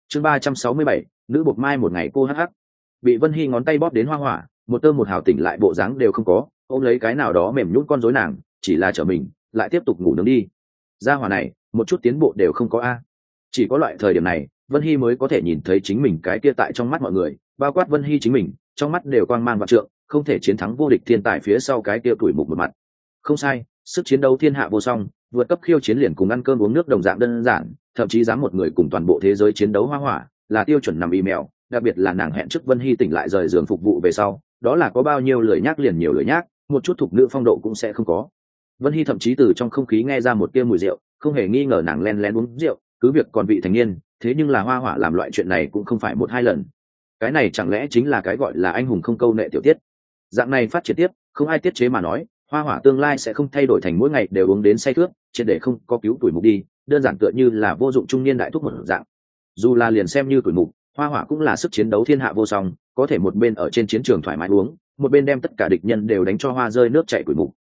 Chương 367, nữ bộc mai một ngày cô hắc. Bị Vân Hy ngón tay bóp đến hoa hỏa, một tơ một hào tỉnh lại bộ dáng đều không có, ôm lấy cái nào đó mềm nhũn con rối nàng, chỉ là trở mình, lại tiếp tục ngủ nướng đi. Gia hỏa này, một chút tiến bộ đều không có a. Chỉ có loại thời điểm này, Vân Hy mới có thể nhìn thấy chính mình cái kia tại trong mắt mọi người, bao quát Vân Hy chính mình, trong mắt đều quang mang vạn trượng, không thể chiến thắng vô địch thiên tài phía sau cái kia tuổi mục một mặt. Không sai, sức chiến đấu thiên hạ vô song, vượt cấp khiêu chiến liền cùng ăn cơm uống nước đồng dạng đơn giản, thậm chí dám một người cùng toàn bộ thế giới chiến đấu hoa hỏa, là tiêu chuẩn nằm email, đặc biệt là nàng hẹn trước Vân Hy tỉnh lại rời giường phục vụ về sau, đó là có bao nhiêu lời nhắc liền nhiều lời nhắc, một chút thục nữ phong độ cũng sẽ không có. Vân Hy thậm chí từ trong không khí nghe ra một tia mùi rượu, không hề nghi ngờ nàng len lén uống rượu, cứ việc còn vị thành niên, thế nhưng là hoa hỏa làm loại chuyện này cũng không phải một hai lần. Cái này chẳng lẽ chính là cái gọi là anh hùng không câu nệ tiểu tiết? Dạng này phát triển tiếp, không ai tiết chế mà nói, hoa hỏa tương lai sẽ không thay đổi thành mỗi ngày đều uống đến say thước, triệt để không có cứu tuổi mục đi, đơn giản tựa như là vô dụng trung niên đại thúc một dạng. Dù là liền xem như tuổi mục, hoa hỏa cũng là sức chiến đấu thiên hạ vô song, có thể một bên ở trên chiến trường thoải mái uống, một bên đem tất cả địch nhân đều đánh cho hoa rơi nước chảy tuổi mục.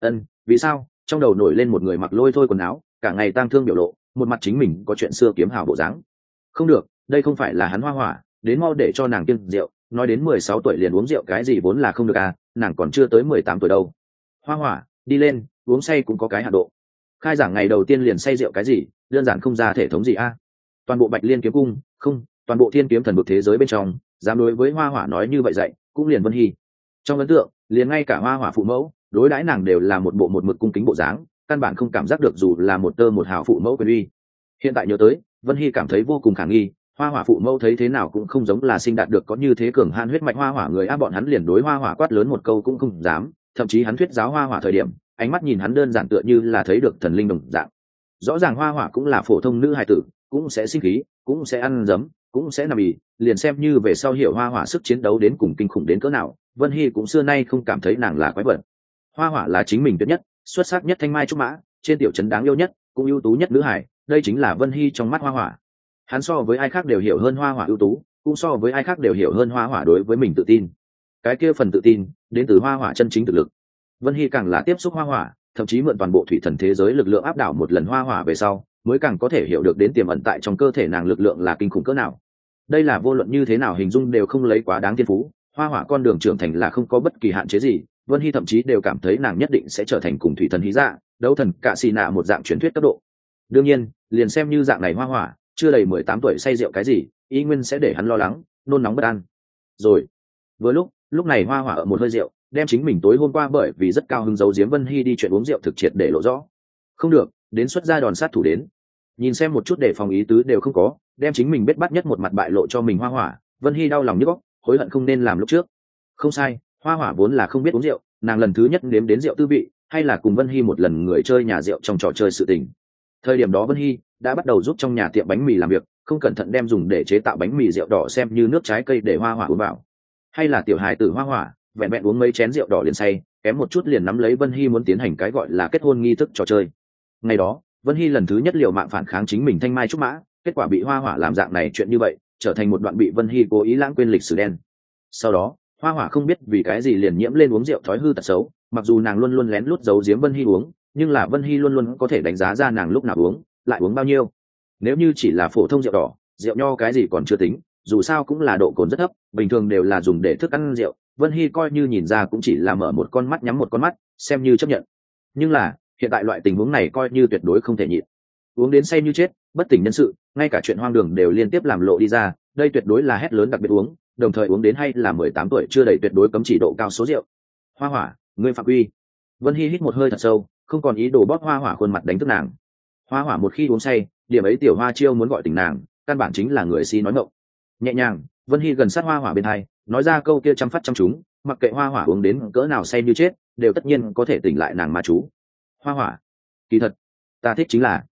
Vì sao? Trong đầu nổi lên một người mặc lôi thôi quần áo, cả ngày tang thương biểu lộ, một mặt chính mình có chuyện xưa kiếm hào bộ dáng. Không được, đây không phải là hắn hoa hỏa, đến mau để cho nàng kiêng rượu, nói đến 16 tuổi liền uống rượu cái gì vốn là không được à, nàng còn chưa tới 18 tuổi đâu. Hoa hỏa, đi lên, uống say cũng có cái hạ độ. Khai giảng ngày đầu tiên liền say rượu cái gì, đơn giản không ra thể thống gì a. Toàn bộ Bạch Liên kiếm cung, không, toàn bộ Thiên kiếm thần vực thế giới bên trong, dám đối với hoa hỏa nói như vậy dạy, cũng liền Vân Hy. Trong ấn tượng, liền ngay cả hoa hỏa phụ mẫu, đối đãi nàng đều là một bộ một mực cung kính bộ dáng, căn bản không cảm giác được dù là một tơ một hào phụ mẫu quyền uy. Hiện tại nhớ tới, Vân Hy cảm thấy vô cùng khả nghi, hoa hỏa phụ mẫu thấy thế nào cũng không giống là sinh đạt được có như thế cường han huyết mạch hoa hỏa người a, bọn hắn liền đối hoa hỏa quát lớn một câu cũng không dám, thậm chí hắn thuyết giáo hoa hỏa thời điểm, ánh mắt nhìn hắn đơn giản tựa như là thấy được thần linh đồng dạng. Rõ ràng hoa hỏa cũng là phổ thông nữ hài tử, cũng sẽ sinh khí, cũng sẽ ăn dấm, cũng sẽ nằm ì, liền xem như về sau hiểu hoa hỏa sức chiến đấu đến cùng kinh khủng đến cỡ nào, Vân Hy cũng xưa nay không cảm thấy nàng là quái vật. Hoa hỏa là chính mình tuyệt nhất, xuất sắc nhất thanh mai trúc mã, trên tiểu trấn đáng yêu nhất, cũng ưu tú nhất nữ hải, đây chính là Vân Hy trong mắt hoa hỏa. Hắn so với ai khác đều hiểu hơn hoa hỏa ưu tú, cũng so với ai khác đều hiểu hơn hoa hỏa đối với mình tự tin. Cái kia phần tự tin đến từ hoa hỏa chân chính thực lực. Vân Hy càng là tiếp xúc hoa hỏa, thậm chí mượn toàn bộ thủy thần thế giới lực lượng áp đảo một lần hoa hỏa về sau, mới càng có thể hiểu được đến tiềm ẩn tại trong cơ thể nàng lực lượng là kinh khủng cỡ nào. Đây là vô luận như thế nào hình dung đều không lấy quá đáng thiên phú, hoa hỏa con đường trưởng thành là không có bất kỳ hạn chế gì. Vân Hy thậm chí đều cảm thấy nàng nhất định sẽ trở thành cùng thủy thần Hí Dạ, đấu thần Cạ Xì Nạ một dạng truyền thuyết cấp độ. Đương nhiên, liền xem như dạng này hoa hỏa, chưa đầy 18 tuổi say rượu cái gì, ý nguyên sẽ để hắn lo lắng, nôn nóng bất an. Rồi, vừa lúc này hoa hỏa ở một hơi rượu, đem chính mình tối hôm qua bởi vì rất cao hứng giấu giếm Vân Hy đi chuyện uống rượu thực triệt để lộ rõ. Không được, đến xuất ra đòn sát thủ đến. Nhìn xem một chút để phòng ý tứ đều không có, đem chính mình bết bát nhất một mặt bại lộ cho mình hoa hỏa, Vân Hy đau lòng nhức óc, hối hận không nên làm lúc trước. Không sai, hoa hỏa vốn là không biết uống rượu, nàng lần thứ nhất nếm đến rượu tư vị, hay là cùng Vân Hy một lần người chơi nhà rượu trong trò chơi sự tình. Thời điểm đó Vân Hy đã bắt đầu giúp trong nhà tiệm bánh mì làm việc, không cẩn thận đem dùng để chế tạo bánh mì rượu đỏ xem như nước trái cây để hoa hỏa uống vào. Hay là tiểu hài tử hoa hỏa, vẹn vẹn uống mấy chén rượu đỏ liền say, kém một chút liền nắm lấy Vân Hy muốn tiến hành cái gọi là kết hôn nghi thức trò chơi. Ngày đó, Vân Hy lần thứ nhất liều mạng phản kháng chính mình thanh mai trúc mã, kết quả bị hoa hỏa làm dạng này chuyện như vậy, trở thành một đoạn bị Vân Hy cố ý lãng quên lịch sử đen. Sau đó, hoa hỏa không biết vì cái gì liền nhiễm lên uống rượu thói hư tật xấu, mặc dù nàng luôn luôn lén lút giấu giếm Vân Hy uống, nhưng là Vân Hy luôn luôn có thể đánh giá ra nàng lúc nào uống, lại uống bao nhiêu. Nếu như chỉ là phổ thông rượu đỏ, rượu nho cái gì còn chưa tính, dù sao cũng là độ cồn rất thấp, bình thường đều là dùng để thức ăn rượu, Vân Hy coi như nhìn ra cũng chỉ là mở một con mắt nhắm một con mắt, xem như chấp nhận. Nhưng là, hiện tại loại tình huống này coi như tuyệt đối không thể nhịn. Uống đến say như chết, bất tỉnh nhân sự, ngay cả chuyện hoang đường đều liên tiếp làm lộ đi ra, đây tuyệt đối là hét lớn đặc biệt uống, đồng thời uống đến hay là 18 tuổi chưa đầy tuyệt đối cấm chỉ độ cao số rượu. Hoa hỏa, ngươi phạm quy. Vân Hy hít một hơi thật sâu, không còn ý đồ bóp hoa hỏa khuôn mặt đánh thức nàng. Hoa hỏa một khi uống say, điểm ấy tiểu hoa chiêu muốn gọi tỉnh nàng, căn bản chính là người si nói ngọng. Nhẹ nhàng, Vân Hy gần sát hoa hỏa bên hai, nói ra câu kia chăm phát chăm chúng, mặc kệ hoa hỏa uống đến cỡ nào say như chết, đều tất nhiên có thể tỉnh lại nàng ma chú. Hoa hỏa, kỳ thật, ta thích chính là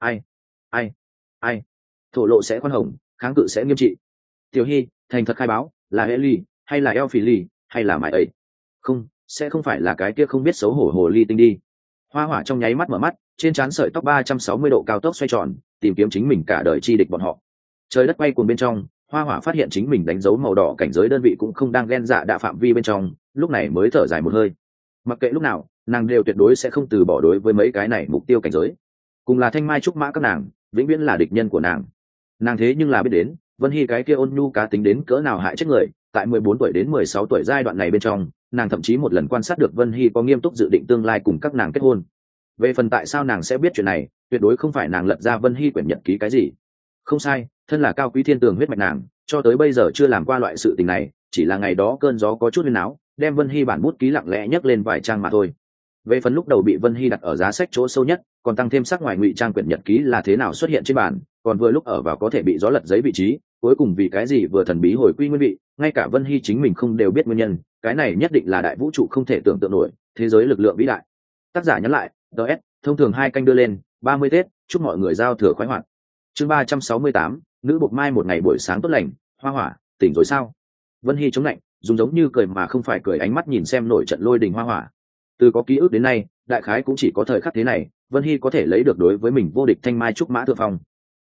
ai thổ lộ sẽ khoan hồng, kháng cự sẽ nghiêm trị. Tiểu Hy, thành thật khai báo, là hệ ly hay là eo phì ly hay là mãi ấy? Không, sẽ không phải là cái kia không biết xấu hổ hồ ly tinh đi. Hoa hỏa trong nháy mắt mở mắt, trên trán sợi tóc 360 độ cao tốc xoay tròn, tìm kiếm chính mình cả đời chi địch bọn họ. Trời đất quay cuồng bên trong, hoa hỏa phát hiện chính mình đánh dấu màu đỏ cảnh giới đơn vị cũng không đang ghen dạ đạ phạm vi bên trong, lúc này mới thở dài một hơi. Mặc kệ lúc nào, nàng đều tuyệt đối sẽ không từ bỏ đối với mấy cái này mục tiêu cảnh giới. Cùng là thanh mai trúc mã các nàng, vĩnh viễn là địch nhân của nàng. Nàng thế nhưng là biết đến, Vân Hy cái kia ôn nhu cá tính đến cỡ nào hại chết người. Tại 14 tuổi đến 16 tuổi giai đoạn này bên trong, nàng thậm chí một lần quan sát được Vân Hy có nghiêm túc dự định tương lai cùng các nàng kết hôn. Về phần tại sao nàng sẽ biết chuyện này, tuyệt đối không phải nàng lật ra Vân Hy quyển nhật ký cái gì. Không sai, thân là cao quý thiên tường huyết mạch nàng, cho tới bây giờ chưa làm qua loại sự tình này, chỉ là ngày đó cơn gió có chút huyên áo, đem Vân Hy bản bút ký lặng lẽ nhấc lên vài trang mà thôi. Về phần lúc đầu bị Vân Hy đặt ở giá sách chỗ sâu nhất, còn tăng thêm sắc ngoài ngụy trang quyển nhật ký là thế nào xuất hiện trên bàn, còn vừa lúc ở vào có thể bị gió lật giấy vị trí, cuối cùng vì cái gì vừa thần bí hồi quy nguyên vị, ngay cả Vân Hy chính mình không đều biết nguyên nhân, cái này nhất định là đại vũ trụ không thể tưởng tượng nổi, thế giới lực lượng vĩ đại. Tác giả nhắn lại, DS, thông thường 2 canh đưa lên, 30 Tết, chúc mọi người giao thừa khoái hoạt. Chương 368, nữ bộc mai một ngày buổi sáng tốt lành, Hoa Hỏa, tỉnh rồi sao? Vân Hy chống lạnh, dùng giống như cười mà không phải cười ánh mắt nhìn xem nổi trận lôi đình Hoa Hỏa. Từ có ký ức đến nay, đại khái cũng chỉ có thời khắc thế này, Vân Hy có thể lấy được đối với mình vô địch thanh mai trúc mã thượng phong.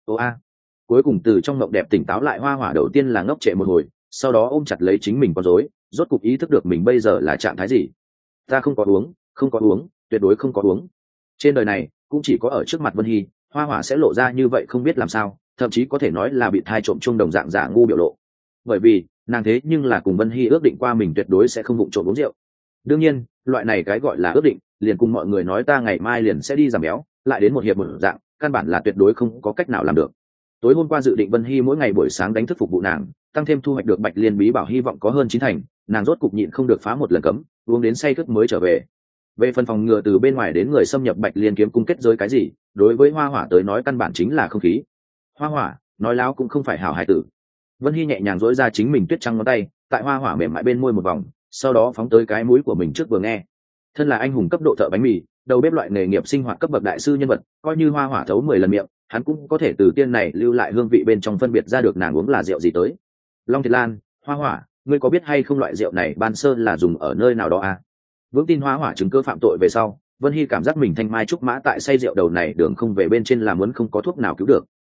Cuối cùng từ trong mộng đẹp tỉnh táo lại Hoa Hỏa đầu tiên là ngốc trệ một hồi, sau đó ôm chặt lấy chính mình con rối, rốt cục ý thức được mình bây giờ là trạng thái gì. Ta không có uống, tuyệt đối không có uống. Trên đời này cũng chỉ có ở trước mặt Vân Hy, Hoa Hỏa sẽ lộ ra như vậy không biết làm sao, thậm chí có thể nói là bị thai trộm chung đồng dạng giả ngu biểu lộ. Bởi vì nàng thế nhưng là cùng Vân Hy ước định qua mình tuyệt đối sẽ không vụng trộm uống rượu. Đương nhiên, loại này cái gọi là ước định, liền cùng mọi người nói ta ngày mai liền sẽ đi giảm béo, lại đến một hiệp một dạng, căn bản là tuyệt đối không có cách nào làm được. Tối hôm qua dự định Vân Hy mỗi ngày buổi sáng đánh thức phục vụ nàng, tăng thêm thu hoạch được Bạch Liên bí bảo hy vọng có hơn 9 thành, nàng rốt cục nhịn không được phá một lần cấm, uống đến say khướt mới trở về. Về phần phòng ngừa từ bên ngoài đến người xâm nhập Bạch Liên kiếm cung kết giới cái gì, đối với Hoa Hỏa tới nói căn bản chính là không khí. Hoa Hỏa, nói láo cũng không phải hảo hài tử. Vân Hy nhẹ nhàng duỗi ra chính mình tuyết trắng ngón tay, tại Hoa Hỏa mềm mại bên môi một vòng, sau đó phóng tới cái mũi của mình trước vừa nghe. Thân là anh hùng cấp độ thợ bánh mì, đầu bếp loại nghề nghiệp sinh hoạt cấp bậc đại sư nhân vật, coi như Hoa Hỏa thấu 10 lần miệng, hắn cũng có thể từ tiên này lưu lại hương vị bên trong phân biệt ra được nàng uống là rượu gì tới. Long Thiệt Lan, Hoa Hỏa, ngươi có biết hay không loại rượu này ban sơ là dùng ở nơi nào đó à? Vững tin Hoa Hỏa chứng cứ phạm tội về sau, Vân Hy cảm giác mình thanh mai trúc mã tại say rượu đầu này đường không về bên trên là muốn không có thuốc nào cứu được.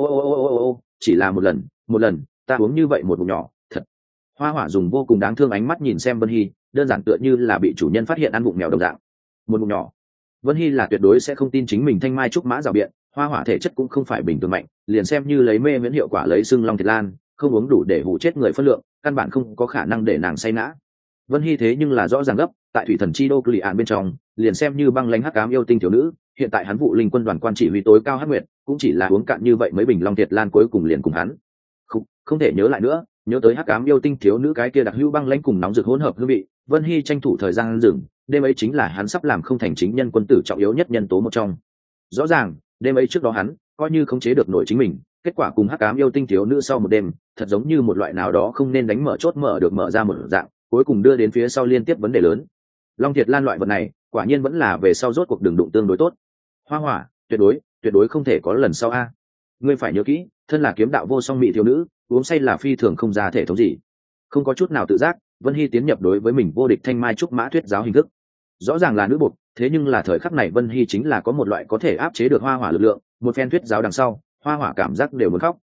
Ô, chỉ là một lần, ta uống như vậy một ngụm nhỏ, thật. Hoa Hỏa dùng vô cùng đáng thương ánh mắt nhìn xem Vân Hy, đơn giản tựa như là bị chủ nhân phát hiện ăn bụng mèo đồng dạng. Một ngụm nhỏ. Vân Hy là tuyệt đối sẽ không tin chính mình thanh mai trúc mã rào biện, Hoa Hỏa thể chất cũng không phải bình thường mạnh, liền xem như lấy mê miễn hiệu quả lấy xưng Long Thiệt Lan, không uống đủ để hủ chết người phân lượng, căn bản không có khả năng để nàng say ngã. Vân Hy thế nhưng là rõ ràng gấp, tại thủy thần chi đô Cự Lị Ản bên trong, liền xem như băng lãnh hắc ám yêu tinh thiếu nữ, hiện tại hắn vụ linh quân đoàn quan chỉ huy tối cao hắc nguyệt, cũng chỉ là uống cạn như vậy mấy bình Long Thiệt Lan cuối cùng liền cùng hắn. Không thể nhớ lại nữa, nhớ tới hắc ám yêu tinh thiếu nữ cái kia đặc hữu băng lãnh cùng nóng rực hỗn hợp hương vị, Vân Hy tranh thủ thời gian dừng, đêm ấy chính là hắn sắp làm không thành chính nhân quân tử trọng yếu nhất nhân tố một trong. Rõ ràng, đêm ấy trước đó hắn coi như khống chế được nổi chính mình, kết quả cùng hắc ám yêu tinh thiếu nữ sau một đêm, thật giống như một loại nào đó không nên đánh mở chốt mở được mở ra một dạng, cuối cùng đưa đến phía sau liên tiếp vấn đề lớn. Long Thiệt Lan loại vật này, quả nhiên vẫn là về sau rốt cuộc đường đụng tương đối tốt. Hoa Hỏa, tuyệt đối không thể có lần sau a. Ngươi phải nhớ kỹ, thân là kiếm đạo vô song mỹ thiếu nữ, uống say là phi thường không ra thể thống gì. Không có chút nào tự giác, Vân Hy tiến nhập đối với mình vô địch thanh mai trúc mã thuyết giáo hình thức. Rõ ràng là nữ buộc, thế nhưng là thời khắc này Vân Hy chính là có một loại có thể áp chế được Hoa Hỏa lực lượng, một phen thuyết giáo đằng sau, Hoa Hỏa cảm giác đều muốn khóc.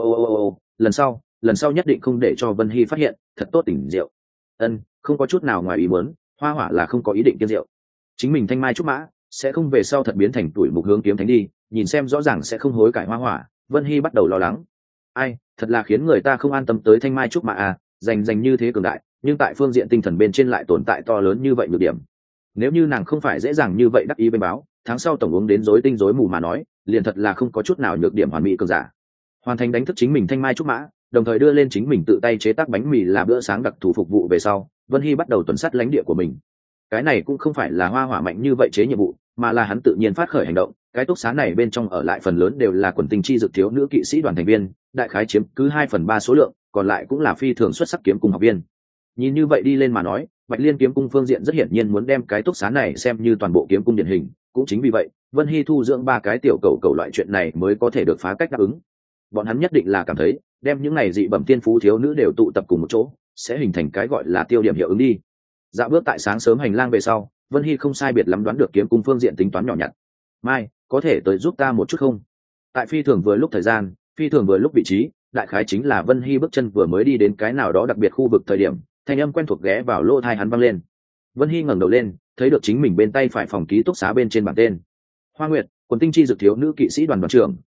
Ô, lần sau nhất định không để cho Vân Hy phát hiện, thật tốt tỉnh rượu. Không có chút nào ngoài ý muốn, Hoa Hỏa là không có ý định kiêng rượu. Chính mình thanh mai trúc mã sẽ không về sau thật biến thành tuổi mục hướng kiếm thánh đi, nhìn xem rõ ràng sẽ không hối cải Hoa Hỏa, Vân Hy bắt đầu lo lắng. Ai, thật là khiến người ta không an tâm tới thanh mai trúc mã à, dành như thế cường đại, nhưng tại phương diện tinh thần bên trên lại tồn tại to lớn như vậy nhược điểm. Nếu như nàng không phải dễ dàng như vậy đắc ý bên báo, tháng sau tổng uống đến rối tinh rối mù mà nói, liền thật là không có chút nào nhược điểm hoàn mỹ cường giả. Hoàn thành đánh thức chính mình thanh mai trúc mã, đồng thời đưa lên chính mình tự tay chế tác bánh mì là bữa sáng đặc thù phục vụ về sau, Vân Hy bắt đầu tuần sát lãnh địa của mình. Cái này cũng không phải là Hoa Hỏa mạnh như vậy chế nhiệm vụ, mà là hắn tự nhiên phát khởi hành động. Cái túc xá này bên trong ở lại phần lớn đều là quần tinh chi dược thiếu nữ kỵ sĩ đoàn thành viên, đại khái chiếm cứ 2/3 số lượng, còn lại cũng là phi thường xuất sắc kiếm cung học viên. Nhìn như vậy đi lên mà nói, Bạch Liên kiếm cung phương diện rất hiển nhiên muốn đem cái túc xá này xem như toàn bộ kiếm cung điển hình, cũng chính vì vậy, Vân Hy thu dưỡng 3 cái tiểu cầu loại chuyện này mới có thể được phá cách đáp ứng. Bọn hắn nhất định là cảm thấy, đem những này dị bẩm tiên phú thiếu nữ đều tụ tập cùng một chỗ, sẽ hình thành cái gọi là tiêu điểm hiệu ứng đi. Dạo bước tại sáng sớm hành lang về sau, Vân Hy không sai biệt lắm đoán được kiếm cung phương diện tính toán nhỏ nhặt. Mai, có thể tới giúp ta một chút không? Tại phi thường vừa lúc thời gian, phi thường vừa lúc vị trí, đại khái chính là Vân Hy bước chân vừa mới đi đến cái nào đó đặc biệt khu vực thời điểm, thanh âm quen thuộc ghé vào lỗ tai hắn vang lên. Vân Hy ngẩng đầu lên, thấy được chính mình bên tay phải phòng ký túc xá bên trên bảng tên. Hoa Nguyệt, quần tinh chi dược thiếu nữ kỵ sĩ đoàn đoàn trưởng,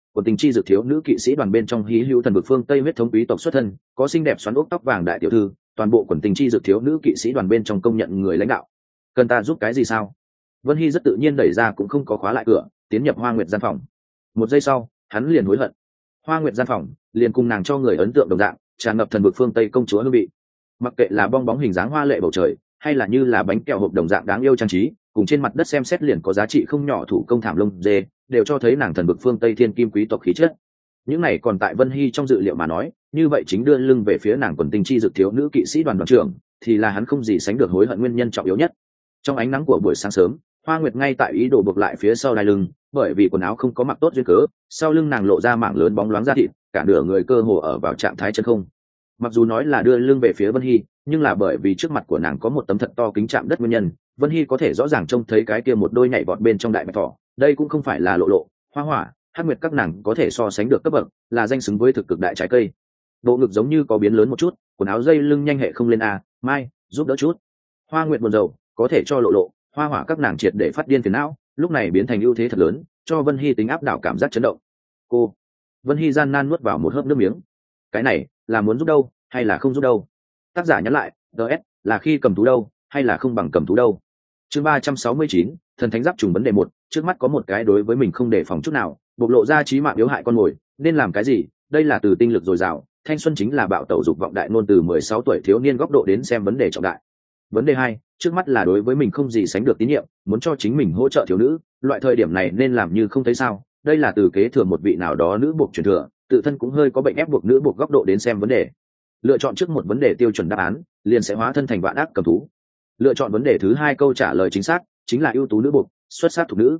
Quần tình chi dược thiếu nữ kỵ sĩ đoàn bên trong hí hữu thần vực phương Tây huyết thống quý tộc xuất thân, có xinh đẹp xoắn ốc tóc vàng đại tiểu thư, toàn bộ quần tình chi dược thiếu nữ kỵ sĩ đoàn bên trong công nhận người lãnh đạo. Cần ta giúp cái gì sao? Vân Hy rất tự nhiên đẩy ra cũng không có khóa lại cửa, tiến nhập Hoa Nguyệt gian phòng. Một giây sau, hắn liền hối hận. Hoa Nguyệt gian phòng liền cùng nàng cho người ấn tượng đồng dạng, tràn ngập thần vực phương Tây công chúa hương vị. Mặc kệ là bong bóng hình dáng hoa lệ bầu trời, hay là như là bánh kẹo hộp đồng dạng đáng yêu trang trí, cùng trên mặt đất xem xét liền có giá trị không nhỏ thủ công thảm lông dê, đều cho thấy nàng thần vực phương Tây thiên kim quý tộc khí chất. Những này còn tại Vân Hy trong dự liệu mà nói, như vậy chính đưa lưng về phía nàng quần tình chi dược thiếu nữ kỵ sĩ đoàn đoàn trưởng, thì là hắn không gì sánh được hối hận nguyên nhân trọng yếu nhất. Trong ánh nắng của buổi sáng sớm, Hoa Nguyệt ngay tại ý đồ buộc lại phía sau đai lưng, bởi vì quần áo không có mặc tốt duyên cớ, sau lưng nàng lộ ra mảng lớn bóng loáng da thịt, cả nửa người cơ hồ ở vào trạng thái chân không. Mặc dù nói là đưa lưng về phía Vân Hy, nhưng là bởi vì trước mặt của nàng có một tấm thật to kính chạm đất nguyên nhân, Vân Hy có thể rõ ràng trông thấy cái kia một đôi nhảy vọt bên trong đại bạch thỏ. Đây cũng không phải là lộ lộ, hoa hỏa, hắc nguyệt các nàng có thể so sánh được cấp bậc, là danh xứng với thực cực đại trái cây. Bộ ngực giống như có biến lớn một chút, quần áo dây lưng nhanh hệ không lên a, mai giúp đỡ chút. Hoa Nguyệt buồn rầu, có thể cho lộ lộ, hoa hỏa các nàng triệt để phát điên phiền não, lúc này biến thành ưu thế thật lớn, cho Vân Hy tính áp đảo cảm giác chấn động. Cô, Vân Hy gian nan nuốt vào một hớp nước miếng. Cái này là muốn giúp đâu, hay là không giúp đâu? Tác giả nhắn lại, DS, là khi cầm thú đâu, hay là không bằng cầm thú đâu? Chương 369, thần thánh giáp trùng vấn đề 1, trước mắt có một cái đối với mình không đề phòng chút nào, bộc lộ ra chí mạng yếu hại con mồi, nên làm cái gì? Đây là từ tinh lực dồi dào, thanh xuân chính là bạo tẩu dục vọng đại ngôn từ 16 tuổi thiếu niên góc độ đến xem vấn đề trọng đại. Vấn đề 2, trước mắt là đối với mình không gì sánh được tín nhiệm, muốn cho chính mình hỗ trợ thiếu nữ, loại thời điểm này nên làm như không thấy sao? Đây là từ kế thừa một vị nào đó nữ buộc truyền thừa, tự thân cũng hơi có bệnh ép buộc nữ buộc góc độ đến xem vấn đề. Lựa chọn trước một vấn đề tiêu chuẩn đáp án, liền sẽ hóa thân thành vạn ác cầm thú. Lựa chọn vấn đề thứ 2 câu trả lời chính xác, chính là ưu tú nữ buộc, xuất sắc thuộc nữ.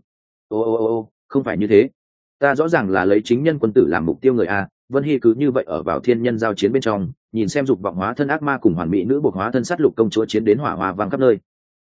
Ô, không phải như thế. Ta rõ ràng là lấy chính nhân quân tử làm mục tiêu người a. Vân Hy cứ như vậy ở vào thiên nhân giao chiến bên trong, nhìn xem dục vọng hóa thân ác ma cùng hoàn mỹ nữ buộc hóa thân sát lục công chúa chiến đến hỏa hoa vang khắp nơi.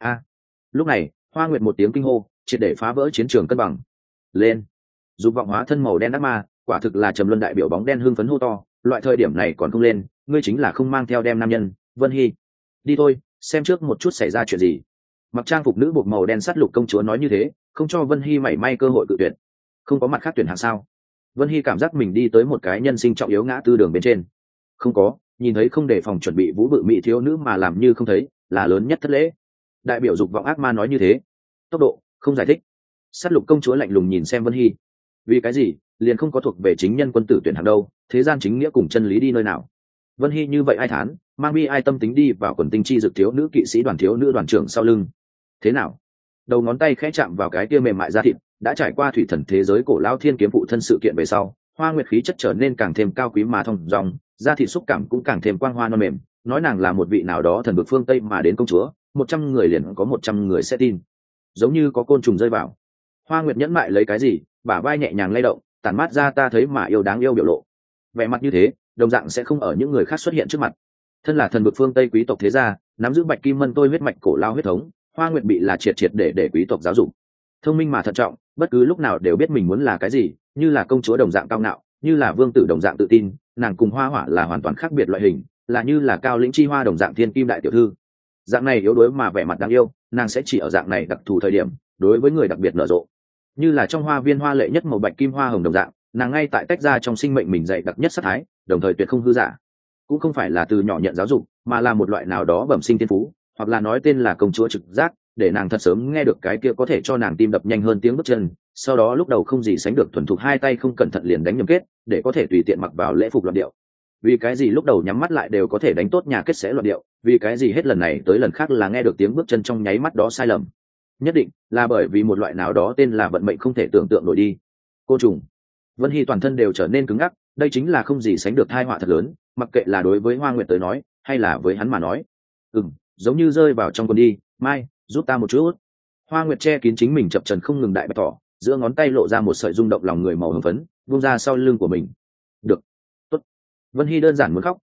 Lúc này, Hoa Nguyệt một tiếng kinh hô, triệt để phá vỡ chiến trường cân bằng. Lên! Dục vọng hóa thân màu đen ác ma, quả thực là trầm luân đại biểu bóng đen hưng phấn hô to, loại thời điểm này còn không lên, ngươi chính là không mang theo đem nam nhân. Vân Hy, đi thôi, xem trước một chút xảy ra chuyện gì. Mặc trang phục nữ buộc màu đen sát lục công chúa nói như thế, không cho Vân Hy mảy may cơ hội cự tuyệt. Không có mặt khác tuyển hạng sao? Vân Hy cảm giác mình đi tới một cái nhân sinh trọng yếu ngã tư đường bên trên. Không có, nhìn thấy không đề phòng chuẩn bị vũ bự mỹ thiếu nữ mà làm như không thấy, là lớn nhất thất lễ. Đại biểu dục vọng ác ma nói như thế. Tốc độ, không giải thích. Sát lục công chúa lạnh lùng nhìn xem Vân Hy. Vì cái gì, liền không có thuộc về chính nhân quân tử tuyển hạng đâu, thế gian chính nghĩa cùng chân lý đi nơi nào? Vân Hy như vậy ai thán, mang bi ai tâm tính đi vào quần tinh chi dược thiếu nữ kỵ sĩ đoàn thiếu nữ đoàn trưởng sau lưng. Thế nào? Đầu ngón tay khẽ chạm vào cái kia mềm mại da thịt, đã trải qua thủy thần thế giới cổ lao thiên kiếm phụ thân sự kiện về sau, Hoa Nguyệt khí chất trở nên càng thêm cao quý mà thông dong, da thịt xúc cảm cũng càng thêm quang hoa non mềm. Nói nàng là một vị nào đó thần vực phương Tây mà đến công chúa, 100 người liền có 100 người sẽ tin. Giống như có côn trùng rơi vào. Hoa Nguyệt nhẫn mại lấy cái gì, bả vai nhẹ nhàng lay động, tản mát ra ta thấy mà yêu đáng yêu biểu lộ. Vẻ mặt như thế, đồng dạng sẽ không ở những người khác xuất hiện trước mặt. Thân là thần vực phương Tây quý tộc thế gia, nắm giữ bạch kim mân tôi huyết mạch cổ lao huyết thống, Hoa Nguyệt bị là triệt để quý tộc giáo dục. Thông minh mà thận trọng, bất cứ lúc nào đều biết mình muốn là cái gì, như là công chúa đồng dạng cao ngạo, như là vương tử đồng dạng tự tin, nàng cùng Hoa Hỏa là hoàn toàn khác biệt loại hình, là như là cao lĩnh chi hoa đồng dạng thiên kim đại tiểu thư. Dạng này yếu đuối mà vẻ mặt đáng yêu, nàng sẽ chỉ ở dạng này đặc thù thời điểm, đối với người đặc biệt nở rộ. Như là trong hoa viên hoa lệ nhất màu bạch kim hoa hồng đồng dạng, nàng ngay tại tách ra trong sinh mệnh mình dạy đặc nhất sắc thái, đồng thời tuyệt không hư giả. Cũng không phải là từ nhỏ nhận giáo dục, mà là một loại nào đó bẩm sinh thiên phú, hoặc là nói tên là công chúa trực giác, để nàng thật sớm nghe được cái kia có thể cho nàng tim đập nhanh hơn tiếng bước chân, sau đó lúc đầu không gì sánh được thuần thục hai tay không cẩn thận liền đánh nhầm kết, để có thể tùy tiện mặc vào lễ phục loạn điệu. Vì cái gì lúc đầu nhắm mắt lại đều có thể đánh tốt nhà kết sẽ loạn điệu, vì cái gì hết lần này tới lần khác là nghe được tiếng bước chân trong nháy mắt đó sai lầm. Nhất định là bởi vì một loại nào đó tên là vận mệnh không thể tưởng tượng nổi đi. Côn trùng. Vân Hy toàn thân đều trở nên cứng ngắc, đây chính là không gì sánh được tai họa thật lớn, mặc kệ là đối với Hoa Nguyệt tới nói, hay là với hắn mà nói. Giống như rơi vào trong quần đi, mai, giúp ta một chút. Hoa Nguyệt che kín chính mình chập trần không ngừng đại bạch tỏ, giữa ngón tay lộ ra một sợi rung động lòng người màu hồng phấn, buông ra sau lưng của mình. Được, tốt. Vân Hy đơn giản muốn khóc,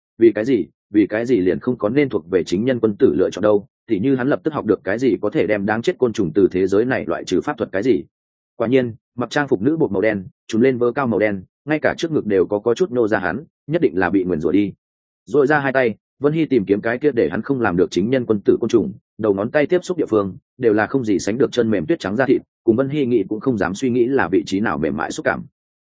vì cái gì liền không có nên thuộc về chính nhân quân tử lựa chọn đâu, thì như hắn lập tức học được cái gì có thể đem đáng chết côn trùng từ thế giới này loại trừ pháp thuật cái gì. Quả nhiên, mặc trang phục nữ bột màu đen, trùm lên vớ cao màu đen, ngay cả trước ngực đều có chút nô ra hắn, nhất định là bị nguyền rủa đi. Rồi ra hai tay, Vân Hy tìm kiếm cái kia để hắn không làm được chính nhân quân tử côn trùng, đầu ngón tay tiếp xúc địa phương, đều là không gì sánh được chân mềm tuyết trắng da thịt, cùng Vân Hy nghĩ cũng không dám suy nghĩ là vị trí nào mềm mại xúc cảm.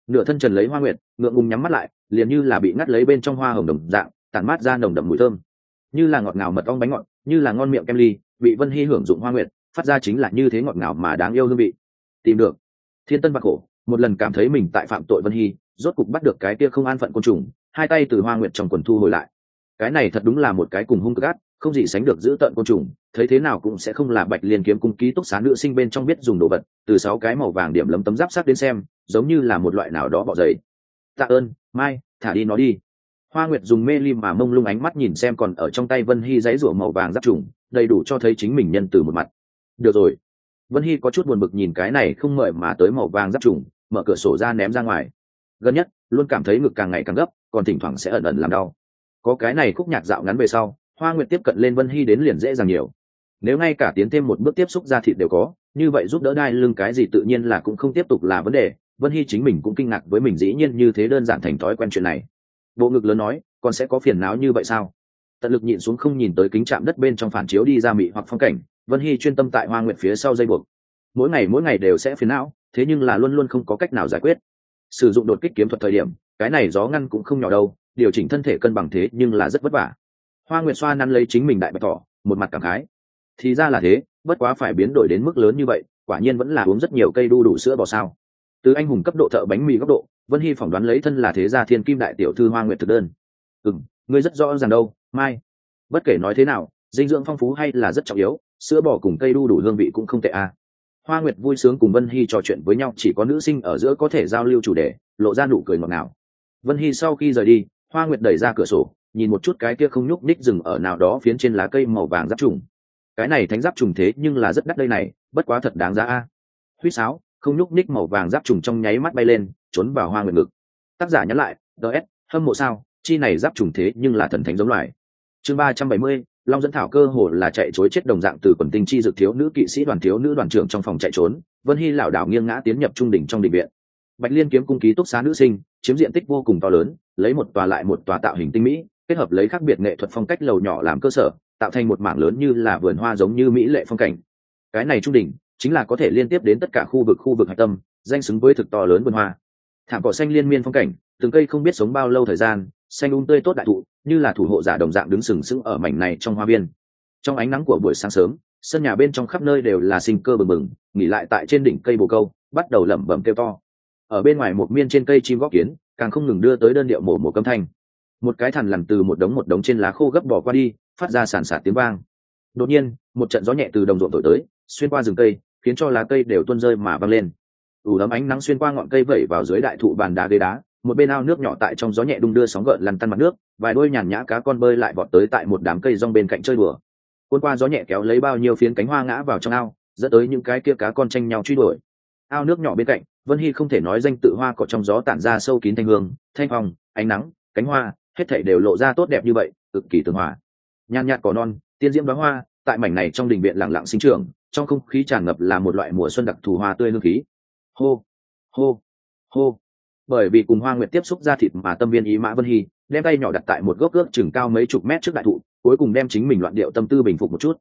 nửa thân trần lấy Hoa Nguyệt, ngượng ngùng nhắm mắt lại, liền như là bị ngắt lấy bên trong hoa hồng đồng dạng, tản mát ra nồng đậm mùi thơm, như là ngọt ngào mật ong bánh ngọt, như là ngon miệng kem ly, bị Vân Hy hưởng dụng Hoa Nguyệt, phát ra chính là như thế ngọt ngào mà đáng yêu hương vị. Tìm được. Thiên Tân vạn khổ, một lần cảm thấy mình tại phạm tội Vân Hy, rốt cục bắt được cái kia không an phận côn trùng, hai tay từ Hoa Nguyệt trong quần thu hồi lại. Cái này thật đúng là một cái cùng hung cực ác, không gì sánh được giữ tận côn trùng, thấy thế nào cũng sẽ không là Bạch Liên kiếm cung ký túc xá nữ sinh bên trong biết dùng đồ vật, từ 6 cái màu vàng điểm lấm tấm giáp sát đến xem, giống như là một loại nào đó bọ giấy. Tạ ơn, Mai, thả đi nó đi. Hoa Nguyệt dùng mê ly mà mông lung ánh mắt nhìn xem còn ở trong tay Vân Hy giấy rủa màu vàng giáp trùng, đầy đủ cho thấy chính mình nhân từ một mặt. Được rồi. Vân Hy có chút buồn bực nhìn cái này không mời mà tới màu vàng giáp trùng, mở cửa sổ ra ném ra ngoài. Gần nhất, luôn cảm thấy ngực càng ngày càng gấp, còn thỉnh thoảng sẽ ẩn ẩn làm đau. Có cái này khúc nhạc dạo ngắn về sau, Hoa Nguyệt tiếp cận lên Vân Hy đến liền dễ dàng nhiều. Nếu ngay cả tiến thêm một bước tiếp xúc ra thịt đều có, như vậy giúp đỡ đai lưng cái gì tự nhiên là cũng không tiếp tục là vấn đề. Vân Hy chính mình cũng kinh ngạc với mình dĩ nhiên như thế đơn giản thành thói quen chuyện này. Bộ ngực lớn nói, còn sẽ có phiền não như vậy sao? Tận lực nhịn xuống không nhìn tới kính chạm đất bên trong phản chiếu đi ra mị hoặc phong cảnh, Vân Hy chuyên tâm tại Hoa Nguyệt phía sau dây buộc. Mỗi ngày đều sẽ phiền não, thế nhưng là luôn luôn không có cách nào giải quyết. Sử dụng đột kích kiếm thuật thời điểm, cái này gió ngăn cũng không nhỏ đâu, điều chỉnh thân thể cân bằng thế nhưng là rất vất vả. Hoa Nguyệt xoa nắn lấy chính mình đại bạch thỏ, một mặt cảm khái. Thì ra là thế, bất quá phải biến đổi đến mức lớn như vậy, quả nhiên vẫn là uống rất nhiều cây đu đủ sữa bò sao. Từ anh hùng cấp độ thợ bánh mì góc độ, Vân Hy phỏng đoán lấy thân là thế gia thiên kim đại tiểu thư Hoa Nguyệt thực đơn. Ngươi rất rõ ràng đâu, Mai. Bất kể nói thế nào, dinh dưỡng phong phú hay là rất trọng yếu, sữa bò cùng cây đu đủ hương vị cũng không tệ à. Hoa Nguyệt vui sướng cùng Vân Hy trò chuyện với nhau, chỉ có nữ sinh ở giữa có thể giao lưu chủ đề, lộ ra nụ cười ngọt ngào. Vân Hy sau khi rời đi, Hoa Nguyệt đẩy ra cửa sổ, nhìn một chút cái kia không nhúc nhích dừng ở nào đó phiến trên lá cây màu vàng giáp trùng. Cái này thánh giáp trùng thế nhưng là rất đắt đây này, bất quá thật đáng giá a. Huýt sáo, không nhúc nhích màu vàng giáp trùng trong nháy mắt bay lên, trốn vào Hoa Nguyệt ngực. Tác giả nhắn lại, DS, hâm mộ sao, chi này giáp trùng thế nhưng là thần thánh giống loài. Chương 370, Long dẫn thảo cơ hồ là chạy trối chết đồng dạng từ quần tinh chi dược thiếu nữ kỵ sĩ đoàn thiếu nữ đoàn trưởng trong phòng chạy trốn. Vân Hy lảo đảo nghiêng ngã tiến nhập trung đỉnh trong đình viện. Bạch Liên kiếm cung ký túc xá nữ sinh, chiếm diện tích vô cùng to lớn, lấy một tòa lại một tòa tạo hình tinh mỹ, kết hợp lấy khác biệt nghệ thuật phong cách lầu nhỏ làm cơ sở, tạo thành một mảng lớn như là vườn hoa giống như mỹ lệ phong cảnh. Cái này trung đỉnh chính là có thể liên tiếp đến tất cả khu vực hạch tâm, danh xứng với thực to lớn vườn hoa. Thảm cỏ xanh liên miên phong cảnh, từng cây không biết sống bao lâu thời gian, xanh tươi tốt đại thụ, như là thủ hộ giả đồng dạng đứng sừng sững ở mảnh này trong hoa viên. Trong ánh nắng của buổi sáng sớm, sân nhà bên trong khắp nơi đều là sinh cơ bừng bừng, nghỉ lại tại trên đỉnh cây bồ câu, bắt đầu lẩm bẩm kêu to. Ở bên ngoài một miên trên cây chim góp kiến, càng không ngừng đưa tới đơn điệu mổ câm thanh. Một cái thằn lằn từ một đống trên lá khô gấp bỏ qua đi, phát ra sàn sạt tiếng vang. Đột nhiên, một trận gió nhẹ từ đồng ruộng thổi tới, xuyên qua rừng cây, khiến cho lá cây đều tuôn rơi mà văng lên. Ấm ánh nắng xuyên qua ngọn cây vẩy vào dưới đại thụ bàn đá ghế đá, một bên ao nước nhỏ tại trong gió nhẹ đung đưa sóng gợn lăn tăn mặt nước, vài đôi nhàn nhã cá con bơi lại vọt tới tại một đám cây rong bên cạnh chơi đùa. Cuốn qua gió nhẹ kéo lấy bao nhiêu phiến cánh hoa ngã vào trong ao, dẫn tới những cái kia cá con tranh nhau truy đuổi. Ao nước nhỏ bên cạnh, Vân Hy không thể nói danh tự hoa cỏ trong gió tản ra sâu kín thanh hương, thanh phong, ánh nắng, cánh hoa, hết thảy đều lộ ra tốt đẹp như vậy, cực kỳ tường hòa. Nhàn nhạt cỏ non, tiên diễm đóa hoa, tại mảnh này trong đình viện lặng lặng sinh trưởng, trong không khí tràn ngập là một loại mùa xuân đặc thù hoa tươi hương khí. Hô, hô, hô. Bởi vì cùng Hoa Nguyệt tiếp xúc ra thịt mà tâm viên ý mã Vân Hy đem tay nhỏ đặt tại một gốc ước chừng cao mấy chục mét trước đại thụ, cuối cùng đem chính mình loạn điệu tâm tư bình phục một chút.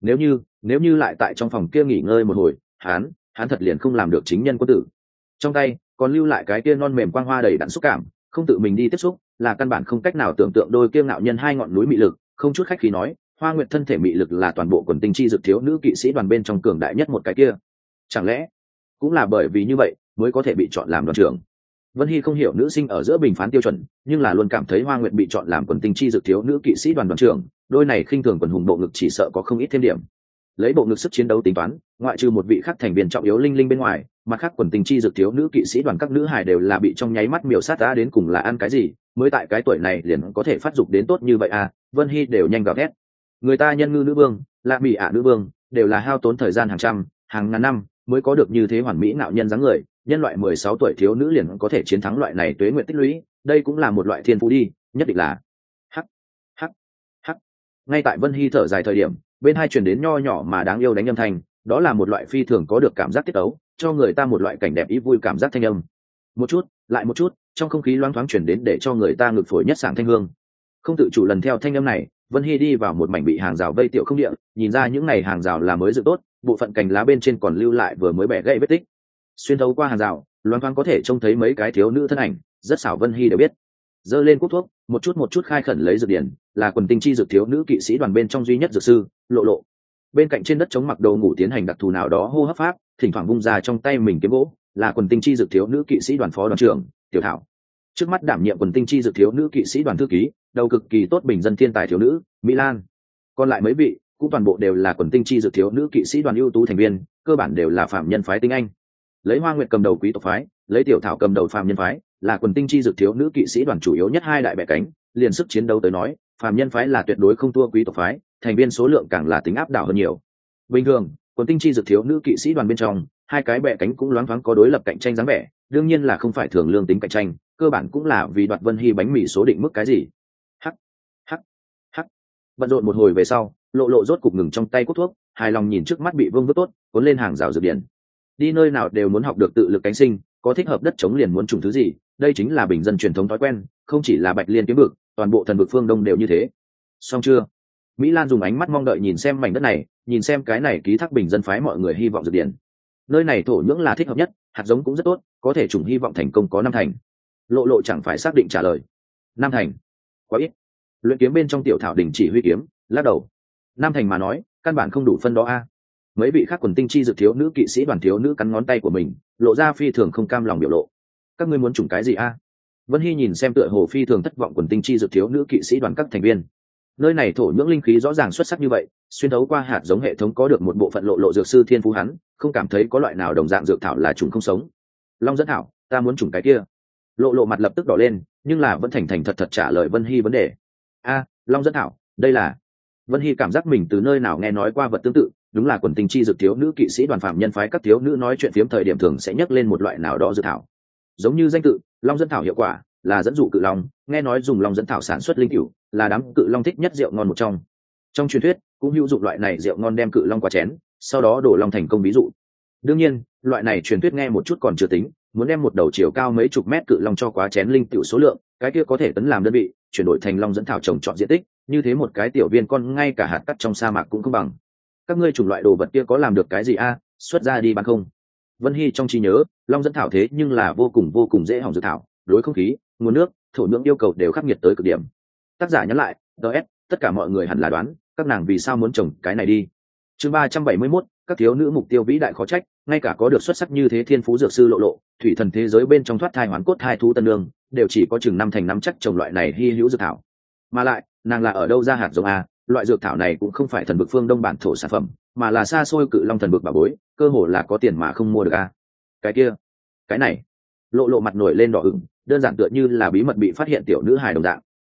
Nếu như lại tại trong phòng kia nghỉ ngơi một hồi, hắn thật liền không làm được chính nhân quân tử. Trong tay còn lưu lại cái kia non mềm quang hoa đầy đặn xúc cảm, không tự mình đi tiếp xúc là căn bản không cách nào tưởng tượng đôi kiêng ngạo nhân hai ngọn núi mị lực. Không chút khách khí nói, Hoa Nguyệt thân thể mị lực là toàn bộ quần tinh chi dược thiếu nữ kỵ sĩ đoàn bên trong cường đại nhất một cái kia. Chẳng lẽ cũng là bởi vì như vậy mới có thể bị chọn làm đoàn trưởng? Vân Hy không hiểu nữ sinh ở giữa bình phán tiêu chuẩn, nhưng là luôn cảm thấy Hoa Nguyệt bị chọn làm quần tinh chi dược thiếu nữ kỵ sĩ đoàn đoàn trưởng, đôi này khinh thường quần hùng bộ ngực chỉ sợ có không ít thêm điểm. Lấy bộ ngực sức chiến đấu tính toán, ngoại trừ một vị khác thành viên trọng yếu linh linh bên ngoài, mặt khác quần tinh chi dược thiếu nữ kỵ sĩ đoàn các nữ hài đều là bị trong nháy mắt miểu sát đã đến cùng là ăn cái gì, mới tại cái tuổi này liền có thể phát dục đến tốt như vậy à? Vân Hy đều nhanh gào thét. Người ta nhân ngư nữ vương, lạ mỹ nữ vương, đều là hao tốn thời gian hàng trăm, hàng ngàn năm mới có được như thế hoàn mỹ nạo nhân dáng người, nhân loại 16 tuổi thiếu nữ liền có thể chiến thắng loại này tuế nguyện tích lũy, đây cũng là một loại thiên phú đi, nhất định là. Hắc, hắc, hắc. Ngay tại Vân Hy thở dài thời điểm, bên hai truyền đến nho nhỏ mà đáng yêu đánh âm thanh, đó là một loại phi thường có được cảm giác tiết tấu, cho người ta một loại cảnh đẹp ý vui cảm giác thanh âm. Một chút, lại một chút, trong không khí loáng thoáng truyền đến để cho người ta ngực phổi nhất sảng thanh hương. Không tự chủ lần theo thanh âm này, Vân Hy đi vào một mảnh bị hàng rào vây tiểu không địa, nhìn ra những này hàng rào là mới dựng tốt, bộ phận cành lá bên trên còn lưu lại vừa mới bẻ gãy vết tích. Xuyên thấu qua hàng rào, loan thoáng có thể trông thấy mấy cái thiếu nữ thân ảnh, rất xảo Vân Hy đều biết. Giơ lên cuốc thuốc, một chút khai khẩn lấy dược điển, là quần tinh chi dược thiếu nữ kỵ sĩ đoàn bên trong duy nhất dược sư, Lộ Lộ. Bên cạnh trên đất chống mặc đồ ngủ tiến hành đặc thù nào đó hô hấp pháp, thỉnh thoảng vung ra trong tay mình kiếm gỗ, là quần tinh chi dược thiếu nữ kỵ sĩ đoàn phó đoàn trưởng, Tiểu Thảo. Trước mắt đảm nhiệm quần tinh chi dược thiếu nữ kỵ sĩ đoàn thư ký, đầu cực kỳ tốt bình dân thiên tài thiếu nữ, Mỹ Lan. Còn lại mấy vị cũng toàn bộ đều là quần tinh chi dược thiếu nữ kỵ sĩ đoàn ưu tú thành viên, cơ bản đều là phạm nhân phái tinh anh. Lấy Hoa Nguyệt cầm đầu quý tộc phái, lấy Tiểu Thảo cầm đầu phạm nhân phái, là quần tinh chi dược thiếu nữ kỵ sĩ đoàn chủ yếu nhất hai đại bè cánh, liền sức chiến đấu tới nói, phạm nhân phái là tuyệt đối không thua quý tộc phái, thành viên số lượng càng là tính áp đảo hơn nhiều. Bình thường, quần tinh chi dược thiếu nữ kỵ sĩ đoàn bên trong, hai cái bè cánh cũng loáng thoáng có đối lập cạnh tranh dáng vẻ, đương nhiên là không phải thường lương tính cạnh tranh, cơ bản cũng là vì đoạt Vân Hy bánh mì số định mức cái gì. Hắc, hắc, hắc. Bận rộn một hồi về sau, Lộ Lộ rốt cục ngừng trong tay cút thuốc, hài lòng nhìn trước mắt bị vương vứt tốt, cuốn lên hàng rào dược điển. Đi nơi nào đều muốn học được tự lực cánh sinh, có thích hợp đất chống liền muốn trồng thứ gì, đây chính là bình dân truyền thống thói quen, không chỉ là Bạch Liên kiếm vực, toàn bộ thần vực phương Đông đều như thế. Xong chưa? Mỹ Lan dùng ánh mắt mong đợi nhìn xem mảnh đất này, nhìn xem cái này ký thác bình dân phái mọi người hy vọng dược điển. Nơi này thổ nhưỡng là thích hợp nhất, hạt giống cũng rất tốt, có thể trùng hy vọng thành công có 5 thành. Lộ Lộ chẳng phải xác định trả lời. 5 thành, quá ít. Luyện kiếm bên trong Tiểu Thảo đình chỉ huy kiếm, lắc đầu. 5 thành mà nói, căn bản không đủ phân đó a. Mấy vị khác quần tinh chi dược thiếu nữ kỵ sĩ đoàn thiếu nữ cắn ngón tay của mình, lộ ra phi thường không cam lòng biểu lộ. Các ngươi muốn chủng cái gì a? Vân Hy nhìn xem tựa hồ phi thường thất vọng quần tinh chi dược thiếu nữ kỵ sĩ đoàn các thành viên. Nơi này thổ nhưỡng linh khí rõ ràng xuất sắc như vậy, xuyên thấu qua hạt giống hệ thống có được một bộ phận Lộ Lộ dược sư thiên phú hắn, không cảm thấy có loại nào đồng dạng dược thảo là chủng không sống. Long dẫn thảo, ta muốn chủng cái kia. Lộ Lộ mặt lập tức đỏ lên, nhưng là vẫn thành thành thật thật trả lời Vân Hy vấn đề. A, Long dẫn thảo, đây là. Vân Hy cảm giác mình từ nơi nào nghe nói qua vật tương tự, đúng là quần tinh chi dược thiếu nữ kỵ sĩ đoàn phạm nhân phái các thiếu nữ nói chuyện phiếm thời điểm thường sẽ nhắc lên một loại nào đó dược thảo. Giống như danh tự, Long dẫn thảo hiệu quả là dẫn dụ cự long, nghe nói dùng long dẫn thảo sản xuất linh cửu, là đám cự long thích nhất rượu ngon một trong. Trong truyền thuyết, cũng hữu dụng loại này rượu ngon đem cự long qua chén, sau đó đổ long thành công ví dụ. Đương nhiên, loại này truyền thuyết nghe một chút còn chưa tính, muốn đem một đầu chiều cao mấy chục mét cự long cho quá chén linh cửu số lượng, cái kia có thể tấn làm đơn vị, chuyển đổi thành long dẫn thảo trồng trọt diện tích, như thế một cái tiểu viên con ngay cả hạt cát trong sa mạc cũng không bằng. Các ngươi chủng loại đồ vật kia có làm được cái gì a? Xuất ra đi bán không? Vân Hy trong trí nhớ, long dẫn thảo thế nhưng là vô cùng dễ hỏng dược thảo, đối không khí, nguồn nước, thổ nhưỡng yêu cầu đều khắc nghiệt tới cực điểm. Tác giả nhắn lại, DS, tất cả mọi người hẳn là đoán, các nàng vì sao muốn trồng cái này đi. Chương 371, các thiếu nữ mục tiêu vĩ đại khó trách, ngay cả có được xuất sắc như thế thiên phú dược sư Lộ Lộ, thủy thần thế giới bên trong thoát thai hoán cốt thai thú tân lương, đều chỉ có chừng 5 thành 5 chắc trồng loại này hy hữu dược thảo. Mà lại, nàng là ở đâu ra hạt giống a? Loại dược thảo này cũng không phải thần vực phương Đông bản thổ sản phẩm, mà là xa xôi cự long thần vực bà bối, cơ hồ là có tiền mà không mua được a. Cái kia, cái này. Lộ Lộ mặt nổi lên đỏ ửng, đơn giản tựa như là bí mật bị phát hiện tiểu nữ hài đồng dạng.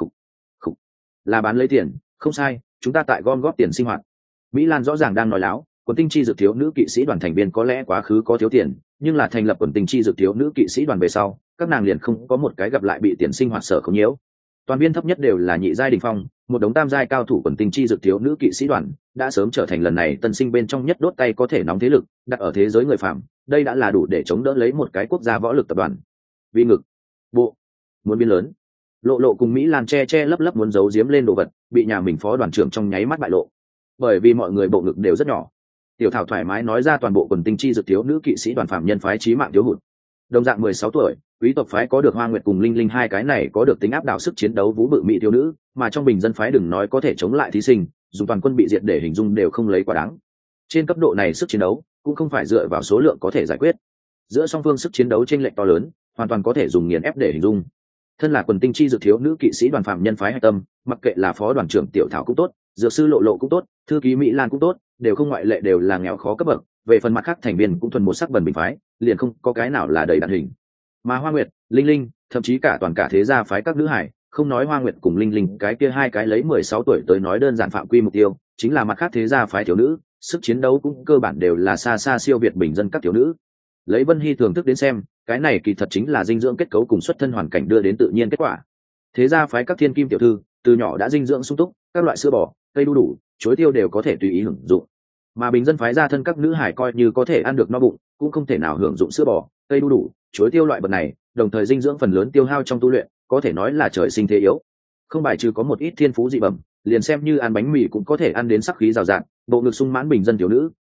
Khục, là bán lấy tiền, không sai, chúng ta tại gom góp tiền sinh hoạt. Mỹ Lan rõ ràng đang nói láo, quần tinh chi dược thiếu nữ kỵ sĩ đoàn thành viên có lẽ quá khứ có thiếu tiền, nhưng là thành lập quần tinh chi dược thiếu nữ kỵ sĩ đoàn về sau, các nàng liền không có một cái gặp lại bị tiền sinh hoạt sở không nhiễu. Toàn viên thấp nhất đều là nhị giai đỉnh phong, một đống tam giai cao thủ quần tinh chi dược thiếu nữ kỵ sĩ đoàn đã sớm trở thành lần này tân sinh bên trong nhất đốt tay có thể nóng thế lực, đặt ở thế giới người phạm, đây đã là đủ để chống đỡ lấy một cái quốc gia võ lực tập đoàn. Vì ngực, bộ, muốn biến lớn. Lộ Lộ cùng Mỹ Lan che lấp lấp muốn giấu giếm lên đồ vật, bị nhà mình phó đoàn trưởng trong nháy mắt bại lộ. Bởi vì mọi người bộ ngực đều rất nhỏ. Tiểu Thảo thoải mái nói ra toàn bộ quần tinh chi dược thiếu nữ kỵ sĩ đoàn phạm nhân phái chí mạng thiếu hụt. Đồng dạng 16 tuổi, quý tộc phái có được Hoa Nguyệt cùng Linh Linh hai cái này có được tính áp đảo sức chiến đấu vũ bự mỹ thiếu nữ, mà trong bình dân phái đừng nói có thể chống lại thí sinh, dùng toàn quân bị diệt để hình dung đều không lấy quá đáng. Trên cấp độ này sức chiến đấu cũng không phải dựa vào số lượng có thể giải quyết. Giữa song phương sức chiến đấu chênh lệch to lớn, hoàn toàn có thể dùng nghiền ép để hình dung. Thân là quần tinh chi dược thiếu nữ kỵ sĩ đoàn phạm nhân phái hạch tâm, mặc kệ là phó đoàn trưởng Tiểu Thảo cũng tốt, dược sư Lộ Lộ cũng tốt, thư ký Mỹ Lan cũng tốt, đều không ngoại lệ đều là nghèo khó cấp bậc. Về phần mặt khác thành viên cũng thuần một sắc bần bình phái, liền không có cái nào là đầy đặn hình. Mà Hoa Nguyệt, Linh Linh, thậm chí cả toàn cả thế gia phái các nữ hải, không nói Hoa Nguyệt cùng Linh Linh cái kia hai cái lấy 16 tuổi tới nói đơn giản phạm quy mục tiêu, chính là mặt khác thế gia phái thiếu nữ, sức chiến đấu cũng cơ bản đều là xa siêu việt bình dân các thiếu nữ. Lấy Vân Hy thưởng thức đến xem, cái này kỳ thật chính là dinh dưỡng kết cấu cùng xuất thân hoàn cảnh đưa đến tự nhiên kết quả. Thế gia phái các thiên kim tiểu thư, từ nhỏ đã dinh dưỡng sung túc, các loại sữa bò, cây đu đủ, chuối tiêu đều có thể tùy ý hưởng dụng. Mà bình dân phái gia thân các nữ hải coi như có thể ăn được no bụng, cũng không thể nào hưởng dụng sữa bò, cây đu đủ, chuối tiêu loại vật này, đồng thời dinh dưỡng phần lớn tiêu hao trong tu luyện, có thể nói là trời sinh thế yếu. Không bài trừ có một ít thiên phú dị bẩm, liền xem như ăn bánh mì cũng có thể ăn đến sắc khí rào rạt, bộ ngực sung mãn bình dân thiếu nữ,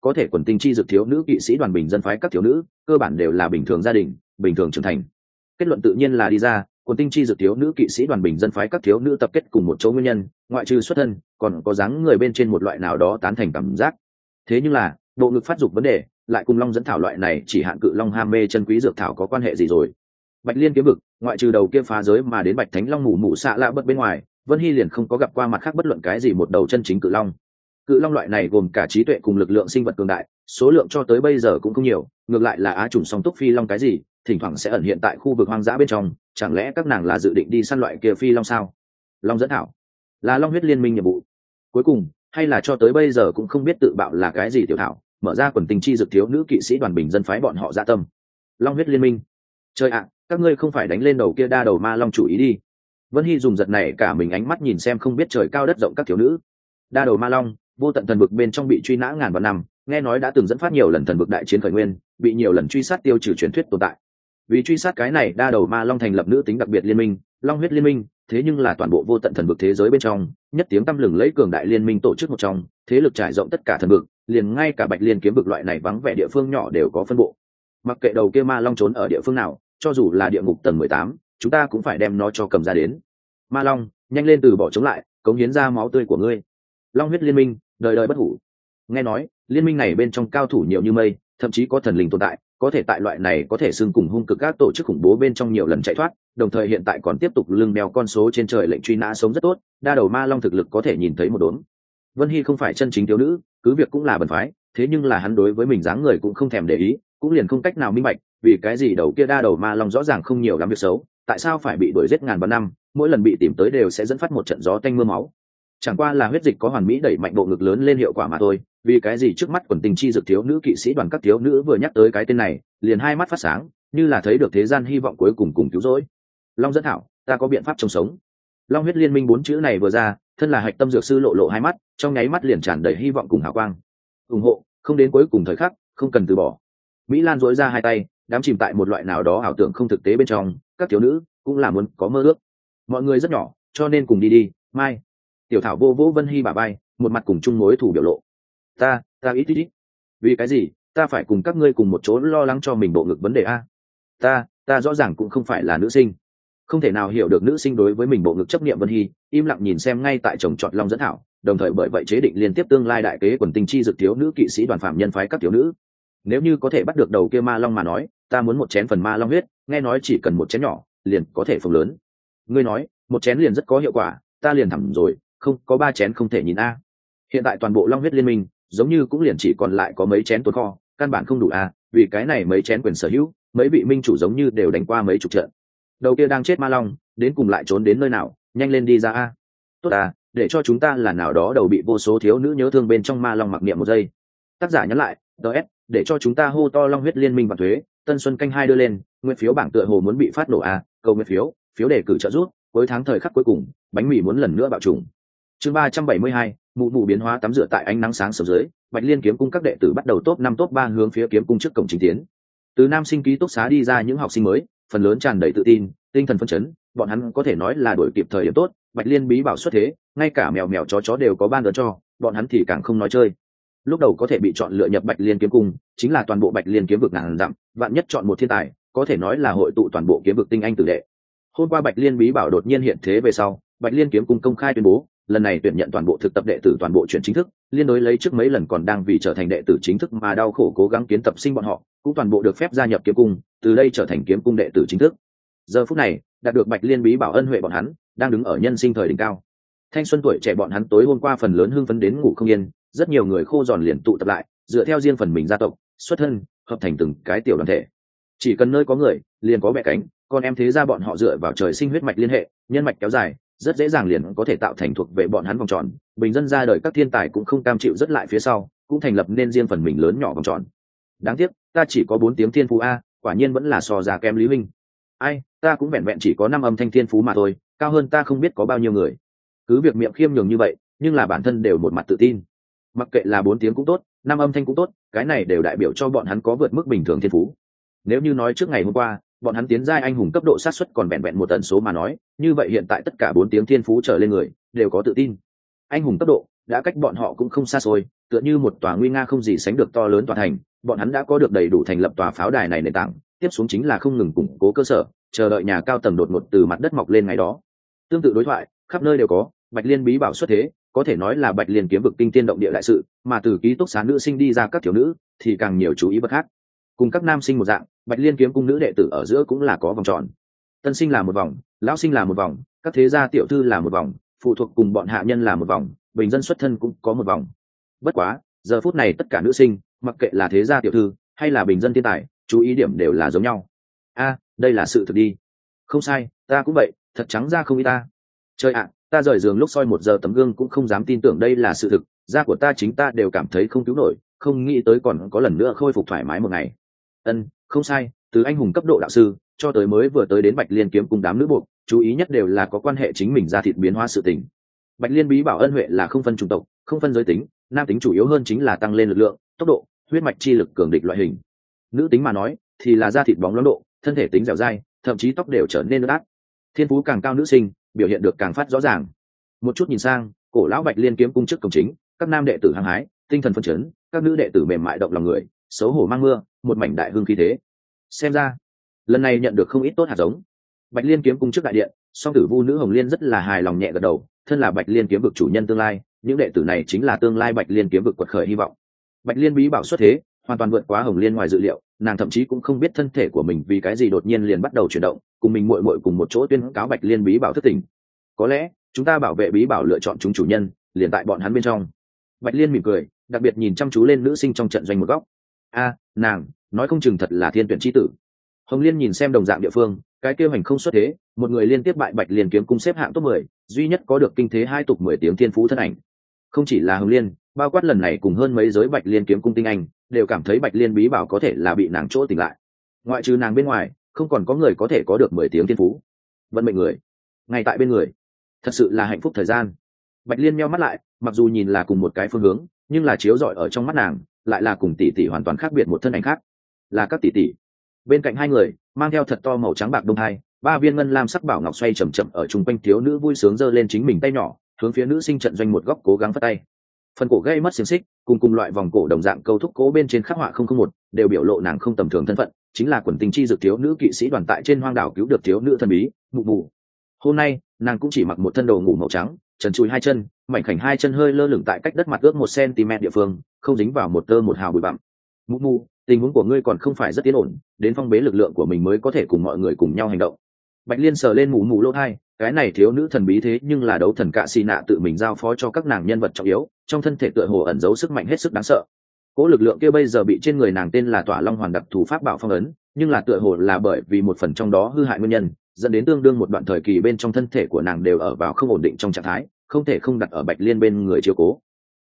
có thể quần tinh chi dược thiếu nữ kỵ sĩ đoàn bình dân phái các thiếu nữ cơ bản đều là bình thường gia đình, bình thường trưởng thành. Kết luận tự nhiên là đi ra, quần tinh chi dược thiếu nữ kỵ sĩ đoàn bình dân phái các thiếu nữ tập kết cùng một chỗ nguyên nhân, ngoại trừ xuất thân, còn có dáng người bên trên một loại nào đó tán thành cảm giác. Thế nhưng là, bộ ngực phát dục vấn đề, lại cùng long dẫn thảo loại này chỉ hạn cự long ham mê chân quý dược thảo có quan hệ gì rồi? Bạch Liên kiếm vực, ngoại trừ đầu kia phá giới mà đến Bạch Thánh Long mù mù xạ lạ bật bên ngoài, Vân Hy liền không có gặp qua mặt khác bất luận cái gì một đầu chân chính cự long. Cự long loại này gồm cả trí tuệ cùng lực lượng sinh vật cường đại, số lượng cho tới bây giờ cũng không nhiều, ngược lại là á trùng song túc phi long cái gì, thỉnh thoảng sẽ ẩn hiện tại khu vực hoang dã bên trong, chẳng lẽ các nàng là dự định đi săn loại kia phi long sao? Long dẫn thảo là long huyết liên minh nhiệm vụ cuối cùng, hay là cho tới bây giờ cũng không biết tự bạo là cái gì tiểu thảo, mở ra quần tình chi dược thiếu nữ kỵ sĩ đoàn bình dân phái bọn họ dạ tâm. Long huyết liên minh, trời ạ, các ngươi không phải đánh lên đầu kia đa đầu ma long chủ ý đi? Vân Hy dùng giật này cả mình ánh mắt nhìn xem không biết trời cao đất rộng các thiếu nữ. Đa đầu ma long, vô tận thần vực bên trong bị truy nã ngàn vạn năm, nghe nói đã từng dẫn phát nhiều lần thần vực đại chiến khởi nguyên, bị nhiều lần truy sát tiêu trừ truyền thuyết tồn tại. Vì truy sát cái này đa đầu ma long thành lập nữ tính đặc biệt liên minh, Long huyết liên minh, thế nhưng là toàn bộ vô tận thần vực thế giới bên trong nhất tiếng tăm lừng lấy cường đại liên minh tổ chức một trong, thế lực trải rộng tất cả thần vực, liền ngay cả Bạch Liên kiếm vực loại này vắng vẻ địa phương nhỏ đều có phân bộ. Mặc kệ đầu kia ma long trốn ở địa phương nào, cho dù là địa ngục tầng 18, chúng ta cũng phải đem nó cho cầm ra đến. Ma long, nhanh lên từ bỏ chống lại, cống hiến ra máu tươi của ngươi. Long huyết liên minh, đời đời bất hủ. Nghe nói liên minh này bên trong cao thủ nhiều như mây, thậm chí có thần linh tồn tại, có thể tại loại này có thể xưng cùng hung cực các tổ chức khủng bố bên trong nhiều lần chạy thoát, đồng thời hiện tại còn tiếp tục lưng đeo con số trên trời lệnh truy nã sống rất tốt, đa đầu ma long thực lực có thể nhìn thấy một đốm. Vân Hy không phải chân chính thiếu nữ, cứ việc cũng là bần phái, thế nhưng là hắn đối với mình dáng người cũng không thèm để ý, cũng liền không cách nào minh bạch, vì cái gì đầu kia đa đầu ma long rõ ràng không nhiều lắm việc xấu, tại sao phải bị đuổi giết ngàn vạn năm, mỗi lần bị tìm tới đều sẽ dẫn phát một trận gió tanh mưa máu. Chẳng qua là huyết dịch có hoàn mỹ đẩy mạnh bộ ngực lớn lên hiệu quả mà thôi, vì cái gì trước mắt quần tình chi dược thiếu nữ kỵ sĩ đoàn các thiếu nữ vừa nhắc tới cái tên này, liền hai mắt phát sáng, như là thấy được thế gian hy vọng cuối cùng cứu rỗi. Long dẫn thảo, ta có biện pháp trông sống. Long huyết liên minh 4 chữ này vừa ra, thân là hạch tâm dược sư lộ lộ hai mắt, trong nháy mắt liền tràn đầy hy vọng cùng hào quang. Ủng hộ, không đến cuối cùng thời khắc, không cần từ bỏ. Mỹ Lan duỗi ra hai tay, đám chìm tại một loại nào đó ảo tưởng không thực tế bên trong, các thiếu nữ cũng là muốn có mơ ước. Mọi người rất nhỏ, cho nên cùng đi đi, mai. Tiểu thảo vô vỗ Vân Hy bả vai, một mặt cùng chung mối thủ biểu lộ. Ta ít. Vì cái gì ta phải cùng các ngươi cùng một chỗ lo lắng cho mình bộ ngực vấn đề a? Ta rõ ràng cũng không phải là nữ sinh, không thể nào hiểu được nữ sinh đối với mình bộ ngực chấp niệm. Vân Hy im lặng nhìn xem ngay tại chồng chọn long dẫn thảo, đồng thời bởi vậy chế định liên tiếp tương lai đại kế quần tinh chi dược thiếu nữ kỵ sĩ đoàn phạm nhân phái các thiếu nữ. Nếu như có thể bắt được đầu kia ma long mà nói, ta muốn một chén phần ma long huyết, nghe nói chỉ cần một chén nhỏ liền có thể phồng lớn. Ngươi nói một chén liền rất có hiệu quả, ta liền thẳng rồi, không có 3 chén không thể nhìn a. Hiện tại toàn bộ long huyết liên minh giống như cũng liền chỉ còn lại có mấy chén tồn kho, căn bản không đủ a, vì cái này mấy chén quyền sở hữu, mấy vị minh chủ giống như đều đánh qua mấy chục trận. Đầu kia đang chết ma long, đến cùng lại trốn đến nơi nào, nhanh lên đi ra a. Tốt à, để cho chúng ta là nào đó đầu bị vô số thiếu nữ nhớ thương bên trong ma long mặc niệm một giây. Tác giả nhắn lại, DS, để cho chúng ta hô to long huyết liên minh và thuế, tân xuân canh 2 đưa lên, nguyên phiếu bảng tựa hồ muốn bị phát nổ a, cầu nguyên phiếu, phiếu đề cử trợ giúp, cuối tháng thời khắc cuối cùng, bánh mì muốn lần nữa bạo trùng. Chương 372, mụ mụ biến hóa tắm rửa tại ánh nắng sáng sớm dưới, Bạch Liên kiếm cung các đệ tử bắt đầu top 5 top 3 hướng phía kiếm cung trước cổng chính tiến. Từ nam sinh ký túc xá đi ra những học sinh mới, phần lớn tràn đầy tự tin, tinh thần phấn chấn, bọn hắn có thể nói là đuổi kịp thời điểm tốt, Bạch Liên bí bảo xuất thế, ngay cả mèo mèo chó chó đều có ban ơn cho, bọn hắn thì càng không nói chơi. Lúc đầu có thể bị chọn lựa nhập Bạch Liên kiếm cung, chính là toàn bộ Bạch Liên kiếm vực ngàn dặm, vạn nhất chọn một thiên tài, có thể nói là hội tụ toàn bộ kiếm vực tinh anh tử đệ. Hôm qua Bạch Liên bí bảo đột nhiên hiện thế về sau, Bạch Liên kiếm cung công khai tuyên bố, lần này tuyển nhận toàn bộ thực tập đệ tử toàn bộ chuyển chính thức, liên đối lấy trước mấy lần còn đang vì trở thành đệ tử chính thức mà đau khổ cố gắng kiến tập sinh bọn họ, cũng toàn bộ được phép gia nhập kiếm cung, từ đây trở thành kiếm cung đệ tử chính thức. Giờ phút này, đạt được Bạch Liên bí bảo ân huệ bọn hắn, đang đứng ở nhân sinh thời đỉnh cao. Thanh xuân tuổi trẻ bọn hắn tối hôm qua phần lớn hưng phấn đến ngủ không yên, rất nhiều người khô giòn liền tụ tập lại, dựa theo riêng phần mình gia tộc, xuất thân, hợp thành từng cái tiểu đoàn thể. Chỉ cần nơi có người, liền có bẻ cánh, con em thế ra bọn họ dựa vào trời sinh huyết mạch liên hệ, nhân mạch kéo dài, rất dễ dàng liền có thể tạo thành thuộc về bọn hắn vòng tròn. Bình dân ra đời các thiên tài cũng không cam chịu rất lại phía sau, cũng thành lập nên riêng phần mình lớn nhỏ vòng tròn. Đáng tiếc, ta chỉ có 4 tiếng thiên phú a, quả nhiên vẫn là so già kém Lý Minh. Ai, ta cũng vẹn vẹn chỉ có 5 âm thanh thiên phú mà thôi, cao hơn ta không biết có bao nhiêu người. Cứ việc miệng khiêm nhường như vậy, nhưng là bản thân đều một mặt tự tin. Mặc kệ là 4 tiếng cũng tốt, 5 âm thanh cũng tốt, cái này đều đại biểu cho bọn hắn có vượt mức bình thường thiên phú. Nếu như nói trước ngày hôm qua, bọn hắn tiến giai anh hùng cấp độ sát suất còn vẹn vẹn một tần số mà nói, như vậy hiện tại tất cả 4 tiếng thiên phú trở lên người đều có tự tin. Anh hùng cấp độ đã cách bọn họ cũng không xa xôi, tựa như một tòa nguy nga không gì sánh được to lớn tòa thành. Bọn hắn đã có được đầy đủ thành lập tòa pháo đài này nền tảng, tiếp xuống chính là không ngừng củng cố cơ sở, chờ đợi nhà cao tầng đột ngột từ mặt đất mọc lên ngày đó. Tương tự đối thoại khắp nơi đều có. Bạch Liên bí bảo xuất thế, có thể nói là Bạch Liên kiếm vực kinh thiên động địa đại sự, mà từ ký túc xá nữ sinh đi ra các thiếu nữ thì càng nhiều chú ý bất khác. Cùng các nam sinh một dạng, Bạch Liên kiếm cung nữ đệ tử ở giữa cũng là có vòng tròn. Tân sinh là một vòng, lão sinh là một vòng, các thế gia tiểu thư là một vòng, phụ thuộc cùng bọn hạ nhân là một vòng, bình dân xuất thân cũng có một vòng. Bất quá, giờ phút này tất cả nữ sinh, mặc kệ là thế gia tiểu thư hay là bình dân thiên tài, chú ý điểm đều là giống nhau. Đây là sự thực đi. Không sai, ta cũng vậy, thật trắng ra không ý ta. Trời ạ, ta rời giường lúc soi 1 giờ tấm gương cũng không dám tin tưởng đây là sự thực, da của ta chính ta đều cảm thấy không cứu nổi, không nghĩ tới còn có lần nữa khôi phục thoải mái một ngày. Không sai, từ anh hùng cấp độ đạo sư cho tới mới vừa tới đến Bạch Liên kiếm cùng đám nữ buộc, chú ý nhất đều là có quan hệ chính mình ra thịt biến hóa sự tình. Bạch Liên bí bảo ân huệ là không phân chủng tộc, không phân giới tính, nam tính chủ yếu hơn chính là tăng lên lực lượng, tốc độ, huyết mạch chi lực cường địch loại hình. Nữ tính mà nói thì là da thịt bóng loáng độ, thân thể tính dẻo dai, thậm chí tóc đều trở nên ướt át. Thiên phú càng cao nữ sinh biểu hiện được càng phát rõ ràng. Một chút nhìn sang, cổ lão Bạch Liên kiếm cung trước cổng chính, các nam đệ tử hăng hái, tinh thần phấn chấn, các nữ đệ tử mềm mại động lòng người, xấu hổ mang mưa, một mảnh đại hương khí thế. Xem ra lần này nhận được không ít tốt hạt giống. Bạch Liên kiếm cung trước đại điện, song tử vu nữ Hồng Liên rất là hài lòng nhẹ gật đầu, thân là Bạch Liên kiếm vực chủ nhân tương lai, những đệ tử này chính là tương lai Bạch Liên kiếm vực quật khởi hy vọng. Bạch Liên bí bảo xuất thế, hoàn toàn vượt quá Hồng Liên ngoài dự liệu, nàng thậm chí cũng không biết thân thể của mình vì cái gì đột nhiên liền bắt đầu chuyển động, cùng mình muội muội cùng một chỗ tuyên cáo Bạch Liên bí bảo thức tỉnh. Có lẽ chúng ta bảo vệ bí bảo lựa chọn chúng chủ nhân, liền tại bọn hắn bên trong. Bạch Liên mỉm cười, đặc biệt nhìn chăm chú lên nữ sinh trong trận doanh một góc. Nàng nói không chừng thật là thiên tuyển chi tử. Hồng Liên nhìn xem đồng dạng địa phương, cái kêu hành không xuất thế, một người liên tiếp bại Bạch Liên kiếm cung xếp hạng top 10, duy nhất có được kinh thế 2 tục 10 tiếng thiên phú thân ảnh. Không chỉ là Hồng Liên, bao quát lần này cùng hơn mấy giới Bạch Liên kiếm cung tinh anh, đều cảm thấy Bạch Liên bí bảo có thể là bị nàng chỗ tỉnh lại. Ngoại trừ nàng bên ngoài, không còn có người có thể có được 10 tiếng thiên phú. Vận mệnh người, ngay tại bên người, thật sự là hạnh phúc thời gian. Bạch Liên nheo mắt lại, mặc dù nhìn là cùng một cái phương hướng, nhưng là chiếu rọi ở trong mắt nàng, lại là cùng tỷ tỷ hoàn toàn khác biệt một thân ảnh khác, là các tỷ tỷ. Bên cạnh hai người, mang theo thật to màu trắng bạc đông hai, 3 viên ngân lam sắc bảo ngọc xoay chậm chậm ở trung quanh thiếu nữ vui sướng giơ lên chính mình tay nhỏ, hướng phía nữ sinh trận doanh một góc cố gắng phất tay. Phần cổ gây mất xiềng xích, cùng loại vòng cổ đồng dạng câu thúc cố bên trên khắc họa 001, đều biểu lộ nàng không tầm thường thân phận, chính là quần tình chi dược thiếu nữ kỵ sĩ đoàn tại trên hoang đảo cứu được thiếu nữ thần bí, Mụ Mụ. Hôm nay, nàng cũng chỉ mặc một thân đồ ngủ màu trắng, trần trụi 2 chân, mảnh khảnh 2 chân hơi lơ lửng tại cách đất mặt ước 1 cm địa phương, không dính vào một tơ một hào bụi bặm. Mụ Mụ, tình huống của ngươi còn không phải rất yên ổn, đến phong bế lực lượng của mình mới có thể cùng mọi người cùng nhau hành động. Bạch Liên sờ lên Mụ Mụ lỗ tai, cái này thiếu nữ thần bí thế nhưng là đấu thần cạ xì nạ tự mình giao phó cho các nàng nhân vật trọng yếu, trong thân thể tựa hồ ẩn giấu sức mạnh hết sức đáng sợ. Cố lực lượng kia bây giờ bị trên người nàng tên là Tỏa Long Hoàn đặc thù pháp bảo phong ấn, nhưng là tựa hồ là bởi vì một phần trong đó hư hại nguyên nhân, dẫn đến tương đương một đoạn thời kỳ bên trong thân thể của nàng đều ở vào không ổn định trong trạng thái, không thể không đặt ở Bạch Liên bên người chiếu cố.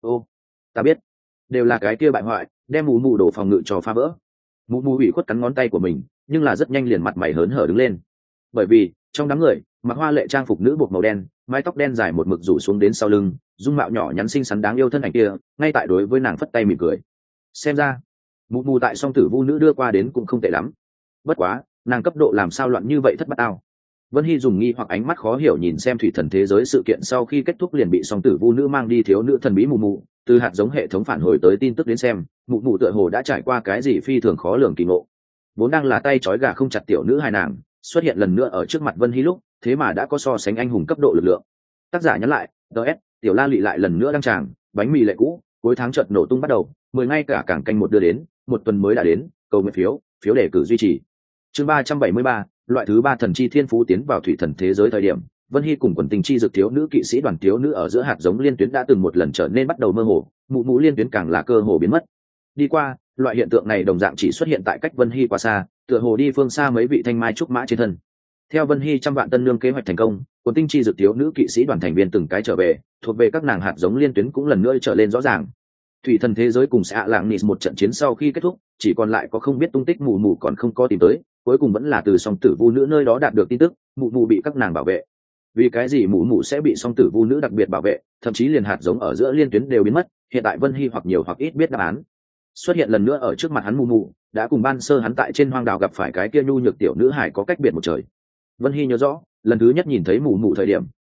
Ta biết, đều là cái kia bại hoại, đem Mụ Mụ đổ phòng ngự cho phá vỡ. Mụ Mụ ủy khuất cắn ngón tay của mình, nhưng là rất nhanh liền mặt mày hớn hở đứng lên, bởi vì trong đám người, mặc hoa lệ trang phục nữ buộc màu đen, mái tóc đen dài một mực rủ xuống đến sau lưng, dung mạo nhỏ nhắn xinh xắn đáng yêu thân ảnh kia, ngay tại đối với nàng phất tay mỉm cười. Xem ra, Mụ Mụ tại song tử vu nữ đưa qua đến cũng không tệ lắm. Bất quá, nàng cấp độ làm sao loạn như vậy thất bát ao. Vân Hy dùng nghi hoặc ánh mắt khó hiểu nhìn xem thủy thần thế giới sự kiện sau khi kết thúc liền bị song tử vu nữ mang đi thiếu nữ thần bí Mụ Mụ, từ hạt giống hệ thống phản hồi tới tin tức đến xem, Mụ Mụ tựa hồ đã trải qua cái gì phi thường khó lường kỳ ngộ. Vốn đang là tay trói gà không chặt tiểu nữ hài nàng, xuất hiện lần nữa ở trước mặt Vân Hy lúc, thế mà đã có so sánh anh hùng cấp độ lực lượng. Tác giả nhắn lại, DS, tiểu La lị lại lần nữa đăng tràng, bánh mì lệ cũ, cuối tháng chợt nổ tung bắt đầu, 10 ngay cả cảng canh một đưa đến, một tuần mới đã đến, cầu nguyện phiếu đề cử duy trì. Chương 373, loại thứ 3 thần chi thiên phú tiến vào thủy thần thế giới thời điểm, Vân Hy cùng quần tình chi dược thiếu nữ kỵ sĩ đoàn thiếu nữ ở giữa hạt giống liên tuyến đã từng một lần trở nên bắt đầu mơ hồ, Mụ Mụ liên tuyến càng là cơ hồ biến mất. Đi qua, loại hiện tượng này đồng dạng chỉ xuất hiện tại cách Vân Hy quá xa, tựa hồ đi phương xa mấy vị thanh mai trúc mã trên thân. Theo Vân Hy trăm vạn tân lương kế hoạch thành công, quần tinh chi dược thiếu nữ kỵ sĩ đoàn thành viên từng cái trở về, thuộc về các nàng hạt giống liên tuyến cũng lần nữa trở lên rõ ràng. Thủy thần thế giới cùng xã lạng nịt một trận chiến sau khi kết thúc, chỉ còn lại có không biết tung tích Mụ Mụ còn không có tìm tới, cuối cùng vẫn là từ song tử vu nữ nơi đó đạt được tin tức, Mụ Mụ bị các nàng bảo vệ. Vì cái gì Mụ Mụ sẽ bị song tử vu nữ đặc biệt bảo vệ, thậm chí liền hạt giống ở giữa liên tuyến đều biến mất, hiện tại Vân Hy hoặc nhiều hoặc ít biết đáp án. Xuất hiện lần nữa ở trước mặt hắn Mụ Mụ, đã cùng ban sơ hắn tại trên hoang đảo gặp phải cái kia nhu nhược tiểu nữ hải có cách biệt một trời. Vân Hy nhớ rõ, lần thứ nhất nhìn thấy Mụ Mụ thời điểm,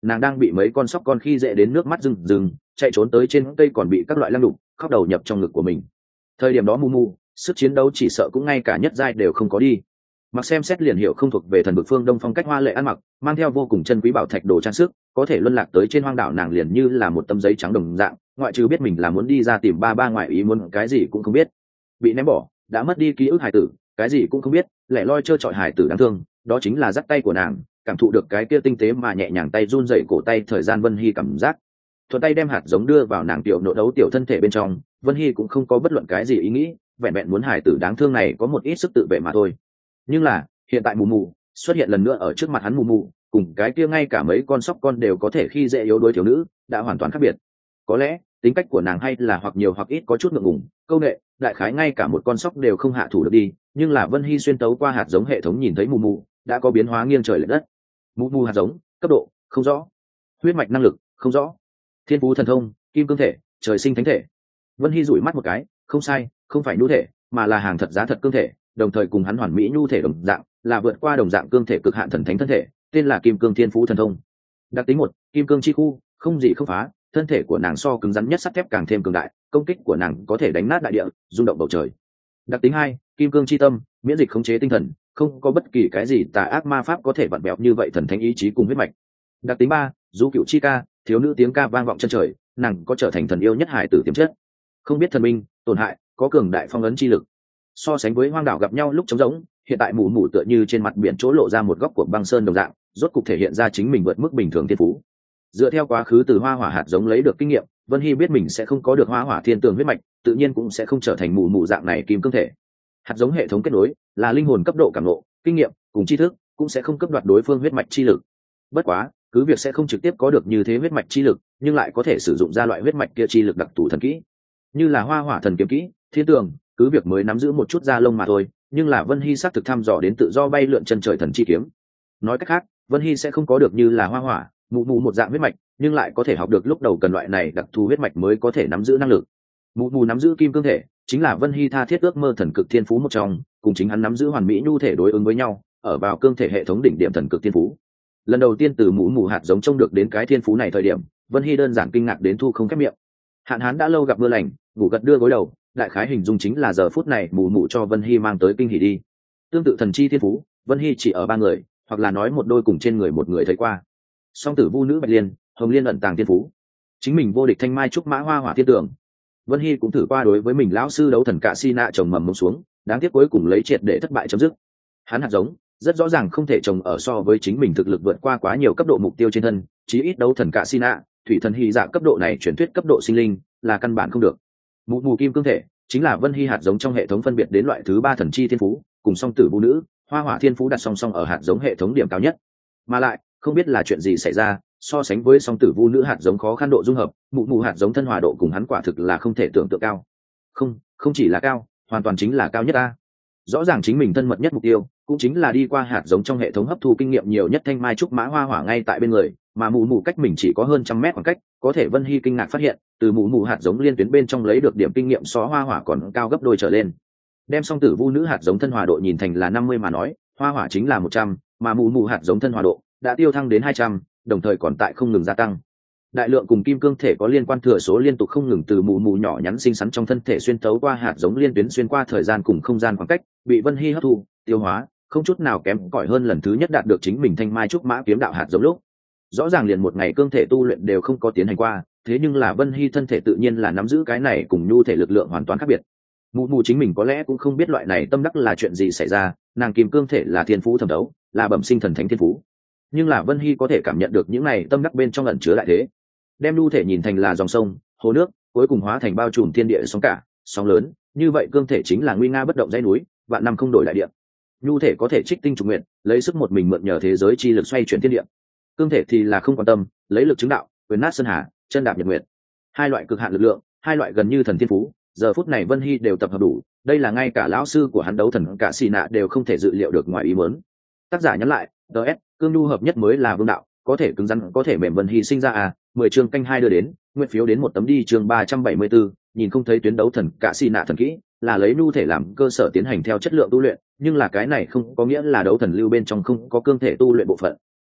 nàng đang bị mấy con sóc con khi dễ đến nước mắt rừng rừng, chạy trốn tới trên cây còn bị các loại lăng đục khóc đầu nhập trong ngực của mình. Thời điểm đó Mumu sức chiến đấu chỉ sợ cũng ngay cả nhất giai đều không có đi. Mặc xem xét liền hiểu không thuộc về thần vực phương Đông phong cách hoa lệ ăn mặc, mang theo vô cùng chân quý bảo thạch đồ trang sức, có thể luân lạc tới trên hoang đảo nàng liền như là một tấm giấy trắng đồng dạng, ngoại trừ biết mình là muốn đi ra tìm ba ngoại ý muốn cái gì cũng không biết. Bị ném bỏ, đã mất đi ký ức hải tử, cái gì cũng không biết, lẻ loi trơ trọi hải tử đáng thương, đó chính là dắt tay của nàng, cảm thụ được cái kia tinh tế mà nhẹ nhàng tay run rẩy cổ tay thời gian Vân Hy cảm giác. Thuận tay đem hạt giống đưa vào nàng tiểu nộ đấu tiểu thân thể bên trong, Vân Hy cũng không có bất luận cái gì ý nghĩ, vẹn vẹn muốn hải tử đáng thương này có một ít sức tự vệ mà thôi. Nhưng là hiện tại Mumu xuất hiện lần nữa ở trước mặt hắn, Mumu cùng cái kia ngay cả mấy con sóc con đều có thể khi dễ yếu đuối thiếu nữ đã hoàn toàn khác biệt. Có lẽ tính cách của nàng hay là hoặc nhiều hoặc ít có chút ngượng ngùng câu nệ, đại khái ngay cả một con sóc đều không hạ thủ được đi. Nhưng là Vân Hy xuyên tấu qua hạt giống hệ thống nhìn thấy Mumu đã có biến hóa nghiêng trời lệch đất. Mumu hạt giống cấp độ không rõ, huyết mạch năng lực không rõ, thiên phú thần thông kim cương thể trời sinh thánh thể. Vân Hy dụi mắt một cái, không sai, không phải nhu thể mà là hàng thật giá thật cương thể, đồng thời cùng hắn hoàn mỹ nhu thể đồng dạng, là vượt qua đồng dạng cương thể cực hạn thần thánh thân thể, tên là kim cương thiên phú thần thông. Đặc tính 1, kim cương chi khu, không gì không phá, thân thể của nàng so cứng rắn nhất sắt thép càng thêm cường đại, công kích của nàng có thể đánh nát đại địa, rung động bầu trời. Đặc tính 2, kim cương chi tâm, miễn dịch khống chế tinh thần, không có bất kỳ cái gì tà ác ma pháp có thể vặn bẹo như vậy thần thánh ý chí cùng huyết mạch. Đặc tính 3, du cựu chi ca, thiếu nữ tiếng ca vang vọng chân trời, nàng có trở thành thần yêu nhất hải tử tiềm chất. Không biết thần minh tổn hại, có cường đại phong ấn chi lực. So sánh với hoang đảo gặp nhau lúc trống rỗng, hiện tại Mumu tựa như trên mặt biển chỗ lộ ra một góc của băng sơn đồng dạng, rốt cục thể hiện ra chính mình vượt mức bình thường thiên phú. Dựa theo quá khứ từ hoa hỏa hạt giống lấy được kinh nghiệm, Vân Hy biết mình sẽ không có được hoa hỏa thiên tường huyết mạch, tự nhiên cũng sẽ không trở thành Mumu dạng này kim cương thể. Hạt giống hệ thống kết nối là linh hồn cấp độ cảm ngộ, kinh nghiệm cùng tri thức, cũng sẽ không cấp đoạt đối phương huyết mạch chi lực. Bất quá, cứ việc sẽ không trực tiếp có được như thế huyết mạch chi lực, nhưng lại có thể sử dụng ra loại huyết mạch kia chi lực đặc thù thần kỹ, như là hoa hỏa thần kiếm kỹ, thiên tường, cứ việc mới nắm giữ một chút da lông mà thôi, nhưng là Vân Hy xác thực thăm dò đến tự do bay lượn chân trời thần chi kiếm. Nói cách khác, Vân Hy sẽ không có được như là hoa hỏa, Mumu một dạng huyết mạch, nhưng lại có thể học được lúc đầu cần loại này đặc thù huyết mạch mới có thể nắm giữ năng lực. Mumu nắm giữ kim cương thể, chính là Vân Hy tha thiết ước mơ thần cực thiên phú một trong, cùng chính hắn nắm giữ hoàn mỹ nhu thể đối ứng với nhau, ở vào cương thể hệ thống đỉnh điểm thần cực thiên phú. Lần đầu tiên từ Mumu hạt giống trông được đến cái thiên phú này thời điểm, Vân Hy đơn giản kinh ngạc đến thu không khép miệng. Hạn hán đã lâu gặp mưa lành, ngủ gật đưa gối đầu, đại khái hình dung chính là giờ phút này Mumu cho Vân Hy mang tới kinh hỉ đi. Tương tự thần chi thiên phú, Vân Hy chỉ ở 3 người, hoặc là nói một đôi cùng trên người một người thấy qua. Song tử vu nữ Bạch Liên, Hồng Liên ẩn tàng thiên phú, chính mình vô địch thanh mai trúc mã hoa hỏa thiên tường. Vân Hy cũng thử qua đối với mình lão sư đấu thần cạ si nạ trồng mầm mông xuống, đáng tiếc cuối cùng lấy triệt để thất bại chấm dứt. Hắn hạt giống rất rõ ràng không thể trồng ở so với chính mình thực lực vượt qua quá nhiều cấp độ mục tiêu trên thân, chí ít đấu thần cạ si nạ, thủy thần hy dạ cấp độ này truyền thuyết cấp độ sinh linh là căn bản không được. Mù kim cương thể chính là Vân Hy hạt giống trong hệ thống phân biệt đến loại thứ 3 thần chi thiên phú, cùng song tử vu nữ hoa hỏa thiên phú đặt song song ở hạt giống hệ thống điểm cao nhất. Mà lại không biết là chuyện gì xảy ra, so sánh với song tử vu nữ hạt giống khó khăn độ dung hợp, mù hạt giống thân hòa độ cùng hắn quả thực là không thể tưởng tượng cao. Không chỉ là cao, hoàn toàn chính là cao nhất ta. Rõ ràng chính mình thân mật nhất mục tiêu cũng chính là đi qua hạt giống trong hệ thống hấp thu kinh nghiệm nhiều nhất thanh mai trúc mã hoa hỏa ngay tại bên người, mà mù cách mình chỉ có hơn 100 mét khoảng cách, có thể Vân Hy kinh ngạc phát hiện từ mù hạt giống liên tuyến bên trong lấy được điểm kinh nghiệm so hoa hỏa còn cao gấp đôi trở lên. Đem song tử vu nữ hạt giống thân hòa độ nhìn thành là 50 mà nói, hoa hỏa chính là 100, mà mù hạt giống thân hòa độ đã tiêu thăng đến 200, đồng thời còn tại không ngừng gia tăng. Đại lượng cùng kim cương thể có liên quan thừa số liên tục không ngừng từ mù nhỏ nhắn xinh xắn trong thân thể xuyên tấu qua hạt giống liên tuyến xuyên qua thời gian cùng không gian khoảng cách, bị Vân Hy hấp thu, tiêu hóa, không chút nào kém cỏi hơn lần thứ nhất đạt được chính mình thanh mai trúc mã kiếm đạo hạt giống lúc. Rõ ràng liền một ngày cương thể tu luyện đều không có tiến hành qua, thế nhưng là Vân Hy thân thể tự nhiên là nắm giữ cái này cùng nhu thể lực lượng hoàn toàn khác biệt. Mù chính mình có lẽ cũng không biết loại này tâm đắc là chuyện gì xảy ra, nàng kim cương thể là thiên phú thẩm đấu, là bẩm sinh thần thánh thiên phú. Nhưng là Vân Hy có thể cảm nhận được những này tâm đắc bên trong ẩn chứa đại thế. Đem nhu thể nhìn thành là dòng sông, hồ nước, cuối cùng hóa thành bao trùm thiên địa sóng cả, sóng lớn, như vậy cương thể chính là nguy nga bất động dãy núi, vạn năm không đổi đại địa. Nhu thể có thể trích tinh trùng nguyện, lấy sức một mình mượn nhờ thế giới chi lực xoay chuyển thiên địa. Cương thể thì là không quan tâm, lấy lực chứng đạo, quyền nát sơn hà, chân đạp nhật nguyện. Hai loại cực hạn lực lượng, hai loại gần như thần thiên phú, giờ phút này Vân Hy đều tập hợp đủ, đây là ngay cả lão sư của hắn đấu thần cả xì nạ đều không thể dự liệu được ngoài ý muốn. Tác giả nhắn lại, DS, cương nhu hợp nhất mới là vương đạo, có thể cứng rắn có thể mềm. Vân Hy sinh ra à, 10 chương canh 2 đưa đến, nguyện phiếu đến một tấm đi. Chương 374, nhìn không thấy tuyến đấu thần cả xì nạ thần kỹ, là lấy nhu thể làm cơ sở tiến hành theo chất lượng tu luyện, nhưng là cái này không có nghĩa là đấu thần lưu bên trong không có cương thể tu luyện bộ phận.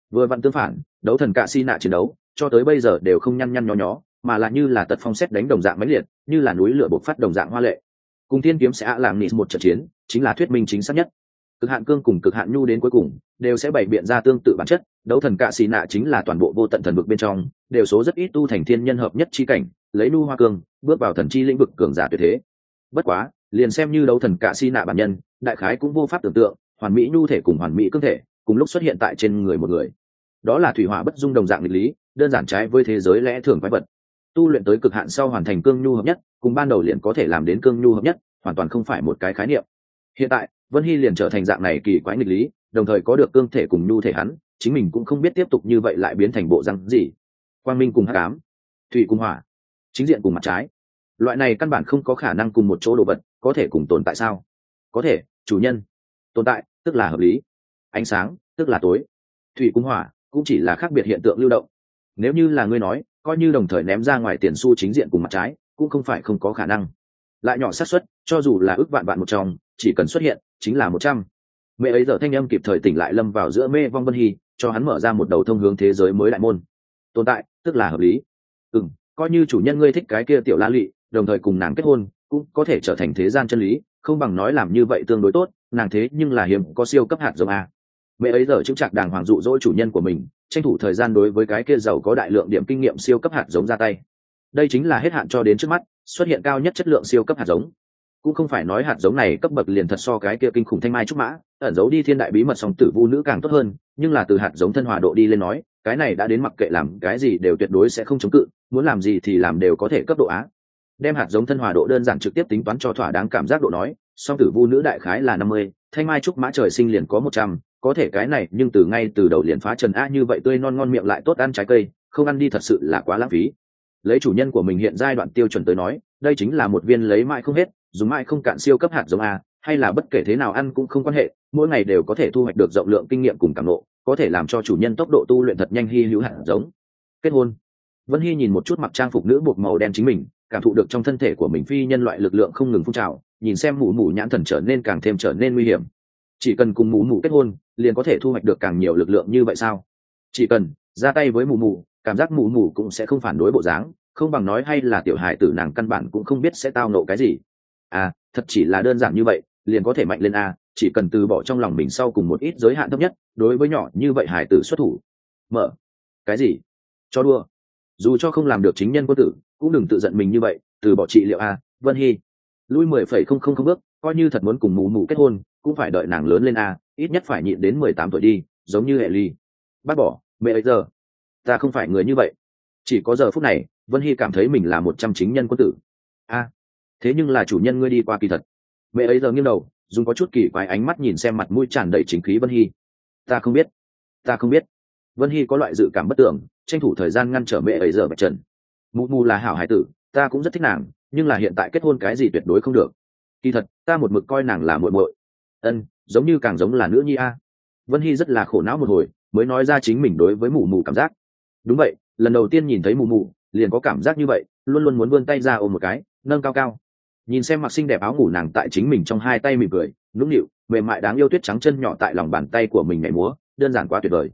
Vừa vặn tương phản, đấu thần cạ si nạ chiến đấu cho tới bây giờ đều không nhăn nhăn nhó nhó, mà là như là tật phong xét đánh đồng dạng mãnh liệt, như là núi lửa bộc phát đồng dạng hoa lệ. Cùng thiên kiếm sẽ làm nịt một trận chiến chính là thuyết minh chính xác nhất. Cực hạn cương cùng cực hạn nhu đến cuối cùng đều sẽ bày biện ra tương tự bản chất. Đấu thần cạ xì nạ chính là toàn bộ vô tận thần vực bên trong đều số rất ít tu thành thiên nhân hợp nhất chi cảnh, lấy nu hoa cương bước vào thần chi lĩnh vực cường giả tuyệt thế. Bất quá liền xem như đấu thần cạ xì nạ bản nhân, đại khái cũng vô pháp tưởng tượng hoàn mỹ nhu thể cùng hoàn mỹ cương thể cùng lúc xuất hiện tại trên người một người. Đó là thủy hỏa bất dung đồng dạng nghịch lý, đơn giản trái với thế giới lẽ thường quái vật. Tu luyện tới cực hạn sau hoàn thành cương nhu hợp nhất, cùng ban đầu liền có thể làm đến cương nhu hợp nhất, hoàn toàn không phải một cái khái niệm. Hiện tại Vân Hy liền trở thành dạng này kỳ quái nghịch lý, đồng thời có được cương thể cùng nhu thể hắn, chính mình cũng không biết tiếp tục như vậy lại biến thành bộ răng gì. Quang minh cùng hắc ám, thủy cùng hỏa, chính diện cùng mặt trái, loại này căn bản không có khả năng cùng một chỗ đồ vật có thể cùng tồn tại sao? Có thể, chủ nhân. Tồn tại tức là hợp lý, ánh sáng tức là tối, thủy cùng hỏa cũng chỉ là khác biệt hiện tượng lưu động. Nếu như là ngươi nói, coi như đồng thời ném ra ngoài tiền xu chính diện cùng mặt trái cũng không phải không có khả năng. Lại nhỏ xác suất, cho dù là ước vạn vạn một trong, chỉ cần xuất hiện chính là 100. Mẹ ấy giờ thanh âm kịp thời tỉnh lại lâm vào giữa mê vong Vân Hy, cho hắn mở ra một đầu thông hướng thế giới mới đại môn. Tồn tại tức là hợp lý. Coi như chủ nhân ngươi thích cái kia tiểu la lị, đồng thời cùng nàng kết hôn cũng có thể trở thành thế gian chân lý, không bằng nói làm như vậy tương đối tốt, nàng thế nhưng là hiếm có siêu cấp hạt giống a. Mẹ ấy giờ chứng chặt đàng hoàng dụ dỗ chủ nhân của mình, tranh thủ thời gian đối với cái kia giàu có đại lượng điểm kinh nghiệm siêu cấp hạt giống ra tay. Đây chính là hết hạn cho đến trước mắt xuất hiện cao nhất chất lượng siêu cấp hạt giống. Cũng không phải nói hạt giống này cấp bậc liền thật so cái kia kinh khủng thanh mai trúc mã ẩn giấu đi thiên đại bí mật song tử vu nữ càng tốt hơn, nhưng là từ hạt giống thân hòa độ đi lên nói, cái này đã đến mặc kệ làm cái gì đều tuyệt đối sẽ không chống cự, muốn làm gì thì làm đều có thể cấp độ á. Đem hạt giống thân hòa độ đơn giản trực tiếp tính toán cho thỏa đáng cảm giác độ nói, song tử vu nữ đại khái là 50, thanh mai trúc mã trời sinh liền có 100, có thể cái này nhưng từ ngay từ đầu liền phá trần a, như vậy tươi non ngon miệng lại tốt ăn trái cây, không ăn đi thật sự là quá lãng phí. Lấy chủ nhân của mình hiện giai đoạn tiêu chuẩn tới nói, đây chính là một viên lấy mãi không hết, dùng mãi không cạn siêu cấp hạt giống a, hay là bất kể thế nào ăn cũng không quan hệ, mỗi ngày đều có thể thu hoạch được rộng lượng kinh nghiệm cùng cảm ngộ, có thể làm cho chủ nhân tốc độ tu luyện thật nhanh hy hữu hạt giống. Kết hôn. Vân Hy nhìn một chút mặc trang phục nữ buộc màu đen chính mình, cảm thụ được trong thân thể của mình phi nhân loại lực lượng không ngừng phun trào, nhìn xem mụ mụ nhãn thần trở nên càng thêm trở nên nguy hiểm. Chỉ cần cùng mụ mụ kết hôn, liền có thể thu hoạch được càng nhiều lực lượng như vậy sao? Chỉ cần ra tay với mụ mụ, cảm giác mụ mụ cũng sẽ không phản đối bộ dáng, không bằng nói hay là tiểu hài tử nàng căn bản cũng không biết sẽ tao nộ cái gì. À, thật chỉ là đơn giản như vậy, liền có thể mạnh lên a, chỉ cần từ bỏ trong lòng mình sau cùng một ít giới hạn thấp nhất, đối với nhỏ như vậy hài tử xuất thủ. Mở. Cái gì? Cho đùa. Dù cho không làm được chính nhân quân tử, cũng đừng tự giận mình như vậy, từ bỏ trị liệu a, Vân Hy. Lui 10,000 bước, coi như thật muốn cùng mụ mụ kết hôn, cũng phải đợi nàng lớn lên a, ít nhất phải nhịn đến 18 tuổi đi, giống như hệ ly. Bác bỏ, mẹ ấy giờ. Ta không phải người như vậy. Chỉ có giờ phút này, Vân Hy cảm thấy mình là 100 chính nhân quân tử. A, thế nhưng là chủ nhân ngươi đi qua kỳ thật. Mẹ ấy giờ nghiêng đầu, dùng có chút kỳ quái ánh mắt nhìn xem mặt mũi tràn đầy chính khí Vân Hy. Ta không biết. Ta không biết. Vân Hy có loại dự cảm bất tưởng, tranh thủ thời gian ngăn trở mẹ ấy giờ bạch trần. Mụ mụ là hảo hải tử, ta cũng rất thích nàng, nhưng là hiện tại kết hôn cái gì tuyệt đối không được. Kỳ thật, ta một mực coi nàng là muội muội. Giống như càng giống là nữ nhi a. Vân Hy rất là khổ não một hồi, mới nói ra chính mình đối với mụ mụ cảm giác. Đúng vậy, lần đầu tiên nhìn thấy mụ mụ, liền có cảm giác như vậy, luôn luôn muốn vươn tay ra ôm một cái, nâng cao cao. Nhìn xem mặc xinh đẹp áo ngủ nàng tại chính mình trong hai tay mỉm cười, nũng nịu, mềm mại đáng yêu tuyết trắng chân nhỏ tại lòng bàn tay của mình nhảy múa, đơn giản quá tuyệt vời.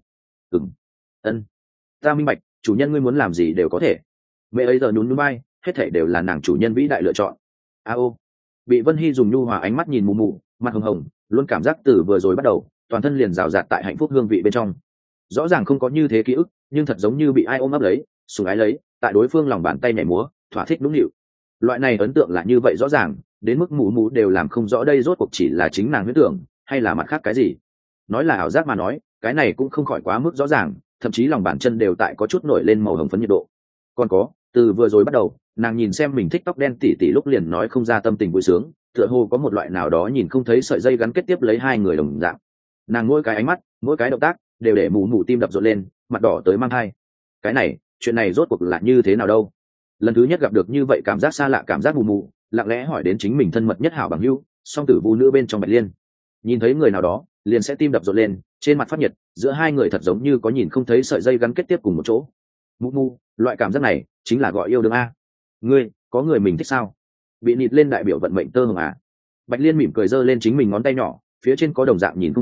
Ta minh bạch, chủ nhân ngươi muốn làm gì đều có thể. Mẹ ấy giờ nhún nhún vai, hết thảy đều là nàng chủ nhân vĩ đại lựa chọn. Bị Vân Hy dùng nhu hòa ánh mắt nhìn mù mù, mặt hồng hồng, luôn cảm giác từ vừa rồi bắt đầu, toàn thân liền rào rạt tại hạnh phúc hương vị bên trong. Rõ ràng không có như thế ký ức, nhưng thật giống như bị ai ôm ấp lấy, sủng ái lấy, tại đối phương lòng bàn tay nhảy múa, thỏa thích đúng nịu. Loại này ấn tượng là như vậy rõ ràng, đến mức mù mù đều làm không rõ đây rốt cuộc chỉ là chính nàng huyễn tưởng, hay là mặt khác cái gì. Nói là ảo giác mà nói, cái này cũng không khỏi quá mức rõ ràng, thậm chí lòng bàn chân đều tại có chút nổi lên màu hồng phấn nhiệt độ. Còn có, từ vừa rồi bắt đầu, nàng nhìn xem mình thích tóc đen tỉ tỉ lúc liền nói không ra tâm tình vui sướng, tựa hồ có một loại nào đó nhìn không thấy sợi dây gắn kết tiếp lấy hai người đồng dạng. Nàng mỗi cái ánh mắt, mỗi cái động tác đều để mù mù tim đập rộn lên, mặt đỏ tới mang thai. Cái này, chuyện này rốt cuộc là như thế nào đâu? Lần thứ nhất gặp được như vậy cảm giác xa lạ, cảm giác mù mù, lặng lẽ hỏi đến chính mình thân mật nhất hảo bằng hữu, song tử vu nữ bên trong Bạch Liên. Nhìn thấy người nào đó, liền sẽ tim đập rộn lên, trên mặt phát nhiệt, giữa hai người thật giống như có nhìn không thấy sợi dây gắn kết tiếp cùng một chỗ. Mù mù, loại cảm giác này chính là gọi yêu đương a. Ngươi có người mình thích sao? Bị nịt lên đại biểu vận mệnh tơ hồng à? Bạch Liên mỉm cười giơ lên chính mình ngón tay nhỏ, phía trên có đồng dạng nhìn không thấy,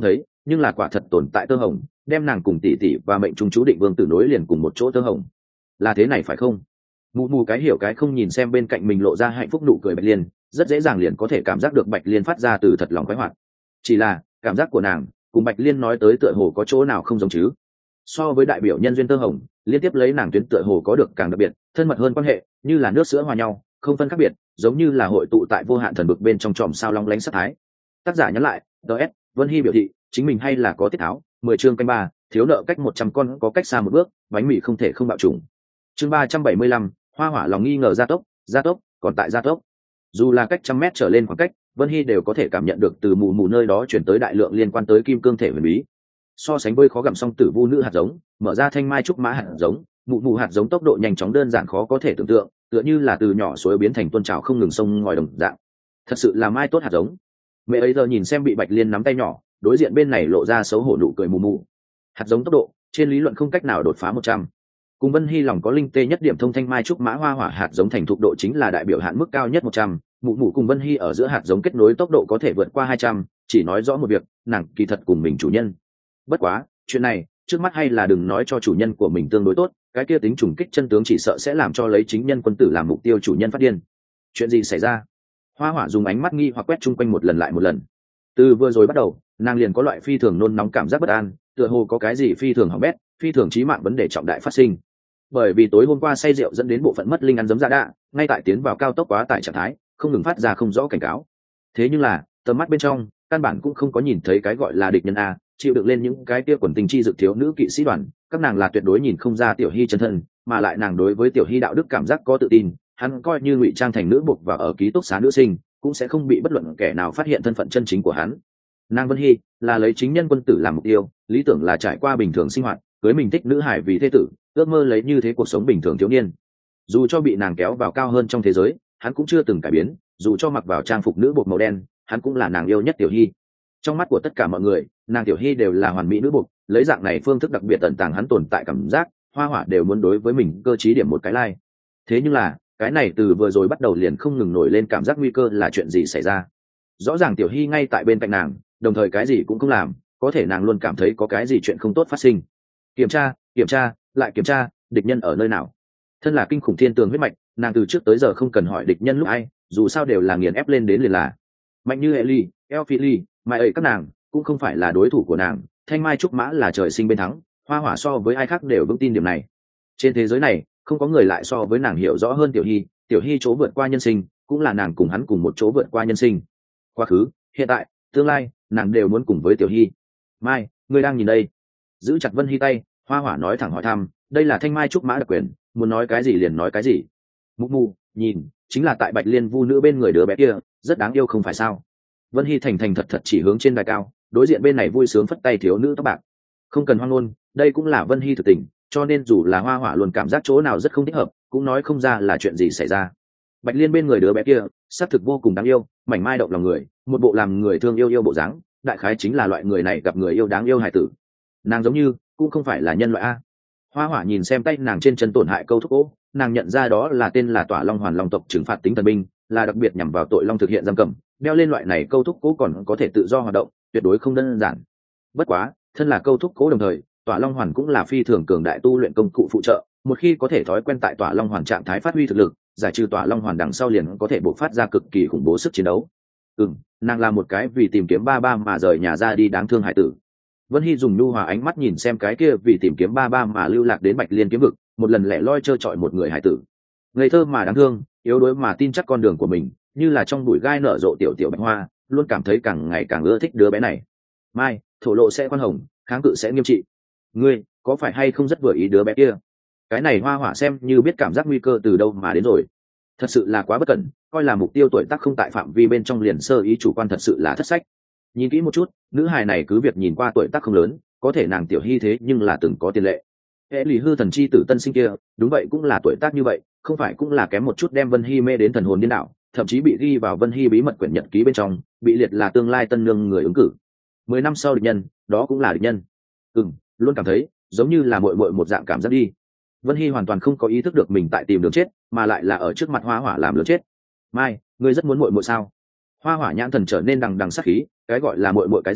nhưng là quả thật tồn tại tơ hồng, đem nàng cùng tỷ tỷ và mệnh trung chú định vương tử nối liền cùng một chỗ tơ hồng. Là thế này phải không? Mụ mụ cái hiểu cái không nhìn xem bên cạnh mình lộ ra hạnh phúc nụ cười Bạch Liên, rất dễ dàng liền có thể cảm giác được Bạch Liên phát ra từ thật lòng khoái hoạt. Chỉ là cảm giác của nàng cùng Bạch Liên nói tới tựa hồ có chỗ nào không giống chứ. So với đại biểu nhân duyên tơ hồng, liên tiếp lấy nàng tuyến tựa hồ có được càng đặc biệt, thân mật hơn quan hệ, như là nước sữa hòa nhau, không phân khác biệt, giống như là hội tụ tại vô hạn thần vực bên trong chòm sao long lánh sắc thái. Tác giả nhắn lại, DS, Vân Hy biểu thị, chính mình hay là có tiết tháo, 10 chương canh 3, thiếu nợ cách 100 con có cách xa một bước, bánh mì không thể không bạo trùng. Chương 375, Hoa Hỏa lòng nghi ngờ gia tốc, còn tại gia tốc. Dù là cách trăm mét trở lên khoảng cách, Vân Hy đều có thể cảm nhận được từ mù mù nơi đó chuyển tới đại lượng liên quan tới kim cương thể huyền bí. So sánh với khó gặm song tử vu nữ hạt giống, mở ra thanh mai trúc mã hạt giống, mụ mù hạt giống tốc độ nhanh chóng đơn giản khó có thể tưởng tượng, tựa như là từ nhỏ suối biến thành tuôn trào không ngừng sông ngòi đồng dạng. Thật sự là mai tốt hạt giống. Mẹ ấy giờ nhìn xem bị Bạch Liên nắm tay nhỏ, đối diện bên này lộ ra xấu hổ nụ cười mù mù. Hạt giống tốc độ, trên lý luận không cách nào đột phá 100. Cùng Vân Hy lòng có linh tê nhất điểm thông thanh mai trúc mã hoa hỏa hạt giống thành thục độ chính là đại biểu hạn mức cao nhất 100, mụ mụ cùng Vân Hy ở giữa hạt giống kết nối tốc độ có thể vượt qua 200, chỉ nói rõ một việc, nàng kỳ thật cùng mình chủ nhân. Bất quá, chuyện này, trước mắt hay là đừng nói cho chủ nhân của mình tương đối tốt, cái kia tính trùng kích chân tướng chỉ sợ sẽ làm cho lấy chính nhân quân tử làm mục tiêu chủ nhân phát điên. Chuyện gì xảy ra? Hoa hỏa dùng ánh mắt nghi hoặc quét chung quanh một lần lại một lần. Từ vừa rồi bắt đầu, nàng liền có loại phi thường nôn nóng cảm giác bất an, tựa hồ có cái gì phi thường hỏng bét, phi thường chí mạng vấn đề trọng đại phát sinh. Bởi vì tối hôm qua say rượu dẫn đến bộ phận mất linh ăn giấm dạ đạ, ngay tại tiến vào cao tốc quá tải trạng thái, không ngừng phát ra không rõ cảnh cáo. Thế nhưng là, tầm mắt bên trong, căn bản cũng không có nhìn thấy cái gọi là địch nhân a, chịu được lên những cái kia quần tình chi dực thiếu nữ kỵ sĩ đoàn, các nàng là tuyệt đối nhìn không ra Tiểu Hy chân thân, mà lại nàng đối với Tiểu Hy đạo đức cảm giác có tự tin, hắn coi như ngụy trang thành nữ buộc và ở ký túc xá nữ sinh, cũng sẽ không bị bất luận kẻ nào phát hiện thân phận chân chính của hắn. Nàng Vân Hy là lấy chính nhân quân tử làm mục tiêu, lý tưởng là trải qua bình thường sinh hoạt, cưới mình thích nữ hải vì thế tử, ước mơ lấy như thế cuộc sống bình thường thiếu niên. Dù cho bị nàng kéo vào cao hơn trong thế giới, hắn cũng chưa từng cải biến, dù cho mặc vào trang phục nữ bột màu đen, hắn cũng là nàng yêu nhất Tiểu Hy. Trong mắt của tất cả mọi người, nàng Tiểu Hy đều là hoàn mỹ nữ bột, lấy dạng này phương thức đặc biệt tận tàng hắn tồn tại cảm giác, Hoa Hỏa đều muốn đối với mình cơ trí điểm một cái like. Thế nhưng là, cái này từ vừa rồi bắt đầu liền không ngừng nổi lên cảm giác nguy cơ là chuyện gì xảy ra. Rõ ràng Tiểu Hy ngay tại bên cạnh nàng, đồng thời cái gì cũng không làm, có thể nàng luôn cảm thấy có cái gì chuyện không tốt phát sinh. Kiểm tra, lại kiểm tra, địch nhân ở nơi nào? Thân là kinh khủng thiên tường huyết mạch, nàng từ trước tới giờ không cần hỏi địch nhân lúc ai, dù sao đều là nghiền ép lên đến liền là. Mạnh như Ellie, Elphili, mai ấy các nàng cũng không phải là đối thủ của nàng, thanh mai trúc mã là trời sinh bên thắng, Hoa Hỏa so với ai khác đều vững tin điểm này. Trên thế giới này, không có người lại so với nàng hiểu rõ hơn Tiểu Hy chỗ vượt qua nhân sinh, cũng là nàng cùng hắn cùng một chỗ vượt qua nhân sinh. Quá khứ, hiện tại, tương lai, nàng đều muốn cùng với Tiểu Hy. Mai, ngươi đang nhìn đây? Giữ chặt Vân Hy tay, Hoa Hỏa nói thẳng hỏi thăm, đây là thanh mai trúc mã đặc quyền, muốn nói cái gì liền nói cái gì. Mục mù, nhìn, chính là tại Bạch Liên vu nữ bên người đứa bé kia, rất đáng yêu không phải sao? Vân Hy thành thành thật thật chỉ hướng trên đài cao, đối diện bên này vui sướng phất tay thiếu nữ tóc bạc. Không cần hoang ngôn, đây cũng là Vân Hy thực tình, cho nên dù là Hoa Hỏa luôn cảm giác chỗ nào rất không thích hợp, cũng nói không ra là chuyện gì xảy ra. Bạch Liên bên người đứa bé kia, xác thực vô cùng đáng yêu, mảnh mai động lòng người, một bộ làm người thương yêu bộ dáng, đại khái chính là loại người này gặp người yêu đáng yêu hài tử. Nàng giống như cũng không phải là nhân loại a. Hoa Hỏa nhìn xem tay nàng trên chân tổn hại câu thúc ô, nàng nhận ra đó là tên là Tỏa Long Hoàn Long tộc trừng phạt tính thần binh, là đặc biệt nhằm vào tội long thực hiện giam cầm, đeo lên loại này câu thúc cố còn có thể tự do hoạt động, tuyệt đối không đơn giản. Bất quá, thân là câu thúc cố đồng thời, Tỏa Long Hoàn cũng là phi thường cường đại tu luyện công cụ phụ trợ, một khi có thể thói quen tại Tỏa Long Hoàn trạng thái phát huy thực lực, giải trừ Tỏa Long Hoàn đằng sau liền có thể bộc phát ra cực kỳ khủng bố sức chiến đấu. Nàng là một cái vì tìm kiếm ba ba mà rời nhà ra đi đáng thương hải tử. Vân Hy dùng nhu hòa ánh mắt nhìn xem cái kia vì tìm kiếm ba ba mà lưu lạc đến Bạch Liên kiếm vực, một lần lẻ loi trơ trọi một người hải tử. Ngây thơ mà đáng thương, yếu đuối mà tin chắc con đường của mình, như là trong bụi gai nở rộ tiểu tiểu bạch hoa, luôn cảm thấy càng ngày càng ưa thích đứa bé này. Mai, thổ lộ sẽ khoan hồng, kháng cự sẽ nghiêm trị. Ngươi, có phải hay không rất vừa ý đứa bé kia? Cái này Hoa Hỏa xem như biết cảm giác nguy cơ từ đâu mà đến rồi. Thật sự là quá bất cẩn, coi là mục tiêu tuổi tác không tại phạm vi bên trong liền sơ ý chủ quan thật sự là thất sách. Nhìn kỹ một chút, nữ hài này cứ việc nhìn qua tuổi tác không lớn, có thể nàng Tiểu Hy thế nhưng là từng có tiền lệ. Hệ lì hư thần chi tử tân sinh kia, đúng vậy cũng là tuổi tác như vậy, không phải cũng là kém một chút đem Vân Hy mê đến thần hồn điên đảo, thậm chí bị ghi vào Vân Hy bí mật quyển nhật ký bên trong, bị liệt là tương lai tân nương người ứng cử. 10 năm sau địch nhân, đó cũng là địch nhân. Luôn cảm thấy giống như là muội muội một dạng cảm giác đi. Vân Hy hoàn toàn không có ý thức được mình tại tìm đường chết, mà lại là ở trước mặt Hoa Hỏa làm lớn chết. Mai, ngươi rất muốn muội muội sao? Hoa Hỏa nhãn thần trở nên đằng đằng sắc khí, cái gọi là muội muội cái gì,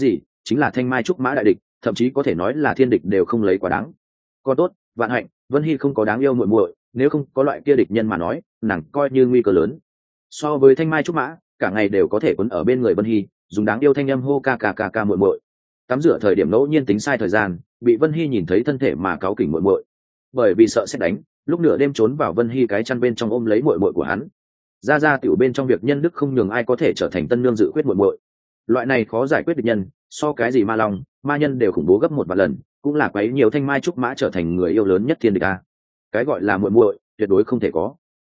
chính là thanh mai trúc mã đại địch, thậm chí có thể nói là thiên địch đều không lấy quá đáng. Còn tốt vạn hạnh Vân Hy không có đáng yêu muội muội, nếu không có loại kia địch nhân mà nói nàng coi như nguy cơ lớn. So với thanh mai trúc mã cả ngày đều có thể quấn ở bên người Vân Hy, dùng đáng yêu thanh âm hô ca ca ca ca muội muội. Tắm rửa thời điểm ngẫu nhiên tính sai thời gian, bị Vân Hy nhìn thấy thân thể mà cáu kỉnh muội muội. Bởi vì sợ sẽ đánh, lúc nửa đêm trốn vào Vân Hy cái chăn bên trong ôm lấy muội muội của hắn. Ra tiểu bên trong việc nhân đức không nhường ai có thể trở thành tân nương dự quyết muội muội. Loại này khó giải quyết địch nhân, so cái gì ma long, ma nhân đều khủng bố gấp một vạn lần, cũng là quấy nhiều thanh mai trúc mã trở thành người yêu lớn nhất thiên địch a. Cái gọi là muội muội, tuyệt đối không thể có.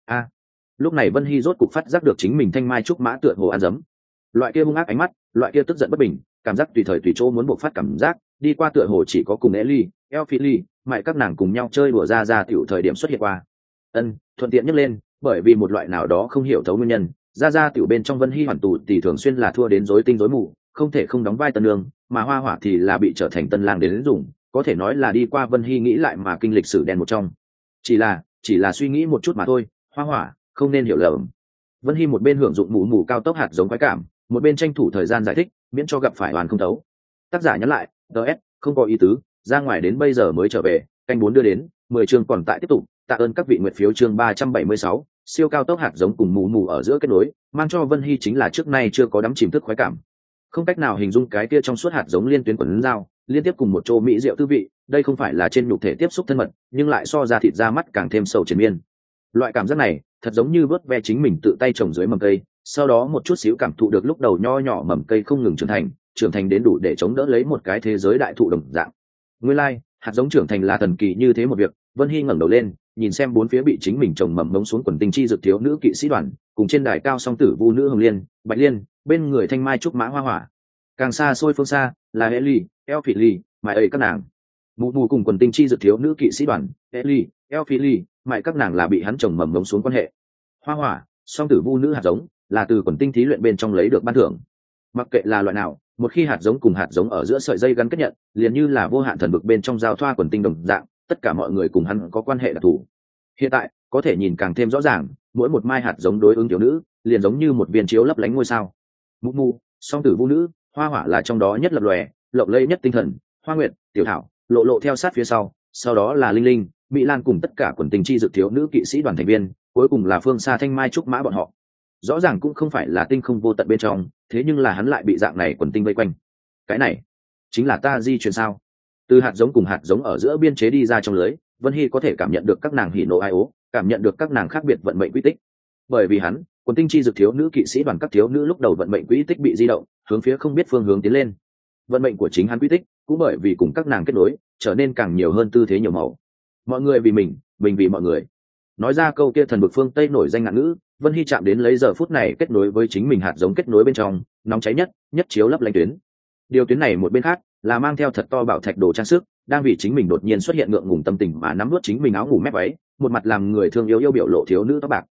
Lúc này Vân Hy rốt cục phát giác được chính mình thanh mai trúc mã tựa hồ ăn dấm. Loại kia hung ác ánh mắt, loại kia tức giận bất bình, cảm giác tùy thời tùy chỗ muốn bộc phát cảm giác, đi qua tựa hồ chỉ có cùng Ellie, Elphili, mại các nàng cùng nhau chơi đùa ra tiểu thời điểm xuất hiện qua. Thuận tiện nhắc lên, bởi vì một loại nào đó không hiểu thấu nguyên nhân, ra tiểu bên trong Vân Hy hoàn tù thì thường xuyên là thua đến rối tinh rối mù, không thể không đóng vai tân nương, mà Hoa Hỏa thì là bị trở thành tân lang đến dùng, có thể nói là đi qua Vân Hy nghĩ lại mà kinh lịch sử đen một trong. Chỉ là suy nghĩ một chút mà thôi, Hoa Hỏa không nên hiểu lầm. Vân Hy một bên hưởng dụng mù cao tốc hạt giống quái cảm, một bên tranh thủ thời gian giải thích, miễn cho gặp phải hoàn không thấu. Tác giả nhắn lại, DS, không có ý tứ, ra ngoài đến bây giờ mới trở về, canh 4 đưa đến, 10 chương còn tại tiếp tục, tạ ơn các vị nguyệt phiếu chương 376, siêu cao tốc hạt giống cùng mù ở giữa kết nối, mang cho Vân Hy chính là trước nay chưa có đắm chìm thức khoái cảm. Không cách nào hình dung cái kia trong suốt hạt giống liên tuyến quấn dao, liên tiếp cùng một chỗ mỹ diệu tư vị, đây không phải là trên nhục thể tiếp xúc thân mật, nhưng lại so ra thịt ra mắt càng thêm sầu triền miên. Loại cảm giác này, thật giống như vớt ve chính mình tự tay trồng dưới mầm cây, sau đó một chút xíu cảm thụ được lúc đầu nho nhỏ mầm cây không ngừng trưởng thành đến đủ để chống đỡ lấy một cái thế giới đại thụ đồng dạng. Nguyên lai, hạt giống trưởng thành là thần kỳ như thế một việc. Vân Hy ngẩng đầu lên, nhìn xem bốn phía bị chính mình trồng mầm ngống xuống quần tinh chi dược thiếu nữ kỵ sĩ đoàn, cùng trên đài cao song tử vu nữ Hồng Liên, Bạch Liên, bên người thanh mai trúc mã Hoa Hỏa. Càng xa xôi phương xa, là Ellie, Elphili, mại ấy các nàng. Mù cùng quần tinh chi dược thiếu nữ kỵ sĩ đoàn, Ellie, Elphili, mại các nàng là bị hắn trồng mầm ngống xuống quan hệ. Hoa Hỏa, song tử vu nữ hạt giống, là từ quần tinh thí luyện bên trong lấy được ban thưởng. Mặc kệ là loại nào, một khi hạt giống cùng hạt giống ở giữa sợi dây gắn kết nhận, liền như là vô hạn thần vực bên trong giao thoa quần tinh đồng dạng, tất cả mọi người cùng hắn có quan hệ đặc thù. Hiện tại có thể nhìn càng thêm rõ ràng, mỗi một mai hạt giống đối ứng thiếu nữ liền giống như một viên chiếu lấp lánh ngôi sao. Mù song tử vu nữ, Hoa Hỏa là trong đó nhất lập lòe, lộng lẫy nhất tinh thần, Hoa Nguyệt, Tiểu Thảo, lộ theo sát phía sau đó là Linh Linh, Mỹ Lan cùng tất cả quần tinh chi dược thiếu nữ kỵ sĩ đoàn thành viên, cuối cùng là phương xa thanh mai trúc mã bọn họ. Rõ ràng cũng không phải là tinh không vô tận bên trong, thế nhưng là hắn lại bị dạng này quần tinh vây quanh. Cái này chính là ta di chuyển sao? Từ hạt giống cùng hạt giống ở giữa biên chế đi ra trong lưới, Vân Hy có thể cảm nhận được các nàng hỉ nộ ai ố, cảm nhận được các nàng khác biệt vận mệnh quy tích. Bởi vì hắn, quần tinh chi dược thiếu nữ kỵ sĩ đoàn các thiếu nữ lúc đầu vận mệnh quy tích bị di động, hướng phía không biết phương hướng tiến lên. Vận mệnh của chính hắn quy tích cũng bởi vì cùng các nàng kết nối, trở nên càng nhiều hơn tư thế nhiều màu. Mọi người vì mình vì mọi người. Nói ra câu kia thần vực phương Tây nổi danh ngạn ngữ, Vân Hy chạm đến lấy giờ phút này kết nối với chính mình hạt giống kết nối bên trong, nóng cháy nhất chiếu lấp lánh tuyến. Điều tuyến này một bên khác là mang theo thật to bảo thạch đồ trang sức, đang vì chính mình đột nhiên xuất hiện ngượng ngùng tâm tình mà nắm nuốt chính mình áo ngủ mép váy, một mặt làm người thương yêu biểu lộ thiếu nữ tóc bạc.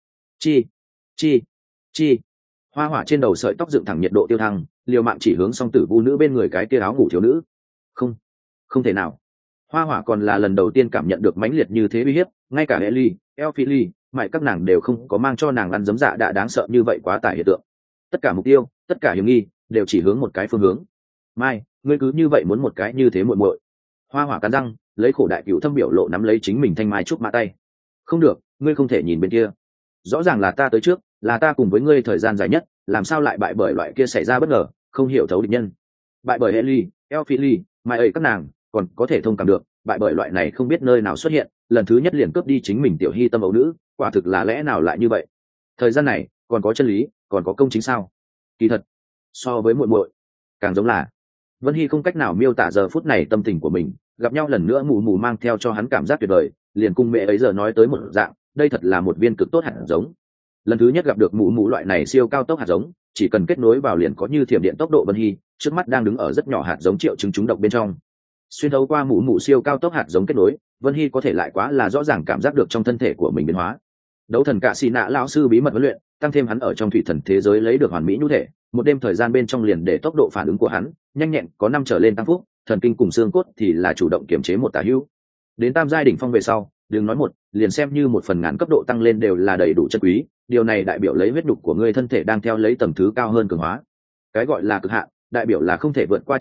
Chi. Hoa Hỏa trên đầu sợi tóc dựng thẳng nhiệt độ tiêu thăng, liều mạng chỉ hướng song tử vu nữ bên người cái kia áo ngủ thiếu nữ. Không thể nào. Hoa Hỏa còn là lần đầu tiên cảm nhận được mãnh liệt như thế uy hiếp, ngay cả Ellie, Elphili, mại các nàng đều không có mang cho nàng ăn giấm dạ đã đáng sợ như vậy quá tải hiện tượng. Tất cả mục tiêu, tất cả hiểm nghi đều chỉ hướng một cái phương hướng. Mai, ngươi cứ như vậy muốn một cái như thế muội muội. Hoa Hỏa cắn răng, lấy khổ đại cửu thâm biểu lộ nắm lấy chính mình thanh mai trúc mã tay. Không được, ngươi không thể nhìn bên kia. Rõ ràng là ta tới trước, là ta cùng với ngươi thời gian dài nhất, làm sao lại bại bởi loại kia xảy ra bất ngờ, không hiểu thấu địch nhân. Bại bởi Ellie, Elphili, mại ấy các nàng, còn có thể thông cảm được, bại bởi loại này không biết nơi nào xuất hiện, lần thứ nhất liền cướp đi chính mình tiểu hy tâm ấu nữ, quả thực là lẽ nào lại như vậy? Thời gian này còn có chân lý, còn có công chính sao? Kỳ thật, so với muội muội, càng giống là Vân Hy không cách nào miêu tả giờ phút này tâm tình của mình, gặp nhau lần nữa mù mang theo cho hắn cảm giác tuyệt vời, liền cùng mẹ ấy giờ nói tới một dạng, đây thật là một viên cực tốt hạt giống. Lần thứ nhất gặp được mù loại này siêu cao tốc hạt giống, chỉ cần kết nối vào liền có như thiểm điện tốc độ. Vân Hy trước mắt đang đứng ở rất nhỏ hạt giống triệu chứng trúng độc bên trong, xuyên thấu qua mù siêu cao tốc hạt giống kết nối, Vân Hy có thể lại quá là rõ ràng cảm giác được trong thân thể của mình biến hóa. Đấu thần cạ xì nạ lão sư bí mật huấn luyện, tăng thêm hắn ở trong thủy thần thế giới lấy được hoàn mỹ nhũ thể, một đêm thời gian bên trong liền để tốc độ phản ứng của hắn nhanh nhẹn có 5 trở lên tăng phúc, thần kinh cùng xương cốt thì là chủ động kiểm chế một tả hữu. Đến tam giai đỉnh phong về sau, đừng nói một, liền xem như 1/1000 cấp độ tăng lên đều là đầy đủ chân quý, điều này đại biểu lấy huyết nhục của ngươi thân thể đang theo lấy tầng thứ cao hơn cường hóa. Cái gọi là cực hạn, đại biểu là không thể vượt qua chướng ngại,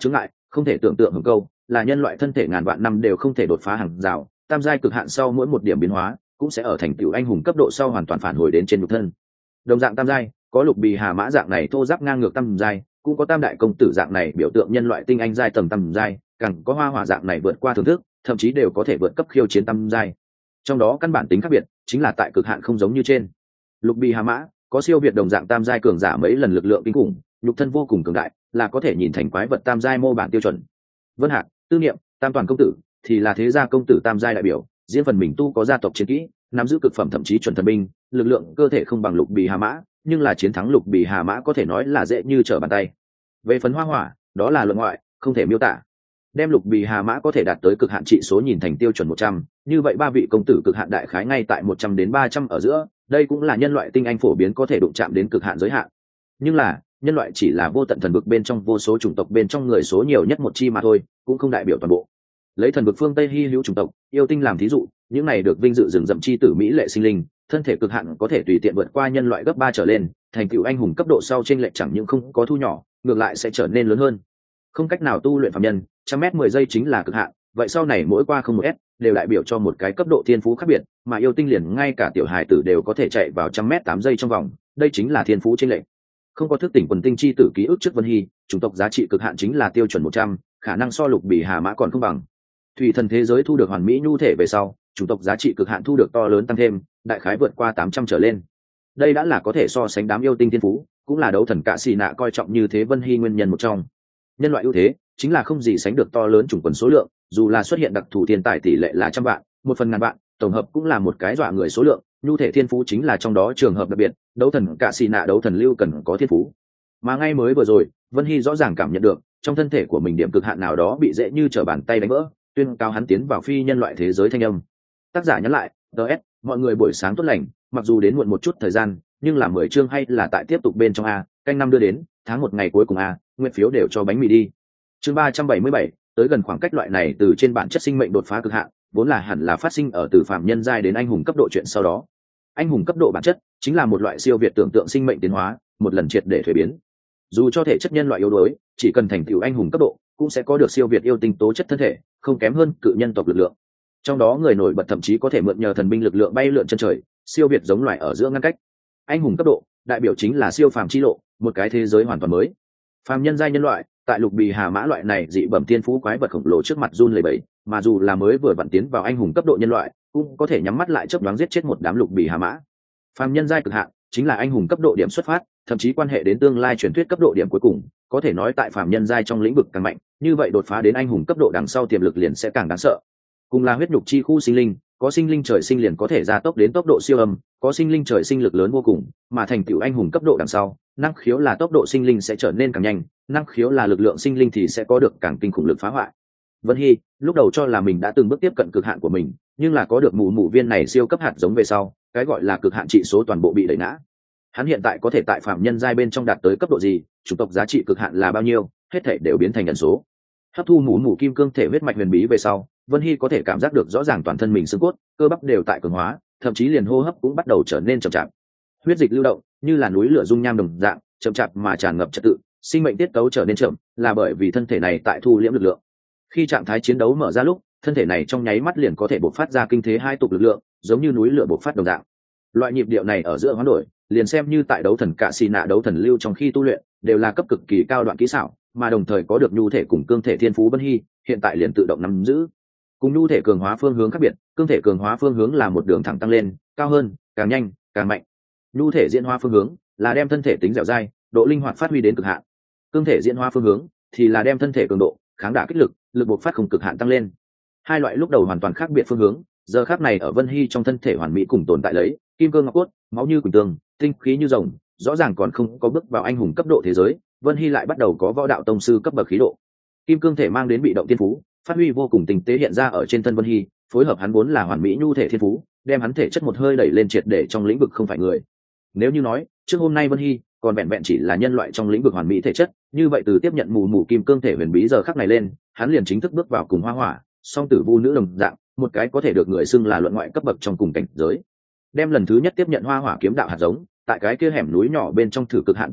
không thể tưởng tượng hưởng câu là nhân loại thân thể ngàn vạn năm đều không thể đột phá hàng rào, tam giai cực hạn sau mỗi một điểm biến hóa cũng sẽ ở thành tựu anh hùng cấp độ sau hoàn toàn phản hồi đến trên nhục thân. Đồng dạng tam giai, có Lục Bì Hà Mã dạng này thô giáp ngang ngược tam giai, cũng có Tam Đại Công Tử dạng này biểu tượng nhân loại tinh anh giai tầng tam giai, càng có Hoa Hỏa dạng này vượt qua thưởng thức, thậm chí đều có thể vượt cấp khiêu chiến tam giai. Trong đó căn bản tính khác biệt chính là tại cực hạn không giống như trên. Lục Bì Hà Mã có siêu việt đồng dạng tam giai cường giả mấy lần lực lượng kinh khủng, nhục thân vô cùng cường đại, là có thể nhìn thành quái vật tam giai mô bản tiêu chuẩn. Vân Hạc, Tư Niệm, Tam Toàn Công Tử thì là thế gia công tử tam giai đại biểu, riêng phần mình tu có gia tộc chiến kỹ, nắm giữ cực phẩm thậm chí chuẩn thần binh, lực lượng cơ thể không bằng Lục Bì Hà Mã, nhưng là chiến thắng Lục Bì Hà Mã có thể nói là dễ như trở bàn tay. Về phần Hoa Hỏa, đó là luận ngoại, không thể miêu tả. Đem Lục Bì Hà Mã có thể đạt tới cực hạn trị số nhìn thành tiêu chuẩn 100, như vậy ba vị công tử cực hạn đại khái ngay tại 100 đến 300 ở giữa, đây cũng là nhân loại tinh anh phổ biến có thể đụng chạm đến cực hạn giới hạn. Nhưng là, nhân loại chỉ là vô tận thần vực bên trong vô số chủng tộc bên trong người số nhiều nhất một chi mà thôi, cũng không đại biểu toàn bộ. Lấy thần vực phương Tây hi hữu chủng tộc, yêu tinh làm thí dụ, những này được vinh dự rừng rậm chi tử mỹ lệ sinh linh, thân thể cực hạn có thể tùy tiện vượt qua nhân loại gấp 3 trở lên, thành tựu anh hùng cấp độ sau trên lệch chẳng những không có thu nhỏ, ngược lại sẽ trở nên lớn hơn. Không cách nào tu luyện phàm nhân, 100m 10 giây chính là cực hạn, vậy sau này mỗi qua 0.1s đều đại biểu cho một cái cấp độ thiên phú khác biệt, mà yêu tinh liền ngay cả tiểu hài tử đều có thể chạy vào 100m 8 giây trong vòng, đây chính là thiên phú trên lệch. Không có thức tỉnh quần tinh chi tử ký ức trước Vân Hy, chủng tộc giá trị cực hạn chính là tiêu chuẩn 100, khả năng so Lục Bì Hà Mã còn không bằng. Thủy thần thế giới thu được hoàn mỹ nhu thể về sau, chủng tộc giá trị cực hạn thu được to lớn tăng thêm, đại khái vượt qua 800 trở lên. Đây đã là có thể so sánh đám yêu tinh thiên phú, cũng là đấu thần Cạ Xì Nạ coi trọng như thế Vân Hy nguyên nhân một trong. Nhân loại ưu thế chính là không gì sánh được to lớn chủng quần số lượng, dù là xuất hiện đặc thù thiên tài tỷ lệ là 100 vạn, 1/1000 vạn, tổng hợp cũng là một cái dọa người số lượng, nhu thể thiên phú chính là trong đó trường hợp đặc biệt, đấu thần Cạ Xì Nạ đấu thần lưu cần có thiên phú. Mà ngay mới vừa rồi, Vân Hy rõ ràng cảm nhận được, trong thân thể của mình điểm cực hạn nào đó bị dễ như trở bàn tay đánh vỡ, tuyên cao hắn tiến vào phi nhân loại thế giới thanh âm. Tác giả nhắn lại, DS, mọi người buổi sáng tốt lành, mặc dù đến muộn một chút thời gian, nhưng là 10 chương hay là tại tiếp tục bên trong a, canh năm đưa đến, tháng 1 ngày cuối cùng a, nguyện phiếu đều cho bánh mì đi. Chương 377, tới gần khoảng cách loại này từ trên bản chất sinh mệnh đột phá cực hạn, vốn là hẳn là phát sinh ở từ phàm nhân giai đến anh hùng cấp độ chuyện sau đó. Anh hùng cấp độ bản chất chính là một loại siêu việt tưởng tượng sinh mệnh tiến hóa, một lần triệt để thuế biến. Dù cho thể chất nhân loại yếu đuối, chỉ cần thành tựu anh hùng cấp độ, cũng sẽ có được siêu việt yêu tinh tố chất thân thể, không kém hơn cự nhân tộc lực lượng. Trong đó người nổi bật thậm chí có thể mượn nhờ thần binh lực lượng bay lượn chân trời, siêu việt giống loài ở giữa ngăn cách. Anh hùng cấp độ, đại biểu chính là siêu phàm chi lộ, một cái thế giới hoàn toàn mới. Phàm nhân giai nhân loại, tại Lục Bì Hà Mã loại này dị bẩm thiên phú quái vật khổng lồ trước mặt run lẩy bẩy, mà dù là mới vừa vặn tiến vào anh hùng cấp độ nhân loại, cũng có thể nhắm mắt lại chớp nhoáng giết chết một đám Lục Bì Hà Mã. Phàm nhân giai cực hạn chính là anh hùng cấp độ điểm xuất phát, thậm chí quan hệ đến tương lai truyền thuyết cấp độ điểm cuối cùng, có thể nói tại phàm nhân giai trong lĩnh vực càng mạnh, như vậy đột phá đến anh hùng cấp độ đằng sau tiềm lực liền sẽ càng đáng sợ. Cùng là huyết nhục chi khu sinh linh, có sinh linh trời sinh liền có thể gia tốc đến tốc độ siêu âm, có sinh linh trời sinh lực lớn vô cùng, mà thành tựu anh hùng cấp độ đằng sau, năng khiếu là tốc độ sinh linh sẽ trở nên càng nhanh, năng khiếu là lực lượng sinh linh thì sẽ có được càng kinh khủng lực phá hoại. Vân Hy lúc đầu cho là mình đã từng bước tiếp cận cực hạn của mình, nhưng là có được mù mù viên này siêu cấp hạt giống về sau, cái gọi là cực hạn trị số toàn bộ bị đẩy ngã. Hắn hiện tại có thể tại phạm nhân giai bên trong đạt tới cấp độ gì, chủng tộc giá trị cực hạn là bao nhiêu, hết thảy đều biến thành ẩn số. Hấp thu mù mù kim cương thể huyết mạch huyền bí về sau, Vân Hy có thể cảm giác được rõ ràng toàn thân mình xương cốt, cơ bắp đều tại cường hóa, thậm chí liền hô hấp cũng bắt đầu trở nên chậm chạp. Huyết dịch lưu động như là núi lửa dung nham đồng dạng, chậm chạp mà tràn ngập trật tự, sinh mệnh tiết tấu trở nên chậm, là bởi vì thân thể này tại thu liễm lực lượng. Khi trạng thái chiến đấu mở ra lúc, thân thể này trong nháy mắt liền có thể bộc phát ra kinh thế hai tục lực lượng, giống như núi lửa bộc phát đồng dạng. Loại nhịp điệu này ở giữa hoán đổi, liền xem như tại đấu thần Cạ Xì Nạ đấu thần lưu trong khi tu luyện, đều là cấp cực kỳ cao đoạn kỹ xảo, mà đồng thời có được nhu thể cùng cương thể thiên phú Vân Hy, hiện tại liền tự động nắm giữ. Cùng nhu thể cường hóa phương hướng khác biệt, cương thể cường hóa phương hướng là một đường thẳng tăng lên, cao hơn, càng nhanh, càng mạnh. Nhu thể diễn hóa phương hướng là đem thân thể tính dẻo dai, độ linh hoạt phát huy đến cực hạn. Cương thể diễn hóa phương hướng thì là đem thân thể cường độ, kháng đả kích lực, lực bộc phát không cực hạn tăng lên. Hai loại lúc đầu hoàn toàn khác biệt phương hướng, giờ khác này ở Vân Hy trong thân thể hoàn mỹ cùng tồn tại lấy, kim cương ngọc cốt, máu như quỳnh tương, tinh khí như rồng, rõ ràng còn không có bước vào anh hùng cấp độ thế giới, Vân Hy lại bắt đầu có võ đạo tông sư cấp bậc khí độ. Kim cương thể mang đến bị động thiên phú, phát huy vô cùng tinh tế hiện ra ở trên thân Vân Hy, phối hợp hắn vốn là hoàn mỹ nhu thể thiên phú, đem hắn thể chất một hơi đẩy lên triệt để trong lĩnh vực không phải người. Nếu như nói trước hôm nay Vân Hy còn vẹn vẹn chỉ là nhân loại trong lĩnh vực hoàn mỹ thể chất, như vậy từ tiếp nhận mù mù kim cương thể huyền bí giờ khắc này lên, hắn liền chính thức bước vào cùng Hoa Hỏa, song tử vu nữ đồng dạng, một cái có thể được người xưng là luận ngoại cấp bậc trong cùng cảnh giới. Đem lần thứ nhất tiếp nhận Hoa Hỏa kiếm đạo hạt giống, tại cái kia hẻm núi nhỏ bên trong thử cực hạn tu luyện,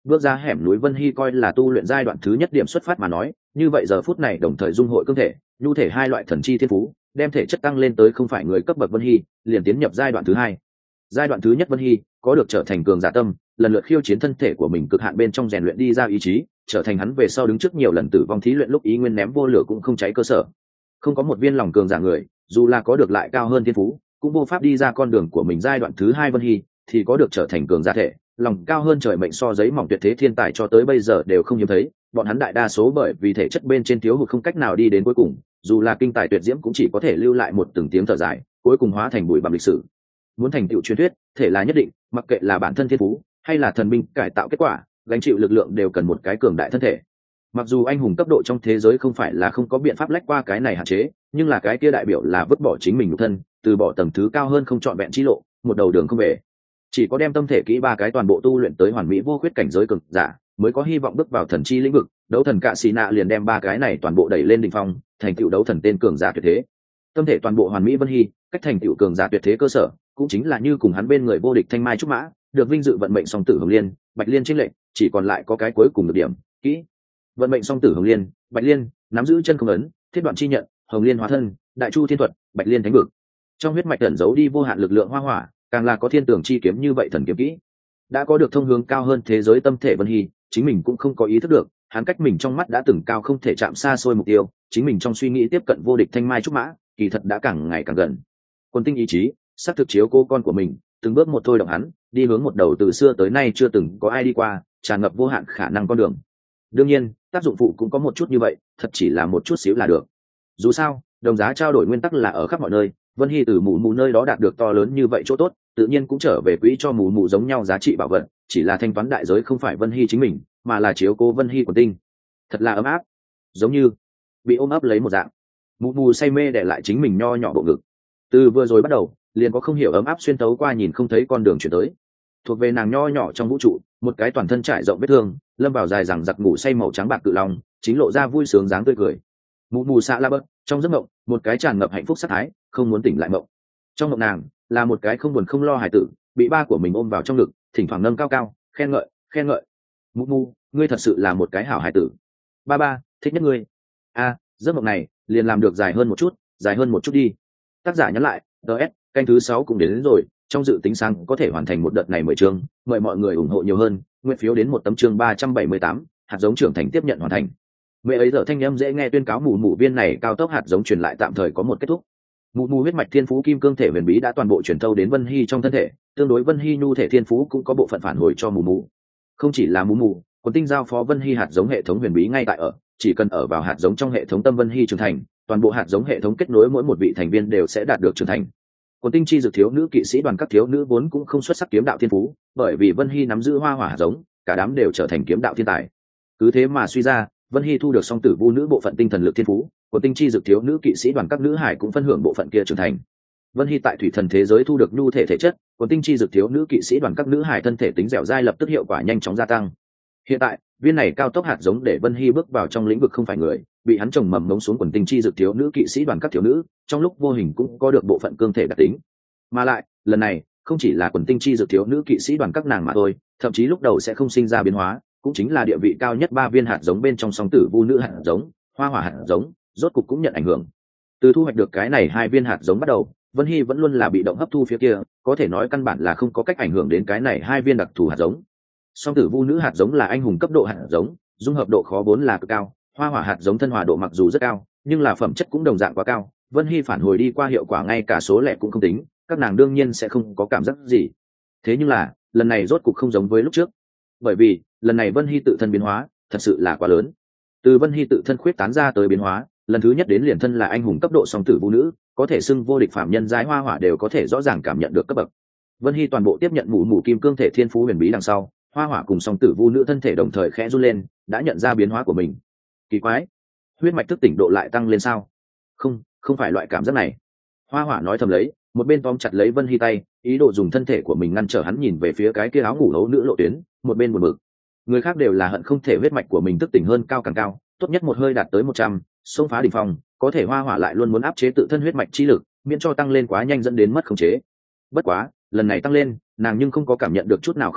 Bước ra hẻm núi Vân Hy coi là tu luyện giai đoạn thứ nhất điểm xuất phát mà nói, như vậy giờ phút này đồng thời dung hội cương thể, nhu thể hai loại thần chi thiên phú, đem thể chất tăng lên tới không phải người cấp bậc Vân Hy, liền tiến nhập giai đoạn thứ hai. Giai đoạn thứ nhất Vân Hy có được trở thành cường giả tâm, lần lượt khiêu chiến thân thể của mình cực hạn bên trong rèn luyện đi ra ý chí, trở thành hắn về sau đứng trước nhiều lần tử vong thí luyện lúc ý nguyên ném vô lửa cũng không cháy cơ sở. Không có một viên lòng cường giả người, dù là có được lại cao hơn thiên phú, cũng vô pháp đi ra con đường của mình. Giai đoạn thứ hai Vân Hy thì có được trở thành cường giả thể, lòng cao hơn trời mệnh so giấy mỏng tuyệt thế thiên tài cho tới bây giờ đều không hiếm thấy. Bọn hắn đại đa số bởi vì thể chất bên trên thiếu hụt không cách nào đi đến cuối cùng, dù là kinh tài tuyệt diễm cũng chỉ có thể lưu lại một từng tiếng thở dài, cuối cùng hóa thành bụi bặm lịch sử. Muốn thành tựu truyền thuyết, thể là nhất định, mặc kệ là bản thân thiên phú hay là thần binh cải tạo kết quả, gánh chịu lực lượng đều cần một cái cường đại thân thể. Mặc dù anh hùng cấp độ trong thế giới không phải là không có biện pháp lách qua cái này hạn chế, nhưng là cái kia đại biểu là vứt bỏ chính mình nhục thân, từ bỏ tầng thứ cao hơn không chọn vẹn chi lộ, một đầu đường không về. Chỉ có đem tâm thể kỹ ba cái toàn bộ tu luyện tới hoàn mỹ vô khuyết cảnh giới cực giả, mới có hy vọng bước vào thần chi lĩnh vực. Đấu thần Cạ Xì Nạ liền đem ba cái này toàn bộ đẩy lên đỉnh phong, thành tựu đấu thần tên cường giả tuyệt thế. Tâm thể toàn bộ hoàn mỹ Vân Hy, cách thành tựu cường giả tuyệt thế cơ sở, cũng chính là như cùng hắn bên người vô địch Thanh Mai Trúc Mã, được vinh dự vận mệnh song tử Hồng Liên, Bạch Liên chênh lệnh, chỉ còn lại có cái cuối cùng được điểm, kỹ. Vận mệnh song tử Hồng Liên, Bạch Liên, nắm giữ chân không ấn, thiết đoạn chi nhận, Hồng Liên hóa thân, Đại Chu thiên thuật, Bạch Liên thánh vực. Trong huyết mạch ẩn giấu đi vô hạn lực lượng hoa hỏa, càng là có thiên tường chi kiếm như vậy thần kiếm kỹ. Đã có được thông hướng cao hơn thế giới tâm thể Vân Hy, chính mình cũng không có ý thức được, hắn cách mình trong mắt đã từng cao không thể chạm xa xôi mục tiêu, chính mình trong suy nghĩ tiếp cận vô địch Thanh Mai Trúc Mã, kỳ thật đã càng ngày càng gần. Quân tinh ý chí, sắp thực chiếu cô con của mình, từng bước một thôi động hắn, đi hướng một đầu từ xưa tới nay chưa từng có ai đi qua, tràn ngập vô hạn khả năng con đường. Đương nhiên, tác dụng phụ cũng có một chút như vậy, thật chỉ là một chút xíu là được. Dù sao, đồng giá trao đổi nguyên tắc là ở khắp mọi nơi, Vân Hy từ mù mù nơi đó đạt được to lớn như vậy chỗ tốt, tự nhiên cũng trở về quỹ cho mù mù giống nhau giá trị bảo vật, chỉ là thanh toán đại giới không phải Vân Hy chính mình, mà là chiếu cố Vân Hy của tinh. Thật là ấm áp, giống như bị ôm ấp lấy một dạng. Mù mù say mê để lại chính mình nho nhỏ bộ ngực. Từ vừa rồi bắt đầu, liền có không hiểu ấm áp xuyên tấu qua nhìn không thấy con đường chuyển tới. Thuộc về nàng nho nhỏ trong vũ trụ, một cái toàn thân trải rộng vết thương, lâm vào dài rằng giặc ngủ say màu trắng bạc cự long, chính lộ ra vui sướng dáng tươi cười. Mù mù xạ la bớt, trong giấc mộng, một cái tràn ngập hạnh phúc sát thái, không muốn tỉnh lại mộng. Trong mộng nàng là một cái không buồn không lo hài tử, bị ba của mình ôm vào trong ngực, thỉnh thoảng nâng cao cao, khen ngợi, khen ngợi. Mù mù, ngươi thật sự là một cái hảo hài tử. Ba ba, thích nhất ngươi. Giấc mộng này liền làm được dài hơn một chút đi. Tác giả nhắn lại, DS, canh thứ 6 cũng đến rồi, trong dự tính sáng có thể hoàn thành một đợt này 10 chương, mời mọi người ủng hộ nhiều hơn, nguyện phiếu đến một tấm chương 378, hạt giống trưởng thành tiếp nhận hoàn thành. Mẹ ấy giờ thanh âm dễ nghe tuyên cáo mù mù viên này cao tốc hạt giống truyền lại tạm thời có một kết thúc. Mù mù huyết mạch thiên phú kim cương thể huyền bí đã toàn bộ truyền thâu đến Vân Hy trong thân thể, tương đối Vân Hy nhu thể thiên phú cũng có bộ phận phản hồi cho mù mù. Không chỉ là mù mù, còn tinh giao phó Vân Hy hạt giống hệ thống huyền bí ngay tại ở, chỉ cần ở vào hạt giống trong hệ thống tâm Vân Hy trưởng thành, toàn bộ hạt giống hệ thống kết nối mỗi một vị thành viên đều sẽ đạt được trưởng thành. Còn tinh chi dược thiếu nữ kỵ sĩ đoàn các thiếu nữ vốn cũng không xuất sắc kiếm đạo thiên phú, bởi vì Vân Hy nắm giữ hoa hỏa hạt giống, cả đám đều trở thành kiếm đạo thiên tài. Cứ thế mà suy ra, Vân Hy thu được song tử vu nữ bộ phận tinh thần lực thiên phú, còn tinh chi dược thiếu nữ kỵ sĩ đoàn các nữ hải cũng phân hưởng bộ phận kia trưởng thành. Vân Hy tại thủy thần thế giới thu được nhu thể thể chất, còn tinh chi dược thiếu nữ kỵ sĩ đoàn các nữ hải thân thể tính dẻo dai lập tức hiệu quả nhanh chóng gia tăng. Hiện tại, viên này cao tốc hạt giống để Vân Hy bước vào trong lĩnh vực không phải người, bị hắn trồng mầm ngống xuống quần tinh chi dược thiếu nữ kỵ sĩ đoàn các thiếu nữ, trong lúc vô hình cũng có được bộ phận cương thể đặc tính. Mà lại, lần này, không chỉ là quần tinh chi dược thiếu nữ kỵ sĩ đoàn các nàng mà thôi, thậm chí lúc đầu sẽ không sinh ra biến hóa, cũng chính là địa vị cao nhất 3 viên hạt giống bên trong song tử vu nữ hạt giống, hoa hỏa hạt giống, rốt cục cũng nhận ảnh hưởng. Từ thu hoạch được cái này 2 viên hạt giống bắt đầu, Vân Hy vẫn luôn là bị động hấp thu phía kia, có thể nói căn bản là không có cách ảnh hưởng đến cái này 2 viên đặc thù hạt giống. Song tử vu nữ hạt giống là anh hùng cấp độ hạt giống, dung hợp độ khó vốn là cực cao, hoa hỏa hạt giống thân hòa độ mặc dù rất cao, nhưng là phẩm chất cũng đồng dạng quá cao. Vân Hy phản hồi đi qua hiệu quả ngay cả số lẻ cũng không tính, các nàng đương nhiên sẽ không có cảm giác gì. Thế nhưng là, lần này rốt cục không giống với lúc trước. Bởi vì, lần này Vân Hy tự thân biến hóa, thật sự là quá lớn. Từ Vân Hy tự thân khuyết tán ra tới biến hóa, lần thứ nhất đến liền thân là anh hùng cấp độ song tử vu nữ, có thể xưng vô địch phạm nhân giái hoa hỏa đều có thể rõ ràng cảm nhận được cấp bậc. Vân Hy toàn bộ tiếp nhận mù mù kim cương thể thiên phú huyền bí đằng sau, hoa hỏa cùng song tử vu nữ thân thể đồng thời khẽ run lên, đã nhận ra biến hóa của mình. Kỳ quái, huyết mạch thức tỉnh độ lại tăng lên sao? Không phải loại cảm giác này. Hoa hỏa nói thầm lấy, một bên tóm chặt lấy Vân Hy tay, ý đồ dùng thân thể của mình ngăn trở hắn nhìn về phía cái kia áo ngủ hấu nữ lộ tuyến, một bên buồn bực. Người khác đều là hận không thể huyết mạch của mình thức tỉnh hơn cao càng cao, tốt nhất một hơi đạt tới 100, xông phá đỉnh phong, có thể hoa hỏa lại luôn muốn áp chế tự thân huyết mạch chi lực, miễn cho tăng lên quá nhanh dẫn đến mất khống chế. Bất quá, lần này tăng lên, nàng nhưng không có cảm nhận được chút nào không nhanh,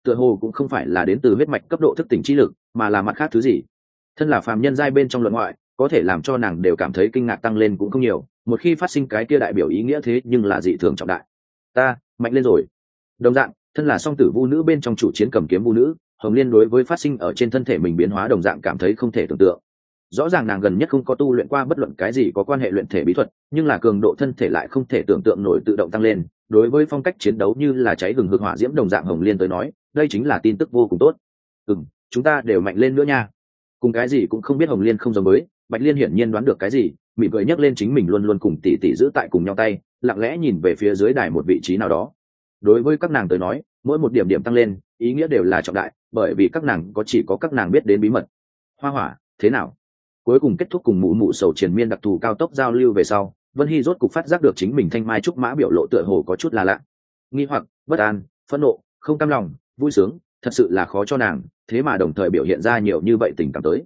tựa hồ cũng không phải là đến từ huyết mạch cấp độ thức tỉnh trí lực, mà là mặt khác thứ gì. Thân là phàm nhân giai bên trong luận ngoại, có thể làm cho nàng đều cảm thấy kinh ngạc tăng lên cũng không nhiều, một khi phát sinh cái kia đại biểu ý nghĩa thế nhưng là dị thường trọng đại. Ta mạnh lên rồi. Đồng dạng, thân là song tử vu nữ bên trong chủ chiến cầm kiếm vu nữ, Hồng Liên đối với phát sinh ở trên thân thể mình biến hóa đồng dạng cảm thấy không thể tưởng tượng. Rõ ràng nàng gần nhất không có tu luyện qua bất luận cái gì có quan hệ luyện thể bí thuật, nhưng là cường độ thân thể lại không thể tưởng tượng nổi tự động tăng lên. Đối với phong cách chiến đấu như là cháy hừng hực hỏa diễm đồng dạng, Hồng Liên tới nói, đây chính là tin tức vô cùng tốt. Chúng ta đều mạnh lên nữa nha. Cùng cái gì cũng không biết Hồng Liên không giống với, Bạch Liên hiển nhiên đoán được cái gì, mỉm cười nhấc lên chính mình luôn luôn cùng tỷ tỷ giữ tại cùng nhau tay, lặng lẽ nhìn về phía dưới đài một vị trí nào đó. Đối với các nàng tới nói, mỗi một điểm điểm tăng lên, ý nghĩa đều là trọng đại, bởi vì các nàng chỉ có các nàng biết đến bí mật. Hoa Hỏa, thế nào? Cuối cùng kết thúc cùng mụ mụ sầu triền miên đặc thù cao tốc giao lưu về sau, Vân Hy rốt cục phát giác được chính mình thanh mai trúc mã biểu lộ tựa hồ có chút là lạ. Nghi hoặc, bất an, phẫn nộ, không cam lòng, vui sướng, thật sự là khó cho nàng, thế mà đồng thời biểu hiện ra nhiều như vậy tình cảm tới.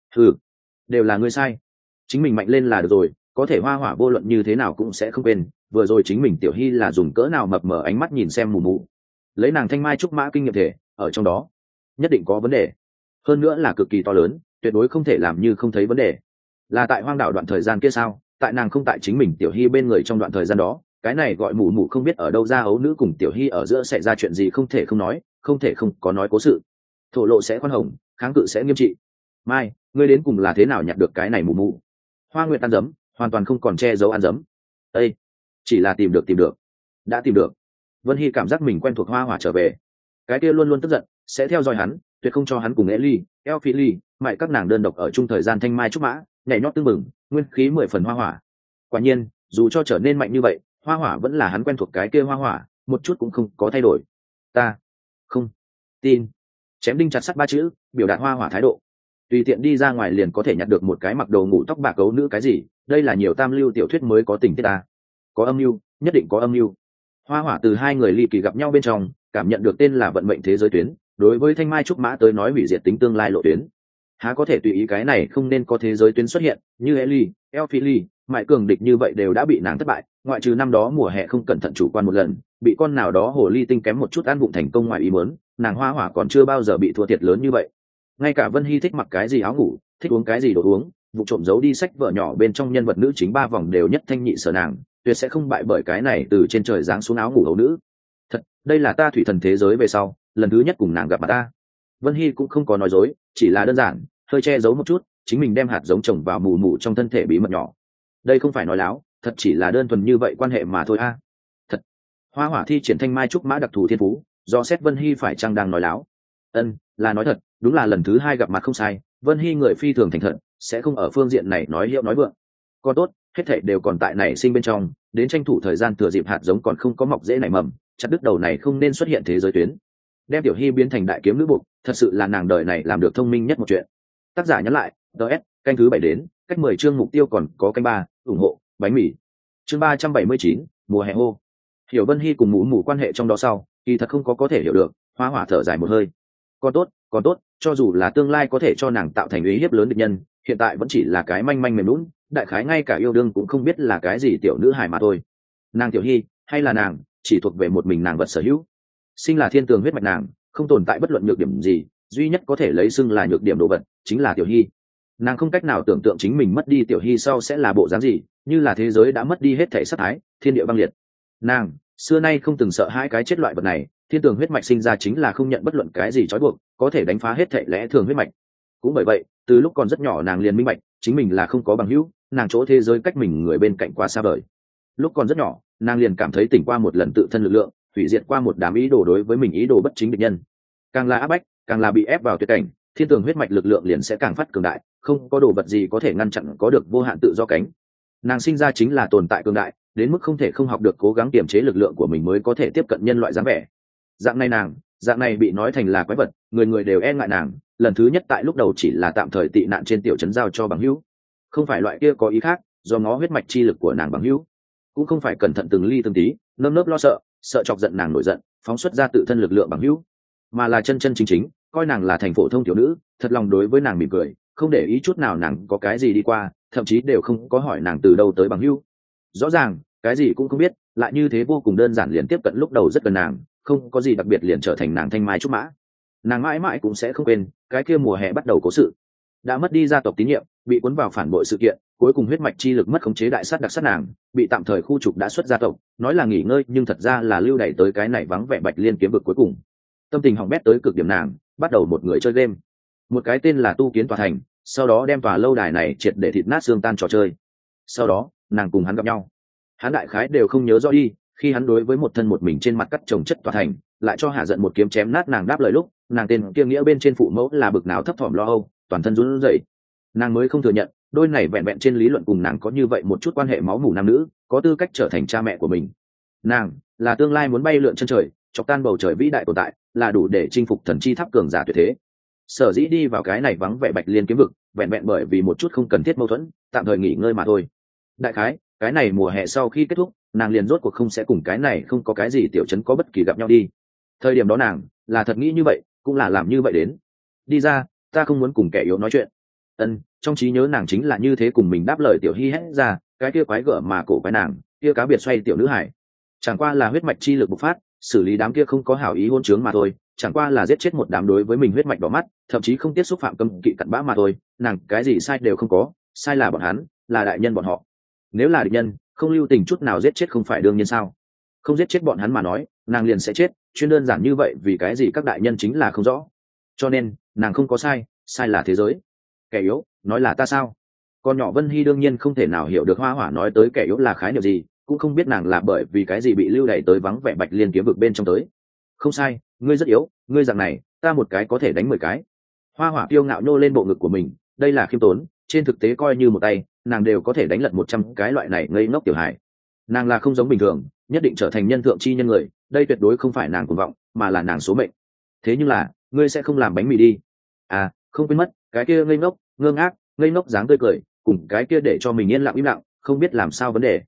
Đều là ngươi sai. Chính mình mạnh lên là được rồi, có thể Hoa Hỏa vô luận như thế nào cũng sẽ không quên, vừa rồi chính mình Tiểu Hy là dùng cỡ nào mập mờ ánh mắt nhìn xem mụ mụ. Lấy nàng thanh mai trúc mã kinh nghiệm thể, ở trong đó nhất định có vấn đề. Hơn nữa là cực kỳ to lớn, tuyệt đối không thể làm như không thấy vấn đề. Là tại hoang đảo đoạn thời gian kia sao? Tại nàng không tại chính mình Tiểu Hy bên người trong đoạn thời gian đó, cái này gọi mụ mụ không biết ở đâu ra ấu nữ cùng Tiểu Hy ở giữa xảy ra chuyện gì không thể không nói, không thể không có nói cố sự. Thổ lộ sẽ khoan hồng, kháng cự sẽ nghiêm trị. Mai, ngươi đến cùng là thế nào nhặt được cái này mụ mụ? Hoa Nguyệt ăn dấm, hoàn toàn không còn che giấu ăn dấm. Ê, chỉ là tìm được, đã tìm được. Vân Hy cảm giác mình quen thuộc Hoa Hỏa trở về. Cái kia luôn luôn tức giận, sẽ theo dõi hắn, tuyệt không cho hắn cùng Ellie, Elphili, mại các nàng đơn độc ở chung thời gian thanh mai trúc mã, nhảy nhót tưng bừng, nguyên khí 10 phần Hoa Hỏa. Quả nhiên, dù cho trở nên mạnh như vậy, Hoa Hỏa vẫn là hắn quen thuộc cái kia Hoa Hỏa, một chút cũng không có thay đổi. Ta không tin. Chém đinh chặt sắt 3 chữ, biểu đạt Hoa Hỏa thái độ. Tùy tiện đi ra ngoài liền có thể nhặt được một cái mặc đồ ngủ tóc bạc gấu nữ cái gì, đây là nhiều tam lưu tiểu thuyết mới có tình tiết ta. Có âm mưu, nhất định có âm mưu. Hoa Hỏa từ hai người ly kỳ gặp nhau bên trong, cảm nhận được tên là vận mệnh thế giới tuyến, đối với thanh mai trúc mã tới nói hủy diệt tính tương lai lộ tuyến. Há có thể tùy ý cái này không nên có thế giới tuyến xuất hiện, như Ellie, Elphili, mại cường địch như vậy đều đã bị nàng thất bại, ngoại trừ năm đó mùa hè không cẩn thận chủ quan một lần, bị con nào đó hồ ly tinh kém một chút ăn vụng thành công ngoài ý muốn, nàng Hoa Hỏa còn chưa bao giờ bị thua thiệt lớn như vậy. Ngay cả Vân Hy thích mặc cái gì áo ngủ, thích uống cái gì đồ uống, vụ trộm giấu đi sách vở nhỏ bên trong nhân vật nữ chính 3 vòng đều nhất thanh nhị sở nàng, tuyệt sẽ không bại bởi cái này từ trên trời giáng xuống áo ngủ hầu nữ. Thật, đây là ta thủy thần thế giới về sau lần thứ nhất cùng nàng gặp mặt ta. Vân Hy cũng không có nói dối, chỉ là đơn giản hơi che giấu một chút chính mình đem hạt giống trồng vào mù mù trong thân thể bí mật nhỏ. Đây không phải nói láo, thật chỉ là đơn thuần như vậy quan hệ mà thôi a. Thật. Hoa Hỏa thi triển thanh mai trúc mã đặc thù thiên phú, do xét Vân Hy phải chăng đang nói láo. Là nói thật, đúng là lần thứ 2 gặp mặt không sai. Vân Hy người phi thường thành thật, sẽ không ở phương diện này nói hiệu nói vượng. Còn tốt, hết thảy đều còn tại nảy sinh bên trong, đến tranh thủ thời gian thừa dịp hạt giống còn không có mọc rễ nảy mầm, chặt đứt đầu này không nên xuất hiện thế giới tuyến. Đem Tiểu Hy biến thành đại kiếm nữ buộc, thật sự là nàng đời này làm được thông minh nhất một chuyện. Tác giả nhắn lại, DS, canh thứ 7 đến, cách 10 chương mục tiêu còn có canh 3, ủng hộ, bánh mì. Chương 379, mùa hè hô. Hiểu Vân Hy cùng mụ mụ quan hệ trong đó sau, kỳ thật không có thể hiểu được, Hoa Hỏa thở dài một hơi. Còn tốt, cho dù là tương lai có thể cho nàng tạo thành uy hiếp lớn địch nhân, hiện tại vẫn chỉ là cái manh manh mềm lún, đại khái ngay cả yêu đương cũng không biết là cái gì tiểu nữ hài mà thôi. Nàng Tiểu Hy, hay là nàng, chỉ thuộc về một mình nàng vật sở hữu. Sinh là thiên tường huyết mạch nàng, không tồn tại bất luận nhược điểm gì, duy nhất có thể lấy xưng là nhược điểm đồ vật, chính là Tiểu Hy. Nàng không cách nào tưởng tượng chính mình mất đi Tiểu Hy sau sẽ là bộ dáng gì, như là thế giới đã mất đi hết thảy sát thái, thiên địa băng liệt. Nàng xưa nay không từng sợ hãi cái chết loại vật này, thiên tường huyết mạch sinh ra chính là không nhận bất luận cái gì trói buộc, có thể đánh phá hết thảy lẽ thường huyết mạch. Cũng bởi vậy, từ lúc còn rất nhỏ nàng liền minh bạch, chính mình là không có bằng hữu, nàng chỗ thế giới cách mình người bên cạnh quá xa vời. Lúc còn rất nhỏ, nàng liền cảm thấy tỉnh qua một lần tự thân lực lượng, hủy diệt qua một đám ý đồ đối với mình ý đồ bất chính địch nhân. Càng là áp bách, càng là bị ép vào tuyệt cảnh, thiên tường huyết mạch lực lượng liền sẽ càng phát cường đại, không có đồ vật gì có thể ngăn chặn có được vô hạn tự do cánh. Nàng sinh ra chính là tồn tại cường đại, đến mức không thể không học được cố gắng kiềm chế lực lượng của mình mới có thể tiếp cận nhân loại dáng vẻ. Dạng này bị nói thành là quái vật, người người đều e ngại nàng. Lần thứ nhất tại lúc đầu chỉ là tạm thời tị nạn trên tiểu trấn giao cho bằng hữu, không phải loại kia có ý khác, do ngó huyết mạch chi lực của nàng bằng hữu, cũng không phải cẩn thận từng ly từng tí, nơm nớp lo sợ chọc giận nàng nổi giận, phóng xuất ra tự thân lực lượng bằng hữu, mà là chân chân chính coi nàng là thành phổ thông tiểu nữ, thật lòng đối với nàng mỉm cười, không để ý chút nào nàng có cái gì đi qua, thậm chí đều không có hỏi nàng từ đâu tới bằng hữu. Rõ ràng cái gì cũng không biết, lại như thế vô cùng đơn giản liền tiếp cận lúc đầu rất gần nàng, không có gì đặc biệt liền trở thành nàng thanh mai trúc mã. Nàng mãi mãi cũng sẽ không quên cái kia mùa hè bắt đầu cố sự. Đã mất đi gia tộc tín nhiệm, bị cuốn vào phản bội sự kiện, cuối cùng huyết mạch chi lực mất khống chế đại sát đặc sát nàng, bị tạm thời khu trục đã xuất gia tộc, nói là nghỉ ngơi nhưng thật ra là lưu đày tới cái này vắng vẻ Bạch Liên kiếm vực cuối cùng. Tâm tình hỏng bét tới cực điểm nàng, bắt đầu một người chơi game. Một cái tên là Tu Kiến Tòa Thành, sau đó đem tòa lâu đài này triệt để thịt nát xương tan trò chơi. Sau đó, nàng cùng hắn gặp nhau. Hắn đại khái đều không nhớ rõ đi, khi hắn đối với một thân một mình trên mặt cắt trồng chất tòa thành, lại cho Hạ Giận một kiếm chém nát nàng đáp lời lúc, nàng tên kia nghĩa bên trên phụ mẫu là bực nào thấp thỏm lo âu, toàn thân run rẩy. Nàng mới không thừa nhận, đôi này vẹn vẹn trên lý luận cùng nàng có như vậy một chút quan hệ máu mủ nam nữ, có tư cách trở thành cha mẹ của mình. Nàng là tương lai muốn bay lượn chân trời, chọc tan bầu trời vĩ đại tồn tại, là đủ để chinh phục thần chi tháp cường giả tuyệt thế. Sở dĩ đi vào cái này vắng vẻ Bạch Liên kiếm vực, vẹn vẹn bởi vì một chút không cần thiết mâu thuẫn, tạm thời nghỉ ngơi mà thôi. Đại khái, cái này mùa hè sau khi kết thúc, nàng liền rốt cuộc không sẽ cùng cái này không có cái gì tiểu trấn có bất kỳ gặp nhau đi. Thời điểm đó nàng là thật nghĩ như vậy, cũng là làm như vậy đến. Đi ra, ta không muốn cùng kẻ yếu nói chuyện. Trong trí nhớ nàng chính là như thế cùng mình đáp lời tiểu hy hét ra, cái kia quái gở mà cổ quái nàng, kia cá biệt xoay tiểu nữ hải. Chẳng qua là huyết mạch chi lực bộc phát, xử lý đám kia không có hảo ý hôn chướng mà thôi, chẳng qua là giết chết một đám đối với mình huyết mạch đỏ mắt, thậm chí không tiếp xúc phạm cấm kỵ cặn bã mà thôi, nàng cái gì sai đều không có, sai là bọn hắn, là đại nhân bọn họ. Nếu là địch nhân, không lưu tình chút nào giết chết không phải đương nhiên sao? Không giết chết bọn hắn mà nói, nàng liền sẽ chết, chuyên đơn giản như vậy, vì cái gì các đại nhân chính là không rõ. Cho nên, nàng không có sai, sai là thế giới. Kẻ yếu, nói là ta sao? Con nhỏ Vân Hy đương nhiên không thể nào hiểu được Hoa Hỏa nói tới kẻ yếu là khái niệm gì, cũng không biết nàng là bởi vì cái gì bị lưu đày tới vắng vẻ Bạch Liên kiếm vực bên trong tới. Không sai, ngươi rất yếu, ngươi dạng này, ta một cái có thể đánh 10 cái. Hoa Hỏa kiêu ngạo nhô lên bộ ngực của mình, đây là khiêm tốn, trên thực tế coi như một tay, nàng đều có thể đánh lật 100 cái loại này ngây ngốc tiểu hài. Nàng là không giống bình thường, nhất định trở thành nhân thượng chi nhân người, đây tuyệt đối không phải nàng cuồng vọng, mà là nàng số mệnh. Thế nhưng là, ngươi sẽ không làm bánh mì đi. À, không quên mất, cái kia ngây ngốc, ngơ ngác, ngây ngốc dáng tươi cười, cùng cái kia để cho mình yên lặng im lặng, không biết làm sao vấn đề.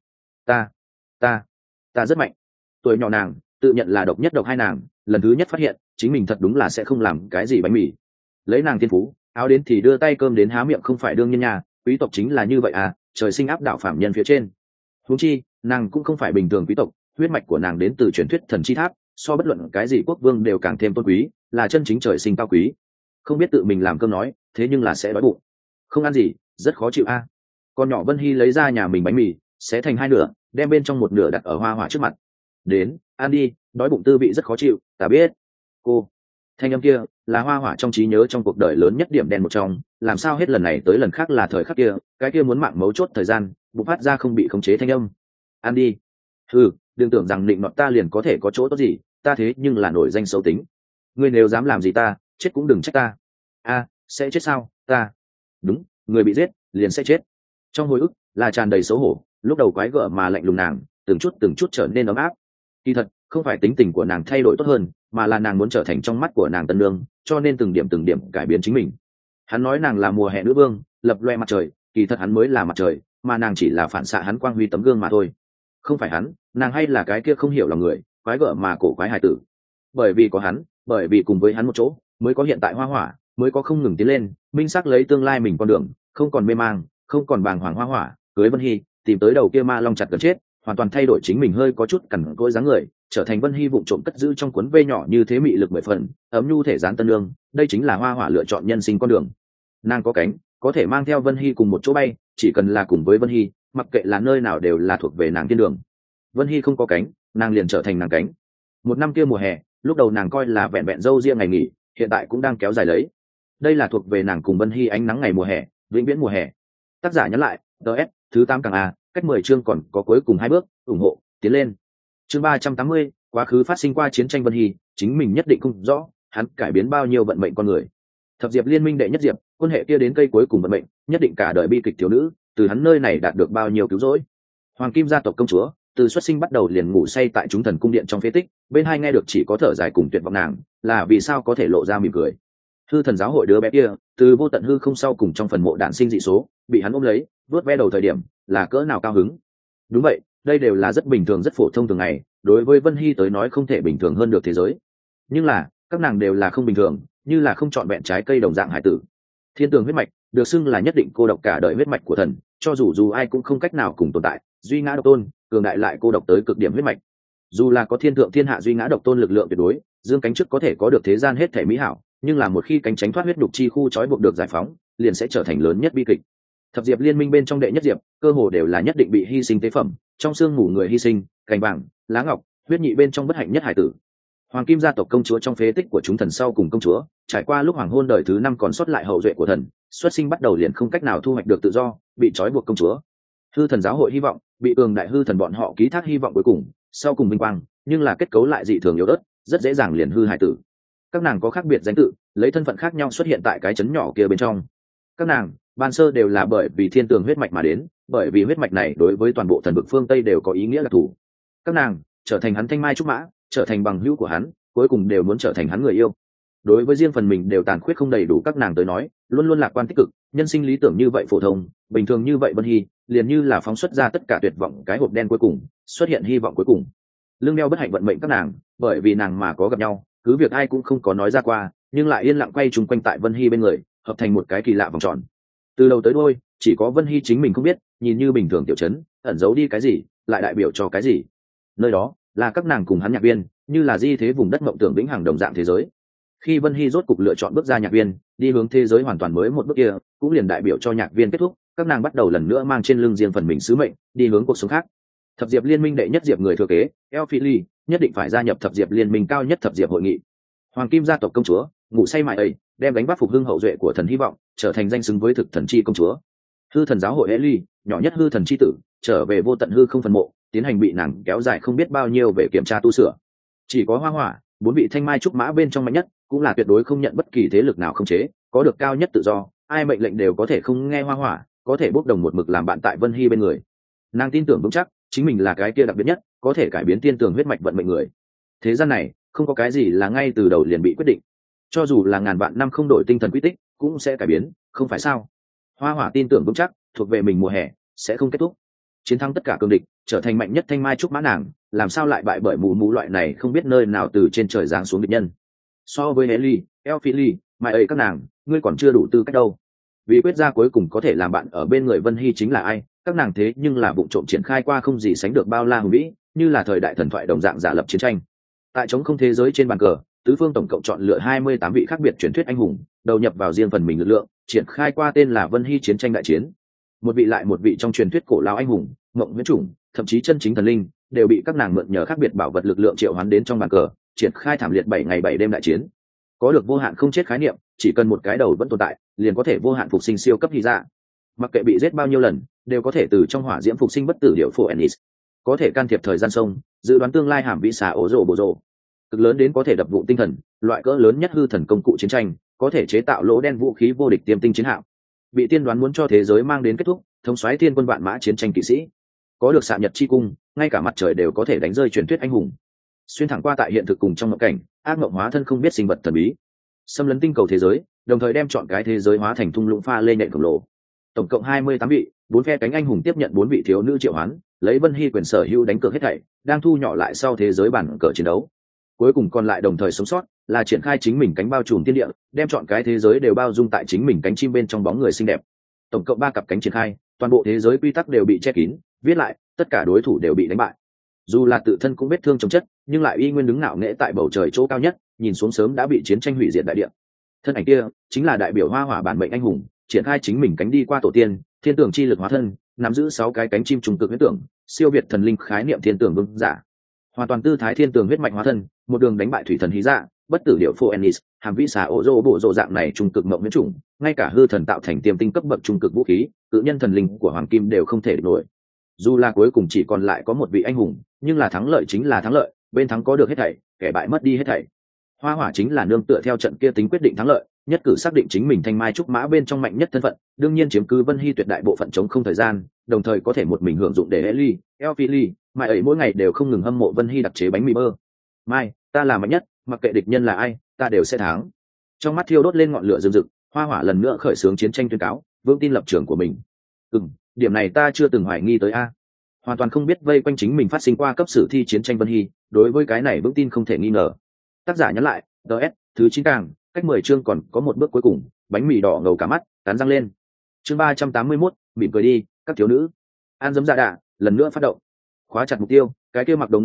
Ta rất mạnh. Tuổi nhỏ nàng, tự nhận là độc nhất độc hai nàng, lần thứ nhất phát hiện, chính mình thật đúng là sẽ không làm cái gì bánh mì. Lấy nàng thiên phú, áo đến thì đưa tay cơm đến há miệng không phải đương nhiên nhà, quý tộc chính là như vậy à, trời sinh áp đảo phạm nhân phía trên. Huống chi, nàng cũng không phải bình thường quý tộc, huyết mạch của nàng đến từ truyền thuyết thần chi tháp, so bất luận cái gì quốc vương đều càng thêm tôn quý, là chân chính trời sinh cao quý. Không biết tự mình làm cơm nói, thế nhưng là sẽ đói bụng. Không ăn gì, rất khó chịu a. Con nhỏ Vân Hy lấy ra nhà mình bánh mì, xé thành 2 nửa, đem bên trong một nửa đặt ở Hoa Hỏa trước mặt. Đến, ăn đi, đói bụng tư vị rất khó chịu, ta biết. Cô, thanh âm kia là Hoa Hỏa trong trí nhớ trong cuộc đời lớn nhất điểm đen một trong, làm sao hết lần này tới lần khác là thời khắc kia, cái kia muốn mạng mấu chốt thời gian, bộc phát ra không bị khống chế thanh âm. Ăn đi. Đừng tưởng rằng định nọt ta liền có thể có chỗ tốt gì, ta thế nhưng là nổi danh xấu tính. Ngươi nếu dám làm gì ta, chết cũng đừng trách ta. Sẽ chết sao? Ta. Đúng, người bị giết, liền sẽ chết. Trong hồi ức là tràn đầy xấu hổ, lúc đầu quái gở mà lạnh lùng nàng, từng chút trở nên ấm áp. Kỳ thật, không phải tính tình của nàng thay đổi tốt hơn, mà là nàng muốn trở thành trong mắt của nàng tân nương, cho nên từng điểm cải biến chính mình. Hắn nói nàng là mùa hè nữ vương, lập loe mặt trời, kỳ thật hắn mới là mặt trời, mà nàng chỉ là phản xạ hắn quang huy tấm gương mà thôi. Không phải hắn, nàng hay là cái kia không hiểu lòng người, quái gở mà cổ quái hài tử. Bởi vì có hắn, bởi vì cùng với hắn một chỗ, mới có hiện tại Hoa Hỏa, mới có không ngừng tiến lên, minh xác lấy tương lai mình con đường, không còn mê mang, không còn bàng hoàng. Hoa Hỏa cưới Vân Hy, tìm tới đầu kia ma long chặt gần chết, hoàn toàn thay đổi chính mình hơi có chút cằn cỗi dáng người, trở thành Vân Hy vụng trộm cất giữ trong cuốn vê nhỏ như thế mị lực 10 phần, ấm nhu thể dán tân lương, đây chính là Hoa Hỏa lựa chọn nhân sinh con đường. Nàng có cánh, có thể mang theo Vân Hy cùng một chỗ bay, chỉ cần là cùng với Vân Hy, mặc kệ là nơi nào đều là thuộc về nàng thiên đường. Vân Hy không có cánh, nàng liền trở thành nàng cánh. Một năm kia mùa hè, lúc đầu nàng coi là vẹn vẹn dâu riêng ngày nghỉ, hiện tại cũng đang kéo dài lấy. Đây là thuộc về nàng cùng Vân Hy ánh nắng ngày mùa hè, vĩnh viễn mùa hè. Tác giả nhắn lại, DS, thứ 8 càng A, cách 10 chương còn có cuối cùng 2 bước, ủng hộ, tiến lên. Chương 380, quá khứ phát sinh qua chiến tranh Vân Hy, chính mình nhất định không rõ, hắn cải biến bao nhiêu vận mệnh con người. Thập diệp liên minh đệ nhất diệp, quân hệ kia đến cây cuối cùng vận mệnh, nhất định cả đời bi kịch thiếu nữ, từ hắn nơi này đạt được bao nhiêu cứu rỗi. Hoàng kim gia tộc công chúa, từ xuất sinh bắt đầu liền ngủ say tại chúng thần cung điện trong phế tích, bên hai nghe được chỉ có thở dài cùng tuyệt vọng nàng, là vì sao có thể lộ ra mỉm cười. Hư thần giáo hội đứa bé kia, từ vô tận hư không sau cùng trong phần mộ đản sinh dị số, bị hắn ôm lấy, vuốt ve đầu thời điểm, là cỡ nào cao hứng. Đúng vậy, đây đều là rất bình thường rất phổ thông thường ngày, đối với Vân Hy tới nói không thể bình thường hơn được thế giới. Nhưng là, các nàng đều là không bình thường, như là không chọn vẹn trái cây đồng dạng hải tử. Thiên tường huyết mạch, được xưng là nhất định cô độc cả đời huyết mạch của thần, cho dù ai cũng không cách nào cùng tồn tại, duy ngã độc tôn, cường đại lại cô độc tới cực điểm huyết mạch. dù là có thiên thượng thiên hạ duy ngã độc tôn lực lượng tuyệt đối, dương cánh trước có thể có được thế gian hết thể mỹ hảo, nhưng là một khi cánh tránh thoát huyết đục chi khu trói buộc được giải phóng, liền sẽ trở thành lớn nhất bi kịch. Thập diệp liên minh bên trong đệ nhất diệp, cơ hồ đều là nhất định bị hy sinh tế phẩm, trong xương mù người hy sinh, cành vàng, lá ngọc, huyết nhị bên trong bất hạnh nhất hải tử. Hoàng kim gia tộc công chúa trong phế tích của chúng thần sau cùng công chúa, trải qua lúc hoàng hôn đời thứ 5 còn sót lại hậu duệ của thần, xuất sinh bắt đầu liền không cách nào thu hoạch được tự do, bị trói buộc công chúa. Hư thần giáo hội hy vọng, bị cường đại hư thần bọn họ ký thác hy vọng cuối cùng, sau cùng vinh quang, nhưng là kết cấu lại dị thường yếu ớt, rất dễ dàng liền hư hải tử. Các nàng có khác biệt danh tự, lấy thân phận khác nhau xuất hiện tại cái trấn nhỏ kia bên trong. Các nàng ban sơ đều là bởi vì thiên tường huyết mạch mà đến, bởi vì huyết mạch này đối với toàn bộ thần vực phương Tây đều có ý nghĩa là thủ. Các nàng trở thành hắn thanh mai trúc mã, trở thành bằng hữu của hắn, cuối cùng đều muốn trở thành hắn người yêu. Đối với riêng phần mình đều tàn khuyết không đầy đủ các nàng tới nói, luôn luôn lạc quan tích cực, nhân sinh lý tưởng như vậy phổ thông, bình thường như vậy Vân Hy, liền như là phóng xuất ra tất cả tuyệt vọng cái hộp đen cuối cùng, xuất hiện hy vọng cuối cùng. Lưng đeo bất hạnh vận mệnh các nàng, bởi vì nàng mà có gặp nhau, cứ việc ai cũng không có nói ra qua, nhưng lại yên lặng quay chung quanh tại Vân Hy bên người, hợp thành một cái kỳ lạ vòng tròn. Từ đầu tới đuôi, chỉ có Vân Hy chính mình không biết, nhìn như bình thường tiểu trấn, ẩn giấu đi cái gì, lại đại biểu cho cái gì. Nơi đó là các nàng cùng hắn nhạc viên, như là di thế vùng đất mộng tưởng vĩnh hằng đồng dạng thế giới. Khi Vân Hy rốt cục lựa chọn bước ra nhạc viên, đi hướng thế giới hoàn toàn mới một bước kia, cũng liền đại biểu cho nhạc viên kết thúc, các nàng bắt đầu lần nữa mang trên lưng riêng phần mình sứ mệnh, đi hướng cuộc sống khác. Thập diệp liên minh đệ nhất diệp người thừa kế, Elphili, nhất định phải gia nhập thập diệp liên minh cao nhất thập diệp hội nghị. Hoàng kim gia tộc công chúa, ngủ say mãi ấy, đem đánh bắt phục hưng hậu duệ của thần hy vọng, trở thành danh xứng với thực thần chi công chúa. Hư thần giáo hội Eli, nhỏ nhất hư thần chi tử, trở về vô tận hư không phần mộ, tiến hành bị nàng kéo dài không biết bao nhiêu về kiểm tra tu sửa. Chỉ có hoa hỏa, 4 vị thanh mai trúc mã bên trong mạnh nhất, cũng là tuyệt đối không nhận bất kỳ thế lực nào khống chế, có được cao nhất tự do, ai mệnh lệnh đều có thể không nghe hoa hỏa, có thể bốc đồng một mực làm bạn tại Vân Hy bên người. Nàng tin tưởng vững chắc, chính mình là cái kia đặc biệt nhất, có thể cải biến tiên tường huyết mạch vận mệnh người. Thế gian này, không có cái gì là ngay từ đầu liền bị quyết định. Cho dù là ngàn vạn năm không đổi tinh thần quy tích, cũng sẽ cải biến, không phải sao? Hoa hỏa tin tưởng vững chắc, thuộc về mình mùa hè sẽ không kết thúc. Chiến thắng tất cả cường địch, trở thành mạnh nhất thanh mai trúc mã nàng, làm sao lại bại bởi mù mù loại này không biết nơi nào từ trên trời giáng xuống địch nhân. So với Eli, Elphili, mai ấy các nàng, ngươi còn chưa đủ tư cách đâu. Vì quyết ra cuối cùng có thể làm bạn ở bên người Vân Hy chính là ai, các nàng thế nhưng là vụ trộm triển khai qua không gì sánh được bao la hùng vĩ, như là thời đại thần thoại đồng dạng giả lập chiến tranh. Tại chống không thế giới trên bàn cờ, tứ phương tổng cộng chọn lựa 28 vị khác biệt truyền thuyết anh hùng, đầu nhập vào riêng phần mình lực lượng, triển khai qua tên là Vân Hy chiến tranh đại chiến. Một vị lại một vị trong truyền thuyết cổ lao anh hùng, mộng huyễn chủng, thậm chí chân chính thần linh, đều bị các nàng mượn nhờ khác biệt bảo vật lực lượng triệu hoán đến trong bàn cờ, triển khai thảm liệt 7 ngày 7 đêm đại chiến. Có được vô hạn không chết khái niệm, chỉ cần một cái đầu vẫn tồn tại, liền có thể vô hạn phục sinh siêu cấp hy dạ. Mặc kệ bị giết bao nhiêu lần, đều có thể từ trong hỏa diễm phục sinh bất tử điệu phổ Ennis. Có thể can thiệp thời gian sông, dự đoán tương lai hàm vĩ xà ố rồ bộ rồ. Cực lớn đến có thể đập vụ tinh thần, loại cỡ lớn nhất hư thần công cụ chiến tranh, có thể chế tạo lỗ đen vũ khí vô địch tiêm tinh chiến hạm. Bị tiên đoán muốn cho thế giới mang đến kết thúc, thống soái thiên quân vạn mã chiến tranh kỵ sĩ. Có được xạ nhật chi cung, ngay cả mặt trời đều có thể đánh rơi truyền thuyết anh hùng. Xuyên thẳng qua tại hiện thực cùng trong mộng cảnh, ác mộng hóa thân không biết sinh vật thần bí, xâm lấn tinh cầu thế giới, đồng thời đem chọn cái thế giới hóa thành thung lũng pha lê nhện khổng lồ. Tổng cộng 28 vị, 4 phe cánh anh hùng tiếp nhận 4 vị thiếu nữ triệu hoán, lấy Vân Hy quyền sở hữu đánh cược hết thảy, đang thu nhỏ lại sau thế giới bản cờ chiến đấu. Cuối cùng còn lại đồng thời sống sót, là triển khai chính mình cánh bao trùm thiên địa, đem chọn cái thế giới đều bao dung tại chính mình cánh chim bên trong bóng người xinh đẹp. Tổng cộng 3 cặp cánh triển khai, toàn bộ thế giới quy tắc đều bị che kín, viết lại, tất cả đối thủ đều bị đánh bại. Dù là tự thân cũng vết thương chồng chất, nhưng lại y nguyên đứng ngạo nghễ tại bầu trời chỗ cao nhất, nhìn xuống sớm đã bị chiến tranh hủy diệt đại địa. Thân ảnh kia chính là đại biểu hoa hỏa bản mệnh anh hùng, triển khai chính mình cánh đi qua tổ tiên, thiên tưởng chi lực hóa thân, nắm giữ 6 cái cánh chim trùng cực huyết tưởng, siêu việt thần linh khái niệm thiên tưởng vương giả. Hoàn toàn tư thái thiên tường huyết mạch hóa thân, một đường đánh bại thủy thần hí dạ, bất tử điệu phô Ennis, hàm vĩ xà ổ rô bộ rô dạng này trung cực mộng huyễn chủng, ngay cả hư thần tạo thành tiềm tinh cấp bậc trung cực vũ khí, cự nhân thần linh của hoàng kim đều không thể địch nổi. Dù là cuối cùng chỉ còn lại có một vị anh hùng, nhưng là thắng lợi chính là thắng lợi, bên thắng có được hết thảy, kẻ bại mất đi hết thảy. Hoa hỏa chính là nương tựa theo trận kia tính quyết định thắng lợi, nhất cử xác định chính mình thanh mai trúc mã bên trong mạnh nhất thân phận, đương nhiên chiếm cứ Vân Hy tuyệt đại bộ phận chống không thời gian, đồng thời có thể một mình hưởng dụng để Eli, Elphili, mai ấy mỗi ngày đều không ngừng hâm mộ Vân Hy đặc chế bánh mì bơ. Mai, ta là mạnh nhất, mặc kệ địch nhân là ai, ta đều sẽ thắng. Trong mắt thiêu đốt lên ngọn lửa rực rực, hoa hỏa lần nữa khởi xướng chiến tranh tuyên cáo, vững tin lập trường của mình. Điểm này ta chưa từng hoài nghi tới a. Hoàn toàn không biết vây quanh chính mình phát sinh qua cấp sử thi chiến tranh Vân Hy, đối với cái này vững tin không thể nghi ngờ. Tác giả nhắn lại, DS, thứ 9 càng, cách 10 chương còn có một bước cuối cùng, bánh mì đỏ ngầu cả mắt, cắn răng lên. Chương 381, mỉm cười đi, các thiếu nữ. An dấm dạ đạ, lần nữa phát động. Khóa chặt mục tiêu, cái kia mặc đồ ngủ,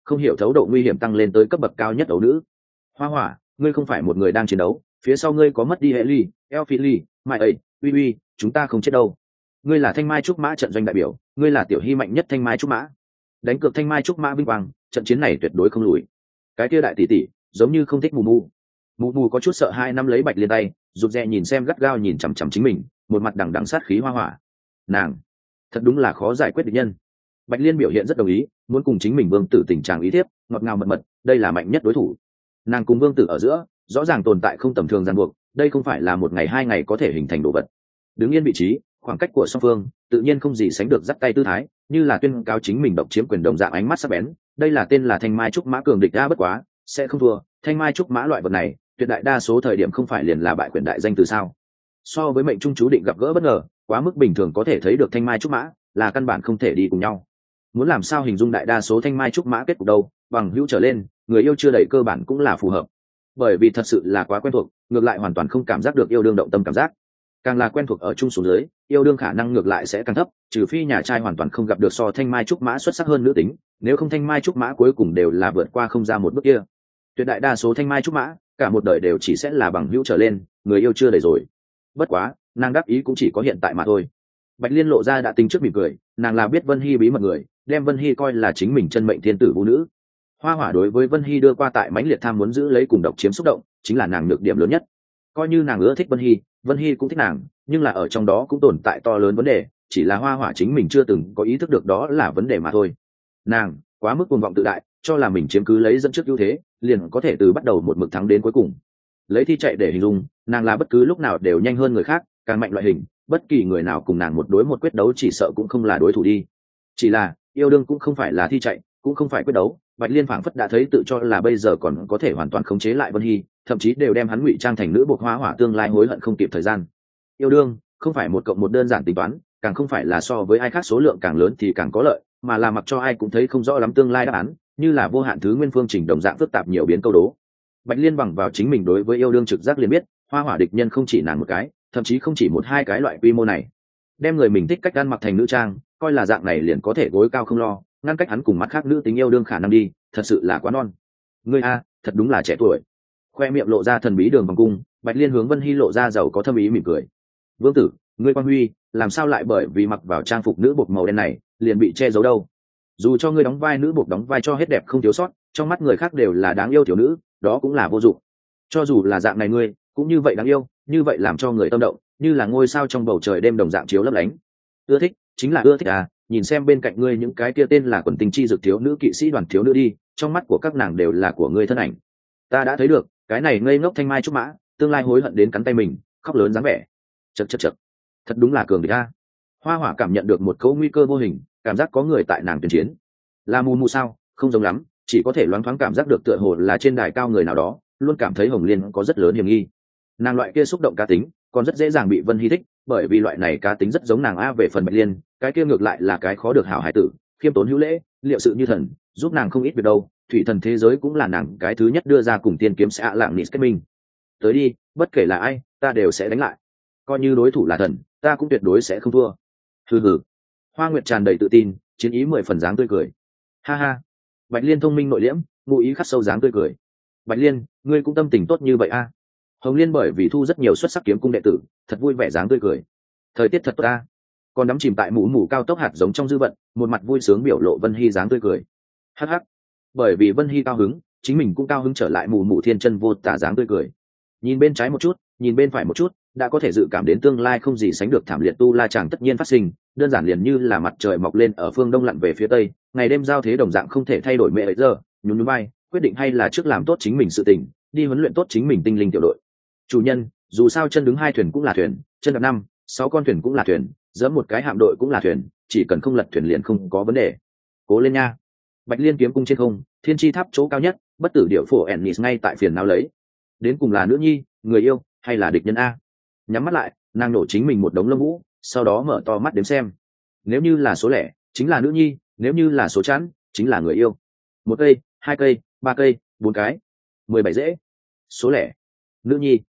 không hiểu thấu độ nguy hiểm tăng lên tới cấp bậc cao nhất đấu nữ. Hoa hỏa, ngươi không phải một người đang chiến đấu, phía sau ngươi có mất đi hệ ly, elphili, mai ấy, uy uy, chúng ta không chết đâu. Ngươi là thanh mai trúc mã trận doanh đại biểu, ngươi là tiểu hy mạnh nhất thanh mai trúc mã, đánh cược thanh mai trúc mã vinh quang, trận chiến này tuyệt đối không lùi. Cái kia đại tỷ tỷ giống như không thích mù mù. Mù mù có chút sợ hai năm lấy Bạch Liên tay, rụt rè nhìn xem, gắt gao nhìn chằm chằm chính mình, một mặt đằng đằng sát khí. Hoa hỏa, nàng thật đúng là khó giải quyết địch nhân. Bạch Liên biểu hiện rất đồng ý, muốn cùng chính mình vương tử tình trạng ý thiếp, ngọt ngào mật mật, đây là mạnh nhất đối thủ. Nàng cùng vương tử ở giữa rõ ràng tồn tại không tầm thường ràng buộc, đây không phải là một ngày hai ngày có thể hình thành đồ vật. Đứng yên vị trí, khoảng cách của song phương tự nhiên không gì sánh được dắt tay tư thái, như là tuyên cáo chính mình độc chiếm quyền đồng dạng, ánh mắt sắc bén. Đây là tên là thanh mai trúc mã cường địch a, bất quá sẽ không thua. Thanh mai trúc mã loại vật này tuyệt đại đa số thời điểm không phải liền là bại quyền đại danh từ sao. So với mệnh trung chú định gặp gỡ bất ngờ quá mức bình thường, có thể thấy được thanh mai trúc mã là căn bản không thể đi cùng nhau. Muốn làm sao hình dung đại đa số thanh mai trúc mã kết cục đâu, bằng hữu trở lên, người yêu chưa đầy cơ bản cũng là phù hợp, bởi vì thật sự là quá quen thuộc, ngược lại hoàn toàn không cảm giác được yêu đương động tâm cảm giác. Càng là quen thuộc ở chung xuống dưới, yêu đương khả năng ngược lại sẽ càng thấp, trừ phi nhà trai hoàn toàn không gặp được so thanh mai trúc mã xuất sắc hơn nữ tính, nếu không thanh mai trúc mã cuối cùng đều là vượt qua không ra một bước kia. Tuyệt đại đa số thanh mai trúc mã cả một đời đều chỉ sẽ là bằng hữu trở lên, người yêu chưa đầy rồi. Bất quá nàng đắc ý cũng chỉ có hiện tại mà thôi. Bạch Liên lộ ra đã tính trước mỉm cười, nàng là biết Vân Hy bí mật người, đem Vân Hy coi là chính mình chân mệnh thiên tử vũ nữ. Hoa hỏa đối với Vân Hy đưa qua tại mãnh liệt tham muốn giữ lấy cùng độc chiếm xúc động, chính là nàng nhược điểm lớn nhất. Coi như nàng ưa thích Vân Hy cũng thích nàng, nhưng là ở trong đó cũng tồn tại to lớn vấn đề, chỉ là hoa hỏa chính mình chưa từng có ý thức được đó là vấn đề mà thôi. Nàng quá mức cuồng vọng tự đại, cho là mình chiếm cứ lấy dẫn trước ưu thế, liền có thể từ bắt đầu một mực thắng đến cuối cùng. Lấy thi chạy để hình dung, nàng là bất cứ lúc nào đều nhanh hơn người khác, càng mạnh loại hình, bất kỳ người nào cùng nàng một đối một quyết đấu chỉ sợ cũng không là đối thủ đi. Chỉ là yêu đương cũng không phải là thi chạy, cũng không phải quyết đấu. Bạch Liên phảng phất đã thấy tự cho là bây giờ còn có thể hoàn toàn khống chế lại Vân Hy, thậm chí đều đem hắn ngụy trang thành nữ buộc hoa hỏa tương lai hối hận không kịp thời gian. Yêu đương không phải một cộng một đơn giản tính toán, càng không phải là so với ai khác số lượng càng lớn thì càng có lợi, mà là mặc cho ai cũng thấy không rõ lắm tương lai đáp án, như là vô hạn thứ nguyên phương trình đồng dạng phức tạp nhiều biến câu đố. Bạch Liên bằng vào chính mình đối với yêu đương trực giác liền biết, hoa hỏa địch nhân không chỉ nàng một cái, thậm chí không chỉ một hai cái loại quy mô này. Đem người mình thích cách ăn mặc thành nữ trang, coi là dạng này liền có thể gối cao không lo, ngăn cách hắn cùng mắt khác nữ tính yêu đương khả năng đi, thật sự là quá non. Ngươi a, thật đúng là trẻ tuổi. Khoe miệng lộ ra thần bí đường vòng cung, Bạch Liên hướng Vân Hy lộ ra giàu có thâm ý mỉm cười. Vương tử, ngươi quan huy, làm sao lại bởi vì mặc vào trang phục nữ bột màu đen này liền bị che giấu đâu? Dù cho ngươi đóng vai nữ bột đóng vai cho hết đẹp không thiếu sót, trong mắt người khác đều là đáng yêu thiếu nữ, đó cũng là vô dụng. Cho dù là dạng này ngươi cũng như vậy đáng yêu, như vậy làm cho người tâm động, như là ngôi sao trong bầu trời đêm đồng dạng chiếu lấp lánh. Ưa thích chính là ưa thích à, nhìn xem bên cạnh ngươi những cái kia tên là quần tinh chi dược thiếu nữ kỵ sĩ đoàn thiếu nữ đi, trong mắt của các nàng đều là của ngươi thân ảnh. Ta đã thấy được cái này ngây ngốc thanh mai trúc mã, tương lai hối hận đến cắn tay mình, khóc lớn dáng vẻ. Chật chật chật, thật đúng là cường địch a. Hoa hỏa cảm nhận được một cỗ nguy cơ vô hình, cảm giác có người tại nàng tuyên chiến. Là mù mù sao? Không giống lắm, chỉ có thể loáng thoáng cảm giác được tựa hồ là trên đài cao người nào đó luôn cảm thấy Hồng Liên có rất lớn hiểm nghi. Nàng loại kia xúc động cá tính còn rất dễ dàng bị Vân Hy thích, bởi vì loại này cá tính rất giống nàng a. Về phần Bạch Liên, cái kia ngược lại là cái khó được hảo hải tử, khiêm tốn hữu lễ, liệu sự như thần, giúp nàng không ít việc đâu. Thủy thần thế giới cũng là nàng cái thứ nhất đưa ra cùng tiên kiếm sẽ lạng nịt kết minh. Tới đi, bất kể là ai, ta đều sẽ đánh lại. Coi như đối thủ là thần, ta cũng tuyệt đối sẽ không thua. Hừ hừ. Hoa Nguyệt tràn đầy tự tin, chiến ý 10 phần dáng tươi cười. Ha ha. Bạch Liên thông minh nội liễm, ngụ ý khắc sâu dáng tươi cười. Bạch Liên, ngươi cũng tâm tình tốt như vậy a? Hồng Liên bởi vì thu rất nhiều xuất sắc kiếm cung đệ tử, thật vui vẻ dáng tươi cười. Thời tiết thật tốt a. Còn đắm chìm tại mũ mũ cao tốc hạt giống trong dư vận, một mặt vui sướng biểu lộ Vân Hy dáng tươi cười. Hắc hắc. Bởi vì Vân Hy cao hứng, chính mình cũng cao hứng trở lại mù mù thiên chân vô tả dáng tươi cười. Nhìn bên trái một chút, nhìn bên phải một chút, đã có thể dự cảm đến tương lai không gì sánh được thảm liệt tu la chàng tất nhiên phát sinh, đơn giản liền như là mặt trời mọc lên ở phương đông lặn về phía tây, ngày đêm giao thế đồng dạng không thể thay đổi mẹ ấy giờ, nhún nhún vai, quyết định hay là trước làm tốt chính mình sự tình, đi huấn luyện tốt chính mình tinh linh tiểu đội. Chủ nhân, dù sao chân đứng hai thuyền cũng là thuyền, chân đạp 5, 6 con thuyền cũng là thuyền, dẫm một cái hạm đội cũng là thuyền, chỉ cần không lật thuyền liền không có vấn đề. Cố lên nha. Bạch Liên kiếm cung trên không, thiên chi tháp chỗ cao nhất, bất tử điệu phổ Ennis ngay tại phiền não lấy. Đến cùng là nữ nhi, người yêu, hay là địch nhân a? Nhắm mắt lại, nàng nổ chính mình một đống lông vũ, sau đó mở to mắt đếm xem. Nếu như là số lẻ, chính là nữ nhi, nếu như là số chẵn, chính là người yêu. 1 cây, 2 cây, 3 cây, 4 cái, 17 rễ. Số lẻ, nữ nhi.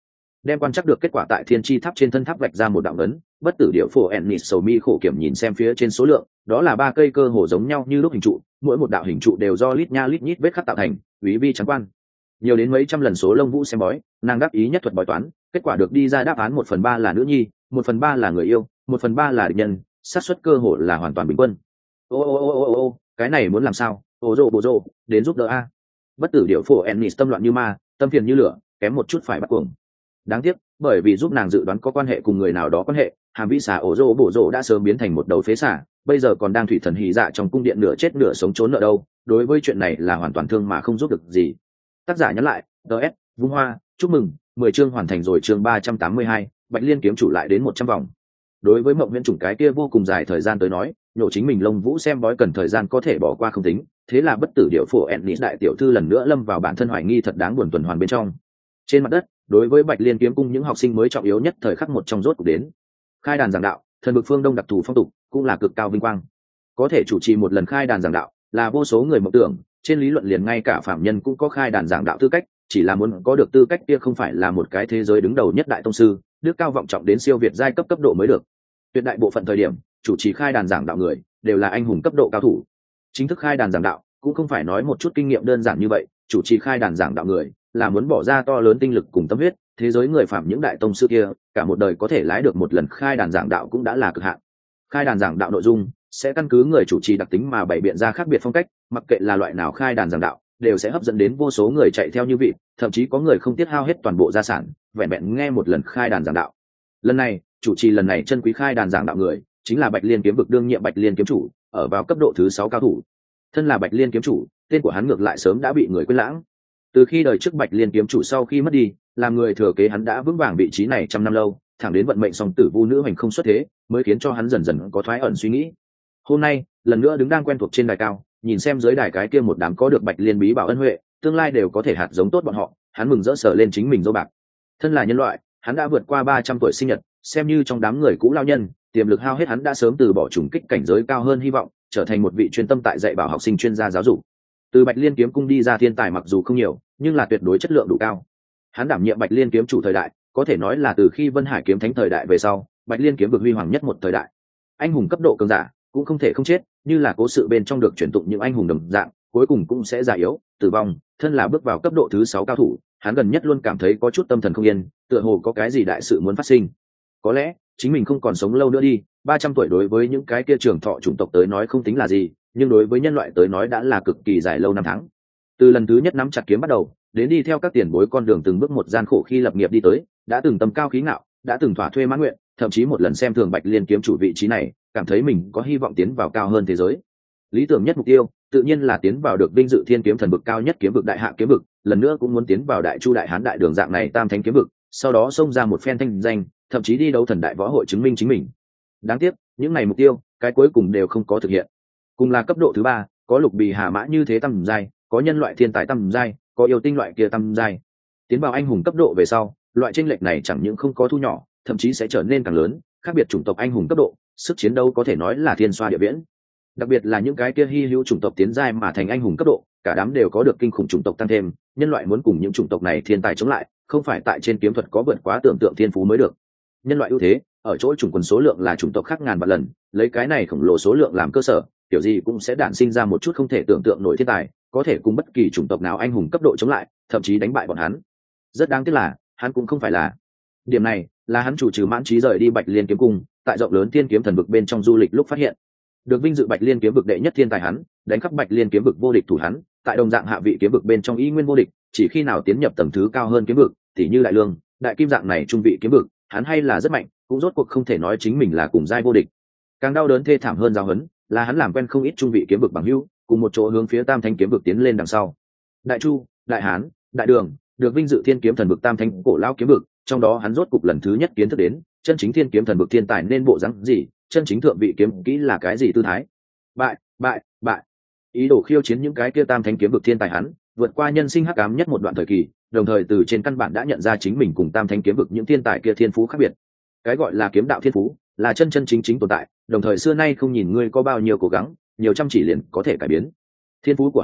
đem quan trắc được kết quả tại thiên chi tháp trên thân tháp vạch ra một đạo ấn. Bất tử điệu phổ ennis sầu mi khổ kiểm nhìn xem phía trên số lượng, đó là 3 cây cơ hồ giống nhau như lúc hình trụ, mỗi một đạo hình trụ đều do lít nha lít nhít vết khắc tạo thành, quý vi trắng quan nhiều đến mấy trăm lần số lông vũ xem bói, nàng đáp ý nhất thuật bói toán, kết quả được đi ra đáp án 1/3 là nữ nhi, 1/3 là người yêu, 1/3 là địch nhân, xác suất cơ hội là hoàn toàn bình quân. Ô, cái này muốn làm sao? Bồ rồ, đến giúp đỡ a. Bất tử điệu phổ ennis tâm loạn như ma, tâm phiền như lửa, kém một chút phải bắt cuồng. Đáng tiếc, bởi vì giúp nàng dự đoán có quan hệ cùng người nào đó quan hệ, hàm vĩ xà bồ rồ đã sớm biến thành một đầu phế xà, bây giờ còn đang thủy thần hỉ dạ trong cung điện nửa chết nửa sống trốn ở đâu. Đối với chuyện này là hoàn toàn thương mà không giúp được gì. Tác giả nhắn lại, DS, vung hoa, chúc mừng, 10 chương hoàn thành rồi. Chương 382, Bạch Liên kiếm chủ lại đến 100 vòng. Đối với Mộng Viễn Chủng cái kia vô cùng dài thời gian tới nói, nhổ chính mình lông vũ xem bói cần thời gian có thể bỏ qua không tính, thế là bất tử điệu phổ ennis đại tiểu thư lần nữa lâm vào bản thân hoài nghi thật đáng buồn tuần hoàn bên trong. Trên mặt đất, đối với Bạch Liên kiếm cung những học sinh mới trọng yếu nhất thời khắc một trong rốt cuộc đến. Khai đàn giảng đạo, thần vực phương Đông đặc thù phong tục, cũng là cực cao vinh quang. Có thể chủ trì một lần khai đàn giảng đạo, là vô số người mộng tưởng, trên lý luận liền ngay cả phạm nhân cũng có khai đàn giảng đạo tư cách, chỉ là muốn có được tư cách kia không phải là một cái thế giới đứng đầu nhất đại tông sư, đức cao vọng trọng đến siêu việt giai cấp cấp độ mới được. Tuyệt đại bộ phận thời điểm, chủ trì khai đàn giảng đạo người đều là anh hùng cấp độ cao thủ. Chính thức khai đàn giảng đạo cũng không phải nói một chút kinh nghiệm đơn giản như vậy, chủ trì khai đàn giảng đạo người là muốn bỏ ra to lớn tinh lực cùng tâm huyết, thế giới người phạm những đại tông sư kia, cả một đời có thể lái được một lần khai đàn giảng đạo cũng đã là cực hạn. Khai đàn giảng đạo nội dung sẽ căn cứ người chủ trì đặc tính mà bày biện ra khác biệt phong cách, mặc kệ là loại nào khai đàn giảng đạo đều sẽ hấp dẫn đến vô số người chạy theo như vị, thậm chí có người không tiếc hao hết toàn bộ gia sản vẹn vẹn nghe một lần khai đàn giảng đạo. Lần này chủ trì lần này chân quý khai đàn giảng đạo người chính là Bạch Liên kiếm vực đương nhiệm Bạch Liên kiếm chủ, ở vào cấp độ thứ 6 cao thủ. Thân là Bạch Liên kiếm chủ, tên của hắn ngược lại sớm đã bị người quên lãng. Từ khi đời trước Bạch Liên kiếm chủ sau khi mất đi, làm người thừa kế hắn đã vững vàng vị trí này trăm năm lâu, thẳng đến vận mệnh song tử vu nữ hành không xuất thế, mới khiến cho hắn dần dần có thoái ẩn suy nghĩ. Hôm nay, lần nữa đứng đang quen thuộc trên đài cao, nhìn xem dưới đài cái kia một đám có được Bạch Liên bí bảo ân huệ, tương lai đều có thể hạt giống tốt bọn họ, hắn mừng rỡ sờ lên chính mình dâu bạc. Thân là nhân loại, hắn đã vượt qua 300 tuổi sinh nhật, xem như trong đám người cũ lao nhân, tiềm lực hao hết, hắn đã sớm từ bỏ trùng kích cảnh giới cao hơn hy vọng, trở thành một vị chuyên tâm tại dạy bảo học sinh chuyên gia giáo dục. Từ Bạch Liên kiếm cung đi ra thiên tài mặc dù không nhiều, nhưng là tuyệt đối chất lượng đủ cao. Hắn đảm nhiệm Bạch Liên kiếm chủ thời đại, có thể nói là từ khi Vân Hải kiếm thánh thời đại về sau, Bạch Liên kiếm vực huy hoàng nhất một thời đại. Anh hùng cấp độ cường giả cũng không thể không chết, như là cố sự bên trong được truyền tụng những anh hùng đồng dạng, cuối cùng cũng sẽ già yếu, tử vong. Thân là bước vào cấp độ thứ 6 cao thủ, hắn gần nhất luôn cảm thấy có chút tâm thần không yên, tựa hồ có cái gì đại sự muốn phát sinh. Có lẽ chính mình không còn sống lâu nữa đi. 300 tuổi đối với những cái kia trường thọ chủng tộc tới nói không tính là gì, nhưng đối với nhân loại tới nói đã là cực kỳ dài lâu năm tháng. Từ lần thứ nhất nắm chặt kiếm bắt đầu, đến đi theo các tiền bối con đường từng bước một gian khổ khi lập nghiệp đi tới, đã từng tầm cao khí ngạo, đã từng thỏa thuê mãn nguyện, thậm chí một lần xem thường Bạch Liên kiếm chủ vị trí này, cảm thấy mình có hy vọng tiến vào cao hơn thế giới. Lý tưởng nhất mục tiêu tự nhiên là tiến vào được vinh dự thiên kiếm thần vực cao nhất kiếm vực đại hạ kiếm vực, lần nữa cũng muốn tiến vào đại chu đại hán đại đường dạng này tam thánh kiếm vực, sau đó xông ra một phen thanh danh, thậm chí đi đấu thần đại võ hội chứng minh chính mình. Đáng tiếc những này mục tiêu cái cuối cùng đều không có thực hiện. Cùng là cấp độ thứ 3, có lục bì hà mã như thế tầm giai, có nhân loại thiên tài tầm giai, có yêu tinh loại kia tầm giai. Tiến vào anh hùng cấp độ về sau, loại chênh lệch này chẳng những không có thu nhỏ, thậm chí sẽ trở nên càng lớn. Khác biệt chủng tộc anh hùng cấp độ, sức chiến đấu có thể nói là thiên xoa địa viễn. Đặc biệt là những cái kia hy hữu chủng tộc tiến giai mà thành anh hùng cấp độ, cả đám đều có được kinh khủng chủng tộc tăng thêm. Nhân loại muốn cùng những chủng tộc này thiên tài chống lại, không phải tại trên kiếm thuật có vượt quá tưởng tượng thiên phú mới được. Nhân loại ưu thế ở chỗ chủng quần số lượng là chủng tộc khác ngàn vạn lần, lấy cái này khổng lồ số lượng làm cơ sở, kiểu gì cũng sẽ đản sinh ra một chút không thể tưởng tượng nổi thiên tài, có thể cùng bất kỳ chủng tộc nào anh hùng cấp độ chống lại, thậm chí đánh bại bọn hắn. Rất đáng tiếc là hắn cũng không phải là. Điểm này là hắn chủ trừ mãn trí rời đi Bạch Liên kiếm cung, tại rộng lớn thiên kiếm thần vực bên trong du lịch lúc phát hiện. Được vinh dự Bạch Liên kiếm vực đệ nhất thiên tài hắn, đánh khắp Bạch Liên kiếm vực vô địch thủ hắn, tại đồng dạng hạ vị kiếm vực bên trong y nguyên vô địch, chỉ khi nào tiến nhập tầng thứ cao hơn kiếm vực, tỉ như đại lương, đại kim dạng này trung vị kiếm vực, hắn hay là rất mạnh, cũng rốt cuộc không thể nói chính mình là cùng giai vô địch. Càng đau đớn thê thảm hơn giáo huấn, là hắn làm quen không ít trung vị kiếm vực bằng hữu, cùng một chỗ hướng phía tam thánh kiếm vực tiến lên đằng sau. Đại chu, đại hán, đại đường, được vinh dự thiên kiếm thần vực tam thánh cổ lao kiếm vực, trong đó hắn rốt cục lần thứ nhất kiến thức đến chân chính thiên kiếm thần vực thiên tài nên bộ dáng gì, chân chính thượng vị kiếm kỹ là cái gì tư thái. Bại, ý đồ khiêu chiến những cái kia tam thánh kiếm vực thiên tài hắn, vượt qua nhân sinh hắc ám nhất một đoạn thời kỳ, đồng thời từ trên căn bản đã nhận ra chính mình cùng tam thánh kiếm vực những thiên tài kia thiên phú khác biệt. Cái gọi là kiếm đạo thiên phú là chân chân chính chính tồn tại, đồng thời xưa nay không nhìn ngươi có bao nhiêu cố gắng, nhiều chăm chỉ liền có thể cải biến. Thiên phú của hắn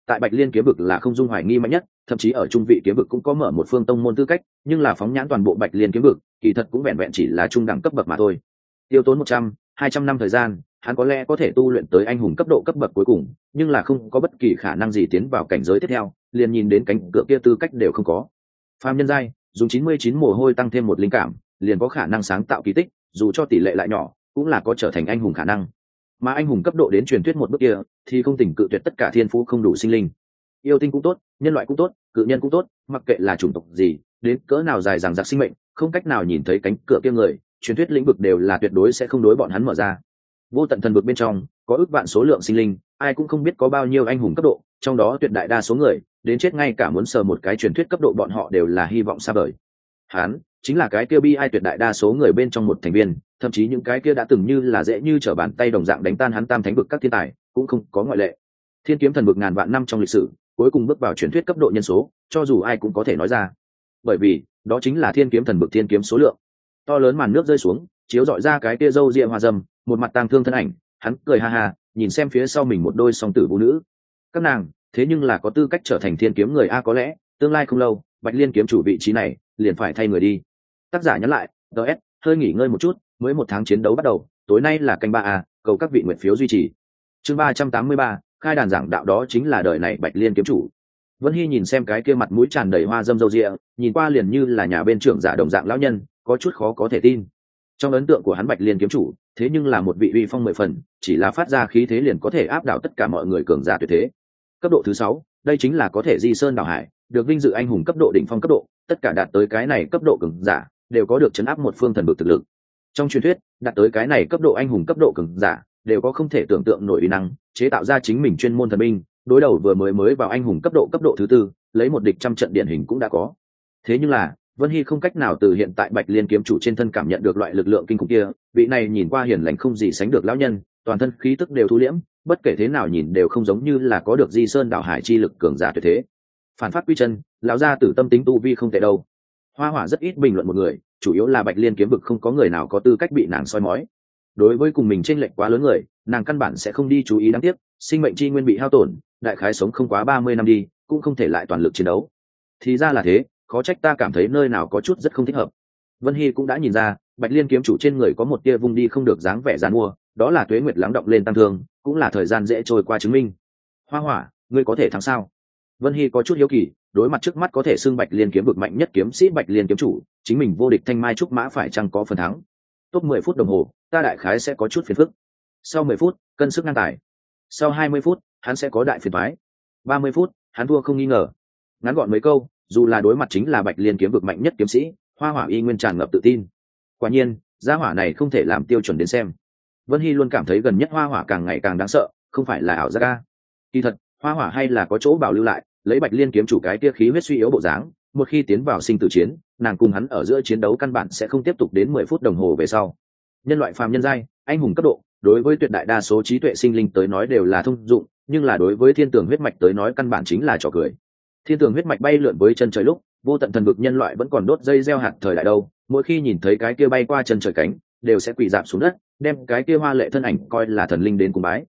tại Bạch Liên kiếm vực là không dung hoài nghi mạnh nhất, thậm chí ở trung vị kiếm vực cũng có mở một phương tông môn tư cách, nhưng là phóng nhãn toàn bộ Bạch Liên kiếm vực, kỳ thật cũng vẹn vẹn chỉ là trung đẳng cấp bậc mà thôi. Tiêu tốn 100-200 năm thời gian, hắn có lẽ có thể tu luyện tới anh hùng cấp độ cấp bậc cuối cùng, nhưng là không có bất kỳ khả năng gì tiến vào cảnh giới tiếp theo, liền nhìn đến cánh cửa kia tư cách đều không có. Phàm nhân giai, dùng 99 mồ hôi tăng thêm một linh cảm, liền có khả năng sáng tạo kỳ tích, dù cho tỷ lệ lại nhỏ, cũng là có trở thành anh hùng khả năng. Mà anh hùng cấp độ đến truyền thuyết một bước kia, thì không tỉnh cự tuyệt tất cả thiên phú không đủ sinh linh. Yêu tinh cũng tốt, nhân loại cũng tốt, cự nhân cũng tốt, mặc kệ là chủng tộc gì, đến cỡ nào dài dằng dặc sinh mệnh, không cách nào nhìn thấy cánh cửa kia người, truyền thuyết lĩnh vực đều là tuyệt đối sẽ không đối bọn hắn mở ra. Vô tận thần vực bên trong, có ước vạn số lượng sinh linh, ai cũng không biết có bao nhiêu anh hùng cấp độ, trong đó tuyệt đại đa số người, đến chết ngay cả muốn sờ một cái truyền thuyết cấp độ bọn họ đều là hy vọng xa vời. Hắn chính là cái kia bi ai tuyệt đại đa số người bên trong một thành viên, thậm chí những cái kia đã từng như là dễ như trở bàn tay đồng dạng đánh tan hắn tam thánh vực các thiên tài, cũng không có ngoại lệ. Thiên kiếm thần vực ngàn vạn năm trong lịch sử, cuối cùng bước vào truyền thuyết cấp độ nhân số, cho dù ai cũng có thể nói ra. Bởi vì, đó chính là thiên kiếm thần vực thiên kiếm số lượng. To lớn màn nước rơi xuống, chiếu rọi ra cái kia râu ria hoa dâm, một mặt tang thương thân ảnh, hắn cười ha ha, nhìn xem phía sau mình một đôi song tử vũ nữ. Các nàng, thế nhưng là có tư cách trở thành thiên kiếm người a, có lẽ, tương lai không lâu, Bạch Liên kiếm chủ vị trí này, liền phải thay người đi. Tác giả nhắn lại, DS, hơi nghỉ ngơi một chút, mới 1 tháng chiến đấu bắt đầu, tối nay là canh 3A, cầu các vị nguyện phiếu duy trì. Chương 383, khai đàn giảng đạo đó chính là đời này Bạch Liên kiếm chủ. Vân Hy nhìn xem cái kia mặt mũi tràn đầy hoa dâm râu ria, nhìn qua liền như là nhà bên trưởng giả đồng dạng lão nhân, có chút khó có thể tin. Trong ấn tượng của hắn Bạch Liên kiếm chủ, thế nhưng là một vị uy phong 10 phần, chỉ là phát ra khí thế liền có thể áp đảo tất cả mọi người cường giả tuyệt thế. Cấp độ thứ 6, đây chính là có thể di sơn đảo hải, được vinh dự anh hùng cấp độ đỉnh phong cấp độ, tất cả đạt tới cái này cấp độ cường giả, đều có được chấn áp một phương thần vực thực lực. Trong truyền thuyết, đạt tới cái này cấp độ anh hùng cấp độ cường giả, đều có không thể tưởng tượng nổi uy năng, chế tạo ra chính mình chuyên môn thần binh, đối đầu vừa mới vào anh hùng cấp độ thứ 4, lấy một địch trăm trận điển hình cũng đã có. Thế nhưng là, Vân Hy không cách nào từ hiện tại Bạch Liên kiếm chủ trên thân cảm nhận được loại lực lượng kinh khủng kia, vị này nhìn qua hiền lành không gì sánh được lão nhân, toàn thân khí tức đều thu liễm, bất kể thế nào nhìn đều không giống như là có được di sơn đảo hải chi lực cường giả tuyệt thế. Phản phát quy chân, lão gia tử tâm tính tu vi không tệ đâu. Hoa Hỏa rất ít bình luận một người, chủ yếu là Bạch Liên kiếm vực không có người nào có tư cách bị nàng soi mói. Đối với cùng mình chênh lệch quá lớn người, nàng căn bản sẽ không đi chú ý, đáng tiếc, sinh mệnh chi nguyên bị hao tổn, đại khái sống không quá 30 năm đi, cũng không thể lại toàn lực chiến đấu. Thì ra là thế, khó trách ta cảm thấy nơi nào có chút rất không thích hợp. Vân Hy cũng đã nhìn ra, Bạch Liên kiếm chủ trên người có một tia vung đi không được dáng vẻ giàn mua, đó là tuế nguyệt lắng động lên tăng thương, cũng là thời gian dễ trôi qua chứng minh. Hoa Hỏa, ngươi có thể thắng sao? Vân Hy có chút hiếu kỳ, đối mặt trước mắt có thể xưng Bạch Liên kiếm vực mạnh nhất kiếm sĩ Bạch Liên kiếm chủ, chính mình vô địch thanh mai trúc mã phải chăng có phần thắng? Top 10 phút đồng hồ, ta đại khái sẽ có chút phiền phức. Sau 10 phút, cân sức ngang tài. Sau 20 phút, hắn sẽ có đại phiền toái. 30 phút, hắn thua không nghi ngờ. Ngắn gọn mấy câu, dù là đối mặt chính là Bạch Liên kiếm vực mạnh nhất kiếm sĩ, Hoa Hỏa y nguyên tràn ngập tự tin. Quả nhiên, gia hỏa này không thể làm tiêu chuẩn đến xem. Vân Hy luôn cảm thấy gần nhất Hoa Hỏa càng ngày càng đáng sợ, không phải là ảo giác a. Kỳ thật, Hoa Hỏa hay là có chỗ bảo lưu lại, lấy Bạch Liên kiếm chủ cái tia khí huyết suy yếu bộ dáng, một khi tiến vào sinh tử chiến, nàng cùng hắn ở giữa chiến đấu căn bản sẽ không tiếp tục đến 10 phút đồng hồ về sau. Nhân loại phàm nhân giai, anh hùng cấp độ, đối với tuyệt đại đa số trí tuệ sinh linh tới nói đều là thông dụng, nhưng là đối với thiên tường huyết mạch tới nói căn bản chính là trò cười. Thiên tường huyết mạch bay lượn với chân trời lúc, vô tận thần vực nhân loại vẫn còn đốt dây gieo hạt thời đại đâu, mỗi khi nhìn thấy cái kia bay qua chân trời cánh, đều sẽ quỳ rạp xuống đất, đem cái kia hoa lệ thân ảnh coi là thần linh đến cung bái.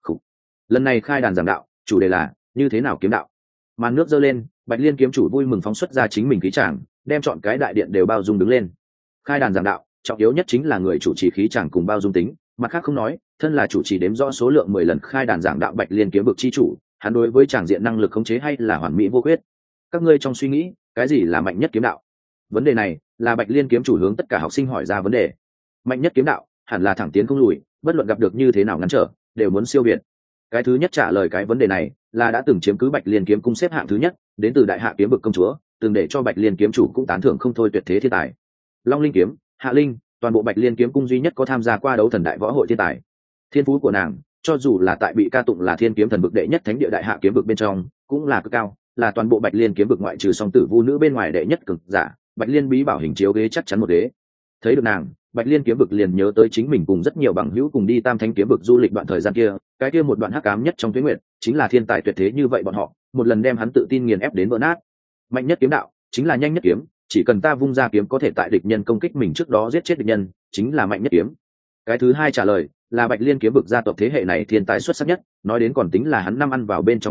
Lần này khai đàn giảng đạo, chủ đề là như thế nào kiếm đạo. Màn nước dơ lên, Bạch Liên kiếm chủ vui mừng phóng xuất ra chính mình khí tràng, đem chọn cái đại điện đều bao dung đứng lên. Khai đàn giảng đạo, trọng yếu nhất chính là người chủ trì khí tràng cùng bao dung tính, mặt khác không nói, thân là chủ trì đếm rõ số lượng 10 lần khai đàn giảng đạo Bạch Liên kiếm vực chi chủ, hắn đối với tràng diện năng lực khống chế hay là hoàn mỹ vô khuyết. Các ngươi trong suy nghĩ, cái gì là mạnh nhất kiếm đạo? Vấn đề này là Bạch Liên kiếm chủ hướng tất cả học sinh hỏi ra vấn đề. Mạnh nhất kiếm đạo hẳn là thẳng tiến không lùi, bất luận gặp được như thế nào ngăn trở, đều muốn siêu việt. Cái thứ nhất trả lời cái vấn đề này là đã từng chiếm cứ Bạch Liên kiếm cung xếp hạng thứ nhất, đến từ đại hạ kiếm vực công chúa, từng để cho Bạch Liên kiếm chủ cũng tán thưởng không thôi tuyệt thế thiên tài. Long Linh kiếm, Hạ Linh, toàn bộ Bạch Liên kiếm cung duy nhất có tham gia qua đấu thần đại võ hội thiên tài. Thiên phú của nàng, cho dù là tại bị ca tụng là thiên kiếm thần vực đệ nhất thánh địa đại hạ kiếm vực bên trong, cũng là cực cao, là toàn bộ Bạch Liên kiếm vực ngoại trừ song tử vu nữ bên ngoài đệ nhất cực giả, Bạch Liên bí bảo hình chiếu ghế chắc chắn một ghế. Thấy được nàng, Bạch Liên kiếm vực liền nhớ tới chính mình cùng rất nhiều bằng hữu cùng đi Tam Thánh kiếm vực du lịch đoạn thời gian kia, cái kia một đoạn hắc ám nhất trong tuyết nguyệt, chính là thiên tài tuyệt thế như vậy bọn họ, một lần đem hắn tự tin nghiền ép đến vỡ nát. Mạnh nhất kiếm đạo, chính là nhanh nhất kiếm, chỉ cần ta vung ra kiếm có thể tại địch nhân công kích mình trước đó giết chết địch nhân, chính là mạnh nhất kiếm. Cái thứ hai trả lời là Bạch Liên kiếm vực gia tộc thế hệ này thiên tài xuất sắc nhất, nói đến còn tính là hắn năm ăn vào bên trong tử đệ,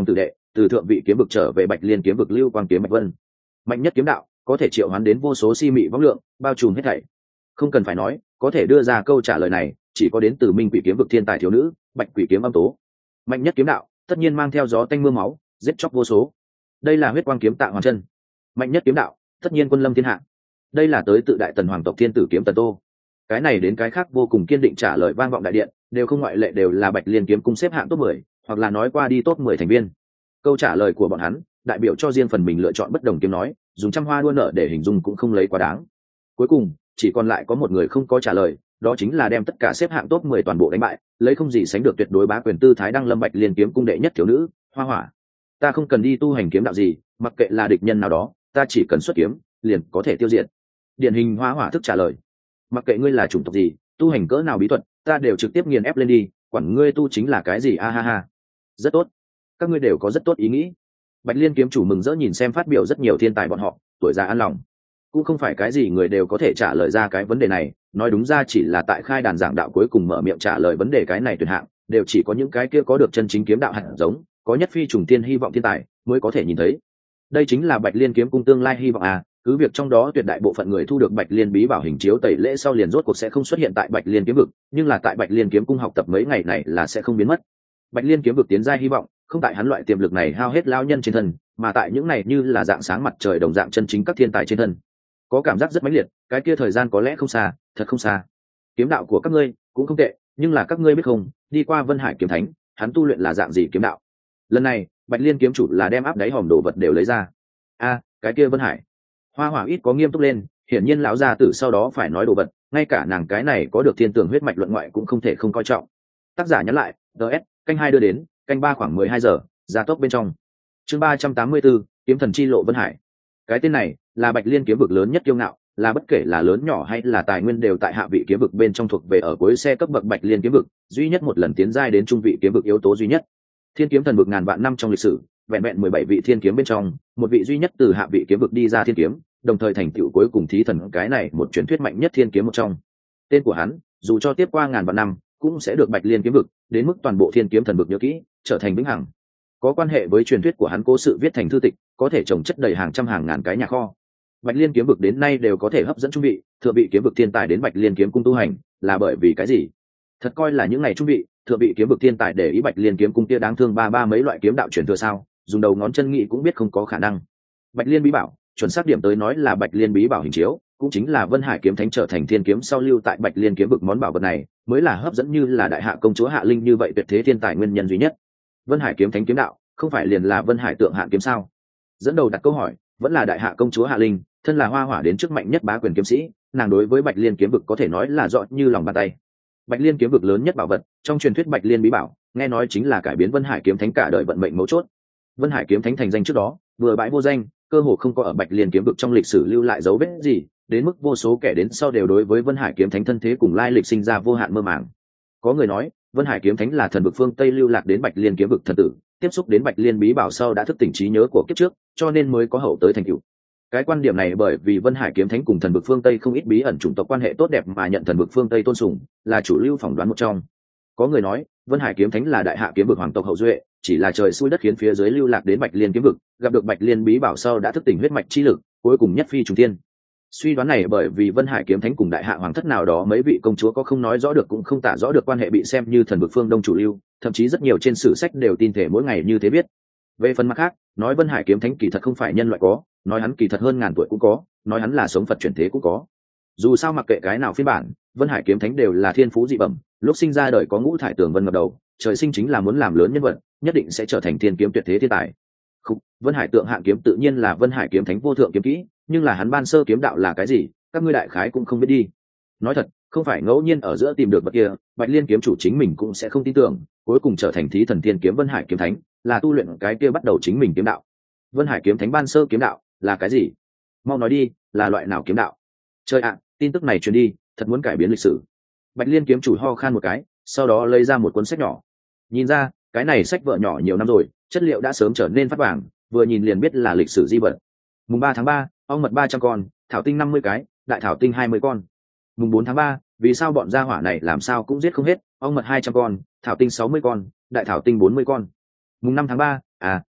từ thượng vị kiếm vực trở về bạch liên kiếm vực lưu quang kiếm bạch vân. Mạnh nhất kiếm đạo có thể triệu hoán đến vô số si mị võng lượng, bao trùm hết thảy. Không cần phải nói, có thể đưa ra câu trả lời này chỉ có đến từ minh quỷ kiếm vực thiên tài thiếu nữ bạch quỷ kiếm âm tố. Mạnh nhất kiếm đạo tất nhiên mang theo gió tanh mưa máu, giết chóc vô số. Đây là huyết quang kiếm Tạ Hoàn Chân. Mạnh nhất kiếm đạo tất nhiên quân lâm thiên hạ. Đây là tới tự đại tần hoàng tộc thiên tử kiếm Tần Tô. Cái này đến cái khác vô cùng kiên định trả lời vang vọng đại điện, đều không ngoại lệ đều là bạch liên kiếm cung xếp hạng top 10, hoặc là nói qua đi top 10 thành viên. Câu trả lời của bọn hắn đại biểu cho riêng phần mình lựa chọn bất đồng kiếm nói, dùng trăm hoa đua nở để hình dung cũng không lấy quá đáng. Cuối cùng chỉ còn lại có một người không có trả lời, đó chính là đem tất cả xếp hạng top 10 toàn bộ đánh bại, lấy không gì sánh được tuyệt đối bá quyền tư thái đăng lâm bạch liên kiếm cung đệ nhất thiếu nữ Hoa Hỏa. Ta không cần đi tu hành kiếm đạo gì, mặc kệ là địch nhân nào đó, ta chỉ cần xuất kiếm liền có thể tiêu diệt. Điển hình Hoa Hỏa thức trả lời. Mặc kệ ngươi là chủng tộc gì, tu hành cỡ nào bí thuật, ta đều trực tiếp nghiền ép lên đi, quản ngươi tu chính là cái gì. A ha ha, rất tốt, các ngươi đều có rất tốt ý nghĩ. Bạch liên kiếm chủ mừng rỡ nhìn xem phát biểu rất nhiều thiên tài bọn họ, tuổi già an lòng. Cũng không phải cái gì người đều có thể trả lời ra cái vấn đề này, nói đúng ra chỉ là tại khai đàn giảng đạo cuối cùng mở miệng trả lời vấn đề cái này tuyệt hạng, đều chỉ có những cái kia có được chân chính kiếm đạo hạt giống, có nhất phi trùng tiên hy vọng thiên tài mới có thể nhìn thấy. Đây chính là bạch liên kiếm cung tương lai hy vọng à. Cứ việc trong đó tuyệt đại bộ phận người thu được bạch liên bí bảo hình chiếu tẩy lễ sau liền rốt cuộc sẽ không xuất hiện tại bạch liên kiếm vực, nhưng là tại bạch liên kiếm cung học tập mấy ngày này là sẽ không biến mất. Bạch liên kiếm vực tiến giai hy vọng không tại hắn loại tiềm lực này hao hết lao nhân trên thân, mà tại những này như là dạng sáng mặt trời đồng dạng chân chính các thiên tài trên thân. Có cảm giác rất mãnh liệt, cái kia thời gian có lẽ không xa, thật không xa. Kiếm đạo của các ngươi cũng không tệ, nhưng là các ngươi biết không, đi qua Vân Hải kiếm thánh, hắn tu luyện là dạng gì kiếm đạo? Lần này bạch liên kiếm chủ là đem áp đáy hòm đồ vật đều lấy ra. A, cái kia Vân Hải. Hoa Hỏa ít có nghiêm túc lên, hiển nhiên lão gia tử sau đó phải nói đồ vật, ngay cả nàng cái này có được thiên tường huyết mạch luận ngoại cũng không thể không coi trọng. Tác giả nhắn lại, DS, canh 2 đưa đến, canh 3 khoảng 12 giờ, gia tốc bên trong. Chương 384, kiếm thần chi lộ Vân Hải. Cái tên này là bạch liên kiếm vực lớn nhất kiêu ngạo, là bất kể là lớn nhỏ hay là tài nguyên đều tại hạ vị kiếm vực bên trong thuộc về ở cuối xe cấp bậc bạch liên kiếm vực, duy nhất một lần tiến giai đến trung vị kiếm vực yếu tố duy nhất. Thiên kiếm thần vực ngàn vạn năm trong lịch sử, vẹn vẹn 17 vị thiên kiếm bên trong, một vị duy nhất từ hạ vị kiếm vực đi ra thiên kiếm, đồng thời thành tựu cuối cùng thí thần cái này một truyền thuyết mạnh nhất thiên kiếm một trong. Tên của hắn, dù cho tiếp qua ngàn vạn năm, cũng sẽ được bạch liên kiếm vực, đến mức toàn bộ thiên kiếm thần vực nhớ kỹ, trở thành vĩnh hằng. Có quan hệ với truyền thuyết của hắn cố sự viết thành thư tịch, có thể trồng chất đầy hàng trăm hàng ngàn cái nhà kho. Bạch liên kiếm vực đến nay đều có thể hấp dẫn trung vị, thượng vị kiếm vực thiên tài đến bạch liên kiếm cung tu hành, là bởi vì cái gì? Thật coi là những ngày trung vị, thượng vị kiếm vực thiên tài để ý bạch liên kiếm cung kia đáng thương ba mấy loại kiếm đạo truyền thừa sao? Dùng đầu ngón chân nghĩ cũng biết không có khả năng. Bạch liên bí bảo, chuẩn xác điểm tới nói là bạch liên bí bảo hình chiếu, cũng chính là Vân Hải kiếm thánh trở thành thiên kiếm sau lưu tại bạch liên kiếm vực món bảo vật này, mới là hấp dẫn như là đại hạ công chúa Hạ Linh như vậy tuyệt thế thiên tài nguyên nhân duy nhất. Vân Hải kiếm thánh kiếm đạo, không phải liền là Vân Hải tượng hạn kiếm sao? Dẫn đầu đặt câu hỏi, vẫn là đại hạ công chúa Hạ Linh, thân là Hoa Hỏa đến trước mạnh nhất bá quyền kiếm sĩ, nàng đối với bạch liên kiếm vực có thể nói là rõ như lòng bàn tay. Bạch liên kiếm vực lớn nhất bảo vật, trong truyền thuyết bạch liên bí bảo, nghe nói chính là cải biến Vân Hải kiếm thánh cả đời vận mệnh mấu chốt. Vân Hải kiếm thánh thành danh trước đó, vừa bãi vô danh, cơ hồ không có ở bạch liên kiếm vực trong lịch sử lưu lại dấu vết gì, đến mức vô số kẻ đến sau đều đối với Vân Hải kiếm thánh thân thế cùng lai lịch sinh ra vô hạn mơ màng. Có người nói, Vân Hải kiếm thánh là thần vực phương Tây lưu lạc đến bạch liên kiếm vực thần tử, tiếp xúc đến bạch liên bí bảo sau đã thức tỉnh trí nhớ của kiếp trước, cho nên mới có hậu tới thành tựu. Cái quan điểm này bởi vì Vân Hải kiếm thánh cùng thần vực phương Tây không ít bí ẩn chủng tộc quan hệ tốt đẹp mà nhận thần vực phương Tây tôn sùng, là chủ lưu phỏng đoán một trong. Có người nói, Vân Hải kiếm thánh là đại hạ kiếm vực hoàng tộc hậu duệ, chỉ là trời xui đất khiến phía dưới lưu lạc đến bạch liên kiếm vực, gặp được bạch liên bí bảo sau đã thức tỉnh huyết mạch chi lực, cuối cùng nhất phi trùng thiên. Suy đoán này bởi vì Vân Hải kiếm thánh cùng đại hạ hoàng thất nào đó mấy vị công chúa có không nói rõ được cũng không tả rõ được quan hệ bị xem như thần vực phương Đông chủ lưu, thậm chí rất nhiều trên sử sách đều tin thể mỗi ngày như thế viết. Về phần mặt khác, nói Vân Hải kiếm thánh kỳ thật không phải nhân loại có, nói hắn kỳ thật hơn ngàn tuổi cũng có, nói hắn là sống Phật chuyển thế cũng có. Dù sao mặc kệ cái nào phiên bản, Vân Hải kiếm thánh đều là thiên phú dị bẩm, lúc sinh ra đời có ngũ thải tường vân ngập đầu, trời sinh chính là muốn làm lớn nhân vật, nhất định sẽ trở thành thiên kiếm tuyệt thế thiên tài. Không, Vân Hải tượng hạng kiếm tự nhiên là Vân Hải kiếm thánh vô thượng kiếm kỹ, nhưng là hắn ban sơ kiếm đạo là cái gì, các ngươi đại khái cũng không biết đi. Nói thật, không phải ngẫu nhiên ở giữa tìm được vật kia, Bạch Liên kiếm chủ chính mình cũng sẽ không tin tưởng, cuối cùng trở thành thí thần thiên kiếm Vân Hải kiếm thánh, là tu luyện cái kia bắt đầu chính mình kiếm đạo. Vân Hải kiếm thánh ban sơ kiếm đạo là cái gì? Mau nói đi, là loại nào kiếm đạo? Trời ạ, tin tức này truyền đi, thật muốn cải biến lịch sử. Bạch Liên kiếm chủ ho khan một cái, sau đó lấy ra một cuốn sách nhỏ. Nhìn ra, cái này sách vở nhỏ nhiều năm rồi, chất liệu đã sớm trở nên phát vàng, vừa nhìn liền biết là lịch sử di vật. Mùng 3 tháng 3, ong mật 300 con, thảo tinh 50 cái, đại thảo tinh 20 con. Mùng 4 tháng 3, vì sao bọn gia hỏa này làm sao cũng giết không hết, ong mật 200 con, thảo tinh 60 con, đại thảo tinh 40 con. Mùng 5 tháng 3,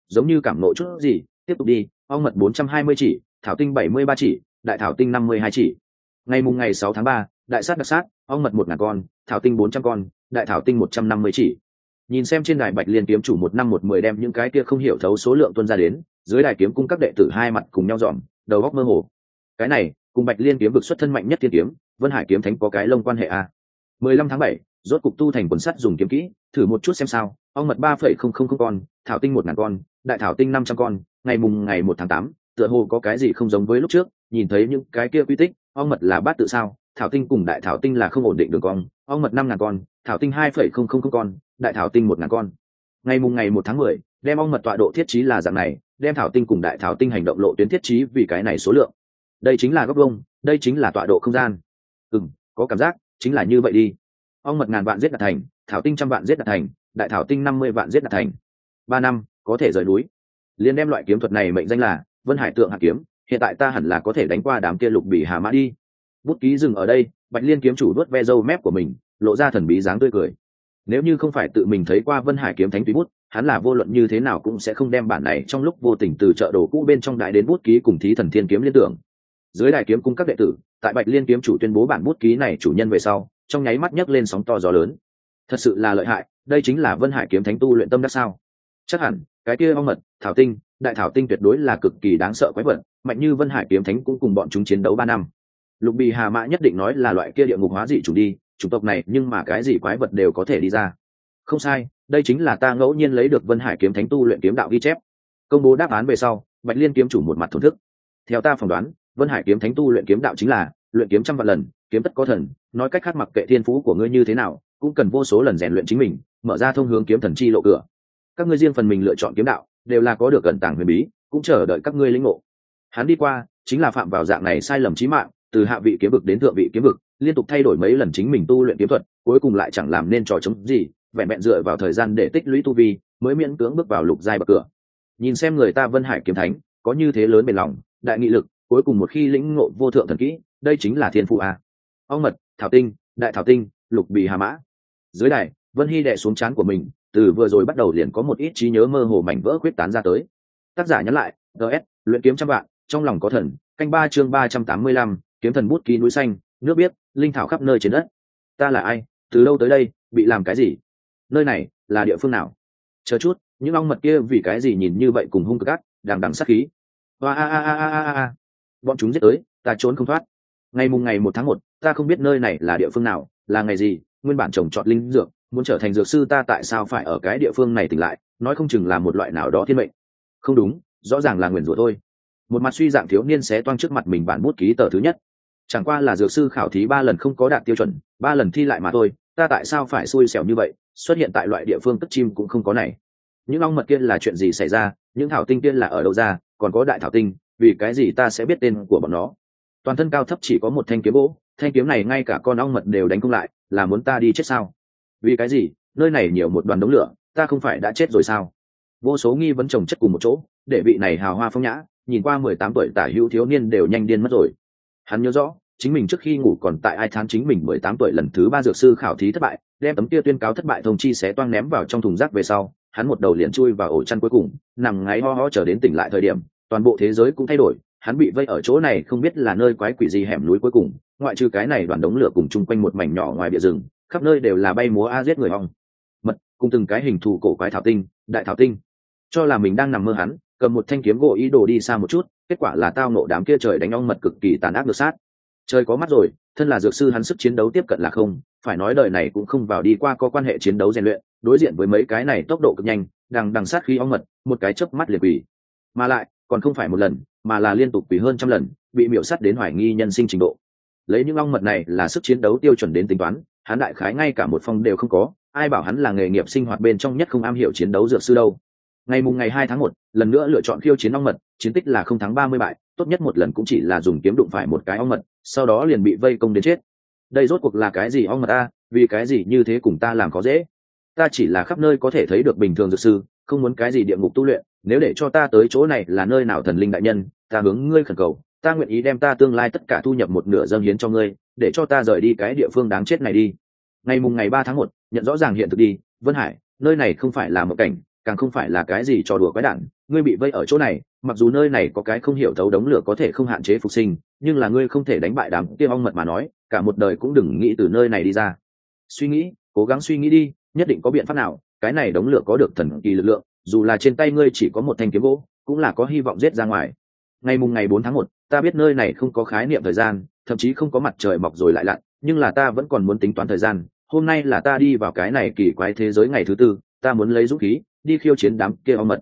giống như cảm nộ chút gì. Tiếp tục đi, ong mật 420 chỉ, thảo tinh 73 chỉ, đại thảo tinh 52 chỉ. Ngày 6 tháng 3, đại sát đặc sát, ong mật 1000 con, thảo tinh 400 con, đại thảo tinh 150 chỉ. Nhìn xem trên đài Bạch Liên kiếm chủ 1/110 đem những cái kia không hiểu thấu số lượng tuân ra đến, dưới đài kiếm cung các đệ tử hai mặt cùng nhau dọn, đầu óc mơ hồ. Cái này, cùng Bạch Liên kiếm vực xuất thân mạnh nhất thiên kiếm, Vân Hải kiếm thánh có cái lông quan hệ a. 15 tháng 7, rốt cục tu thành quần sắt dùng kiếm kỹ, thử một chút xem sao. Ong mật 3,000 con, thảo tinh 1000 con, đại thảo tinh 500 con. Ngày 1 tháng 8, tựa hồ có cái gì không giống với lúc trước, nhìn thấy những cái kia quy tích, ong mật là bát tự sao, thảo tinh cùng đại thảo tinh là không ổn định đường cong. Ong mật 5000 con, thảo tinh 2,000 con, đại thảo tinh 1000 con. Ngày 1 tháng 10, đem ong mật tọa độ thiết trí là dạng này, đem thảo tinh cùng đại thảo tinh hành động lộ tuyến thiết trí vì cái này số lượng. Đây chính là góc vuông, đây chính là tọa độ không gian. Có cảm giác chính là như vậy đi. Ong mật 1000 vạn giết đạt thành, thảo tinh 100 vạn giết đạt thành, đại thảo tinh 50 vạn giết đạt thành. 3 năm có thể rời núi. Liên đem loại kiếm thuật này mệnh danh là Vân Hải Tượng Hạt kiếm, hiện tại ta hẳn là có thể đánh qua đám kia lục bì hà mã đi. Bút ký dừng ở đây, Bạch Liên kiếm chủ đuốt ve râu mép của mình, lộ ra thần bí dáng tươi cười. Nếu như không phải tự mình thấy qua Vân Hải kiếm thánh tùy bút, hắn là vô luận như thế nào cũng sẽ không đem bản này trong lúc vô tình từ chợ đồ cũ bên trong đại đến bút ký cùng thí thần thiên kiếm liên tưởng. Dưới đài kiếm cung các đệ tử, tại Bạch Liên kiếm chủ tuyên bố bản bút ký này chủ nhân về sau, trong nháy mắt nhấc lên sóng to gió lớn. Thật sự là lợi hại, đây chính là Vân Hải kiếm thánh tu luyện tâm đắc sao? Chắc hẳn, cái kia ong mật, thảo tinh, đại thảo tinh tuyệt đối là cực kỳ đáng sợ quái vật, mạnh như Vân Hải kiếm thánh cũng cùng bọn chúng chiến đấu 3 năm. Lục bì hà mã nhất định nói là loại kia địa ngục hóa dị chủ đi, chủng tộc này nhưng mà cái gì quái vật đều có thể đi ra. Không sai, đây chính là ta ngẫu nhiên lấy được Vân Hải kiếm thánh tu luyện kiếm đạo ghi chép. Công bố đáp án về sau, Bạch Liên kiếm chủ một mặt thổn thức. Theo ta phỏng đoán, Vân Hải kiếm thánh tu luyện kiếm đạo chính là luyện kiếm 100 vạn lần, kiếm tất có thần, nói cách khác mặc kệ thiên phú của ngươi như thế nào, cũng cần vô số lần rèn luyện chính mình, mở ra thông hướng kiếm thần chi lộ cửa. Các ngươi riêng phần mình lựa chọn kiếm đạo, đều là có được ẩn tàng huyền bí, cũng chờ đợi các ngươi lĩnh ngộ. Hắn đi qua, chính là phạm vào dạng này sai lầm chí mạng, từ hạ vị kiếm vực đến thượng vị kiếm vực, liên tục thay đổi mấy lần chính mình tu luyện kiếm thuật, cuối cùng lại chẳng làm nên trò chống gì, vẹn vẹn dựa vào thời gian để tích lũy tu vi, mới miễn cưỡng bước vào lục giai bậc cửa. Nhìn xem người ta Vân Hải kiếm thánh, có như thế lớn bền lòng, đại nghị lực, cuối cùng một khi lĩnh ngộ vô thượng thần kỹ, đây chính là thiên phụ a. Ong mật, thảo tinh, đại thảo tinh, lục bì hà mã. Dưới đài, Vân Hy đè xuống trán của mình, từ vừa rồi bắt đầu liền có một ít trí nhớ mơ hồ mảnh vỡ khuyết tán ra tới. Tác giả nhắn lại, DS, luyện kiếm 100 vạn, trong lòng có thần, canh 3 chương 385, kiếm thần bút ký núi xanh, nước biếc, linh thảo khắp nơi trên đất. Ta là ai, từ đâu tới đây, bị làm cái gì? Nơi này là địa phương nào? Chờ chút, những ong mật kia vì cái gì nhìn như vậy cùng hung cực ác, đằng đằng sát khí. Bọn chúng giết tới, ta trốn không thoát. Ngày 1 tháng 1, ta không biết nơi này là địa phương nào, là ngày gì, nguyên bản trồng trọt linh dược, muốn trở thành dược sư ta tại sao phải ở cái địa phương này tỉnh lại, nói không chừng là một loại nào đó thiên mệnh. Không đúng, rõ ràng là nguyền rủa thôi. Một mặt suy dạng thiếu niên xé toang trước mặt mình bản bút ký tờ thứ nhất. Chẳng qua là dược sư khảo thí 3 lần không có đạt tiêu chuẩn, 3 lần thi lại mà thôi, ta tại sao phải xui xẻo như vậy, xuất hiện tại loại địa phương cất chim cũng không có này. Những ong mật kia là chuyện gì xảy ra, những thảo tinh kia là ở đâu ra, còn có đại thảo tinh, vì cái gì ta sẽ biết tên của bọn nó. Toàn thân cao thấp chỉ có một thanh kiếm gỗ, thanh kiếm này ngay cả con ong mật đều đánh không lại, là muốn ta đi chết sao? Vì cái gì, nơi này nhiều một đoàn đống lửa, ta không phải đã chết rồi sao? Vô số nghi vấn chồng chất cùng một chỗ, để vị này hào hoa phong nhã, nhìn qua 18 tuổi tả hữu thiếu niên đều nhanh điên mất rồi. Hắn nhớ rõ, chính mình trước khi ngủ còn tại ai thán chính mình 18 tuổi lần thứ 3 dược sư khảo thí thất bại, đem tấm kia tuyên cáo thất bại thông chi xé toang ném vào trong thùng rác về sau, hắn một đầu liền chui vào ổ chăn cuối cùng, nằm ngáy ho ho chờ đến tỉnh lại thời điểm, toàn bộ thế giới cũng thay đổi, hắn bị vây ở chỗ này không biết là nơi quái quỷ gì hẻm núi cuối cùng, ngoại trừ cái này đoàn đống lửa cùng chung quanh một mảnh nhỏ ngoài bìa rừng, khắp nơi đều là bay múa a giết người ong mật, cùng từng cái hình thù cổ quái thảo tinh, đại thảo tinh. Cho là mình đang nằm mơ, hắn cầm một thanh kiếm gỗ ý đồ đi xa một chút, kết quả là tao nộ đám kia trời đánh ong mật cực kỳ tàn ác được sát. Trời có mắt rồi, thân là dược sư hắn sức chiến đấu tiếp cận là không, phải nói đời này cũng không vào đi qua có quan hệ chiến đấu rèn luyện, đối diện với mấy cái này tốc độ cực nhanh, đằng sát khí ong mật, một cái chớp mắt liền quỷ. Mà lại, còn không phải một lần, mà là liên tục quỷ hơn trăm lần, bị miểu sát đến hoài nghi nhân sinh trình độ. Lấy những ong mật này là sức chiến đấu tiêu chuẩn đến tính toán, hắn đại khái ngay cả một phong đều không có, ai bảo hắn là nghề nghiệp sinh hoạt bên trong nhất không am hiểu chiến đấu dược sư đâu. Ngày 2 tháng 1, lần nữa lựa chọn khiêu chiến ong mật, chiến tích là không thắng 30 bại, tốt nhất một lần cũng chỉ là dùng kiếm đụng phải một cái ong mật, sau đó liền bị vây công đến chết. Đây rốt cuộc là cái gì ong mật a, vì cái gì như thế cùng ta làm khó dễ? Ta chỉ là khắp nơi có thể thấy được bình thường dược sư, không muốn cái gì địa ngục tu luyện, nếu để cho ta tới chỗ này là nơi nào thần linh đại nhân, ta hướng ngươi khẩn cầu, ta nguyện ý đem ta tương lai tất cả thu nhập một nửa dâng hiến cho ngươi, để cho ta rời đi cái địa phương đáng chết này đi. Ngày 3 tháng 1, nhận rõ ràng hiện thực đi, Vân Hải, nơi này không phải là một cảnh, càng không phải là cái gì trò đùa quái đản. Ngươi bị vây ở chỗ này, mặc dù nơi này có cái không hiểu thấu đống lửa có thể không hạn chế phục sinh, nhưng là ngươi không thể đánh bại đám kia ong mật mà nói, cả một đời cũng đừng nghĩ từ nơi này đi ra. Suy nghĩ, cố gắng suy nghĩ đi, nhất định có biện pháp nào. Cái này đống lửa có được thần kỳ lực lượng, dù là trên tay ngươi chỉ có một thanh kiếm gỗ, cũng là có hy vọng giết ra ngoài. Ngày 4 tháng 1, ta biết nơi này không có khái niệm thời gian, thậm chí không có mặt trời mọc rồi lại lặn, nhưng là ta vẫn còn muốn tính toán thời gian. Hôm nay là ta đi vào cái này kỳ quái thế giới ngày thứ tư, ta muốn lấy dũng khí đi khiêu chiến đám kia ong mật.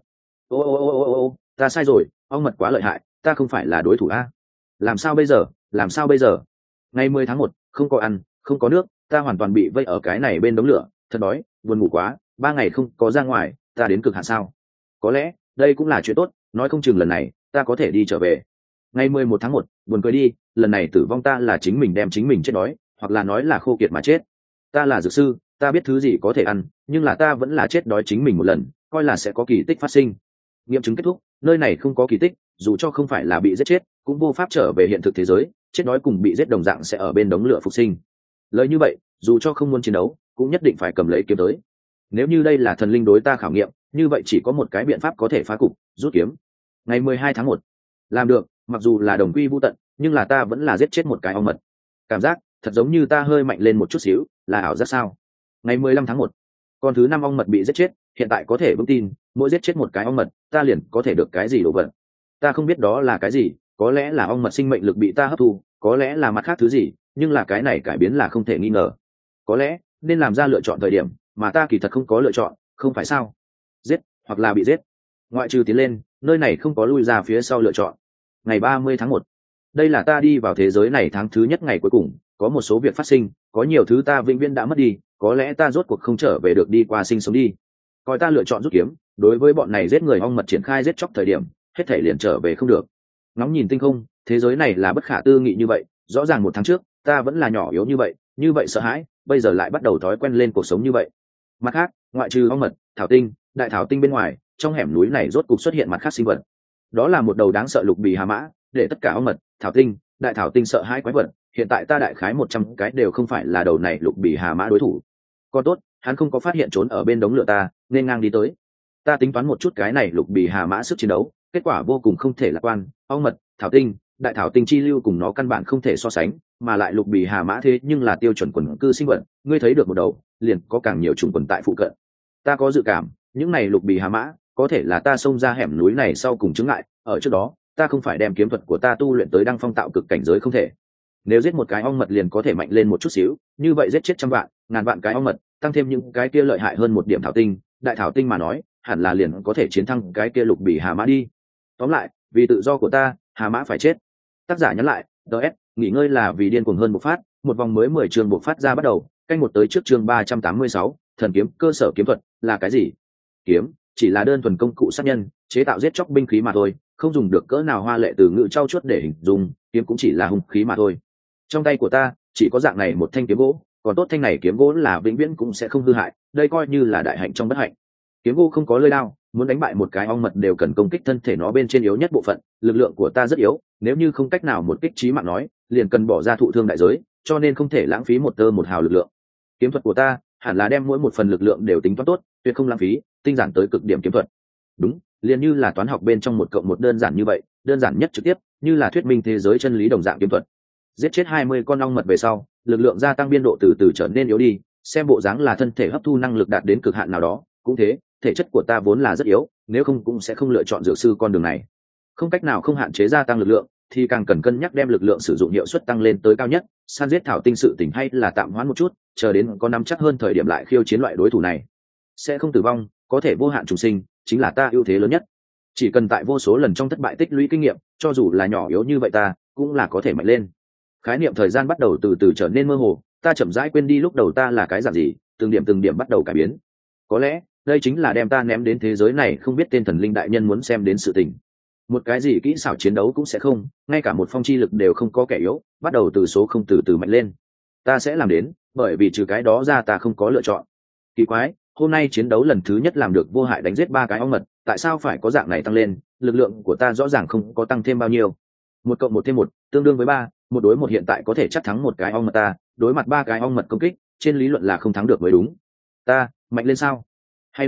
Ô, ta sai rồi, ong mật quá lợi hại, ta không phải là đối thủ a. Làm sao bây giờ, làm sao bây giờ? Ngày 10 tháng 1, không có ăn, không có nước, ta hoàn toàn bị vây ở cái này bên đống lửa, thật đói, buồn ngủ quá, 3 ngày không có ra ngoài, ta đến cực hạn sao? Có lẽ đây cũng là chuyện tốt, nói không chừng lần này ta có thể đi trở về. Ngày 11 tháng 1, buồn cười đi, lần này tử vong ta là chính mình đem chính mình chết đói, hoặc là nói là khô kiệt mà chết. Ta là dược sư, ta biết thứ gì có thể ăn, nhưng là ta vẫn là chết đói chính mình một lần, coi là sẽ có kỳ tích phát sinh. Nghiệm chứng kết thúc, nơi này không có kỳ tích, dù cho không phải là bị giết chết, cũng vô pháp trở về hiện thực thế giới, chết đói cùng bị giết đồng dạng sẽ ở bên đống lửa phục sinh. Lời như vậy, dù cho không muốn chiến đấu, cũng nhất định phải cầm lấy kiếm tới. Nếu như đây là thần linh đối ta khảo nghiệm, như vậy chỉ có một cái biện pháp có thể phá cục, rút kiếm. Ngày 12 tháng 1, làm được, mặc dù là đồng quy vu tận, nhưng là ta vẫn là giết chết một cái ong mật. Cảm giác thật giống như ta hơi mạnh lên một chút xíu, là ảo giác sao? Ngày 15 tháng 1, con thứ 5 ong mật bị giết chết, hiện tại có thể vững tin, mỗi giết chết một cái ong mật, ta liền có thể được cái gì đồ vật. Ta không biết đó là cái gì, có lẽ là ong mật sinh mệnh lực bị ta hấp thu, có lẽ là mặt khác thứ gì, nhưng là cái này cải biến là không thể nghi ngờ. Có lẽ nên làm ra lựa chọn thời điểm, mà ta kỳ thật không có lựa chọn, không phải sao? Giết, hoặc là bị giết. Ngoại trừ tiến lên, nơi này không có lui ra phía sau lựa chọn. Ngày 30 tháng 1, đây là ta đi vào thế giới này tháng thứ nhất ngày cuối cùng, có một số việc phát sinh, có nhiều thứ ta vĩnh viễn đã mất đi, có lẽ ta rốt cuộc không trở về được đi qua sinh sống đi. Coi ta lựa chọn rút kiếm, đối với bọn này giết người ong mật triển khai giết chóc thời điểm, hết thể liền trở về không được. Ngóng nhìn tinh không, thế giới này là bất khả tư nghị như vậy, rõ ràng 1 tháng trước, ta vẫn là nhỏ yếu như vậy sợ hãi, bây giờ lại bắt đầu thói quen lên cuộc sống như vậy. Mặt khác, ngoại trừ ong mật, thảo tinh, đại thảo tinh bên ngoài, trong hẻm núi này rốt cục xuất hiện mặt khác sinh vật. Đó là một đầu đáng sợ lục bì hà mã, để tất cả ong mật, thảo tinh, đại thảo tinh sợ hãi quái vật. Hiện tại ta đại khái 100 cái đều không phải là đầu này lục bì hà mã đối thủ. Còn tốt, hắn không có phát hiện trốn ở bên đống lửa ta, nên ngang đi tới. Ta tính toán một chút cái này lục bì hà mã sức chiến đấu, kết quả vô cùng không thể lạc quan. Ong mật, thảo tinh, đại thảo tinh chi lưu cùng nó căn bản không thể so sánh, mà lại lục bì hà mã thế nhưng là tiêu chuẩn quần cư sinh vật, ngươi thấy được một đầu, liền có càng nhiều chủng quần tại phụ cận. Ta có dự cảm, những này lục bì hà mã có thể là ta xông ra hẻm núi này sau cùng chứng ngại, ở trước đó, ta không phải đem kiếm thuật của ta tu luyện tới đăng phong tạo cực cảnh giới không thể. Nếu giết một cái ong mật liền có thể mạnh lên một chút xíu, như vậy giết chết trăm vạn, ngàn vạn cái ong mật, tăng thêm những cái kia lợi hại hơn một điểm thảo tinh, đại thảo tinh mà nói, hẳn là liền có thể chiến thắng cái kia lục bì hà mã đi. Tóm lại, vì tự do của ta, hà mã phải chết. Tác giả nhắn lại, DS, nghỉ ngơi là vì điên cuồng hơn một phát, một vòng mới 10 chương buộc phát ra bắt đầu, canh một tới trước chương 386, thần kiếm cơ sở kiếm thuật là cái gì? Kiếm chỉ là đơn thuần công cụ sát nhân, chế tạo giết chóc binh khí mà thôi, không dùng được cỡ nào hoa lệ từ ngữ trau chuốt để hình dung, kiếm cũng chỉ là hung khí mà thôi. Trong tay của ta chỉ có dạng này một thanh kiếm gỗ, còn tốt thanh này kiếm gỗ là vĩnh viễn cũng sẽ không hư hại, đây coi như là đại hạnh trong bất hạnh. Kiếm gỗ không có lưỡi đao, muốn đánh bại một cái ong mật đều cần công kích thân thể nó bên trên yếu nhất bộ phận, lực lượng của ta rất yếu, nếu như không cách nào một kích chí mạng nói, liền cần bỏ ra thụ thương đại giới, cho nên không thể lãng phí một tơ một hào lực lượng. Kiếm thuật của ta hẳn là đem mỗi một phần lực lượng đều tính toán tốt, tuyệt không lãng phí, tinh giản tới cực điểm kiếm thuật. Đúng, liền như là toán học bên trong 1+1 đơn giản như vậy, đơn giản nhất trực tiếp, như là thuyết minh thế giới chân lý đồng dạng kiếm thuật. Giết chết 20 con ong mật về sau, lực lượng gia tăng biên độ từ từ trở nên yếu đi, xem bộ dáng là thân thể hấp thu năng lực đạt đến cực hạn nào đó, cũng thế, thể chất của ta vốn là rất yếu, nếu không cũng sẽ không lựa chọn dược sư con đường này. Không cách nào không hạn chế gia tăng lực lượng, thì càng cần cân nhắc đem lực lượng sử dụng hiệu suất tăng lên tới cao nhất, săn giết thảo tinh sự tỉnh hay là tạm hoãn một chút, chờ đến có nắm chắc hơn thời điểm lại khiêu chiến loại đối thủ này. Sẽ không tử vong, có thể vô hạn trùng sinh, chính là ta ưu thế lớn nhất. Chỉ cần tại vô số lần trong thất bại tích lũy kinh nghiệm, cho dù là nhỏ yếu như vậy ta cũng là có thể mạnh lên. Khái niệm thời gian bắt đầu từ từ trở nên mơ hồ, ta chậm rãi quên đi lúc đầu ta là cái dạng gì, từng điểm bắt đầu cải biến. Có lẽ đây chính là đem ta ném đến thế giới này không biết tên thần linh đại nhân muốn xem đến sự tình. Một cái gì kỹ xảo chiến đấu cũng sẽ không, ngay cả một phong chi lực đều không có kẻ yếu, bắt đầu từ số không từ từ mạnh lên. Ta sẽ làm đến, bởi vì trừ cái đó ra ta không có lựa chọn. Kỳ quái, hôm nay chiến đấu lần thứ nhất làm được vô hại đánh giết 3 cái ong mật, tại sao phải có dạng này tăng lên, lực lượng của ta rõ ràng không có tăng thêm bao nhiêu. 1+1=1 tương đương với 3, 1-1 hiện tại có thể chắc thắng một cái ong mật ta, đối mặt 3 cái ong mật công kích, trên lý luận là không thắng được mới đúng. Ta mạnh lên sao? Hay là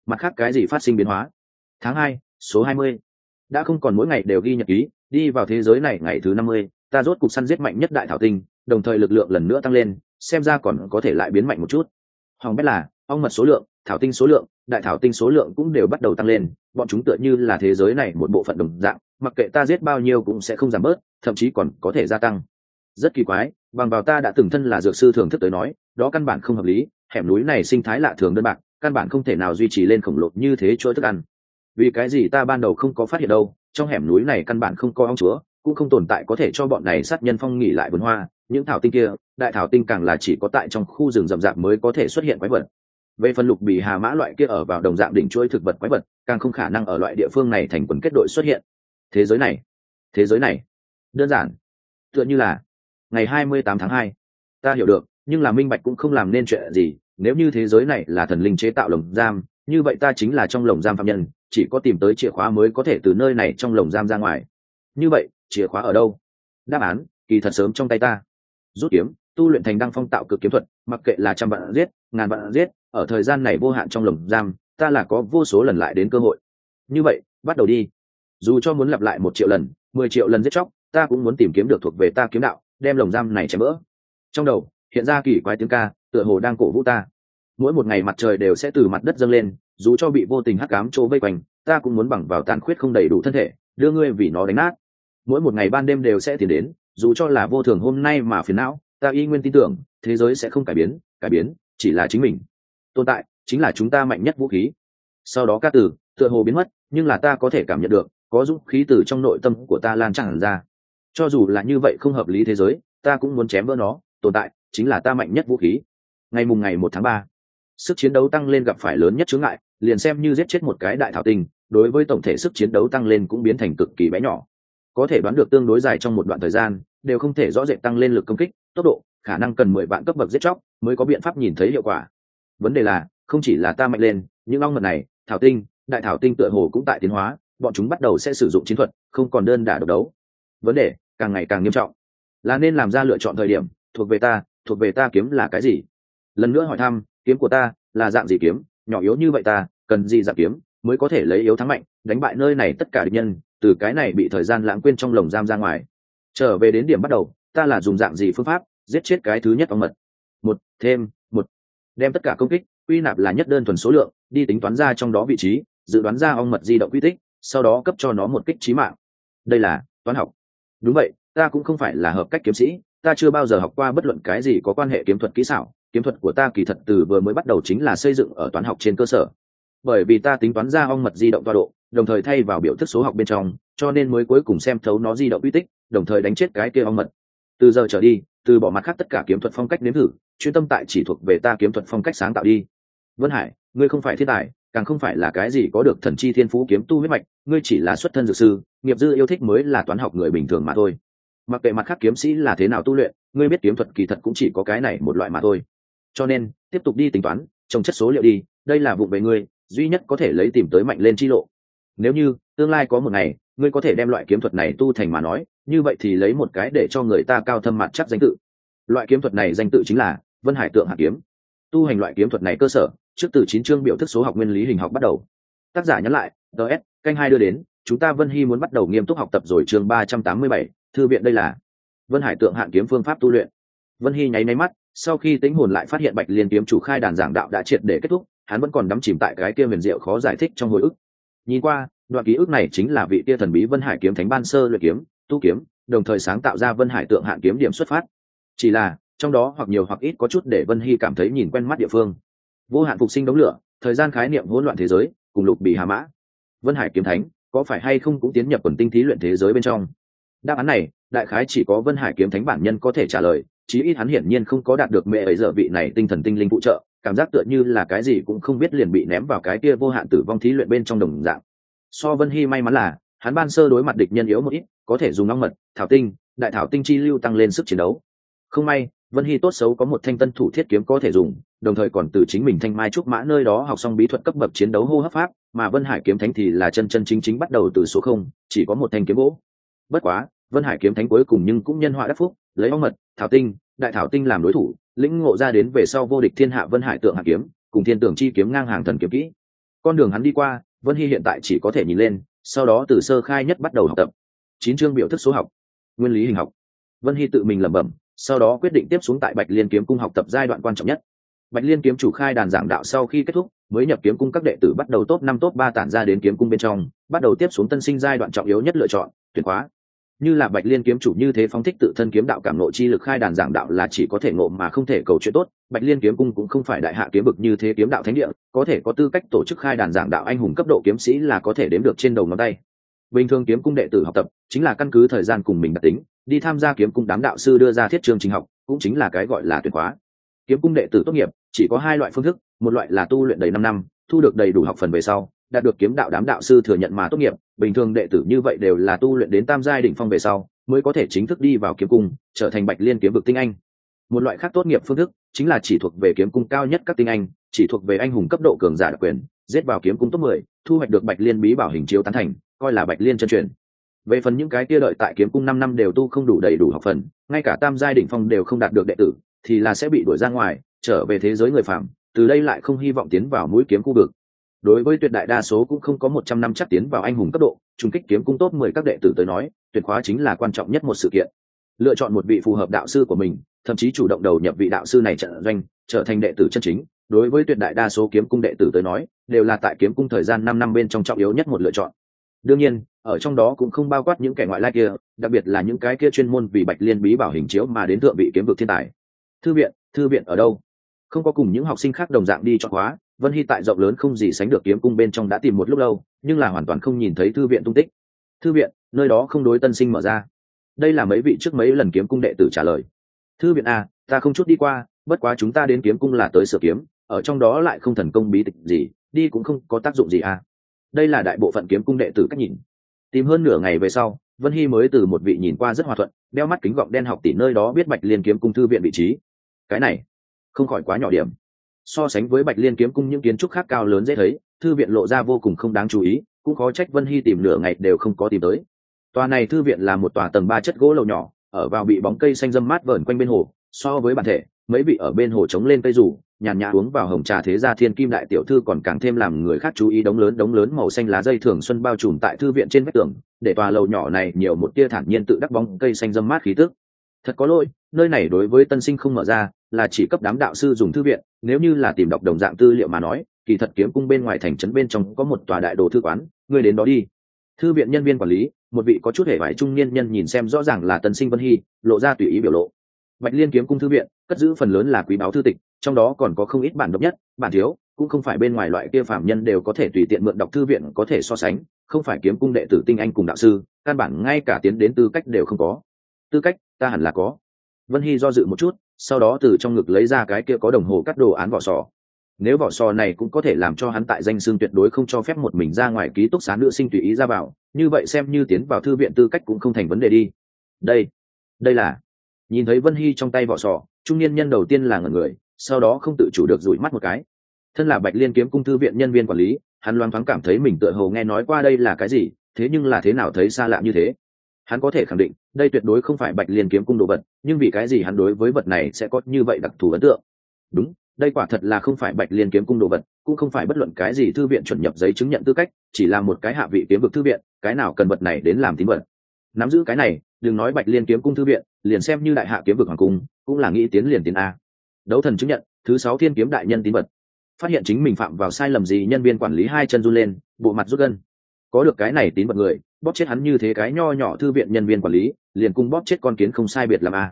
mặt khác cái gì phát sinh biến hóa? Tháng 2, số 20. Đã không còn mỗi ngày đều ghi nhật ký, đi vào thế giới này ngày thứ 50, ta rốt cục săn giết mạnh nhất đại thảo tinh, đồng thời lực lượng lần nữa tăng lên, xem ra còn có thể lại biến mạnh một chút. Hoàng biết là, ong mật số lượng, thảo tinh số lượng, đại thảo tinh số lượng cũng đều bắt đầu tăng lên, bọn chúng tựa như là thế giới này một bộ phận đồng dạng, mặc kệ ta giết bao nhiêu cũng sẽ không giảm bớt, thậm chí còn có thể gia tăng. Rất kỳ quái, bằng vào ta đã từng thân là dược sư thưởng thức tới nói, đó căn bản không hợp lý, hẻm núi này sinh thái lạ thường đơn bạc, căn bản không thể nào duy trì lên khổng lồ như thế chuỗi thức ăn. Vì cái gì ta ban đầu không có phát hiện đâu, trong hẻm núi này căn bản không có ong chúa, cũng không tồn tại có thể cho bọn này sát nhân phong nghỉ lại vườn hoa, những thảo tinh kia, đại thảo tinh càng là chỉ có tại trong khu rừng rậm rạp mới có thể xuất hiện quái vật. Về phần lục bì hà mã loại kia ở vào đồng dạng đỉnh chuỗi thực vật quái vật, càng không khả năng ở loại địa phương này thành quần kết đội xuất hiện. Thế giới này, đơn giản, tựa như là ngày 28 tháng 2. Ta hiểu được, nhưng là minh bạch cũng không làm nên chuyện gì, nếu như thế giới này là thần linh chế tạo lồng giam, như vậy ta chính là trong lồng giam phạm nhân, chỉ có tìm tới chìa khóa mới có thể từ nơi này trong lồng giam ra ngoài. Như vậy, chìa khóa ở đâu? Đáp án, kỳ thật sớm trong tay ta. Rút kiếm, tu luyện thành đăng phong tạo cực kiếm thuật, mặc kệ là trăm vạn giết, ngàn vạn giết, ở thời gian này vô hạn trong lồng giam, ta là có vô số lần lại đến cơ hội. Như vậy, bắt đầu đi. Dù cho muốn lặp lại 1 triệu lần, 10 triệu lần giết chóc, ta cũng muốn tìm kiếm được thuộc về ta kiếm đạo, đem lồng giam này chém vỡ. Trong đầu hiện ra kỳ quái tiếng ca, tựa hồ đang cổ vũ ta. Mỗi một ngày mặt trời đều sẽ từ mặt đất dâng lên, dù cho bị vô tình hắc ám chỗ vây quanh, ta cũng muốn bằng vào tàn khuyết không đầy đủ thân thể, đưa ngươi vì nó đánh nát. Mỗi một ngày ban đêm đều sẽ tiến đến, dù cho là vô thường hôm nay mà phiền não, ta y nguyên tin tưởng thế giới sẽ không cải biến chỉ là chính mình tồn tại, chính là chúng ta mạnh nhất vũ khí. Sau đó các từ tựa hồ biến mất, nhưng là ta có thể cảm nhận được có dũng khí từ trong nội tâm của ta lan tràn ra. Cho dù là như vậy không hợp lý thế giới, ta cũng muốn chém vỡ nó, tồn tại chính là ta mạnh nhất vũ khí. Ngày 1 tháng 3, sức chiến đấu tăng lên gặp phải lớn nhất chướng ngại, liền xem như giết chết một cái đại thảo tinh, đối với tổng thể sức chiến đấu tăng lên cũng biến thành cực kỳ bé nhỏ. Có thể đoán được tương đối dài trong một đoạn thời gian đều không thể rõ rệt tăng lên lực công kích, tốc độ, khả năng cần 10 vạn cấp bậc giết chóc mới có biện pháp nhìn thấy hiệu quả. Vấn đề là, không chỉ là ta mạnh lên, những ong mật này, thảo tinh, đại thảo tinh tựa hồ cũng tại tiến hóa, bọn chúng bắt đầu sẽ sử dụng chiến thuật, không còn đơn đả độc đấu. Vấn đề càng ngày càng nghiêm trọng, là nên làm ra lựa chọn thời điểm, thuộc về ta kiếm là cái gì? Lần nữa hỏi thăm, kiếm của ta là dạng gì kiếm, nhỏ yếu như vậy ta cần gì dạng kiếm mới có thể lấy yếu thắng mạnh, đánh bại nơi này tất cả địch nhân, từ cái này bị thời gian lãng quên trong lồng giam ra ngoài. Trở về đến điểm bắt đầu, ta là dùng dạng gì phương pháp giết chết cái thứ nhất ong mật? Một thêm một, đem tất cả công kích quy nạp là nhất đơn thuần số lượng, đi tính toán ra trong đó vị trí, dự đoán ra ong mật di động quy tích, sau đó cấp cho nó một kích chí mạng. Đây là toán học. Đúng vậy, ta cũng không phải là hợp cách kiếm sĩ, ta chưa bao giờ học qua bất luận cái gì có quan hệ kiếm thuật kỹ xảo, kiếm thuật của ta kỳ thật từ vừa mới bắt đầu chính là xây dựng ở toán học trên cơ sở. Bởi vì ta tính toán ra ong mật di động tọa độ, đồng thời thay vào biểu thức số học bên trong, cho nên mới cuối cùng xem thấu nó di động quy tích, đồng thời đánh chết cái kia ong mật. Từ giờ trở đi, từ bỏ mặt khác tất cả kiếm thuật phong cách nếm thử, chuyên tâm tại chỉ thuộc về ta kiếm thuật phong cách sáng tạo đi. Vân Hải, ngươi không phải thiên tài, càng không phải là cái gì có được thần chi thiên phú kiếm tu huyết mạch, ngươi chỉ là xuất thân dược sư, nghiệp dư yêu thích mới là toán học người bình thường mà thôi. Mặc kệ mặt khác kiếm sĩ là thế nào tu luyện, ngươi biết kiếm thuật kỳ thật cũng chỉ có cái này một loại mà thôi. Cho nên, tiếp tục đi tính toán, trồng chất số liệu đi, đây là vụng về ngươi, duy nhất có thể lấy tìm tới mạnh lên chi lộ. Nếu như tương lai có một ngày ngươi có thể đem loại kiếm thuật này tu thành mà nói, như vậy thì lấy một cái để cho người ta cao thâm mặt chắc danh tự. Loại kiếm thuật này danh tự chính là Vân Hải Tượng Hạt Kiếm. Tu hành loại kiếm thuật này cơ sở trước từ 9 chương biểu thức số học nguyên lý hình học bắt đầu. Tác giả nhắn lại, DS canh 2 đưa đến, chúng ta Vân Hy muốn bắt đầu nghiêm túc học tập rồi. Chương 387, thư viện đây là Vân Hải Tượng Hạn Kiếm phương pháp tu luyện. Vân Hy nháy mắt, sau khi tính hồn lại phát hiện Bạch Liên kiếm chủ khai đàn giảng đạo đã triệt để kết thúc, hắn vẫn còn đắm chìm tại cái kia huyền diệu khó giải thích trong hồi ức. Nhìn qua, đoạn ký ức này chính là vị kia thần bí Vân Hải kiếm thánh ban sơ luyện kiếm, tu kiếm, đồng thời sáng tạo ra Vân Hải Tượng Hạn Kiếm điểm xuất phát. Chỉ là, trong đó hoặc nhiều hoặc ít có chút để Vân Hy cảm thấy nhìn quen mắt địa phương. Vô hạn phục sinh đống lửa, thời gian khái niệm hỗn loạn thế giới, cùng lục bì hà mã. Vân Hải kiếm thánh, có phải hay không cũng tiến nhập quần tinh thí luyện thế giới bên trong? Đáp án này, đại khái chỉ có Vân Hải kiếm thánh bản nhân có thể trả lời, chí ít hắn hiển nhiên không có đạt được mẹ ấy giờ vị này tinh thần tinh linh phụ trợ, cảm giác tựa như là cái gì cũng không biết liền bị ném vào cái kia vô hạn tử vong thí luyện bên trong đồng dạng. So Vân Hy may mắn là hắn ban sơ đối mặt địch nhân yếu một ít, có thể dùng long mật, thảo tinh, đại thảo tinh chi lưu tăng lên sức chiến đấu. Không may, Vân Hy tốt xấu có một thanh tân thủ thiết kiếm có thể dùng, đồng thời còn từ chính mình thanh mai trúc mã nơi đó học xong bí thuật cấp bậc chiến đấu hô hấp pháp, mà Vân Hải kiếm thánh thì là chân chân chính chính bắt đầu từ số 0, chỉ có một thanh kiếm gỗ. Bất quá, Vân Hải kiếm thánh cuối cùng nhưng cũng nhân họa đắc phúc, lấy long mật, thảo tinh, đại thảo tinh làm đối thủ, lĩnh ngộ ra đến về sau vô địch thiên hạ Vân Hải Tượng Hạt Kiếm, cùng thiên tưởng chi kiếm ngang hàng thần kiếm kỹ. Con đường hắn đi qua, Vân Hy hiện tại chỉ có thể nhìn lên, sau đó từ sơ khai nhất bắt đầu học tập 9 chương biểu thức số học, nguyên lý hình học. Vân Hy tự mình lẩm bẩm, sau đó quyết định tiếp xuống tại Bạch Liên kiếm cung học tập giai đoạn quan trọng nhất. Bạch Liên kiếm chủ khai đàn giảng đạo sau khi kết thúc, mới nhập kiếm cung các đệ tử bắt đầu top 5 top 3 tản ra đến kiếm cung bên trong, bắt đầu tiếp xuống tân sinh giai đoạn trọng yếu nhất lựa chọn, tuyển khóa. Như là Bạch Liên kiếm chủ như thế phóng thích tự thân kiếm đạo cảm ngộ chi lực khai đàn giảng đạo là chỉ có thể ngộ mà không thể cầu chuyện tốt. Bạch Liên kiếm cung cũng không phải đại hạ kiếm vực như thế kiếm đạo thánh địa, có thể có tư cách tổ chức khai đàn giảng đạo anh hùng cấp độ kiếm sĩ là có thể đếm được trên đầu ngón tay. Bình thường kiếm cung đệ tử học tập chính là căn cứ thời gian cùng mình đặc tính, đi tham gia kiếm cung đám đạo sư đưa ra thiết chương trình học, cũng chính là cái gọi là tuyển khóa. Kiếm cung đệ tử tốt nghiệp chỉ có hai loại phương thức, một loại là tu luyện đầy 5 năm, thu được đầy đủ học phần về sau, đạt được kiếm đạo đám đạo sư thừa nhận mà tốt nghiệp. Bình thường đệ tử như vậy đều là tu luyện đến tam giai đỉnh phong về sau, mới có thể chính thức đi vào kiếm cung, trở thành Bạch Liên kiếm vực tinh anh. Một loại khác tốt nghiệp phương thức chính là chỉ thuộc về kiếm cung cao nhất các tinh anh, chỉ thuộc về anh hùng cấp độ cường giả đặc quyền, giết vào kiếm cung top 10, thu hoạch được Bạch Liên bí bảo hình chiếu tán thành, coi là Bạch Liên chân truyền. Về phần những cái kia đợi tại kiếm cung 5 năm đều tu không đủ đầy đủ học phần, ngay cả tam giai đỉnh phong đều không đạt được đệ tử, thì là sẽ bị đuổi ra ngoài, trở về thế giới người phàm, từ đây lại không hy vọng tiến vào mũi kiếm khu vực. Đối với tuyệt đại đa số cũng không có 100 năm chắc tiến vào anh hùng cấp độ, trùng kích kiếm cung top 10 các đệ tử tới nói, tuyển khóa chính là quan trọng nhất một sự kiện. Lựa chọn một vị phù hợp đạo sư của mình, thậm chí chủ động đầu nhập vị đạo sư này trận doanh, trở thành đệ tử chân chính, đối với tuyệt đại đa số kiếm cung đệ tử tới nói, đều là tại kiếm cung thời gian 5 năm bên trong trọng yếu nhất một lựa chọn. Đương nhiên, ở trong đó cũng không bao quát những kẻ ngoại lai kia, đặc biệt là những cái kia chuyên môn vì Bạch Liên bí bảo hình chiếu mà đến thượng vị kiếm vực thiên tài. Thư viện ở đâu? Không có cùng những học sinh khác đồng dạng đi chọn khóa, Vân Hy tại rộng lớn không gì sánh được kiếm cung bên trong đã tìm một lúc lâu, nhưng là hoàn toàn không nhìn thấy thư viện tung tích. Thư viện, nơi đó không đối tân sinh mở ra. Đây là mấy vị trước mấy lần kiếm cung đệ tử trả lời. Thư viện à, ta không chút đi qua, bất quá chúng ta đến kiếm cung là tới sửa kiếm, ở trong đó lại không thần công bí tịch gì, đi cũng không có tác dụng gì à. Đây là đại bộ phận kiếm cung đệ tử cách nhìn. Tìm hơn nửa ngày về sau, Vân Hy mới từ một vị nhìn qua rất hòa thuận, đeo mắt kính gọng đen học tỷ nơi đó biết Bạch Liên kiếm cung thư viện vị trí. Cái này không khỏi quá nhỏ điểm. So sánh với Bạch Liên kiếm cung những kiến trúc khác cao lớn dễ thấy, thư viện lộ ra vô cùng không đáng chú ý, cũng khó trách Vân Hy tìm nửa ngày đều không có tìm tới. Tòa này thư viện là một tòa tầng 3 chất gỗ lầu nhỏ, ở vào bị bóng cây xanh râm mát vờn quanh bên hồ. So với bản thể, mấy vị ở bên hồ chống lên cây rủ, nhàn nhã uống vào hồng trà thế gia thiên kim đại tiểu thư còn càng thêm làm người khác chú ý. Đống lớn màu xanh lá dây thường xuân bao trùm tại thư viện trên vách tường, để tòa lầu nhỏ này nhiều một tia thản nhiên tự đắc bóng cây xanh râm mát khí tức. Thật có lỗi, nơi này đối với tân sinh không mở ra, là chỉ cấp đám đạo sư dùng thư viện. Nếu như là tìm đọc đồng dạng tư liệu mà nói, kỳ thật kiếm cung bên ngoài thành trấn bên trong có một tòa đại đồ thư quán, ngươi đến đó đi. Thư viện nhân viên quản lý, một vị có chút hề vải trung niên nhân nhìn xem rõ ràng là tân sinh Vân Hy, lộ ra tùy ý biểu lộ. Bạch Liên kiếm cung thư viện cất giữ phần lớn là quý báu thư tịch, trong đó còn có không ít bản độc nhất, bản thiếu, cũng không phải bên ngoài loại kia phàm nhân đều có thể tùy tiện mượn đọc thư viện có thể so sánh, không phải kiếm cung đệ tử tinh anh cùng đạo sư, căn bản ngay cả tiến đến tư cách đều không có. Tư cách, ta hẳn là có. Vân Hy do dự một chút, sau đó từ trong ngực lấy ra cái kia có đồng hồ cắt đồ án vỏ sò. Nếu vỏ sò này cũng có thể làm cho hắn tại danh xưng tuyệt đối không cho phép một mình ra ngoài ký túc xá nữ sinh tùy ý ra vào, như vậy xem như tiến vào thư viện tư cách cũng không thành vấn đề đi. Đây là. Nhìn thấy Vân Hy trong tay vỏ sò, trung niên nhân đầu tiên là ngẩn người, sau đó không tự chủ được dụi mắt một cái. Thân là Bạch Liên kiếm cung thư viện nhân viên quản lý, hắn loáng thoáng cảm thấy mình tựa hồ nghe nói qua đây là cái gì, thế nhưng là thế nào thấy xa lạ như thế. Hắn có thể khẳng định, đây tuyệt đối không phải Bạch Liên kiếm cung đồ vật, nhưng vì cái gì hắn đối với vật này sẽ có như vậy đặc thù ấn tượng? Đúng, đây quả thật là không phải Bạch Liên kiếm cung đồ vật, cũng không phải bất luận cái gì thư viện chuẩn nhập giấy chứng nhận tư cách, chỉ là một cái hạ vị kiếm vực thư viện, cái nào cần vật này đến làm tín vật. Nắm giữ cái này, đừng nói Bạch Liên kiếm cung thư viện, liền xem như đại hạ kiếm vực hoàng cung, cũng là nghĩ tiến liền tiến a. Đấu thần chứng nhận, thứ 6 thiên kiếm đại nhân tín vật. Phát hiện chính mình phạm vào sai lầm gì, nhân viên quản lý hai chân run lên, bộ mặt rút gân. Có được cái này tín vật người, bóp chết hắn như thế cái nho nhỏ thư viện nhân viên quản lý, liền cung bóp chết con kiến không sai biệt làm a.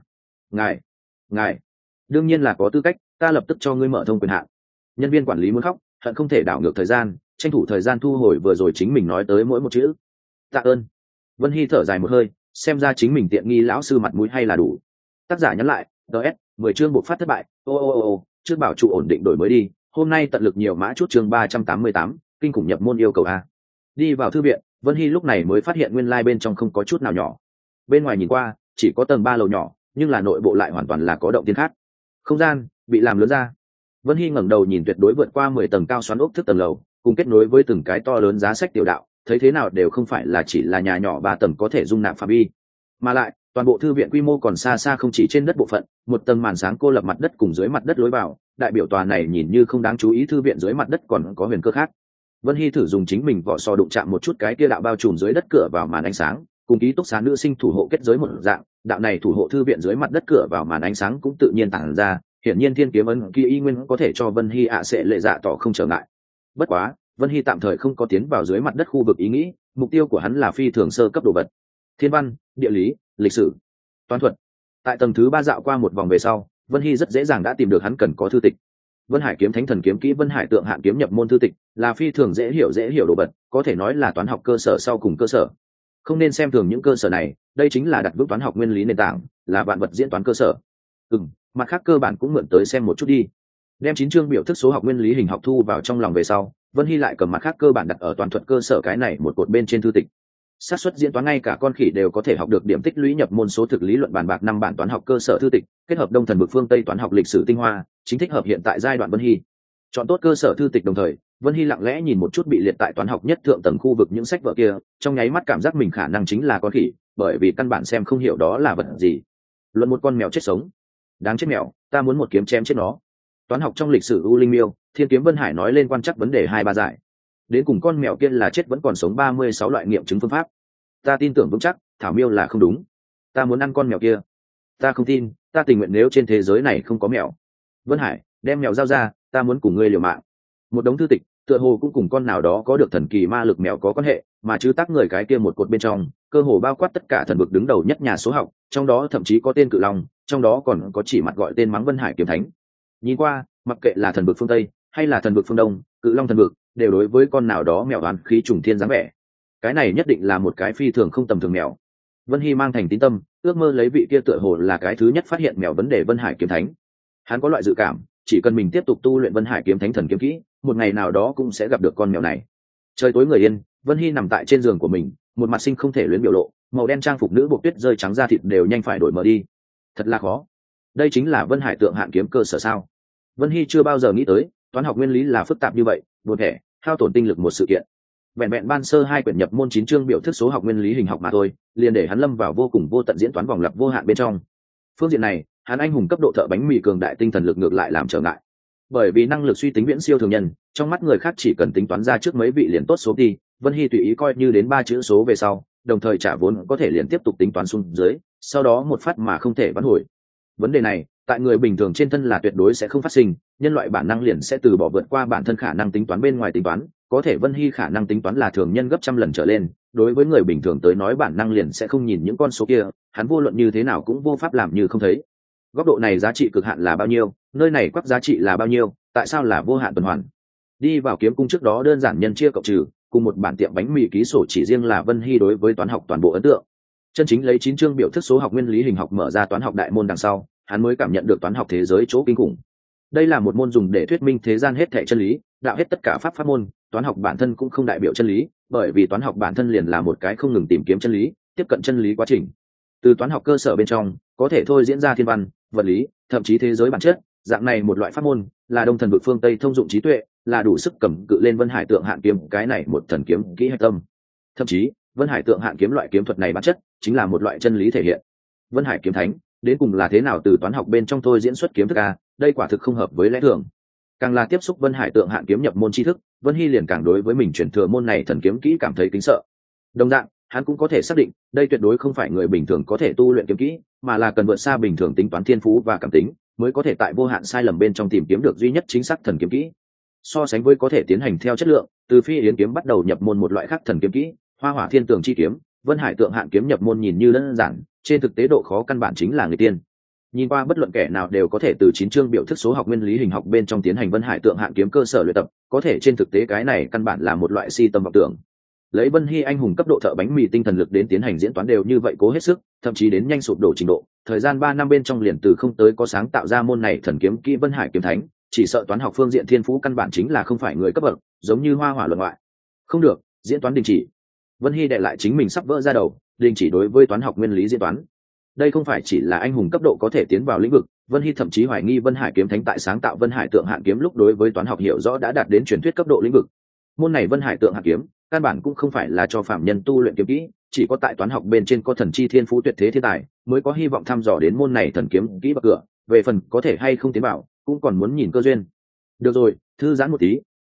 Ngài, đương nhiên là có tư cách, ta lập tức cho ngươi mở thông quyền hạn. Nhân viên quản lý muốn khóc, hận không thể đảo ngược thời gian, tranh thủ thời gian thu hồi vừa rồi chính mình nói tới mỗi một chữ. Tạ ơn. Vân Hy thở dài một hơi, xem ra chính mình tiện nghi lão sư mặt mũi hay là đủ. Tác giả nhắn lại, DS, 10 chương buộc phát thất bại, trước bảo trụ ổn định đổi mới đi, hôm nay tận lực nhiều mã chút chương 388, kinh khủng nhập môn yêu cầu a. Đi vào thư viện, Vân Hy lúc này mới phát hiện nguyên lai bên trong không có chút nào nhỏ. Bên ngoài nhìn qua, chỉ có tầng 3 lầu nhỏ, nhưng là nội bộ lại hoàn toàn là có động thiên khác. Không gian bị làm lớn ra. Vân Hy ngẩng đầu nhìn tuyệt đối vượt qua 10 tầng cao xoắn ốc thức tầng lầu, cùng kết nối với từng cái to lớn giá sách tiểu đạo, thấy thế nào đều không phải là chỉ là nhà nhỏ 3 tầng có thể dung nạp phạm vi, mà lại toàn bộ thư viện quy mô còn xa xa không chỉ trên đất bộ phận, một tầng màn sáng cô lập mặt đất cùng dưới mặt đất lối vào, đại biểu tòa này nhìn như không đáng chú ý thư viện dưới mặt đất còn có huyền cơ khác. Vân Hy thử dùng chính mình vỏ sò đụng chạm một chút cái kia đạo bao trùm dưới đất cửa vào màn ánh sáng, cùng ký túc xá nữ sinh thủ hộ kết giới một dạng, đạo này thủ hộ thư viện dưới mặt đất cửa vào màn ánh sáng cũng tự nhiên tản ra, hiển nhiên thiên kiếm ấn kia y nguyên có thể cho Vân Hy sẽ lệ dạ tỏ không trở ngại. Bất quá, Vân Hy tạm thời không có tiến vào dưới mặt đất khu vực ý nghĩ, mục tiêu của hắn là phi thường sơ cấp đồ vật. Thiên văn, địa lý, lịch sử, toán thuật. Tại tầng thứ 3 dạo qua một vòng về sau, Vân Hy rất dễ dàng đã tìm được hắn cần có thư tịch. Vân Hải kiếm thánh thần kiếm kỹ Vân Hải tượng hạn kiếm nhập môn thư tịch, là phi thường dễ hiểu đồ vật, có thể nói là toán học cơ sở sau cùng cơ sở. Không nên xem thường những cơ sở này, đây chính là đặt vững toán học nguyên lý nền tảng, là vạn vật diễn toán cơ sở. Mặt khác cơ bản cũng mượn tới xem một chút đi. Đem 9 chương biểu thức số học nguyên lý hình học thu vào trong lòng về sau, Vân Hy lại cầm mặt khác cơ bản đặt ở toàn thuật cơ sở cái này một cột bên trên thư tịch. Xác suất diễn toán ngay cả con khỉ đều có thể học được điểm tích lũy nhập môn số thực lý luận bàn bạc 5 bản toán học cơ sở thư tịch, kết hợp đông thần vực phương Tây toán học lịch sử tinh hoa, chính thích hợp hiện tại giai đoạn Vân Hy. Chọn tốt cơ sở thư tịch đồng thời, Vân Hy lặng lẽ nhìn một chút bị liệt tại toán học nhất thượng tầng khu vực những sách vở kia, trong nháy mắt cảm giác mình khả năng chính là con khỉ, bởi vì căn bản xem không hiểu đó là vật gì. Luận một con mèo chết sống. Đáng chết mèo, ta muốn một kiếm chém chết nó. Toán học trong lịch sử U Linh Miêu, Thiên kiếm Vân Hải nói lên quan chắc vấn đề 2-3 giải. Đến cùng con mèo kia là chết vẫn còn sống 36 loại nghiệm chứng phương pháp. Ta tin tưởng vững chắc, Thảo Miêu là không đúng. Ta muốn ăn con mèo kia. Ta không tin, ta tình nguyện nếu trên thế giới này không có mèo. Vân Hải, đem mèo giao ra, ta muốn cùng ngươi liều mạng. Một đống thư tịch, tựa hồ cũng cùng con nào đó có được thần kỳ ma lực mèo có quan hệ, mà chứ tác người cái kia một cột bên trong, cơ hồ bao quát tất cả thần vực đứng đầu nhất nhà số học, trong đó thậm chí có tên Cự Long, trong đó còn có chỉ mặt gọi tên mắng Vân Hải kiếm thánh. Nhìn qua, mặc kệ là thần vực phương Tây hay là thần vực phương Đông, Cự Long thần vực đều đối với con nào đó mèo oán khí trùng thiên dáng vẻ. Cái này nhất định là một cái phi thường không tầm thường mèo. Vân Hy mang thành tín tâm, ước mơ lấy vị kia tựa hồ là cái thứ nhất phát hiện mèo vấn đề Vân Hải kiếm thánh. Hắn có loại dự cảm, chỉ cần mình tiếp tục tu luyện Vân Hải kiếm thánh thần kiếm kỹ, một ngày nào đó cũng sẽ gặp được con mèo này. Trời tối người yên, Vân Hy nằm tại trên giường của mình, một mặt sinh không thể luyến biểu lộ, màu đen trang phục nữ buộc tuyết rơi trắng da thịt đều nhanh phải đổi mờ đi. Thật là khó. Đây chính là Vân Hải tượng hạn kiếm cơ sở sao? Vân Hy chưa bao giờ nghĩ tới, toán học nguyên lý là phức tạp như vậy, buồn thẻ, hao tổn tinh lực một sự kiện. Vẹn ban sơ 2 quyển nhập môn 9 chương biểu thức số học nguyên lý hình học mà thôi, liền để hắn lâm vào vô cùng vô tận diễn toán vòng lặp vô hạn bên trong. Phương diện này, hắn anh hùng cấp độ thợ bánh mì cường đại tinh thần lực ngược lại làm trở ngại. Bởi vì năng lực suy tính viễn siêu thường nhân, trong mắt người khác chỉ cần tính toán ra trước mấy vị liền tốt số đi, Vân Hy tùy ý coi như đến 3 chữ số về sau, đồng thời trả vốn có thể liền tiếp tục tính toán xuống dưới, sau đó một phát mà không thể vãn hồi. Vấn đề này, tại người bình thường trên thân là tuyệt đối sẽ không phát sinh, nhân loại bản năng liền sẽ từ bỏ vượt qua bản thân khả năng tính toán bên ngoài tính toán, có thể Vân Hy khả năng tính toán là thường nhân gấp trăm lần trở lên, đối với người bình thường tới nói bản năng liền sẽ không nhìn những con số kia, hắn vô luận như thế nào cũng vô pháp làm như không thấy. Góc độ này giá trị cực hạn là bao nhiêu, nơi này quắc giá trị là bao nhiêu, tại sao là vô hạn tuần hoàn? Đi vào kiếm cung trước đó đơn giản nhân chia cộng trừ, cùng một bản tiệm bánh mì ký sổ chỉ riêng là Vân Hy đối với toán học toàn bộ ấn tượng. Chân chính lấy 9 chương biểu thức số học nguyên lý hình học mở ra toán học đại môn đằng sau, hắn mới cảm nhận được toán học thế giới chỗ kinh khủng. Đây là một môn dùng để thuyết minh thế gian hết thảy chân lý, đạo hết tất cả pháp môn, toán học bản thân cũng không đại biểu chân lý, bởi vì toán học bản thân liền là một cái không ngừng tìm kiếm chân lý, tiếp cận chân lý quá trình. Từ toán học cơ sở bên trong, có thể thôi diễn ra thiên văn, vật lý, thậm chí thế giới bản chất, dạng này một loại pháp môn, là đông thần vực phương Tây thông dụng trí tuệ, là đủ sức cầm cự lên Vân Hải tượng hạn kiếm, cái này một thần kiếm kỹ hạch tâm. Thậm chí, Vân Hải tượng hạn kiếm loại kiếm thuật này bản chất chính là một loại chân lý thể hiện. Vân Hải kiếm thánh, đến cùng là thế nào từ toán học bên trong thôi diễn xuất kiếm thức a, đây quả thực không hợp với lẽ thường. Càng là tiếp xúc Vân Hải tượng hạn kiếm nhập môn tri thức, Vân Hy liền càng đối với mình chuyển thừa môn này thần kiếm kỹ cảm thấy kính sợ. Đồng dạng, hắn cũng có thể xác định, đây tuyệt đối không phải người bình thường có thể tu luyện kiếm kỹ, mà là cần vượt xa bình thường tính toán thiên phú và cảm tính, mới có thể tại vô hạn sai lầm bên trong tìm kiếm được duy nhất chính xác thần kiếm kỹ. So sánh với có thể tiến hành theo chất lượng, từ phi yến kiếm bắt đầu nhập môn một loại khác thần kiếm kỹ, hoa hỏa thiên tường chi kiếm, Vân Hải tượng hạn kiếm nhập môn nhìn như đơn giản, trên thực tế độ khó căn bản chính là người tiên. Nhìn qua bất luận kẻ nào đều có thể từ 9 chương biểu thức số học nguyên lý hình học bên trong tiến hành Vân Hải tượng hạn kiếm cơ sở luyện tập, có thể trên thực tế cái này căn bản là một loại si tâm vọng tưởng. Lấy Vân Hy anh hùng cấp độ thợ bánh mì tinh thần lực đến tiến hành diễn toán đều như vậy cố hết sức, thậm chí đến nhanh sụp đổ trình độ, thời gian 3 năm bên trong liền từ không tới có sáng tạo ra môn này thần kiếm kỹ Vân Hải kiếm thánh, chỉ sợ toán học phương diện thiên phú căn bản chính là không phải người cấp bậc, giống như hoa hỏa luận ngoại. Không được, diễn toán đình chỉ. Vân Hy đệ lại chính mình sắp vỡ ra đầu, đình chỉ đối với toán học nguyên lý diễn toán. Đây không phải chỉ là anh hùng cấp độ có thể tiến vào lĩnh vực, Vân Hy thậm chí hoài nghi Vân Hải kiếm thánh tại sáng tạo Vân Hải tượng hạn kiếm lúc đối với toán học hiểu rõ đã đạt đến truyền thuyết cấp độ lĩnh vực. Môn này Vân Hải tượng hạn kiếm, căn bản cũng không phải là cho phạm nhân tu luyện kiếm kỹ, chỉ có tại toán học bên trên có thần chi thiên phú tuyệt thế thiên tài, mới có hy vọng thăm dò đến môn này thần kiếm kỹ bậc cửa, về phần có thể hay không tiến vào, cũng còn muốn nhìn cơ duyên. Được rồi, thư giãn một tí,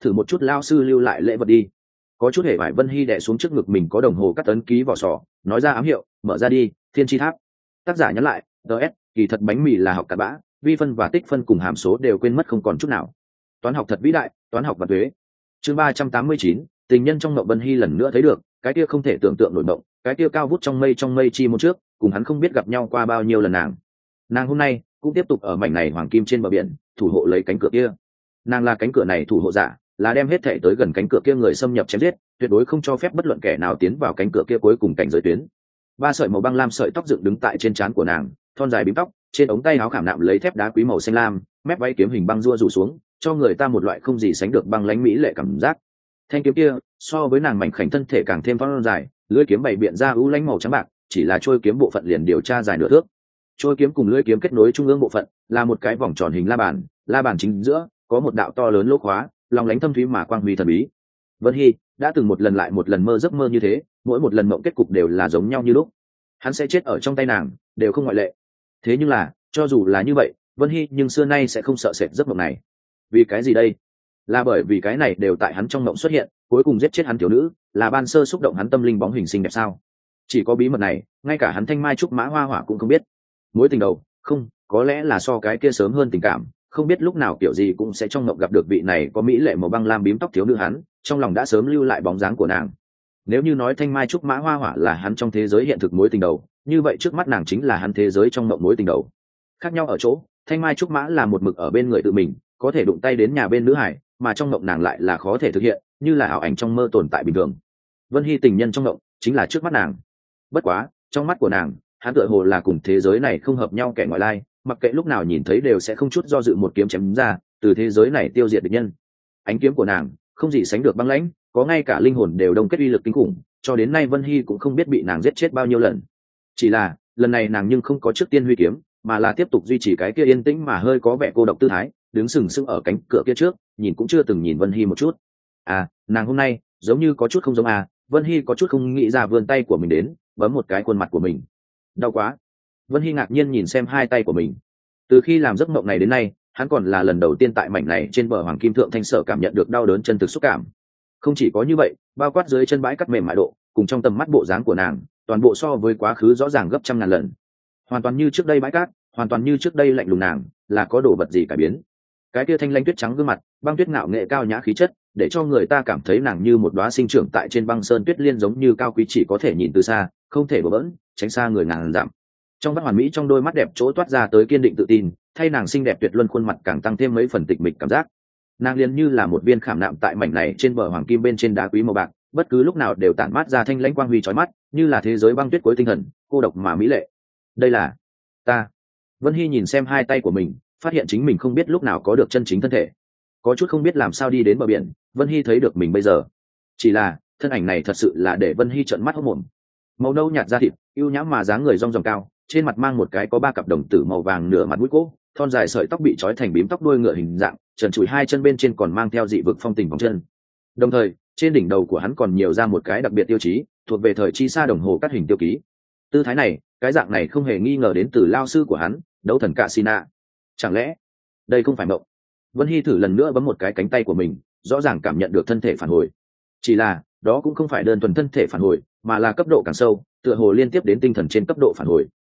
thử một chút lao sư lưu lại lễ vật đi. Có chút hề vải Vân Hy đè xuống trước ngực mình có đồng hồ cắt ấn ký vỏ sò, nói ra ám hiệu, mở ra đi, thiên chi tháp. Tác giả nhắn lại, ts, kỳ thật bánh mì là học cặn bã, vi phân và tích phân cùng hàm số đều quên mất không còn chút nào. Toán học thật vĩ đại, toán học và thuế. Chương 389, tình nhân trong mộng. Vân Hy lần nữa thấy được cái kia không thể tưởng tượng nổi mộng, cái kia cao vút trong mây chi môn trước, cùng hắn không biết gặp nhau qua bao nhiêu lần nàng hôm nay cũng tiếp tục ở mảnh này hoàng kim trên bờ biển thủ hộ lấy cánh cửa kia. Nàng là cánh cửa này thủ hộ giả, là đem hết thể tới gần cánh cửa kia người xâm nhập chém giết, tuyệt đối không cho phép bất luận kẻ nào tiến vào cánh cửa kia cuối cùng cảnh giới tuyến. 3 sợi màu băng lam sợi tóc dựng đứng tại trên trán của nàng, thon dài bím tóc, trên ống tay áo khảm nạm lấy thép đá quý màu xanh lam, mép váy kiếm hình băng rua rủ xuống, cho người ta một loại không gì sánh được băng lãnh mỹ lệ cảm giác. Thanh kiếm kia so với nàng mảnh khảnh thân thể càng thêm thon dài, lưỡi kiếm bày biện ra ưu lãnh màu trắng bạc, chỉ là trôi kiếm bộ phận liền điều tra dài nửa thước. Trôi kiếm cùng lưỡi kiếm kết nối trung ương bộ phận là một cái vòng tròn hình la bàn chính giữa có một đạo to lớn lỗ khóa, lòng lánh thâm thúy mà quang huy thần bí. Vân Hy đã từng một lần lại một lần mơ giấc mơ như thế, mỗi một lần mộng kết cục đều là giống nhau như lúc. Hắn sẽ chết ở trong tay nàng, đều không ngoại lệ. Thế nhưng là, cho dù là như vậy, Vân Hy nhưng xưa nay sẽ không sợ sệt giấc mộng này. Vì cái gì đây? Là bởi vì cái này đều tại hắn trong mộng xuất hiện, cuối cùng giết chết hắn thiếu nữ, là ban sơ xúc động hắn tâm linh bóng hình xinh đẹp sao? Chỉ có bí mật này, ngay cả hắn thanh mai trúc mã hoa hỏa cũng không biết. Mối tình đầu, không, có lẽ là so cái kia sớm hơn tình cảm, không biết lúc nào kiểu gì cũng sẽ trong mộng gặp được vị này có mỹ lệ màu băng lam bím tóc thiếu nữ, hắn trong lòng đã sớm lưu lại bóng dáng của nàng. Nếu như nói thanh mai trúc mã hoa hỏa là hắn trong thế giới hiện thực mối tình đầu, như vậy trước mắt nàng chính là hắn thế giới trong mộng mối tình đầu. Khác nhau ở chỗ, thanh mai trúc mã là một mực ở bên người tự mình, có thể đụng tay đến nhà bên nữ hải, mà trong mộng nàng lại là khó thể thực hiện, như là ảo ảnh trong mơ tồn tại bình thường. Vân Hy tình nhân trong mộng chính là trước mắt nàng. Bất quá, trong mắt của nàng, hắn tựa hồ là cùng thế giới này không hợp nhau kẻ ngoại lai, mặc kệ lúc nào nhìn thấy đều sẽ không chút do dự một kiếm chém ra, từ thế giới này tiêu diệt địch nhân. Ánh kiếm của nàng không gì sánh được băng lãnh, có ngay cả linh hồn đều đông kết uy lực kinh khủng, cho đến nay Vân Hy cũng không biết bị nàng giết chết bao nhiêu lần. Chỉ là lần này nàng nhưng không có trước tiên huy kiếm, mà là tiếp tục duy trì cái kia yên tĩnh mà hơi có vẻ cô độc tư thái, đứng sừng sững ở cánh cửa kia trước, nhìn cũng chưa từng nhìn Vân Hy một chút. Nàng hôm nay giống như có chút không giống Vân Hy có chút không nghĩ ra vươn tay của mình đến bấm một cái khuôn mặt của mình. Đau quá. Vân Hy ngạc nhiên nhìn xem hai tay của mình. Từ khi làm giấc mộng này đến nay, hắn còn là lần đầu tiên tại mảnh này trên bờ hoàng kim thượng thanh sở cảm nhận được đau đớn chân thực xúc cảm. Không chỉ có như vậy, bao quát dưới chân bãi cắt mềm mại độ, cùng trong tầm mắt bộ dáng của nàng, toàn bộ so với quá khứ rõ ràng gấp trăm ngàn lần. Hoàn toàn như trước đây bãi cát, hoàn toàn như trước đây lạnh lùng nàng, là có đồ vật gì cải biến. Cái kia thanh lãnh tuyết trắng gương mặt, băng tuyết ngạo nghệ cao nhã khí chất, để cho người ta cảm thấy nàng như một đóa sinh trưởng tại trên băng sơn tuyết liên, giống như cao quý chỉ có thể nhìn từ xa, không thể bỡ bỡn, tránh xa người ngàn dặm. Trong vắt hoàn mỹ trong đôi mắt đẹp chỗ toát ra tới kiên định tự tin, thay nàng xinh đẹp tuyệt luân khuôn mặt càng tăng thêm mấy phần tịch mịch cảm giác. Nàng liền như là một viên khảm nạm tại mảnh này trên bờ hoàng kim bên trên đá quý màu bạc, bất cứ lúc nào đều tản mát ra thanh lãnh quang huy chói mắt, như là thế giới băng tuyết cuối tinh thần, cô độc mà mỹ lệ. Đây là ta. Vân Hy nhìn xem hai tay của mình, phát hiện chính mình không biết lúc nào có được chân chính thân thể, có chút không biết làm sao đi đến bờ biển. Vân Hy thấy được mình bây giờ, chỉ là thân ảnh này thật sự là để Vân Hy trợn mắt hốt mồm. Màu nâu nhạt da thịt, ưu nhãm mà dáng người rong ròng cao, trên mặt mang một cái có 3 cặp đồng tử màu vàng nửa mặt mũi cỗ, thon dài sợi tóc bị trói thành bím tóc đuôi ngựa hình dạng, trần trụi hai chân bên trên còn mang theo dị vực phong tình vòng chân. Đồng thời, trên đỉnh đầu của hắn còn nhiều ra một cái đặc biệt tiêu chí, thuộc về thời chi sa đồng hồ cắt hình tiêu ký. Tư thái này, cái dạng này không hề nghi ngờ đến từ lao sư của hắn, đấu thần Cassina. Chẳng lẽ đây không phải mộng? Vân Hy thử lần nữa bấm một cái cánh tay của mình, rõ ràng cảm nhận được thân thể phản hồi. Chỉ là, đó cũng không phải đơn thuần thân thể phản hồi, mà là cấp độ càng sâu, tựa hồ liên tiếp đến tinh thần trên cấp độ phản hồi.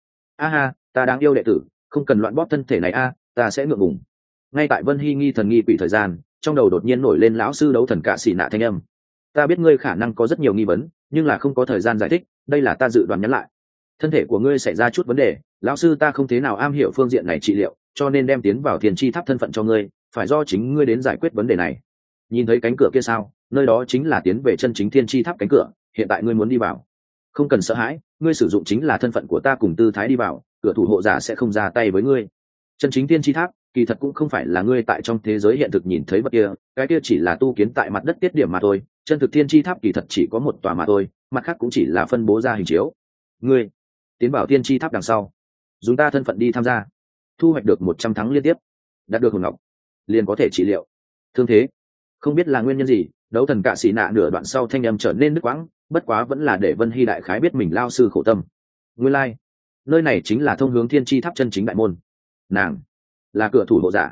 Ta đáng yêu đệ tử, không cần loạn bóp thân thể này ta sẽ ngượng ngùng. Ngay tại Vân Hy nghi thần nghi quỷ thời gian, trong đầu đột nhiên nổi lên lão sư đấu thần Cassina thanh âm. Ta biết ngươi khả năng có rất nhiều nghi vấn, nhưng là không có thời gian giải thích, đây là ta dự đoán nhắn lại. Thân thể của ngươi xảy ra chút vấn đề, lão sư ta không thế nào am hiểu phương diện này trị liệu, cho nên đem tiến vào thiên chi tháp thân phận cho ngươi, phải do chính ngươi đến giải quyết vấn đề này. Nhìn thấy cánh cửa kia sao? Nơi đó chính là tiến về chân chính thiên chi tháp cánh cửa, hiện tại ngươi muốn đi vào. Không cần sợ hãi, ngươi sử dụng chính là thân phận của ta cùng tư thái đi vào, cửa thủ hộ giả sẽ không ra tay với ngươi. Chân chính thiên chi tháp kỳ thật cũng không phải là ngươi tại trong thế giới hiện thực nhìn thấy vật kia, cái kia chỉ là tu kiến tại mặt đất tiết điểm mà thôi. Chân thực thiên chi tháp kỳ thật chỉ có một tòa mà thôi, mặt khác cũng chỉ là phân bố ra hình chiếu. Ngươi tiến vào thiên chi tháp đằng sau, dùng ta thân phận đi tham gia, thu hoạch được 100 thắng liên tiếp, đạt được hồn ngọc, liền có thể trị liệu thương thế. Không biết là nguyên nhân gì, đấu thần Cassina nửa đoạn sau thanh âm trở nên đứt quãng, bất quá vẫn là để Vân Hy đại khái biết mình lao sư khổ tâm. Nguyên lai, nơi này chính là thông hướng thiên chi tháp chân chính đại môn. Nàng là cửa thủ hộ giả.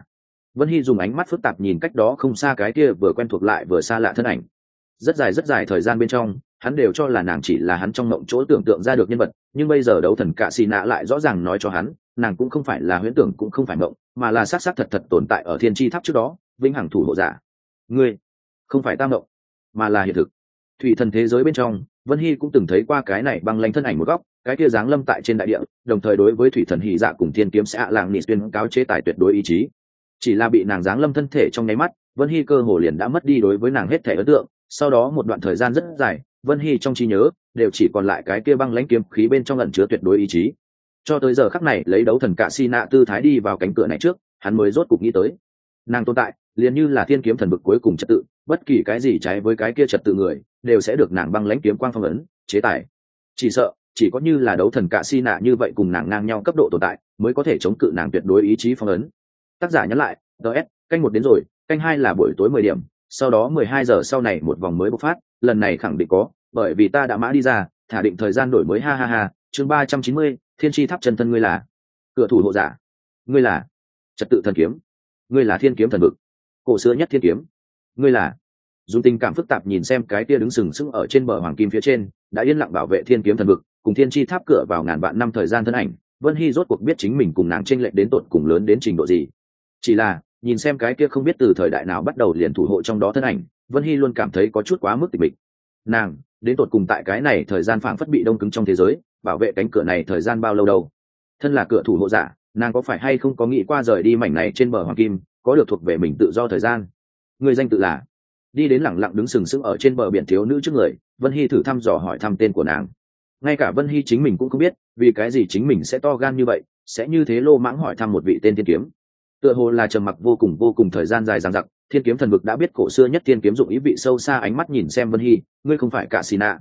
Vân Hy dùng ánh mắt phức tạp nhìn cách đó không xa cái kia vừa quen thuộc lại vừa xa lạ thân ảnh. Rất dài thời gian bên trong, hắn đều cho là nàng chỉ là hắn trong mộng chỗ tưởng tượng ra được nhân vật, nhưng bây giờ đấu thần Cạ Xì Nạ lại rõ ràng nói cho hắn, nàng cũng không phải là huyễn tưởng, cũng không phải mộng, mà là xác xác thật thật tồn tại ở thiên chi tháp trước đó, vĩnh hằng thủ hộ giả. Ngươi không phải ta mộng, mà là hiện thực. Thủy thần thế giới bên trong, Vân Hy cũng từng thấy qua cái này băng lãnh thân ảnh một góc, cái kia giáng lâm tại trên đại địa, đồng thời đối với thủy thần Hỉ Dạ cùng thiên kiếm sẽ làng nị tuyên cáo chế tài tuyệt đối ý chí. Chỉ là bị nàng giáng lâm thân thể trong nháy mắt, Vân Hy cơ hồ liền đã mất đi đối với nàng hết thể ấn tượng. Sau đó một đoạn thời gian rất dài, Vân Hy trong trí nhớ đều chỉ còn lại cái kia băng lãnh kiếm khí bên trong ẩn chứa tuyệt đối ý chí. Cho tới giờ khắc này, lấy đấu thần Cạ Xì Nạ tư thái đi vào cánh cửa này trước, hắn mới rốt cục nghĩ tới, nàng tồn tại liền như là thiên kiếm thần vực cuối cùng trật tự, bất kỳ cái gì trái với cái kia trật tự người đều sẽ được nàng băng lãnh kiếm quang phong ấn chế tài. Chỉ sợ chỉ có như là đấu thần Cạ Xì Nạ như vậy cùng nàng ngang nhau cấp độ tồn tại mới có thể chống cự nàng tuyệt đối ý chí phong ấn. Tác giả nhắn lại, ts canh 1 đến rồi, canh 2 là buổi tối 10 điểm, sau đó 12 giờ sau này một vòng mới bộc phát, lần này khẳng định có, bởi vì ta đã mã đi ra, thả định thời gian đổi mới, ha ha ha. Chương 390, thiên chi tháp chân thân. Ngươi là cửa thủ hộ giả, ngươi là trật tự thần kiếm, ngươi là thiên kiếm thần vực, cổ xưa nhất thiên kiếm, ngươi là. Dùng tình cảm phức tạp nhìn xem cái kia đứng sừng sững ở trên bờ hoàng kim phía trên, đã yên lặng bảo vệ thiên kiếm thần vực cùng thiên chi tháp cửa vào ngàn vạn năm thời gian thân ảnh, Vân Hy rốt cuộc biết chính mình cùng nàng chênh lệch đến tột cùng lớn đến trình độ gì. Chỉ là nhìn xem cái kia không biết từ thời đại nào bắt đầu liền thủ hộ trong đó thân ảnh, Vân Hy luôn cảm thấy có chút quá mức tịch mịch. Nàng đến tột cùng tại cái này thời gian phảng phất bị đông cứng trong thế giới, bảo vệ cánh cửa này thời gian bao lâu đâu? Thân là cửa thủ hộ giả, nàng có phải hay không có nghĩ qua rời đi mảnh này trên bờ hoàng kim, có được thuộc về mình tự do thời gian? Người danh tự là? Đi đến lẳng lặng đứng sừng sững ở trên bờ biển thiếu nữ trước người, Vân Hy thử thăm dò hỏi thăm tên của nàng. Ngay cả Vân Hy chính mình cũng không biết vì cái gì chính mình sẽ to gan như vậy, sẽ như thế lô mãng hỏi thăm một vị tên thiên kiếm. Tựa hồ là trầm mặc vô cùng thời gian dài dằng dặc, thiên kiếm thần vực đã biết cổ xưa nhất thiên kiếm dụng ý vị sâu xa ánh mắt nhìn xem Vân Hy. Ngươi không phải Cạ Xì Nạ?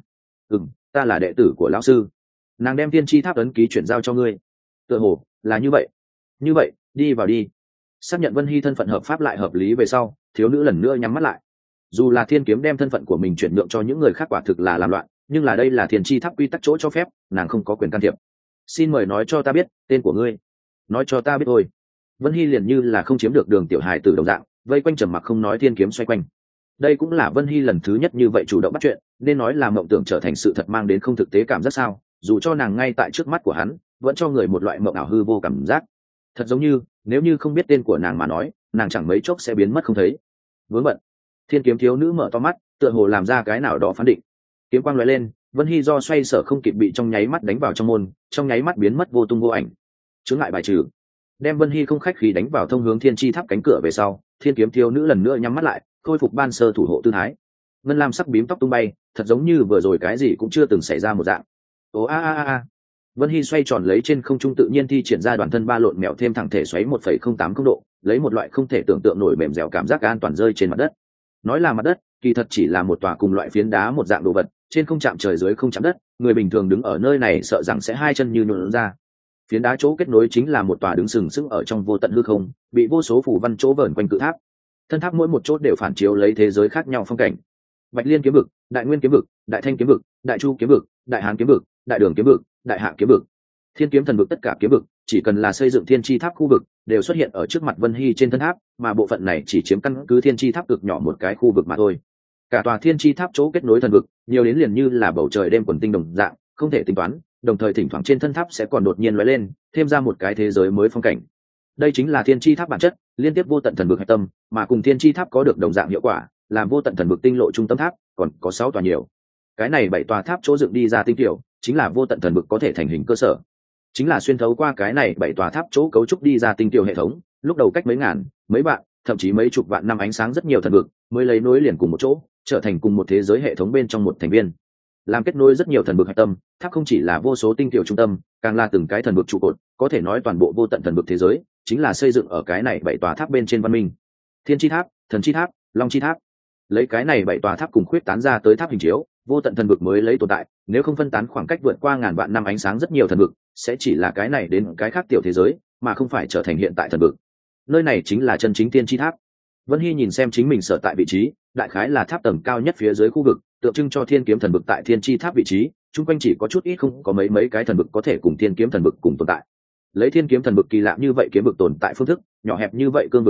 Ta là đệ tử của lão sư. Nàng đem thiên chi tháp ấn ký chuyển giao cho ngươi. Tựa hồ là như vậy. Như vậy đi vào đi. Xác nhận Vân Hy thân phận hợp pháp lại hợp lý về sau, thiếu nữ lần nữa nhắm mắt lại. Dù là thiên kiếm đem thân phận của mình chuyển nhượng cho những người khác quả thực là làm loạn, nhưng là đây là thiên chi tháp quy tắc chỗ cho phép, nàng không có quyền can thiệp. Xin mời nói cho ta biết tên của ngươi. Nói cho ta biết thôi. Vân Hy liền như là không chiếm được đường tiểu hài tử đồng dạng, vây quanh trầm mặc không nói thiên kiếm xoay quanh. Đây cũng là Vân Hy lần thứ nhất như vậy chủ động bắt chuyện, nên nói là mộng tưởng trở thành sự thật mang đến không thực tế cảm giác sao? Dù cho nàng ngay tại trước mắt của hắn, vẫn cho người một loại mộng ảo hư vô cảm giác. Thật giống như, nếu như không biết tên của nàng mà nói, nàng chẳng mấy chốc sẽ biến mất không thấy. Vướng bận. Thiên kiếm thiếu nữ mở to mắt, tựa hồ làm ra cái nào đó phán định. Kiếm quang lóe lên, Vân Hy do xoay sở không kịp bị trong nháy mắt đánh vào trong môn, trong nháy mắt biến mất vô tung vô ảnh. Chướng ngại bài trừ. Đem Vân Hy không khách khí đánh vào thông hướng thiên chi tháp cánh cửa về sau, thiên kiếm thiếu nữ lần nữa nhắm mắt lại, khôi phục ban sơ thủ hộ tư thái. Ngân lam sắc bím tóc tung bay, thật giống như vừa rồi cái gì cũng chưa từng xảy ra một dạng. Ồ a a a. Vân Hy xoay tròn lấy trên không trung tự nhiên thi triển ra đoàn thân ba lộn mèo thêm thẳng thể xoáy 1,080 độ, lấy một loại không thể tưởng tượng nổi mềm dẻo cảm giác an toàn rơi trên mặt đất. Nói là mặt đất, kỳ thật chỉ là một tòa cùng loại phiến đá một dạng đồ vật, trên không chạm trời dưới không chạm đất, người bình thường đứng ở nơi này sợ rằng sẽ hai chân như nhũn ra. Phiến đá chỗ kết nối chính là một tòa đứng sừng sững ở trong vô tận hư không, bị vô số phù văn chỗ vờn quanh cự tháp. Thân tháp mỗi một chỗ đều phản chiếu lấy thế giới khác nhau phong cảnh. Bạch Liên kiếm vực, Đại Nguyên kiếm vực, Đại Thanh kiếm vực, Đại Chu kiếm vực, Đại Hán kiếm vực, Đại Đường kiếm vực, Đại Hạ kiếm vực, Thiên kiếm thần vực, tất cả kiếm vực chỉ cần là xây dựng thiên chi tháp khu vực đều xuất hiện ở trước mặt Vân Hy trên thân tháp, mà bộ phận này chỉ chiếm căn cứ thiên chi tháp cực nhỏ một cái khu vực mà thôi. Cả tòa thiên chi tháp chỗ kết nối thần vực nhiều đến liền như là bầu trời đêm quần tinh đồng dạng, không thể tính toán, đồng thời thỉnh thoảng trên thân tháp sẽ còn đột nhiên lóe lên, thêm ra một cái thế giới mới phong cảnh. Đây chính là thiên chi tháp bản chất, liên tiếp vô tận thần vực hạch tâm, mà cùng thiên chi tháp có được đồng dạng hiệu quả, làm vô tận thần vực tinh lộ trung tâm tháp, còn có 6 tòa nhiều. Cái này 7 tòa tháp chỗ dựng đi ra tinh tiểu, chính là vô tận thần vực có thể thành hình cơ sở. Chính là xuyên thấu qua cái này 7 tòa tháp chỗ cấu trúc đi ra tinh tiểu hệ thống, lúc đầu cách mấy ngàn, mấy vạn, thậm chí mấy chục vạn năm ánh sáng rất nhiều thần vực, mới lấy nối liền cùng một chỗ, trở thành cùng một thế giới hệ thống bên trong một thành viên. Làm kết nối rất nhiều thần vực hạch tâm, tháp không chỉ là vô số tinh tiểu trung tâm, càng là từng cái thần vực trụ cột, có thể nói toàn bộ vô tận thần vực thế giới chính là xây dựng ở cái này 7 tòa tháp bên trên văn minh. Thiên chi tháp, thần chi tháp, long chi tháp. Lấy cái này 7 tòa tháp cùng khuyết tán ra tới tháp hình chiếu, vô tận thần vực mới lấy tồn tại, nếu không phân tán khoảng cách vượt qua ngàn vạn năm ánh sáng rất nhiều thần vực, sẽ chỉ là cái này đến cái khác tiểu thế giới, mà không phải trở thành hiện tại thần vực. Nơi này chính là chân chính thiên chi tháp. Vân Hy nhìn xem chính mình sở tại vị trí, đại khái là tháp tầng cao nhất phía dưới khu vực, tượng trưng cho thiên kiếm thần vực tại thiên chi tháp vị trí, chung quanh chỉ có chút ít không có mấy cái thần vực có thể cùng thiên kiếm thần vực cùng tồn tại. Lấy thiên kiếm thần vực kỳ lạ như vậy kiếm vực tồn tại phương thức, nhỏ hẹp như vậy cương vực diện tích,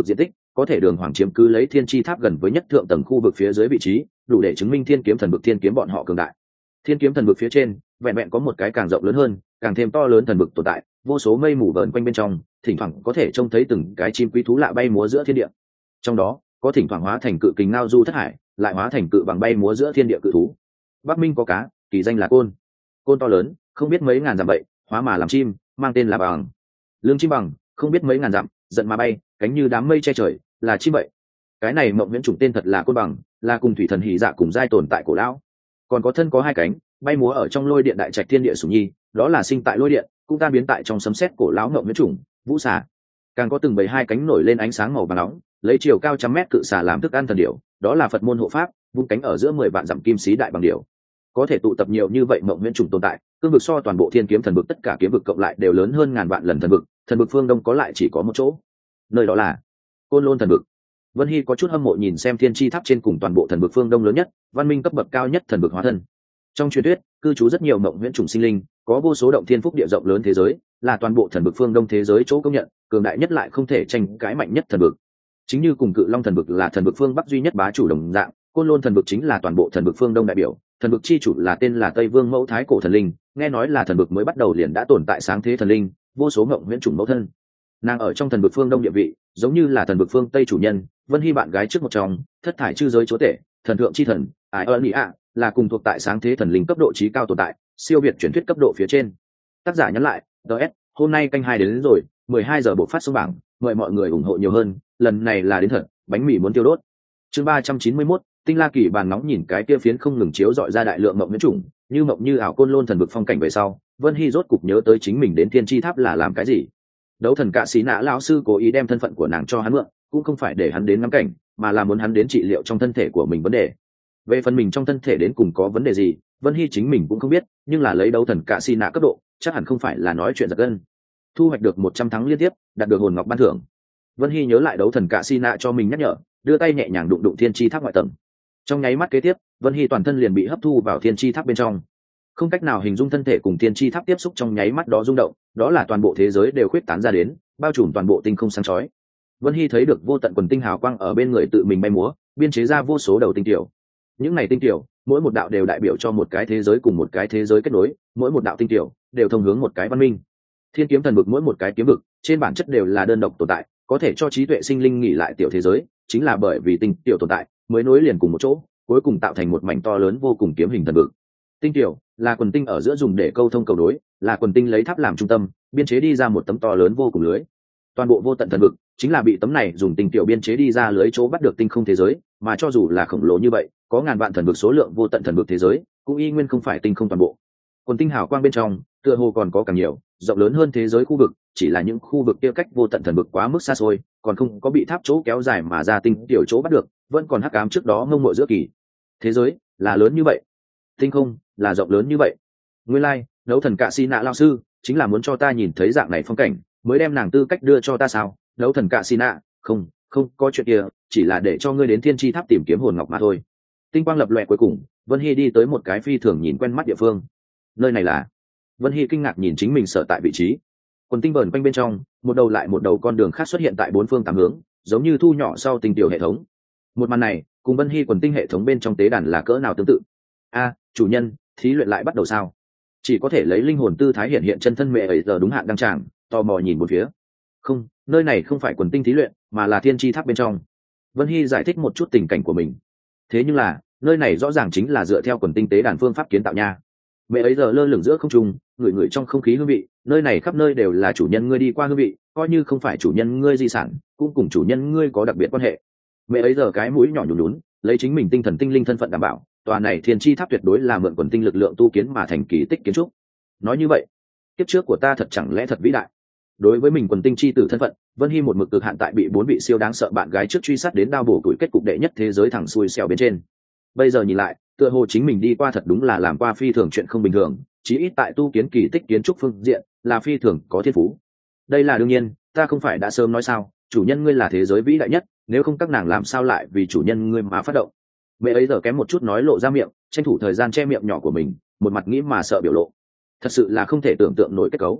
có thể đường hoàng chiếm cứ lấy thiên chi tháp gần với nhất thượng tầng khu vực phía dưới vị trí, đủ để chứng minh thiên kiếm thần vực thiên kiếm bọn họ cường đại. Thiên kiếm thần vực phía trên vẹn vẹn có một cái càng rộng lớn hơn, càng thêm to lớn thần vực tồn tại, vô số mây mù vờn quanh bên trong, thỉnh thoảng có thể trông thấy từng cái chim quý thú lạ bay múa giữa thiên địa. Trong đó có thỉnh thoảng hóa thành cự kình ngao du thất hải, lại hóa thành cự bằng bay múa giữa thiên địa cự thú. Bắc Minh có cá, kỳ danh là côn. Côn to lớn, không biết mấy ngàn dặm vậy, hóa mà làm chim, mang tên là bằng. Lương chim bằng, không biết mấy ngàn dặm, giận mà bay, cánh như đám mây che trời, là chim vậy. Cái này mộng viễn chủng tên thật là côn bằng, là cùng thủy thần hỉ dạ cùng giai tồn tại cổ lão. Còn có thân có hai cánh, bay múa ở trong lôi điện đại trạch thiên địa sủng nhi, đó là sinh tại lôi điện, cũng ta biến tại trong sấm sét cổ lão mộng viễn chủng, vũ xà. Càng có từng bầy hai cánh nổi lên ánh sáng màu vàng nóng, lấy chiều cao trăm mét cự xà làm thức ăn thần điểu, đó là Phật môn hộ pháp, vung cánh ở giữa 10 vạn dặm kim sĩ đại bằng điểu. Có thể tụ tập nhiều như vậy mộng viễn chủng tồn tại, cương vực so toàn bộ thiên kiếm thần vực tất cả kiếm vực cộng lại đều lớn hơn ngàn vạn lần thần vực phương đông có lại chỉ có một chỗ, nơi đó là Côn Lôn thần vực. Vân Hy có chút hâm mộ nhìn xem thiên chi tháp trên cùng toàn bộ thần vực phương đông lớn nhất, văn minh cấp bậc cao nhất thần vực hóa thân. Trong truyền thuyết cư trú rất nhiều mộng viễn chủng sinh linh, có vô số động thiên phúc địa rộng lớn thế giới, là toàn bộ thần vực phương đông thế giới chỗ công nhận cường đại nhất lại không thể tranh cãi mạnh nhất thần vực. Chính như cùng Cự Long thần vực là thần vực phương bắc duy nhất bá chủ đồng dạng, Côn Lôn thần vực chính là toàn bộ thần vực phương đông đại biểu. Thần vực chi chủ là tên là Tây Vương Mẫu Thái cổ thần linh, nghe nói là thần vực mới bắt đầu liền đã tồn tại sáng thế thần linh, vô số mộng viễn chủng mẫu thân. Nàng ở trong thần vực phương đông địa vị giống như là thần vực phương tây chủ nhân. Vân Hy bạn gái trước một trong, thất thải chư giới chúa tể, thần thượng chi thần ai ơn ý ạ, là cùng thuộc tại sáng thế thần linh cấp độ trí cao tồn tại, siêu việt truyền thuyết cấp độ phía trên. Tác giả nhắn lại, ts hôm nay canh 2 đến rồi, 12 giờ bộ phát số bảng, mời mọi người ủng hộ nhiều hơn, lần này là đến thật, bánh mì muốn tiêu đốt. Chương 391, Tinh La Kỳ bàn nóng nhìn cái kia phiến không ngừng chiếu dọi ra đại lượng mộng viễn chủng, như mộng như ảo Côn Lôn thần vực phong cảnh về sau, Vân Hy rốt cục nhớ tới chính mình đến thiên chi tháp là làm cái gì. Đấu thần Cạ Sĩ Nã lão sư cố ý đem thân phận của nàng cho hắn mượn, cũng không phải để hắn đến ngắm cảnh, mà là muốn hắn đến trị liệu trong thân thể của mình vấn đề. Về phần mình trong thân thể đến cùng có vấn đề gì, Vân Hy chính mình cũng không biết, nhưng là lấy đấu thần Cạ Sĩ Nã cấp độ, chắc hẳn không phải là nói chuyện giật gân. Thu hoạch được 100 thắng liên tiếp, đạt được hồn ngọc ban thưởng. Vân Hy nhớ lại đấu thần Cạ Sĩ Nã cho mình nhắc nhở, đưa tay nhẹ nhàng đụng đụng thiên chi tháp ngoại tầng. Trong nháy mắt kế tiếp, Vân Hy toàn thân liền bị hấp thu vào thiên chi tháp bên trong. Không cách nào hình dung thân thể cùng thiên chi tháp tiếp xúc trong nháy mắt đó rung động, đó là toàn bộ thế giới đều khuyết tán ra đến, bao trùm toàn bộ tinh không sáng chói. Vân Hy thấy được vô tận quần tinh hào quang ở bên người tự mình bay múa, biên chế ra vô số đầu tinh tiểu. Những này tinh tiểu, mỗi một đạo đều đại biểu cho một cái thế giới cùng một cái thế giới kết nối, mỗi một đạo tinh tiểu đều thông hướng một cái văn minh. Thiên kiếm thần vực mỗi một cái kiếm vực, trên bản chất đều là đơn độc tồn tại, có thể cho trí tuệ sinh linh nghỉ lại tiểu thế giới, chính là bởi vì tinh tiểu tồn tại, mới nối liền cùng một chỗ, cuối cùng tạo thành một mảnh to lớn vô cùng kiếm hình thần vực. Tinh tiểu là quần tinh ở giữa dùng để câu thông cầu đối, là quần tinh lấy tháp làm trung tâm, biên chế đi ra một tấm to lớn vô cùng lưới. Toàn bộ vô tận thần vực chính là bị tấm này dùng tinh tiểu biên chế đi ra lưới chỗ bắt được tinh không thế giới, mà cho dù là khổng lồ như vậy, có ngàn vạn thần vực số lượng vô tận thần vực thế giới, cũng y nguyên không phải tinh không toàn bộ. Quần tinh hào quang bên trong, tựa hồ còn có càng nhiều, rộng lớn hơn thế giới khu vực, chỉ là những khu vực kia cách vô tận thần vực quá mức xa xôi, còn không có bị tháp chỗ kéo dài mà ra tinh tiểu chỗ bắt được, vẫn còn hắc ám trước đó ngông ngộ giữa kỳ. Thế giới là lớn như vậy, tinh không là rộng lớn như vậy. Nguyên lai, đấu thần Cạ Sĩ Nã lão sư chính là muốn cho ta nhìn thấy dạng này phong cảnh, mới đem nàng tư cách đưa cho ta sao? Đấu thần Cạ Sĩ Nã, không có chuyện kia, chỉ là để cho ngươi đến thiên chi tháp tìm kiếm hồn ngọc mà thôi. Tinh quang lập lòe, cuối cùng Vân Hy đi tới một cái phi thường nhìn quen mắt địa phương. Nơi này là... Vân Hy kinh ngạc nhìn chính mình sở tại vị trí. Quần tinh vờn quanh bên trong, một đầu lại một đầu con đường khác xuất hiện tại bốn phương tám hướng, giống như thu nhỏ sau tinh tiểu hệ thống. Một màn này cùng Vân Hy quần tinh hệ thống bên trong tế đàn là cỡ nào tương tự. A, chủ nhân, thí luyện lại bắt đầu sao? Chỉ có thể lấy linh hồn tư thái hiện chân thân mẹ ấy giờ đúng hạn đăng tràng, tò mò nhìn một phía. Không, nơi này không phải quần tinh thí luyện, mà là thiên chi tháp bên trong. Vân Hy giải thích một chút tình cảnh của mình. Thế nhưng là, nơi này rõ ràng chính là dựa theo quần tinh tế đàn phương pháp kiến tạo nha. Mẹ ấy giờ lơ lửng giữa không trung, ngửi trong không khí hương vị, nơi này khắp nơi đều là chủ nhân ngươi đi qua hương vị, coi như không phải chủ nhân ngươi di sản, cũng cùng chủ nhân ngươi có đặc biệt quan hệ. Mẹ ấy giờ cái mũi nhỏ nhún nhún, lấy chính mình tinh thần tinh linh thân phận đảm bảo, tòa này thiên chi tháp tuyệt đối là mượn quần tinh lực lượng tu kiến mà thành kỳ tích kiến trúc. Nói như vậy, kiếp trước của ta thật chẳng lẽ thật vĩ đại. Đối với mình quần tinh chi tử thân phận, Vân Hy một mực cực hạn tại bị 4 vị siêu đáng sợ bạn gái trước truy sát đến đao bổ tuổi kết cục đệ nhất thế giới thẳng xuôi xẻo bên trên. Bây giờ nhìn lại, tựa hồ chính mình đi qua thật đúng là làm qua phi thường chuyện không bình thường, chí ít tại tu kiến kỳ tích kiến trúc phương diện là phi thường có thiên phú. Đây là đương nhiên, ta không phải đã sớm nói sao, chủ nhân ngươi là thế giới vĩ đại nhất, nếu không các nàng làm sao lại vì chủ nhân ngươi mà phát động. Mẹ ấy giờ kém một chút nói lộ ra miệng, tranh thủ thời gian che miệng nhỏ của mình, một mặt nghĩ mà sợ biểu lộ. Thật sự là không thể tưởng tượng nổi kết cấu.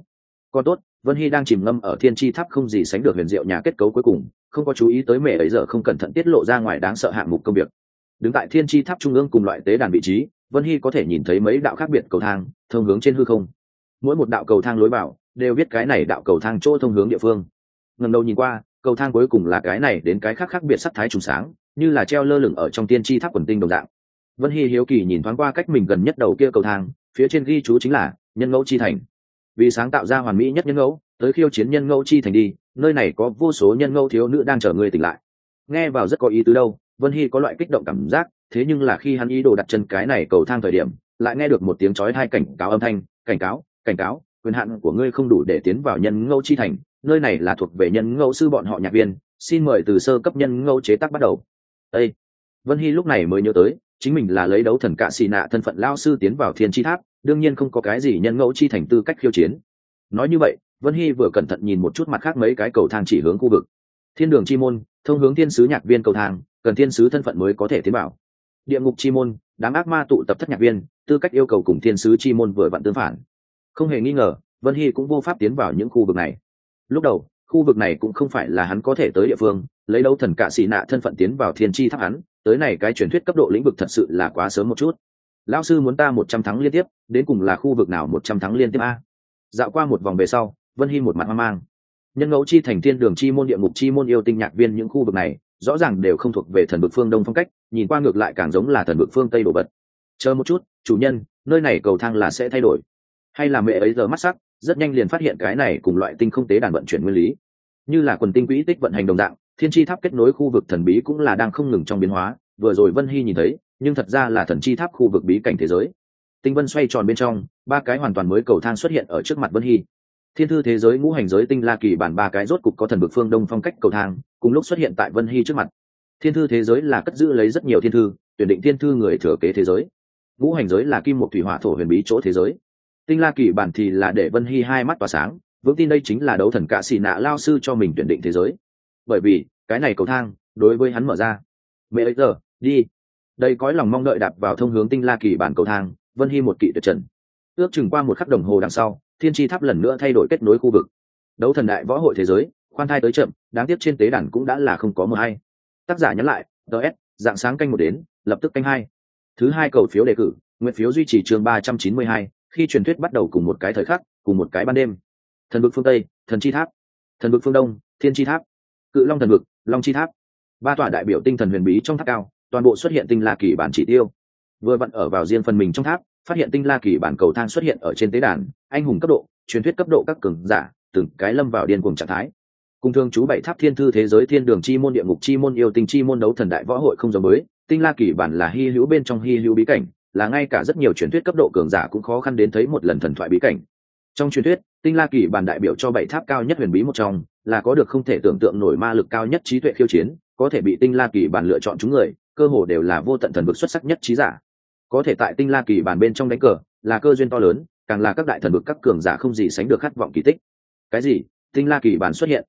Còn tốt, Vân Hy đang chìm ngâm ở thiên chi tháp không gì sánh được huyền diệu nhà kết cấu cuối cùng, không có chú ý tới mẹ ấy giờ không cẩn thận tiết lộ ra ngoài đáng sợ hạng mục công việc. Đứng tại thiên chi tháp trung ương cùng loại tế đàn vị trí, Vân Hy có thể nhìn thấy mấy đạo khác biệt cầu thang thông hướng trên hư không. Mỗi một đạo cầu thang lối vào đều biết cái này đạo cầu thang chỗ thông hướng địa phương. Ngẩng đầu nhìn qua, cầu thang cuối cùng là cái này đến cái khác khác biệt sắc thái trùng sáng, như là treo lơ lửng ở trong tiên tri tháp quần tinh đồng dạng. Vân Hy hiếu kỳ nhìn thoáng qua cách mình gần nhất đầu kia cầu thang, phía trên ghi chú chính là nhân ngẫu chi thành. Vì sáng tạo ra hoàn mỹ nhất nhân ngẫu, tới khiêu chiến nhân ngẫu chi thành đi, nơi này có vô số nhân ngẫu thiếu nữ đang chờ người tỉnh lại. Nghe vào rất có ý tứ đâu, Vân Hy có loại kích động cảm giác, thế nhưng là khi hắn ý đồ đặt chân cái này cầu thang thời điểm, lại nghe được một tiếng chói tai cảnh cáo âm thanh, cảnh cáo, quyền hạn của ngươi không đủ để tiến vào nhân ngẫu chi thành, nơi này là thuộc về nhân ngẫu sư bọn họ nhạc viên, xin mời từ sơ cấp nhân ngẫu chế tác bắt đầu. Ê! Vân Hy lúc này mới nhớ tới, chính mình là lấy đấu thần cạ xì nạ thân phận lao sư tiến vào thiên chi tháp, đương nhiên không có cái gì nhân ngẫu chi thành tư cách khiêu chiến. Nói như vậy, Vân Hy vừa cẩn thận nhìn một chút mặt khác mấy cái cầu thang chỉ hướng khu vực. Thiên đường chi môn, thông hướng thiên sứ nhạc viên cầu thang, cần thiên sứ thân phận mới có thể tiến vào. Địa ngục chi môn, đám ác ma tụ tập thất nhạc viên, tư cách yêu cầu cùng thiên sứ chi môn vừa vặn tương phản. Không hề nghi ngờ, Vân Hy cũng vô pháp tiến vào những khu vực này. Lúc đầu, khu vực này cũng không phải là hắn có thể tới địa phương, lấy đấu thần cạ xì nạ thân phận tiến vào thiên chi tháp hắn, tới này cái truyền thuyết cấp độ lĩnh vực thật sự là quá sớm một chút. Lão sư muốn ta 100 thắng liên tiếp, đến cùng là khu vực nào 100 thắng liên tiếp a? Dạo qua một vòng về sau, Vân Hy một mặt hoang mang. Nhân ngẫu chi thành thiên đường chi môn địa ngục chi môn yêu tinh nhạc viên những khu vực này, rõ ràng đều không thuộc về thần vực phương đông phong cách, nhìn qua ngược lại càng giống là thần vực phương tây đồ vật. Chờ một chút, chủ nhân, nơi này cầu thang là sẽ thay đổi, hay là mẹ ấy giờ mắt sắc, rất nhanh liền phát hiện cái này cùng loại tinh không tế đàn vận chuyển nguyên lý, như là quần tinh quỹ tích vận hành đồng dạng, thiên chi tháp kết nối khu vực thần bí cũng là đang không ngừng trong biến hóa. Vừa rồi Vân Hy nhìn thấy, nhưng thật ra là thần chi tháp khu vực bí cảnh thế giới. Tinh vân xoay tròn bên trong, ba cái hoàn toàn mới cầu thang xuất hiện ở trước mặt Vân Hy. Thiên thư thế giới ngũ hành giới tinh la kỳ bản ba cái rốt cục có thần vực phương đông phong cách cầu thang cùng lúc xuất hiện tại Vân Hy trước mặt. Thiên thư thế giới là cất giữ lấy rất nhiều thiên thư, tuyển định thiên thư người thừa kế thế giới. Ngũ hành giới là kim một thủy hỏa thổ huyền bí chỗ thế giới. Tinh la kỳ bản thì là để Vân Hy hai mắt tỏa sáng, vững tin đây chính là đấu thần cạ xì nạ lao sư cho mình tuyển định thế giới. Bởi vì cái này cầu thang đối với hắn mở ra. Mẹ ấy giờ đi. Đây cõi lòng mong đợi đạp vào thông hướng tinh la kỳ bản cầu thang, Vân Hy một kỵ tuyệt trần. Ước chừng qua một khắc đồng hồ đằng sau, thiên chi tháp lần nữa thay đổi kết nối khu vực. Đấu thần đại võ hội thế giới, khoan thai tới chậm, đáng tiếc trên tế đàn cũng đã là không có mờ hay. Tác giả nhắn lại, DS, dạng sáng canh một đến, lập tức canh hai. Thứ hai cầu phiếu đề cử, nguyện phiếu duy trì chương 392, khi truyền thuyết bắt đầu cùng một cái thời khắc, cùng một cái ban đêm. Thần vực phương Tây, thần chi tháp. Thần vực phương Đông, thiên chi tháp. Cự long thần vực, long chi tháp. Ba tòa đại biểu tinh thần huyền bí trong tháp cao, toàn bộ xuất hiện tinh la kỳ bản chỉ tiêu. Vừa vặn ở vào riêng phần mình trong tháp, phát hiện tinh la kỳ bản cầu thang xuất hiện ở trên tế đàn, anh hùng cấp độ, truyền thuyết cấp độ các cường giả, từng cái lâm vào điên cuồng trạng thái. Cùng thương chú bảy tháp thiên thư thế giới thiên đường chi môn địa ngục chi môn yêu tinh chi môn đấu thần đại võ hội không giống mới, tinh la kỳ bản là hy hữu bên trong hy hữu bí cảnh, là ngay cả rất nhiều truyền thuyết cấp độ cường giả cũng khó khăn đến thấy một lần thần thoại bí cảnh. Trong truyền thuyết, tinh la kỳ bản đại biểu cho bảy tháp cao nhất huyền bí một trong, là có được không thể tưởng tượng nổi ma lực cao nhất trí tuệ khiêu chiến, có thể bị tinh la kỳ bản lựa chọn chúng người, cơ hồ đều là vô tận thần vực xuất sắc nhất trí giả. Có thể tại tinh la kỳ bản bên trong đánh cờ, là cơ duyên to lớn, càng là các đại thần vực các cường giả không gì sánh được khát vọng kỳ tích. Cái gì? Tinh la kỳ bản xuất hiện?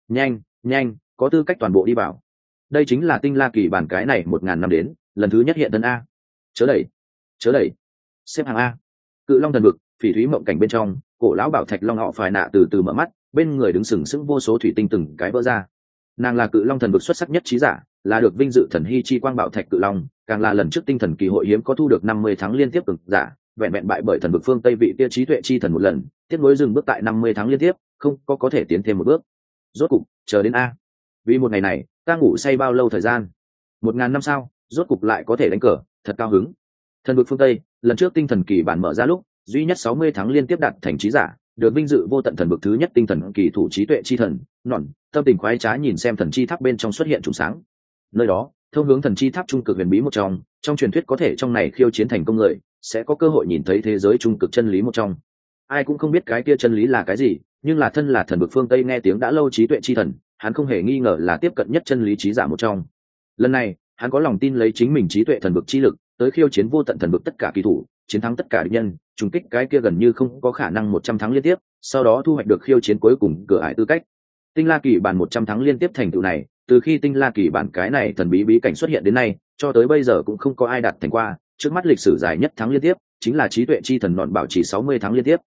Nhanh, có tư cách toàn bộ đi vào. Đây chính là tinh la kỳ bản cái này 1000 năm đến, lần thứ nhất hiện thân a. Chớ đẩy. Xếp hàng a. Cự long thần vực, phỉ thúy mộng cảnh bên trong, cổ lão bảo thạch long họ phải nạ từ từ mở mắt, bên người đứng sừng sững vô số thủy tinh từng cái vỡ ra. Nàng là cự long thần vực xuất sắc nhất trí giả, là được vinh dự thần hy chi quang bảo thạch cự long, càng là lần trước tinh thần kỳ hội hiếm có thu được 50 tháng liên tiếp cực giả, vẹn vẹn bại bởi thần vực phương Tây vị kia trí tuệ chi thần một lần, tiếp nối dừng bước tại 50 tháng liên tiếp, không có thể tiến thêm một bước. Rốt cục, chờ đến a. Vì một ngày này, ta ngủ say bao lâu thời gian? 1000 năm sao, rốt cục lại có thể đánh cờ, thật cao hứng. Thần vực phương Tây, lần trước tinh thần kỳ bản mở ra lúc, duy nhất 60 tháng liên tiếp đạt thành trí giả, được vinh dự vô tận thần vực thứ nhất tinh thần kỳ thủ trí tuệ chi thần, nọn, tâm tình khoái trá nhìn xem thần chi tháp bên trong xuất hiện trùng sáng. Nơi đó, thông hướng thần chi tháp trung cực huyền bí một trong truyền thuyết có thể trong này khiêu chiến thành công người, sẽ có cơ hội nhìn thấy thế giới trung cực chân lý một trong. Ai cũng không biết cái kia chân lý là cái gì, nhưng là thân là thần vực phương Tây nghe tiếng đã lâu trí tuệ chi thần, hắn không hề nghi ngờ là tiếp cận nhất chân lý trí giả một trong. Lần này, hắn có lòng tin lấy chính mình trí tuệ thần vực chi lực, tới khiêu chiến vô tận thần vực tất cả kỳ thủ, chiến thắng tất cả địch nhân, trùng kích cái kia gần như không có khả năng 100 thắng liên tiếp, sau đó thu hoạch được khiêu chiến cuối cùng cửa ải tư cách. Tinh La Kỳ bản 100 thắng liên tiếp thành tựu này, từ khi Tinh La Kỳ bản cái này thần bí bí cảnh xuất hiện đến nay, cho tới bây giờ cũng không có ai đạt thành qua, trước mắt lịch sử dài nhất thắng liên tiếp, chính là trí tuệ chi thần nọn bảo chỉ 60 thắng liên tiếp.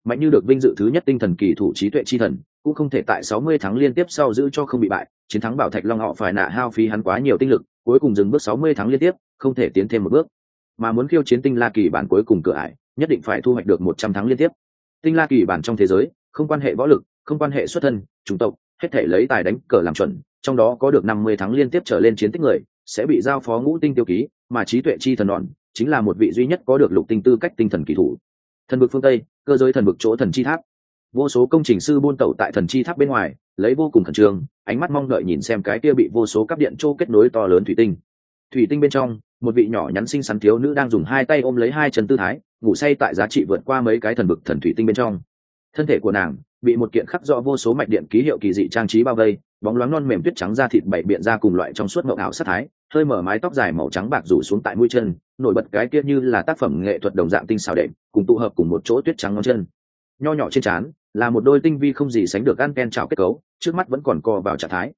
mạnh như được vinh dự thứ nhất tinh thần kỳ thủ trí tuệ chi thần cũng không thể tại 60 tháng liên tiếp sau giữ cho không bị bại, chiến thắng bảo thạch long họ phải nạ hao phí hắn quá nhiều tinh lực, cuối cùng dừng bước 60 tháng liên tiếp, không thể tiến thêm một bước. Mà muốn khiêu chiến tinh la kỳ bản cuối cùng cửa ải, nhất định phải thu hoạch được 100 tháng liên tiếp. Tinh la kỳ bản trong thế giới, không quan hệ võ lực, không quan hệ xuất thân, chủng tộc, hết thể lấy tài đánh cờ làm chuẩn, trong đó có được 50 tháng liên tiếp trở lên chiến tích người, sẽ bị giao phó ngũ tinh tiêu ký, mà trí tuệ chi thần nọn chính là một vị duy nhất có được lục tinh tư cách tinh thần kỳ thủ. Thần vực phương Tây, cơ giới thần vực chỗ thần chi tháp. Vô số công trình sư buôn tẩu tại thần chi tháp bên ngoài, lấy vô cùng khẩn trương, ánh mắt mong đợi nhìn xem cái kia bị vô số cáp điện trô kết nối to lớn thủy tinh. Thủy tinh bên trong, một vị nhỏ nhắn xinh xắn thiếu nữ đang dùng hai tay ôm lấy hai chân tư thái, ngủ say tại giá trị vượt qua mấy cái thần vực thần thủy tinh bên trong. Thân thể của nàng bị một kiện khắc rõ vô số mạch điện ký hiệu kỳ dị trang trí bao vây, bóng loáng non mềm tuyết trắng da thịt bảy biện ra cùng loại trong suốt mộng ảo sát thái, hơi mở mái tóc dài màu trắng bạc rủ xuống tại mũi chân, nổi bật cái kia như là tác phẩm nghệ thuật đồng dạng tinh xảo đệm, cùng tụ hợp cùng một chỗ tuyết trắng ngón chân. Nho nhỏ trên trán là một đôi tinh vi không gì sánh được anten trào kết cấu, trước mắt vẫn còn co vào trạng thái.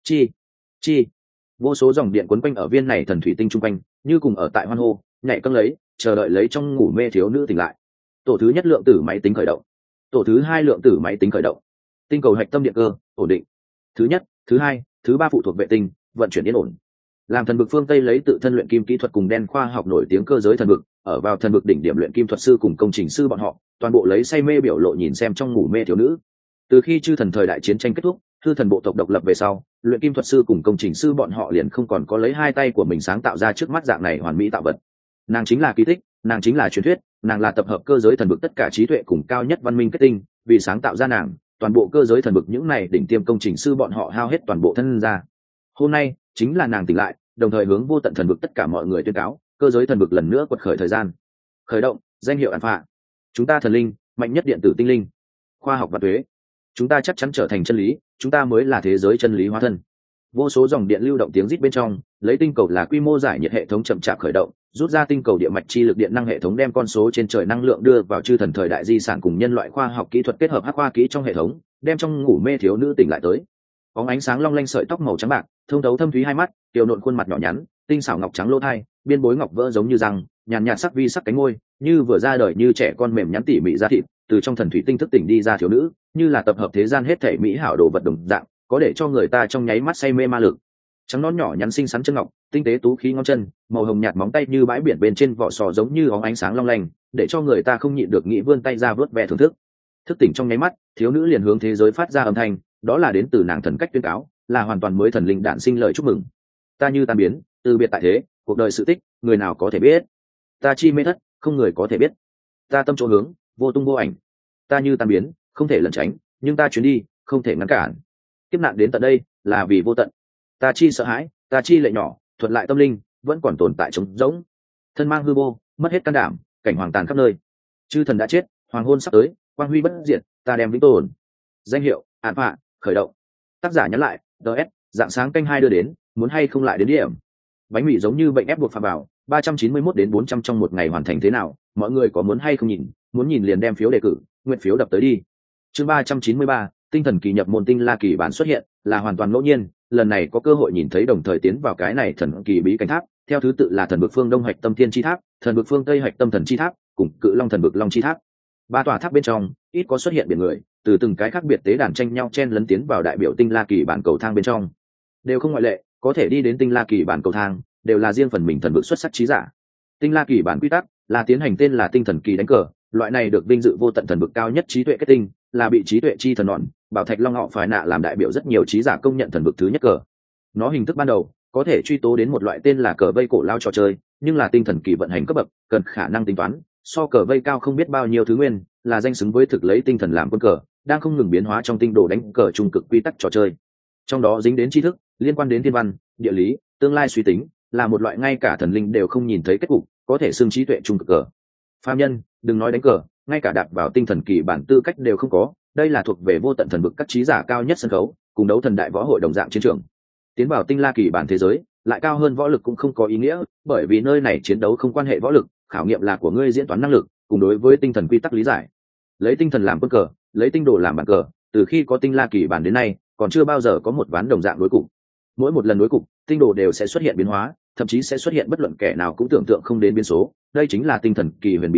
Chi, vô số dòng điện quấn quanh ở viên này thần thủy tinh trung quanh, như cùng ở tại hoan hô, nhảy câng lấy, chờ đợi lấy trong ngủ mê thiếu nữ tỉnh lại. Tổ thứ nhất lượng tử máy tính khởi động. Tổ thứ hai lượng tử máy tính khởi động. Tinh cầu hạch tâm điện cơ ổn định. Thứ nhất, thứ hai, thứ ba phụ thuộc vệ tinh vận chuyển yên ổn. Làm thần vực phương Tây lấy tự thân luyện kim kỹ thuật cùng đen khoa học nổi tiếng cơ giới thần vực, ở vào thần vực đỉnh điểm luyện kim thuật sư cùng công trình sư bọn họ, toàn bộ lấy say mê biểu lộ nhìn xem trong ngủ mê thiếu nữ. Từ khi chư thần thời đại chiến tranh kết thúc, hư thần bộ tộc độc lập về sau, luyện kim thuật sư cùng công trình sư bọn họ liền không còn có lấy hai tay của mình sáng tạo ra trước mắt dạng này hoàn mỹ tạo vật. Nàng chính là kỳ tích, nàng chính là truyền thuyết, nàng là tập hợp cơ giới thần vực tất cả trí tuệ cùng cao nhất văn minh kết tinh, vì sáng tạo ra nàng, toàn bộ cơ giới thần vực những này đỉnh tiêm công trình sư bọn họ hao hết toàn bộ thân ra. Hôm nay chính là nàng tỉnh lại, đồng thời hướng vô tận thần vực tất cả mọi người tuyên cáo, cơ giới thần vực lần nữa quật khởi thời gian. Khởi động, danh hiệu Alpha. Chúng ta thần linh, mạnh nhất điện tử tinh linh. Khoa học và thuế. Chúng ta chắc chắn trở thành chân lý, chúng ta mới là thế giới chân lý hóa thân. Vô số dòng điện lưu động tiếng rít bên trong, lấy tinh cầu là quy mô giải nhiệt hệ thống chậm chạp khởi động, rút ra tinh cầu địa mạch chi lực điện năng hệ thống đem con số trên trời năng lượng đưa vào chư thần thời đại di sản cùng nhân loại khoa học kỹ thuật kết hợp hắc khoa kỹ trong hệ thống, đem trong ngủ mê thiếu nữ tỉnh lại tới. Bóng ánh sáng long lanh sợi tóc màu trắng bạc, thông thấu thâm thúy hai mắt, tiểu nộn khuôn mặt nhỏ nhắn, tinh xảo ngọc trắng lỗ thai, biên bối ngọc vỡ giống như răng, nhàn nhạt sắc vi sắc cánh môi, như vừa ra đời như trẻ con mềm nhắn tỉ mỉ da thịt, từ trong thần thủy tinh thức tỉnh đi ra thiếu nữ, như là tập hợp thế gian hết thảy mỹ hảo đồ vật đồng dạng, có để cho người ta trong nháy mắt say mê ma lực. Trắng nón nhỏ nhắn xinh xắn chân ngọc, tinh tế tú khí ngón chân, màu hồng nhạt móng tay như bãi biển bên trên vỏ sò giống như óng ánh sáng long lanh, để cho người ta không nhịn được nghĩ vươn tay ra vớt ve thưởng thức. Thức tỉnh trong nháy mắt, thiếu nữ liền hướng thế giới phát ra âm thanh, đó là đến từ nàng thần cách tuyên cáo, là hoàn toàn mới thần linh đản sinh lời chúc mừng. Ta như tan biến, từ biệt tại thế, cuộc đời sự tích, người nào có thể biết? Ta chi mê thất, không người có thể biết. Ta tâm chỗ hướng, vô tung vô ảnh. Ta như tan biến, không thể lẩn tránh, nhưng ta chuyến đi, không thể ngăn cản. Kiếp nạn đến tận đây, là vì vô tận. Ta chi sợ hãi, ta chi lệ nhỏ, thuận lại tâm linh, vẫn còn tồn tại trống rỗng. Thân mang hư vô, mất hết can đảm, cảnh hoàng tàn khắp nơi. Chư thần đã chết, hoàng hôn sắp tới, quang huy bất diệt, ta đem vĩnh tồn. Danh hiệu, Alpha, khởi động. Tác giả nhắn lại, DS, dạng sáng canh 2 đưa đến, muốn hay không lại đến điểm. Bánh mì giống như bệnh ép buộc phạm vào, 391 đến 400 trong một ngày hoàn thành thế nào, mọi người có muốn hay không nhìn, muốn nhìn liền đem phiếu đề cử, nguyện phiếu đập tới đi. Chương 393, tinh thần kỳ nhập môn tinh la kỳ bản xuất hiện, là hoàn toàn ngẫu nhiên, lần này có cơ hội nhìn thấy đồng thời tiến vào cái này thần kỳ bí cảnh tháp, theo thứ tự là thần vực phương đông hạch tâm thiên chi tháp, thần vực phương tây hạch tâm thần chi tháp, cùng cự long thần vực long chi tháp. Ba tòa tháp bên trong, ít có xuất hiện biển người, từ từng cái khác biệt tế đàn tranh nhau chen lấn tiến vào đại biểu tinh la kỳ bản cầu thang bên trong. Đều không ngoại lệ, có thể đi đến tinh la kỳ bản cầu thang, đều là riêng phần mình thần vực xuất sắc trí giả. Tinh la kỳ bản quy tắc là tiến hành tên là tinh thần kỳ đánh cờ, loại này được vinh dự vô tận thần vực cao nhất trí tuệ kết tinh, là bị trí tuệ chi thần nọn bảo thạch long họ phải nạ làm đại biểu rất nhiều trí giả công nhận thần vực thứ nhất cờ. Nó hình thức ban đầu có thể truy tố đến một loại tên là cờ vây cổ lao trò chơi, nhưng là tinh thần kỳ vận hành cấp bậc, cần khả năng tính toán so cờ vây cao không biết bao nhiêu thứ nguyên, là danh xứng với thực lấy tinh thần làm quân cờ, đang không ngừng biến hóa trong tinh đồ đánh cờ trung cực quy tắc trò chơi. Trong đó dính đến tri thức liên quan đến thiên văn, địa lý, tương lai suy tính, là một loại ngay cả thần linh đều không nhìn thấy kết cục, có thể xưng trí tuệ trung cực cờ. Phàm nhân, đừng nói đánh cờ, ngay cả đạp vào tinh thần kỳ bản tư cách đều không có, đây là thuộc về vô tận thần vực các trí giả cao nhất sân khấu, cùng đấu thần đại võ hội đồng dạng chiến trường. Tiến vào tinh la kỳ bản thế giới, lại cao hơn võ lực cũng không có ý nghĩa, bởi vì nơi này chiến đấu không quan hệ võ lực, khảo nghiệm là của ngươi diễn toán năng lực, cùng đối với tinh thần quy tắc lý giải. Lấy tinh thần làm quân cờ, lấy tinh đồ làm bàn cờ, từ khi có tinh la kỳ bản đến nay, còn chưa bao giờ có một ván đồng dạng đối cục. Mỗi một lần đối cục, tinh đồ đều sẽ xuất hiện biến hóa, thậm chí sẽ xuất hiện bất luận kẻ nào cũng tưởng tượng không đến biến số, đây chính là tinh thần kỳ huyền bí chỗ,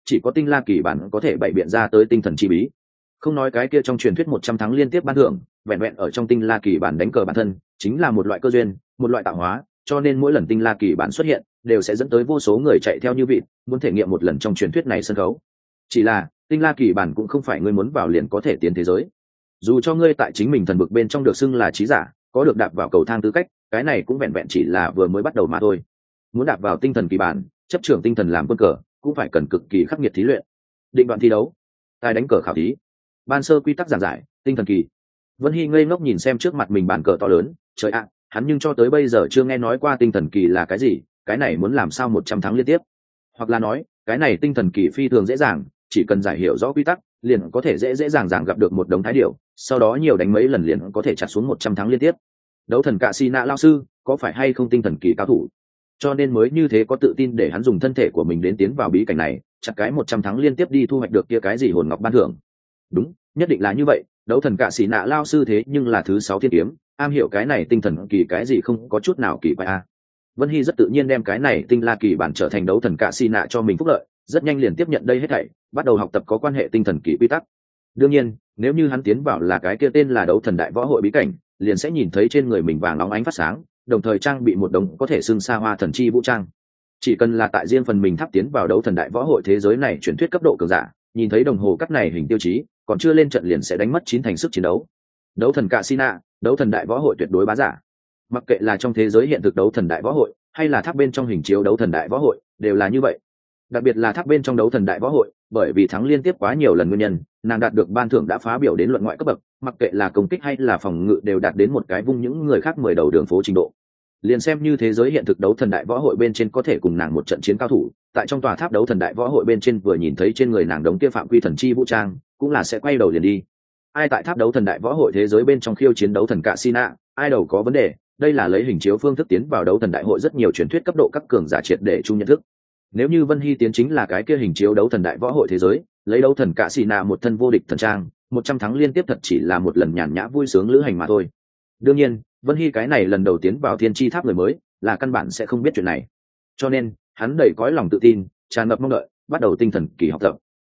chỉ có tinh la kỳ bản có thể bày biện ra tới tinh thần chi bí. Không nói cái kia trong truyền thuyết 100 tháng liên tiếp ban thưởng, vẹn vẹn ở trong tinh la kỳ bản đánh cờ bản thân chính là một loại cơ duyên, một loại tạo hóa, cho nên mỗi lần tinh la kỳ bản xuất hiện đều sẽ dẫn tới vô số người chạy theo như vịt, muốn thể nghiệm một lần trong truyền thuyết này sân khấu. Chỉ là tinh la kỳ bản cũng không phải ngươi muốn vào liền có thể tiến thế giới. Dù cho ngươi tại chính mình thần vực bên trong được xưng là trí giả, có được đạp vào cầu thang tư cách, cái này cũng vẹn vẹn chỉ là vừa mới bắt đầu mà thôi. Muốn đạp vào tinh thần kỳ bản, chấp trưởng tinh thần làm quân cờ, cũng phải cần cực kỳ khắc nghiệt thí luyện. Định đoạn thi đấu, tài đánh cờ khảo thí, ban sơ quy tắc giảng giải, tinh thần kỳ. Vân Hy ngây ngốc nhìn xem trước mặt mình bàn cờ to lớn, trời ạ, hắn nhưng cho tới bây giờ chưa nghe nói qua tinh thần kỳ là cái gì, cái này muốn làm sao 100 tháng liên tiếp? Hoặc là nói, cái này tinh thần kỳ phi thường dễ dàng, chỉ cần giải hiểu rõ quy tắc, liền có thể dễ dàng gặp được một đống thái điểu, sau đó nhiều đánh mấy lần liền có thể chặt xuống 100 tháng liên tiếp. Đấu thần Cạ Xi Nạ lão sư, có phải hay không tinh thần kỳ cao thủ? Cho nên mới như thế có tự tin để hắn dùng thân thể của mình đến tiến vào bí cảnh này, chặt cái 100 tháng liên tiếp đi thu hoạch được kia cái gì hồn ngọc ban thưởng. Đúng, nhất định là như vậy, đấu thần Cạ Xi Nạ lão sư thế nhưng là thứ 6 thiên kiếm, am hiểu cái này tinh thần kỳ cái gì không có chút nào kỳ quái a. Vân Hy rất tự nhiên đem cái này tinh la kỳ bản trở thành đấu thần Cạ Xi Nạ cho mình phúc lợi, rất nhanh liền tiếp nhận đây hết thảy, bắt đầu học tập có quan hệ tinh thần kỳ quy tắc. Đương nhiên, nếu như hắn tiến vào là cái kia tên là đấu thần đại võ hội bí cảnh, liền sẽ nhìn thấy trên người mình vàng óng ánh phát sáng, đồng thời trang bị một đống có thể xưng xa hoa thần chi vũ trang. Chỉ cần là tại riêng phần mình tháp tiến vào đấu thần đại võ hội thế giới này truyền thuyết cấp độ cường giả, nhìn thấy đồng hồ cắt này hình tiêu chí, còn chưa lên trận liền sẽ đánh mất 9 thành sức chiến đấu. Đấu thần Cạ Xi Nạ, đấu thần đại võ hội tuyệt đối bá giả. Mặc kệ là trong thế giới hiện thực đấu thần đại võ hội, hay là tháp bên trong hình chiếu đấu thần đại võ hội, đều là như vậy. Đặc biệt là tháp bên trong đấu thần đại võ hội, bởi vì thắng liên tiếp quá nhiều lần nguyên nhân, nàng đạt được ban thưởng đã phá biểu đến luận ngoại cấp bậc, mặc kệ là công kích hay là phòng ngự đều đạt đến một cái vung những người khác 10 đầu đường phố trình độ. Liền xem như thế giới hiện thực đấu thần đại võ hội bên trên có thể cùng nàng một trận chiến cao thủ, tại trong tòa tháp đấu thần đại võ hội bên trên vừa nhìn thấy trên người nàng đống kia phạm quy thần chi vũ trang, cũng là sẽ quay đầu liền đi. Ai tại tháp đấu thần đại võ hội thế giới bên trong khiêu chiến đấu thần Cạ Xi Nạ, ai đầu có vấn đề, đây là lấy hình chiếu phương thức tiến vào đấu thần đại hội rất nhiều truyền thuyết cấp độ các cường giả triệt để chung nhận thức. Nếu như Vân Hy tiến chính là cái kia hình chiếu đấu thần đại võ hội thế giới, lấy đấu thần Cạ Xi Nạ một thân vô địch thần trang, 100 tháng liên tiếp thật chỉ là một lần nhàn nhã vui sướng lữ hành mà thôi. Đương nhiên, Vân Hy cái này lần đầu tiến vào thiên chi tháp người mới, là căn bản sẽ không biết chuyện này. Cho nên, hắn đầy cõi lòng tự tin, tràn ngập mong đợi, bắt đầu tinh thần kỳ học tập.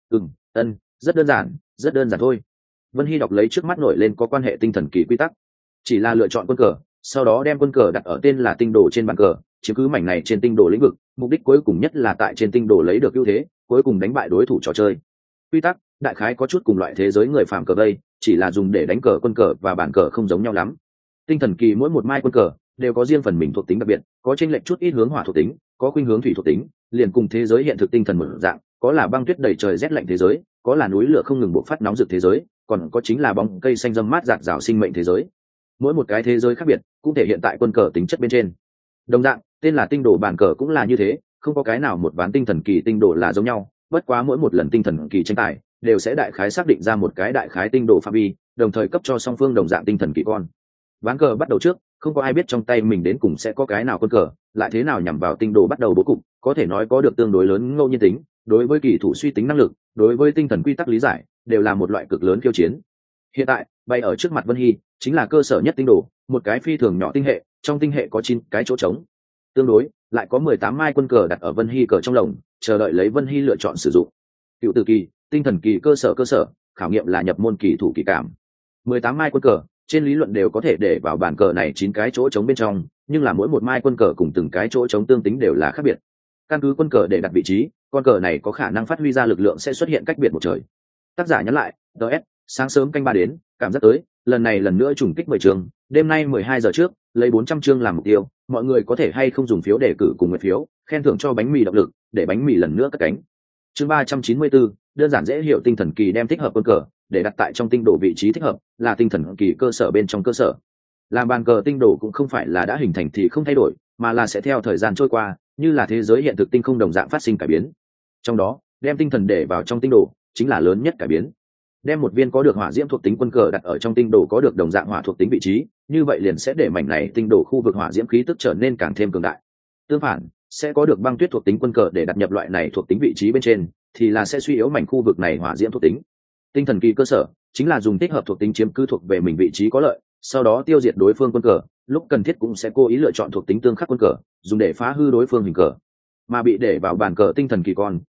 Rất đơn giản thôi. Vân Hy đọc lấy trước mắt nổi lên có quan hệ tinh thần kỳ quy tắc, chỉ là lựa chọn quân cờ, sau đó đem quân cờ đặt ở tên là tinh đồ trên bàn cờ, chiếm cứ mảnh này trên tinh đồ lĩnh vực, mục đích cuối cùng nhất là tại trên tinh đồ lấy được ưu thế, cuối cùng đánh bại đối thủ trò chơi. Quy tắc đại khái có chút cùng loại thế giới người phàm cờ vây, chỉ là dùng để đánh cờ, quân cờ và bàn cờ không giống nhau lắm. Tinh thần kỳ mỗi một mai quân cờ đều có riêng phần mình thuộc tính đặc biệt, có chênh lệch chút ít hướng hỏa thuộc tính, có khuynh hướng thủy thuộc tính, liền cùng thế giới hiện thực tinh thần một dạng, có là băng tuyết đầy trời rét lạnh thế giới, có là núi lửa không ngừng bộc phát nóng rực thế giới, còn có chính là bóng cây xanh râm mát rạc rào sinh mệnh thế giới. Mỗi một cái thế giới khác biệt cũng thể hiện tại quân cờ tính chất bên trên. Đồng dạng, tên là tinh đồ bàn cờ cũng là như thế, không có cái nào một ván tinh thần kỳ tinh đồ là giống nhau, bất quá mỗi một lần tinh thần kỳ tranh tài đều sẽ đại khái xác định ra một cái đại khái tinh đồ phạm vi, đồng thời cấp cho song phương đồng dạng tinh thần kỳ con. Ván cờ bắt đầu trước, không có ai biết trong tay mình đến cùng sẽ có cái nào quân cờ, lại thế nào nhằm vào tinh đồ bắt đầu bố cục, có thể nói có được tương đối lớn ngẫu nhiên tính, đối với kỳ thủ suy tính năng lực, đối với tinh thần quy tắc lý giải, đều là một loại cực lớn khiêu chiến. Hiện tại, bay ở trước mặt Vân Hy, chính là cơ sở nhất tinh đồ, một cái phi thường nhỏ tinh hệ, trong tinh hệ có 9 cái chỗ trống. Tương đối, lại có 18 mai quân cờ đặt ở Vân Hy cờ trong lồng, chờ đợi lấy Vân Hy lựa chọn sử dụng. Cựu tử kỳ, tinh thần kỳ cơ sở, khảo nghiệm là nhập môn kỳ thủ kỳ cảm. 18 mai quân cờ, trên lý luận đều có thể để vào bàn cờ này 9 cái chỗ trống bên trong, nhưng là mỗi một mai quân cờ cùng từng cái chỗ trống tương tính đều là khác biệt. Căn cứ quân cờ để đặt vị trí, con cờ này có khả năng phát huy ra lực lượng sẽ xuất hiện cách biệt một trời. Tác giả nhắn lại, DS, sáng sớm canh 3 đến, cảm giác tới, lần này lần nữa trùng kích 10 trường, đêm nay 12 giờ trước, lấy 400 chương làm mục tiêu, mọi người có thể hay không dùng phiếu đề cử cùng nguyện phiếu, khen thưởng cho bánh mì động lực, để bánh mì lần nữa cất cánh. Chương 394, đơn giản dễ hiểu tinh thần kỳ đem thích hợp quân cờ, để đặt tại trong tinh đồ vị trí thích hợp, là tinh thần kỳ cơ sở bên trong cơ sở. Làm bàn cờ tinh đồ cũng không phải là đã hình thành thì không thay đổi, mà là sẽ theo thời gian trôi qua, như là thế giới hiện thực tinh không đồng dạng phát sinh cải biến. Trong đó, đem tinh thần để vào trong tinh đồ, chính là lớn nhất cải biến. Đem một viên có được hỏa diễm thuộc tính quân cờ đặt ở trong tinh đồ có được đồng dạng hỏa thuộc tính vị trí, như vậy liền sẽ để mảnh này tinh đồ khu vực hỏa diễm khí tức trở nên càng thêm cường đại. Tương phản, sẽ có được băng tuyết thuộc tính quân cờ để đặt nhập loại này thuộc tính vị trí bên trên, thì là sẽ suy yếu mảnh khu vực này hỏa diễm thuộc tính. Tinh thần kỳ cơ sở chính là dùng tích hợp thuộc tính chiếm cứ thuộc về mình vị trí có lợi, sau đó tiêu diệt đối phương quân cờ, lúc cần thiết cũng sẽ cố ý lựa chọn thuộc tính tương khắc quân cờ, dùng để phá hư đối phương hình cờ. Mà bị để vào bàn cờ tinh thần kỳ con,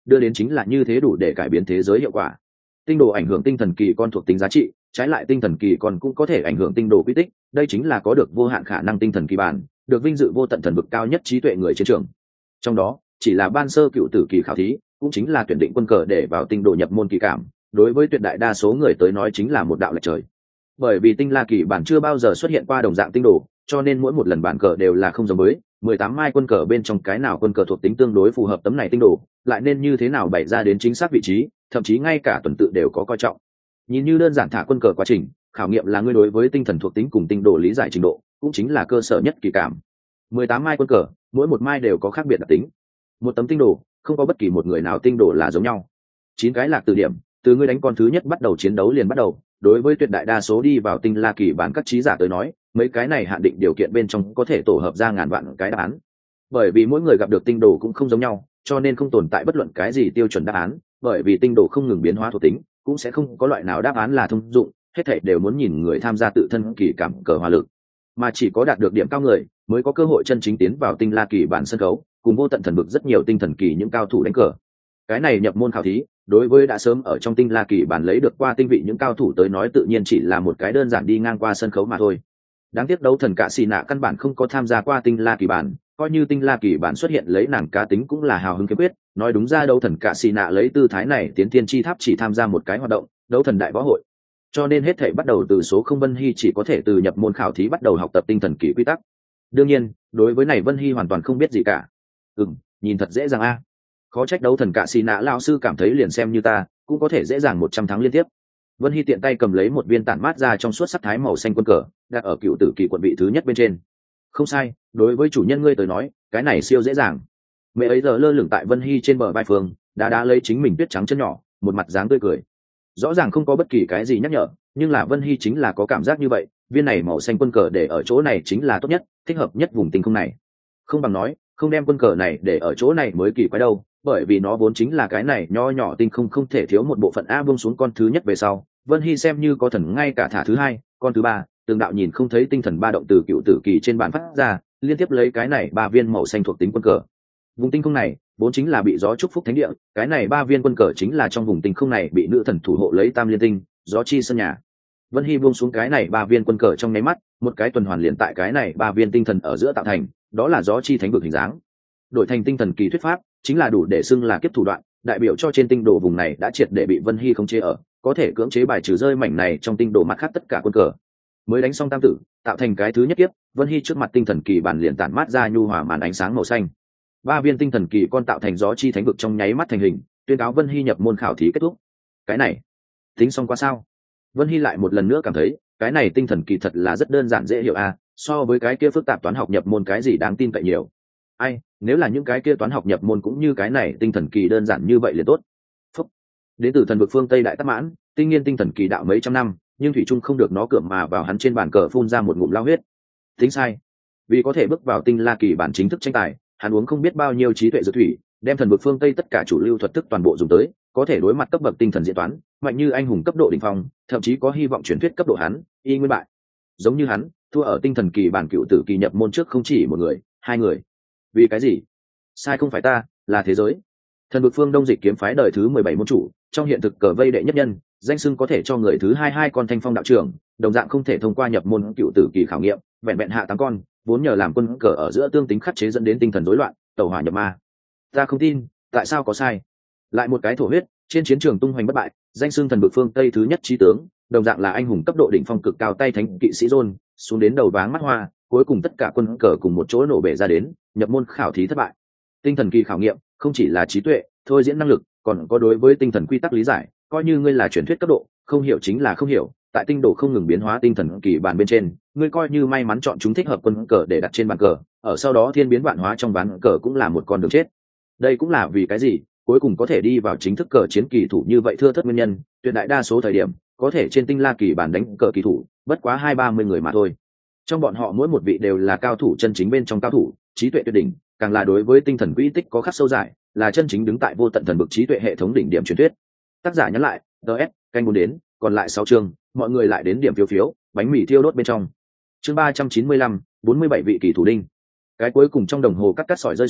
đưa đến chính là như thế đủ để cải biến thế giới hiệu quả. Tinh đồ ảnh hưởng tinh thần kỳ con thuộc tính giá trị, trái lại tinh thần kỳ con cũng có thể ảnh hưởng tinh đồ quy tích, đây chính là có được vô hạn khả năng tinh thần kỳ bản, được vinh dự vô tận thần vực cao nhất trí tuệ người chiến trường. Trong đó chỉ là ban sơ cựu tử kỳ khảo thí, cũng chính là tuyển định quân cờ để vào tinh đồ nhập môn kỳ cảm, đối với tuyệt đại đa số người tới nói chính là một đạo lệch trời. Bởi vì tinh la kỳ bản chưa bao giờ xuất hiện qua đồng dạng tinh đồ, cho nên mỗi một lần bản cờ đều là không giống mới. 18 mai quân cờ bên trong cái nào quân cờ thuộc tính tương đối phù hợp tấm này tinh đồ, lại nên như thế nào bày ra đến chính xác vị trí, thậm chí ngay cả tuần tự đều có coi trọng. Nhìn như đơn giản thả quân cờ quá trình, khảo nghiệm là ngươi đối với tinh thần thuộc tính cùng tinh đồ lý giải trình độ, cũng chính là cơ sở nhất kỳ cảm. 18 mai quân cờ, mỗi một mai đều có khác biệt đặc tính. Một tấm tinh đồ, không có bất kỳ một người nào tinh đồ là giống nhau. 9 cái lạc từ điểm, từ ngươi đánh con thứ nhất bắt đầu chiến đấu liền bắt đầu. Đối với tuyệt đại đa số đi vào tinh la kỳ bản các trí giả tới nói, mấy cái này hạn định điều kiện bên trong có thể tổ hợp ra ngàn vạn cái đáp án. Bởi vì mỗi người gặp được tinh đồ cũng không giống nhau, cho nên không tồn tại bất luận cái gì tiêu chuẩn đáp án, bởi vì tinh đồ không ngừng biến hóa thuộc tính, cũng sẽ không có loại nào đáp án là thông dụng, hết thảy đều muốn nhìn người tham gia tự thân kỳ cảm cờ hòa lực, mà chỉ có đạt được điểm cao người mới có cơ hội chân chính tiến vào tinh la kỳ bản sân khấu, cùng vô tận thần vực rất nhiều tinh thần kỳ những cao thủ đánh cờ. Cái này nhập môn khảo thí, đối với đã sớm ở trong tinh la kỳ bản lấy được qua tinh vị những cao thủ tới nói tự nhiên chỉ là một cái đơn giản đi ngang qua sân khấu mà thôi. Đáng tiếc đấu thần cả xì nạ căn bản không có tham gia qua tinh la kỳ bản, coi như tinh la kỳ bản xuất hiện lấy nàng cá tính cũng là hào hứng kiếm quyết. Nói đúng ra đấu thần cả xì nạ lấy tư thái này tiến thiên chi tháp chỉ tham gia một cái hoạt động, đấu thần đại võ hội, cho nên hết thảy bắt đầu từ số không. Vân Hy chỉ có thể từ nhập môn khảo thí bắt đầu học tập tinh thần kỳ quy tắc. Đương nhiên đối với này Vân Hy hoàn toàn không biết gì cả. Nhìn thật dễ dàng a. Khó trách đấu thần cả xì nạ lão sư cảm thấy liền xem như ta cũng có thể dễ dàng 100 thắng liên tiếp. Vân Hy tiện tay cầm lấy một viên tản mát ra trong suốt sắc thái màu xanh quân cờ, đặt ở cựu tử kỳ quận vị thứ nhất bên trên. Không sai, đối với chủ nhân ngươi tới nói, cái này siêu dễ dàng. Mẹ ấy giờ lơ lửng tại Vân Hy trên bờ vai phương, đã lấy chính mình tuyết trắng chân nhỏ, một mặt dáng tươi cười. Rõ ràng không có bất kỳ cái gì nhắc nhở, nhưng là Vân Hy chính là có cảm giác như vậy, viên này màu xanh quân cờ để ở chỗ này chính là tốt nhất, thích hợp nhất vùng tinh không này. Không bằng nói, không đem quân cờ này để ở chỗ này mới kỳ quái đâu, bởi vì nó vốn chính là cái này nho nhỏ tinh không không thể thiếu một bộ phận. A buông xuống con thứ nhất về sau, Vân Hy xem như có thần ngay cả thả thứ hai, con thứ ba, từng đạo nhìn không thấy tinh thần ba động từ cựu tử kỳ trên bàn phát ra, liên tiếp lấy cái này ba viên màu xanh thuộc tính quân cờ. Vùng tinh không này vốn chính là bị gió chúc phúc thánh địa, cái này ba viên quân cờ chính là trong vùng tinh không này bị nữ thần thủ hộ lấy tam liên tinh, gió chi sân nhà. Vân Hy buông xuống cái này ba viên quân cờ trong nháy mắt, một cái tuần hoàn liền tại cái này ba viên tinh thần ở giữa tạo thành, đó là gió chi thánh vực hình dáng. Đổi thành tinh thần kỳ thuyết pháp, chính là đủ để xưng là kiếp thủ đoạn, đại biểu cho trên tinh đồ vùng này đã triệt để bị Vân Hy khống chế ở, có thể cưỡng chế bài trừ rơi mảnh này trong tinh đồ mặt khác tất cả quân cờ. Mới đánh xong tam tử, tạo thành cái thứ nhất kiếp, Vân Hy trước mặt tinh thần kỳ bản liền tản mát ra nhu hòa màn ánh sáng màu xanh. Ba viên tinh thần kỳ con tạo thành gió chi thánh vực trong nháy mắt thành hình, tuyên cáo Vân Hy nhập môn khảo thí kết thúc. Cái này, tính xong qua sao? Vân Hy lại một lần nữa cảm thấy, cái này tinh thần kỳ thật là rất đơn giản dễ hiểu a, so với cái kia phức tạp toán học nhập môn cái gì đáng tin cậy nhiều. Ai, nếu là những cái kia toán học nhập môn cũng như cái này tinh thần kỳ đơn giản như vậy liền tốt. Phúc. Đến từ thần vực phương Tây đại Tắc Mãn, tinh nghiên tinh thần kỳ đạo mấy trăm năm, nhưng thủy trung không được nó cượm mà vào hắn trên bàn cờ phun ra một ngụm lao huyết. Tính sai. Vì có thể bước vào tinh la kỳ bản chính thức tranh tài, hắn uống không biết bao nhiêu trí tuệ dược thủy, đem thần vực phương Tây tất cả chủ lưu thuật thức toàn bộ dùng tới, có thể đối mặt cấp bậc tinh thần diễn toán, mạnh như anh hùng cấp độ đỉnh phong, thậm chí có hy vọng truyền thuyết cấp độ hắn, y nguyên bại. Giống như hắn, thua ở tinh thần kỳ bản cựu tử kỳ nhập môn trước không chỉ một người, hai người. Vì cái gì? Sai không phải ta, là thế giới. Thần vực phương Đông Dịch kiếm phái đời thứ 17 môn chủ, trong hiện thực cờ vây đệ nhất nhân, danh xưng có thể cho người thứ hai con thanh phong đạo trưởng, đồng dạng không thể thông qua nhập môn cựu tử kỳ khảo nghiệm, vẹn vẹn hạ 8 con, vốn nhờ làm quân cờ ở giữa tương tính khắc chế dẫn đến tinh thần rối loạn, tẩu hỏa nhập ma. Ta không tin, tại sao có sai? Lại một cái thổ huyết, trên chiến trường tung hoành bất bại, danh xưng thần vực phương Tây thứ nhất chí tướng, đồng dạng là anh hùng cấp độ đỉnh phong cực cao tay thánh kỵ sĩ John, xuống đến đầu váng mắt hoa, cuối cùng tất cả quân cờ cùng một chỗ nổ bể ra đến, nhập môn khảo thí thất bại. Tinh thần kỳ khảo nghiệm không chỉ là trí tuệ, thôi diễn năng lực, còn có đối với tinh thần quy tắc lý giải, coi như ngươi là truyền thuyết cấp độ, không hiểu chính là không hiểu, tại tinh độ không ngừng biến hóa tinh thần kỳ bàn bên trên, ngươi coi như may mắn chọn chúng thích hợp quân cờ để đặt trên bàn cờ, ở sau đó thiên biến vạn hóa trong ván cờ cũng là một con đường chết. Đây cũng là vì cái gì cuối cùng có thể đi vào chính thức cờ chiến kỳ thủ như vậy thưa thớt nguyên nhân, tuyệt đại đa số thời điểm có thể trên tinh la kỳ bàn đánh cờ kỳ thủ bất quá 20-30 người mà thôi. Trong bọn họ mỗi một vị đều là cao thủ chân chính bên trong cao thủ, trí tuệ tuyệt đỉnh, càng là đối với tinh thần quỹ tích có khắc sâu dài, là chân chính đứng tại vô tận thần bực trí tuệ hệ thống đỉnh điểm truyền thuyết. Tác giả nhắn lại, ts canh 4 đến, còn lại 6 chương, mọi người lại đến điểm phiếu phiếu, bánh mì thiêu đốt bên trong. Chương 395, 47 vị kỳ thủ đinh. Cái cuối cùng trong đồng hồ cắt sỏi rơi xuống,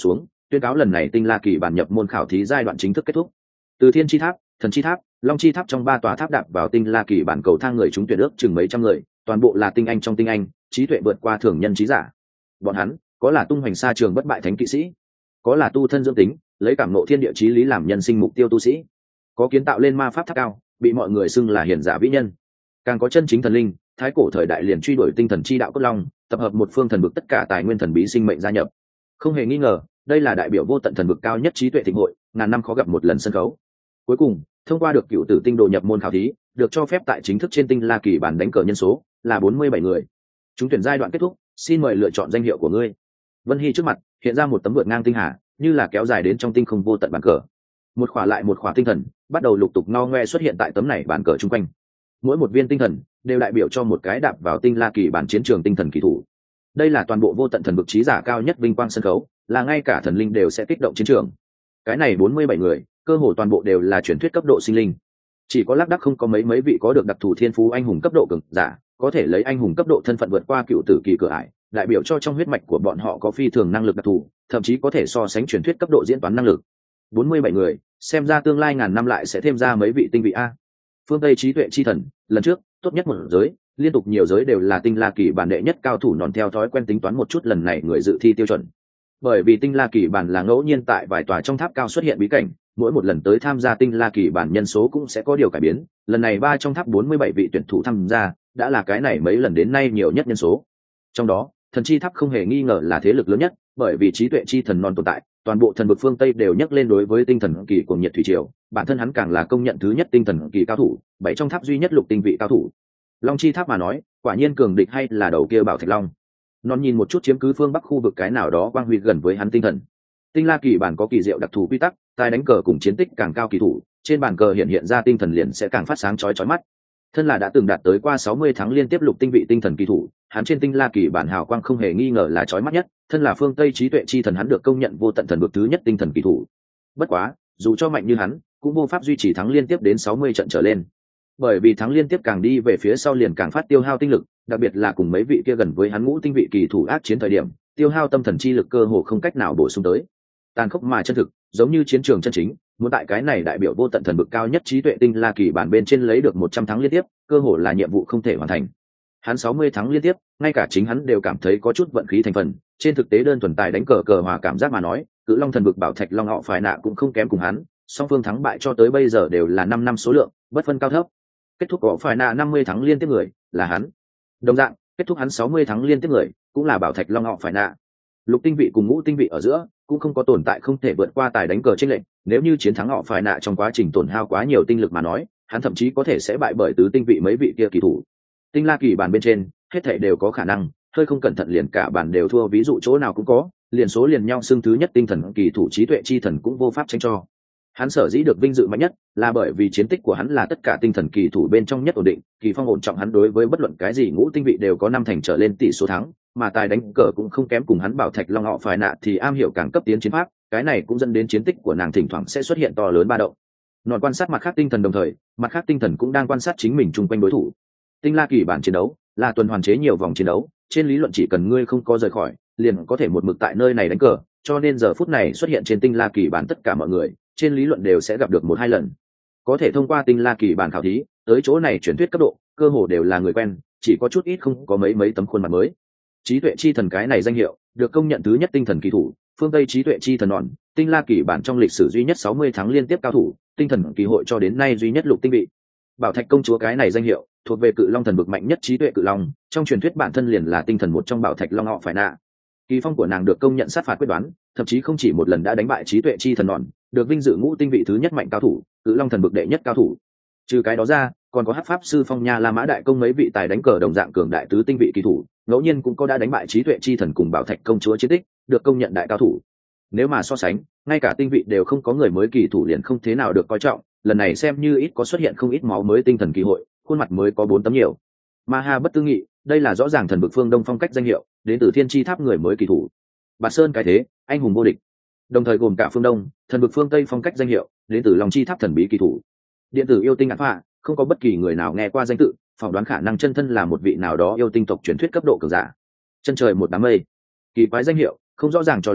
tuyên cáo lần này tinh la kỳ bản nhập môn khảo thí giai đoạn chính thức kết thúc. Từ thiên chi tháp, thần chi tháp, long chi tháp trong 3 tòa tháp đạp vào tinh la kỳ bản cầu thang người chúng tuyển ước chừng mấy trăm người, toàn bộ là tinh anh trong tinh anh, trí tuệ vượt qua thường nhân trí giả. Bọn hắn có là tung hoành xa trường bất bại thánh kỵ sĩ, có là tu thân dưỡng tính, lấy cảm ngộ thiên địa chí lý làm nhân sinh mục tiêu tu sĩ, có kiến tạo lên ma pháp tháp cao, bị mọi người xưng là hiền giả vĩ nhân, càng có chân chính thần linh, thái cổ thời đại liền truy đuổi tinh thần chi đạo cốt long, tập hợp một phương thần vực tất cả tài nguyên thần bí sinh mệnh gia nhập. Không hề nghi ngờ, đây là đại biểu vô tận thần vực cao nhất trí tuệ thịnh hội, ngàn năm khó gặp một lần sân khấu. Cuối cùng, thông qua được cựu tử tinh đồ nhập môn khảo thí, được cho phép tại chính thức trên tinh la kỳ bản đánh cờ nhân số là 47 người. Chúng tuyển giai đoạn kết thúc, xin mời lựa chọn danh hiệu của ngươi. Vân Hy trước mặt hiện ra một tấm vượt ngang tinh hà, như là kéo dài đến trong tinh không vô tận bàn cờ. Một khỏa lại một khỏa tinh thần bắt đầu lục tục no ngoe xuất hiện tại tấm này bàn cờ chung quanh. Mỗi một viên tinh thần đều đại biểu cho một cái đạp vào tinh la kỳ bản chiến trường tinh thần kỳ thủ. Đây là toàn bộ vô tận thần vực trí giả cao nhất vinh quang sân khấu, là ngay cả thần linh đều sẽ kích động chiến trường. Cái này 47 người, cơ hồ toàn bộ đều là truyền thuyết cấp độ sinh linh. Chỉ có lác đác không có mấy vị có được đặc thù thiên phú anh hùng cấp độ cường giả, có thể lấy anh hùng cấp độ thân phận vượt qua cựu tử kỳ cửa ải, đại biểu cho trong huyết mạch của bọn họ có phi thường năng lực đặc thù, thậm chí có thể so sánh truyền thuyết cấp độ diễn toán năng lực. 47 người, xem ra tương lai ngàn năm lại sẽ thêm ra mấy vị tinh vị a. Phương Tây trí tuệ chi thần, lần trước, tốt nhất một giới, liên tục nhiều giới đều là tinh la kỳ bản đệ nhất cao thủ, nòn theo thói quen tính toán một chút lần này người dự thi tiêu chuẩn. Bởi vì tinh la kỳ bản là ngẫu nhiên tại vài tòa trong tháp cao xuất hiện bí cảnh, mỗi một lần tới tham gia tinh la kỳ bản nhân số cũng sẽ có điều cải biến, lần này 3 trong tháp 47 vị tuyển thủ tham gia, đã là cái này mấy lần đến nay nhiều nhất nhân số. Trong đó, thần chi tháp không hề nghi ngờ là thế lực lớn nhất, bởi vì trí tuệ chi thần non tồn tại, toàn bộ thần vực phương Tây đều nhắc lên đối với tinh thần kỳ cuồng nhiệt thủy triều, bản thân hắn càng là công nhận thứ nhất tinh thần kỳ cao thủ, 7 trong tháp duy nhất lục tinh vị cao thủ. Long chi tháp mà nói, quả nhiên cường địch hay là đầu kia bảo thạch long. Non nhìn một chút chiếm cứ phương bắc khu vực cái nào đó quang huy gần với hắn tinh thần. Tinh la kỳ bản có kỳ diệu đặc thù quy tắc, tài đánh cờ cùng chiến tích càng cao kỳ thủ, trên bàn cờ hiện ra tinh thần liền sẽ càng phát sáng chói chói mắt. Thân là đã từng đạt tới qua 60 tháng liên tiếp lục tinh vị tinh thần kỳ thủ, hắn trên tinh la kỳ bản hào quang không hề nghi ngờ là chói mắt nhất, thân là phương Tây trí tuệ chi thần hắn được công nhận vô tận thần vực thứ nhất tinh thần kỳ thủ. Bất quá, dù cho mạnh như hắn, cũng vô pháp duy trì thắng liên tiếp đến 60 trận trở lên. Bởi vì thắng liên tiếp càng đi về phía sau liền càng phát tiêu hao tinh lực, đặc biệt là cùng mấy vị kia gần với hắn ngũ tinh vị kỳ thủ ác chiến thời điểm, tiêu hao tâm thần chi lực cơ hồ không cách nào bổ sung tới. Tàn khốc mà chân thực, giống như chiến trường chân chính, muốn tại cái này đại biểu vô tận thần vực cao nhất trí tuệ tinh la kỳ bản bên trên lấy được 100 thắng liên tiếp, cơ hồ là nhiệm vụ không thể hoàn thành. Hắn 60 thắng liên tiếp, ngay cả chính hắn đều cảm thấy có chút vận khí thành phần, trên thực tế đơn thuần tài đánh cờ cờ hòa cảm giác mà nói, Cự Long thần vực bảo thạch long họ phải nạ cũng không kém cùng hắn, song phương thắng bại cho tới bây giờ đều là 5 năm số lượng, bất phân cao thấp. Kết thúc họ phải nạ 50 thắng liên tiếp người, là hắn. Đồng dạng, kết thúc hắn 60 thắng liên tiếp người, cũng là bảo thạch long họ phải nạ. Lục tinh vị cùng ngũ tinh vị ở giữa, cũng không có tồn tại không thể vượt qua tài đánh cờ chênh lệch, nếu như chiến thắng họ phải nạ trong quá trình tổn hao quá nhiều tinh lực mà nói, hắn thậm chí có thể sẽ bại bởi tứ tinh vị mấy vị kia kỳ thủ. Tinh la kỳ bản bên trên, hết thảy đều có khả năng, hơi không cẩn thận liền cả bản đều thua, ví dụ chỗ nào cũng có, liền số liền nhau xưng thứ nhất tinh thần kỳ thủ trí tuệ chi thần cũng vô pháp tranh cho. Hắn sở dĩ được vinh dự mạnh nhất là bởi vì chiến tích của hắn là tất cả tinh thần kỳ thủ bên trong nhất ổn định, kỳ phong ổn trọng, hắn đối với bất luận cái gì ngũ tinh vị đều có 5 thành trở lên tỷ số thắng, mà tài đánh cờ cũng không kém cùng hắn bảo thạch long họ phải nạ thì am hiểu càng cấp tiến chiến pháp, cái này cũng dẫn đến chiến tích của nàng thỉnh thoảng sẽ xuất hiện to lớn ba động. Nọn quan sát mặt khác tinh thần đồng thời, mặt khác tinh thần cũng đang quan sát chính mình chung quanh đối thủ. Tinh la kỳ bản chiến đấu là tuần hoàn chế nhiều vòng chiến đấu, trên lý luận chỉ cần ngươi không có rời khỏi, liền có thể một mực tại nơi này đánh cờ, cho nên giờ phút này xuất hiện trên tinh la kỳ bản tất cả mọi người, trên lý luận đều sẽ gặp được 1-2 lần. Có thể thông qua tinh la kỳ bản khảo thí, tới chỗ này truyền thuyết cấp độ, cơ hồ đều là người quen, chỉ có chút ít không có mấy tấm khuôn mặt mới. Trí tuệ chi thần cái này danh hiệu, được công nhận thứ nhất tinh thần kỳ thủ, phương Tây trí tuệ chi thần nọn, tinh la kỳ bản trong lịch sử duy nhất 60 tháng liên tiếp cao thủ, tinh thần kỳ hội cho đến nay duy nhất lục tinh vị. Bảo thạch công chúa cái này danh hiệu, thuộc về Cự Long thần vực mạnh nhất trí tuệ cự long, trong truyền thuyết bản thân liền là tinh thần một trong bảo thạch long họ phải nạ. Kỳ phong của nàng được công nhận sát phạt quyết đoán, thậm chí không chỉ một lần đã đánh bại trí tuệ chi thần nọn, được vinh dự ngũ tinh vị thứ nhất mạnh cao thủ, Cự Long thần vực đệ nhất cao thủ. Trừ cái đó ra, còn có Hắc pháp sư Phong Nha La Mã đại công mấy vị tài đánh cờ đồng dạng cường đại tứ tinh vị kỳ thủ, ngẫu nhiên cũng có đã đánh bại trí tuệ chi thần cùng bảo thạch công chúa chiến tích, được công nhận đại cao thủ. Nếu mà so sánh, ngay cả tinh vị đều không có người mới kỳ thủ liền không thế nào được coi trọng, lần này xem như ít có xuất hiện không ít máu mới tinh thần kỳ hội, khuôn mặt mới có 4 tấm nhiều. Ma Ha bất tư nghị, đây là rõ ràng thần vực phương Đông phong cách danh hiệu, đến từ Thiên Chi Tháp người mới kỳ thủ. Bạt Sơn cái thế, anh hùng vô địch. Đồng thời gồm cả phương Đông, thần vực phương Tây phong cách danh hiệu, đến từ Long Chi Tháp thần bí kỳ thủ. Điện tử yêu tinh ngạn phạ, không có bất kỳ người nào nghe qua danh tự, phỏng đoán khả năng chân thân là một vị nào đó yêu tinh tộc truyền thuyết cấp độ cường giả. Chân trời một đám mây, kỳ quái danh hiệu, không rõ ràng cho lắm,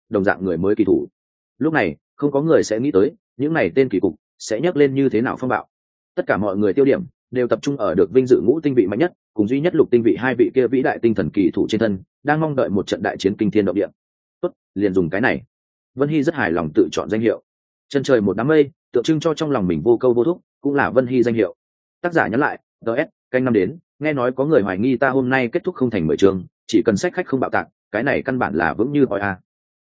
đồng dạng người mới kỳ thủ. Lúc này không có người sẽ nghĩ tới những này tên kỳ cục sẽ nhấc lên như thế nào phong bạo. Tất cả mọi người tiêu điểm đều tập trung ở được vinh dự ngũ tinh vị mạnh nhất cùng duy nhất lục tinh vị hai vị kia vĩ đại tinh thần kỳ thủ trên thân, đang mong đợi một trận đại chiến kinh thiên động địa. Tốt, liền dùng cái này. Vân Hy rất hài lòng tự chọn danh hiệu chân trời một đám mây, tượng trưng cho trong lòng mình vô câu vô thúc, cũng là Vân Hy danh hiệu. Tác giả nhắn lại: ts canh năm đến, nghe nói có người hoài nghi ta hôm nay kết thúc không thành 10 chương, chỉ cần sách khách không bạo tạc, cái này căn bản là vững như ỏi a.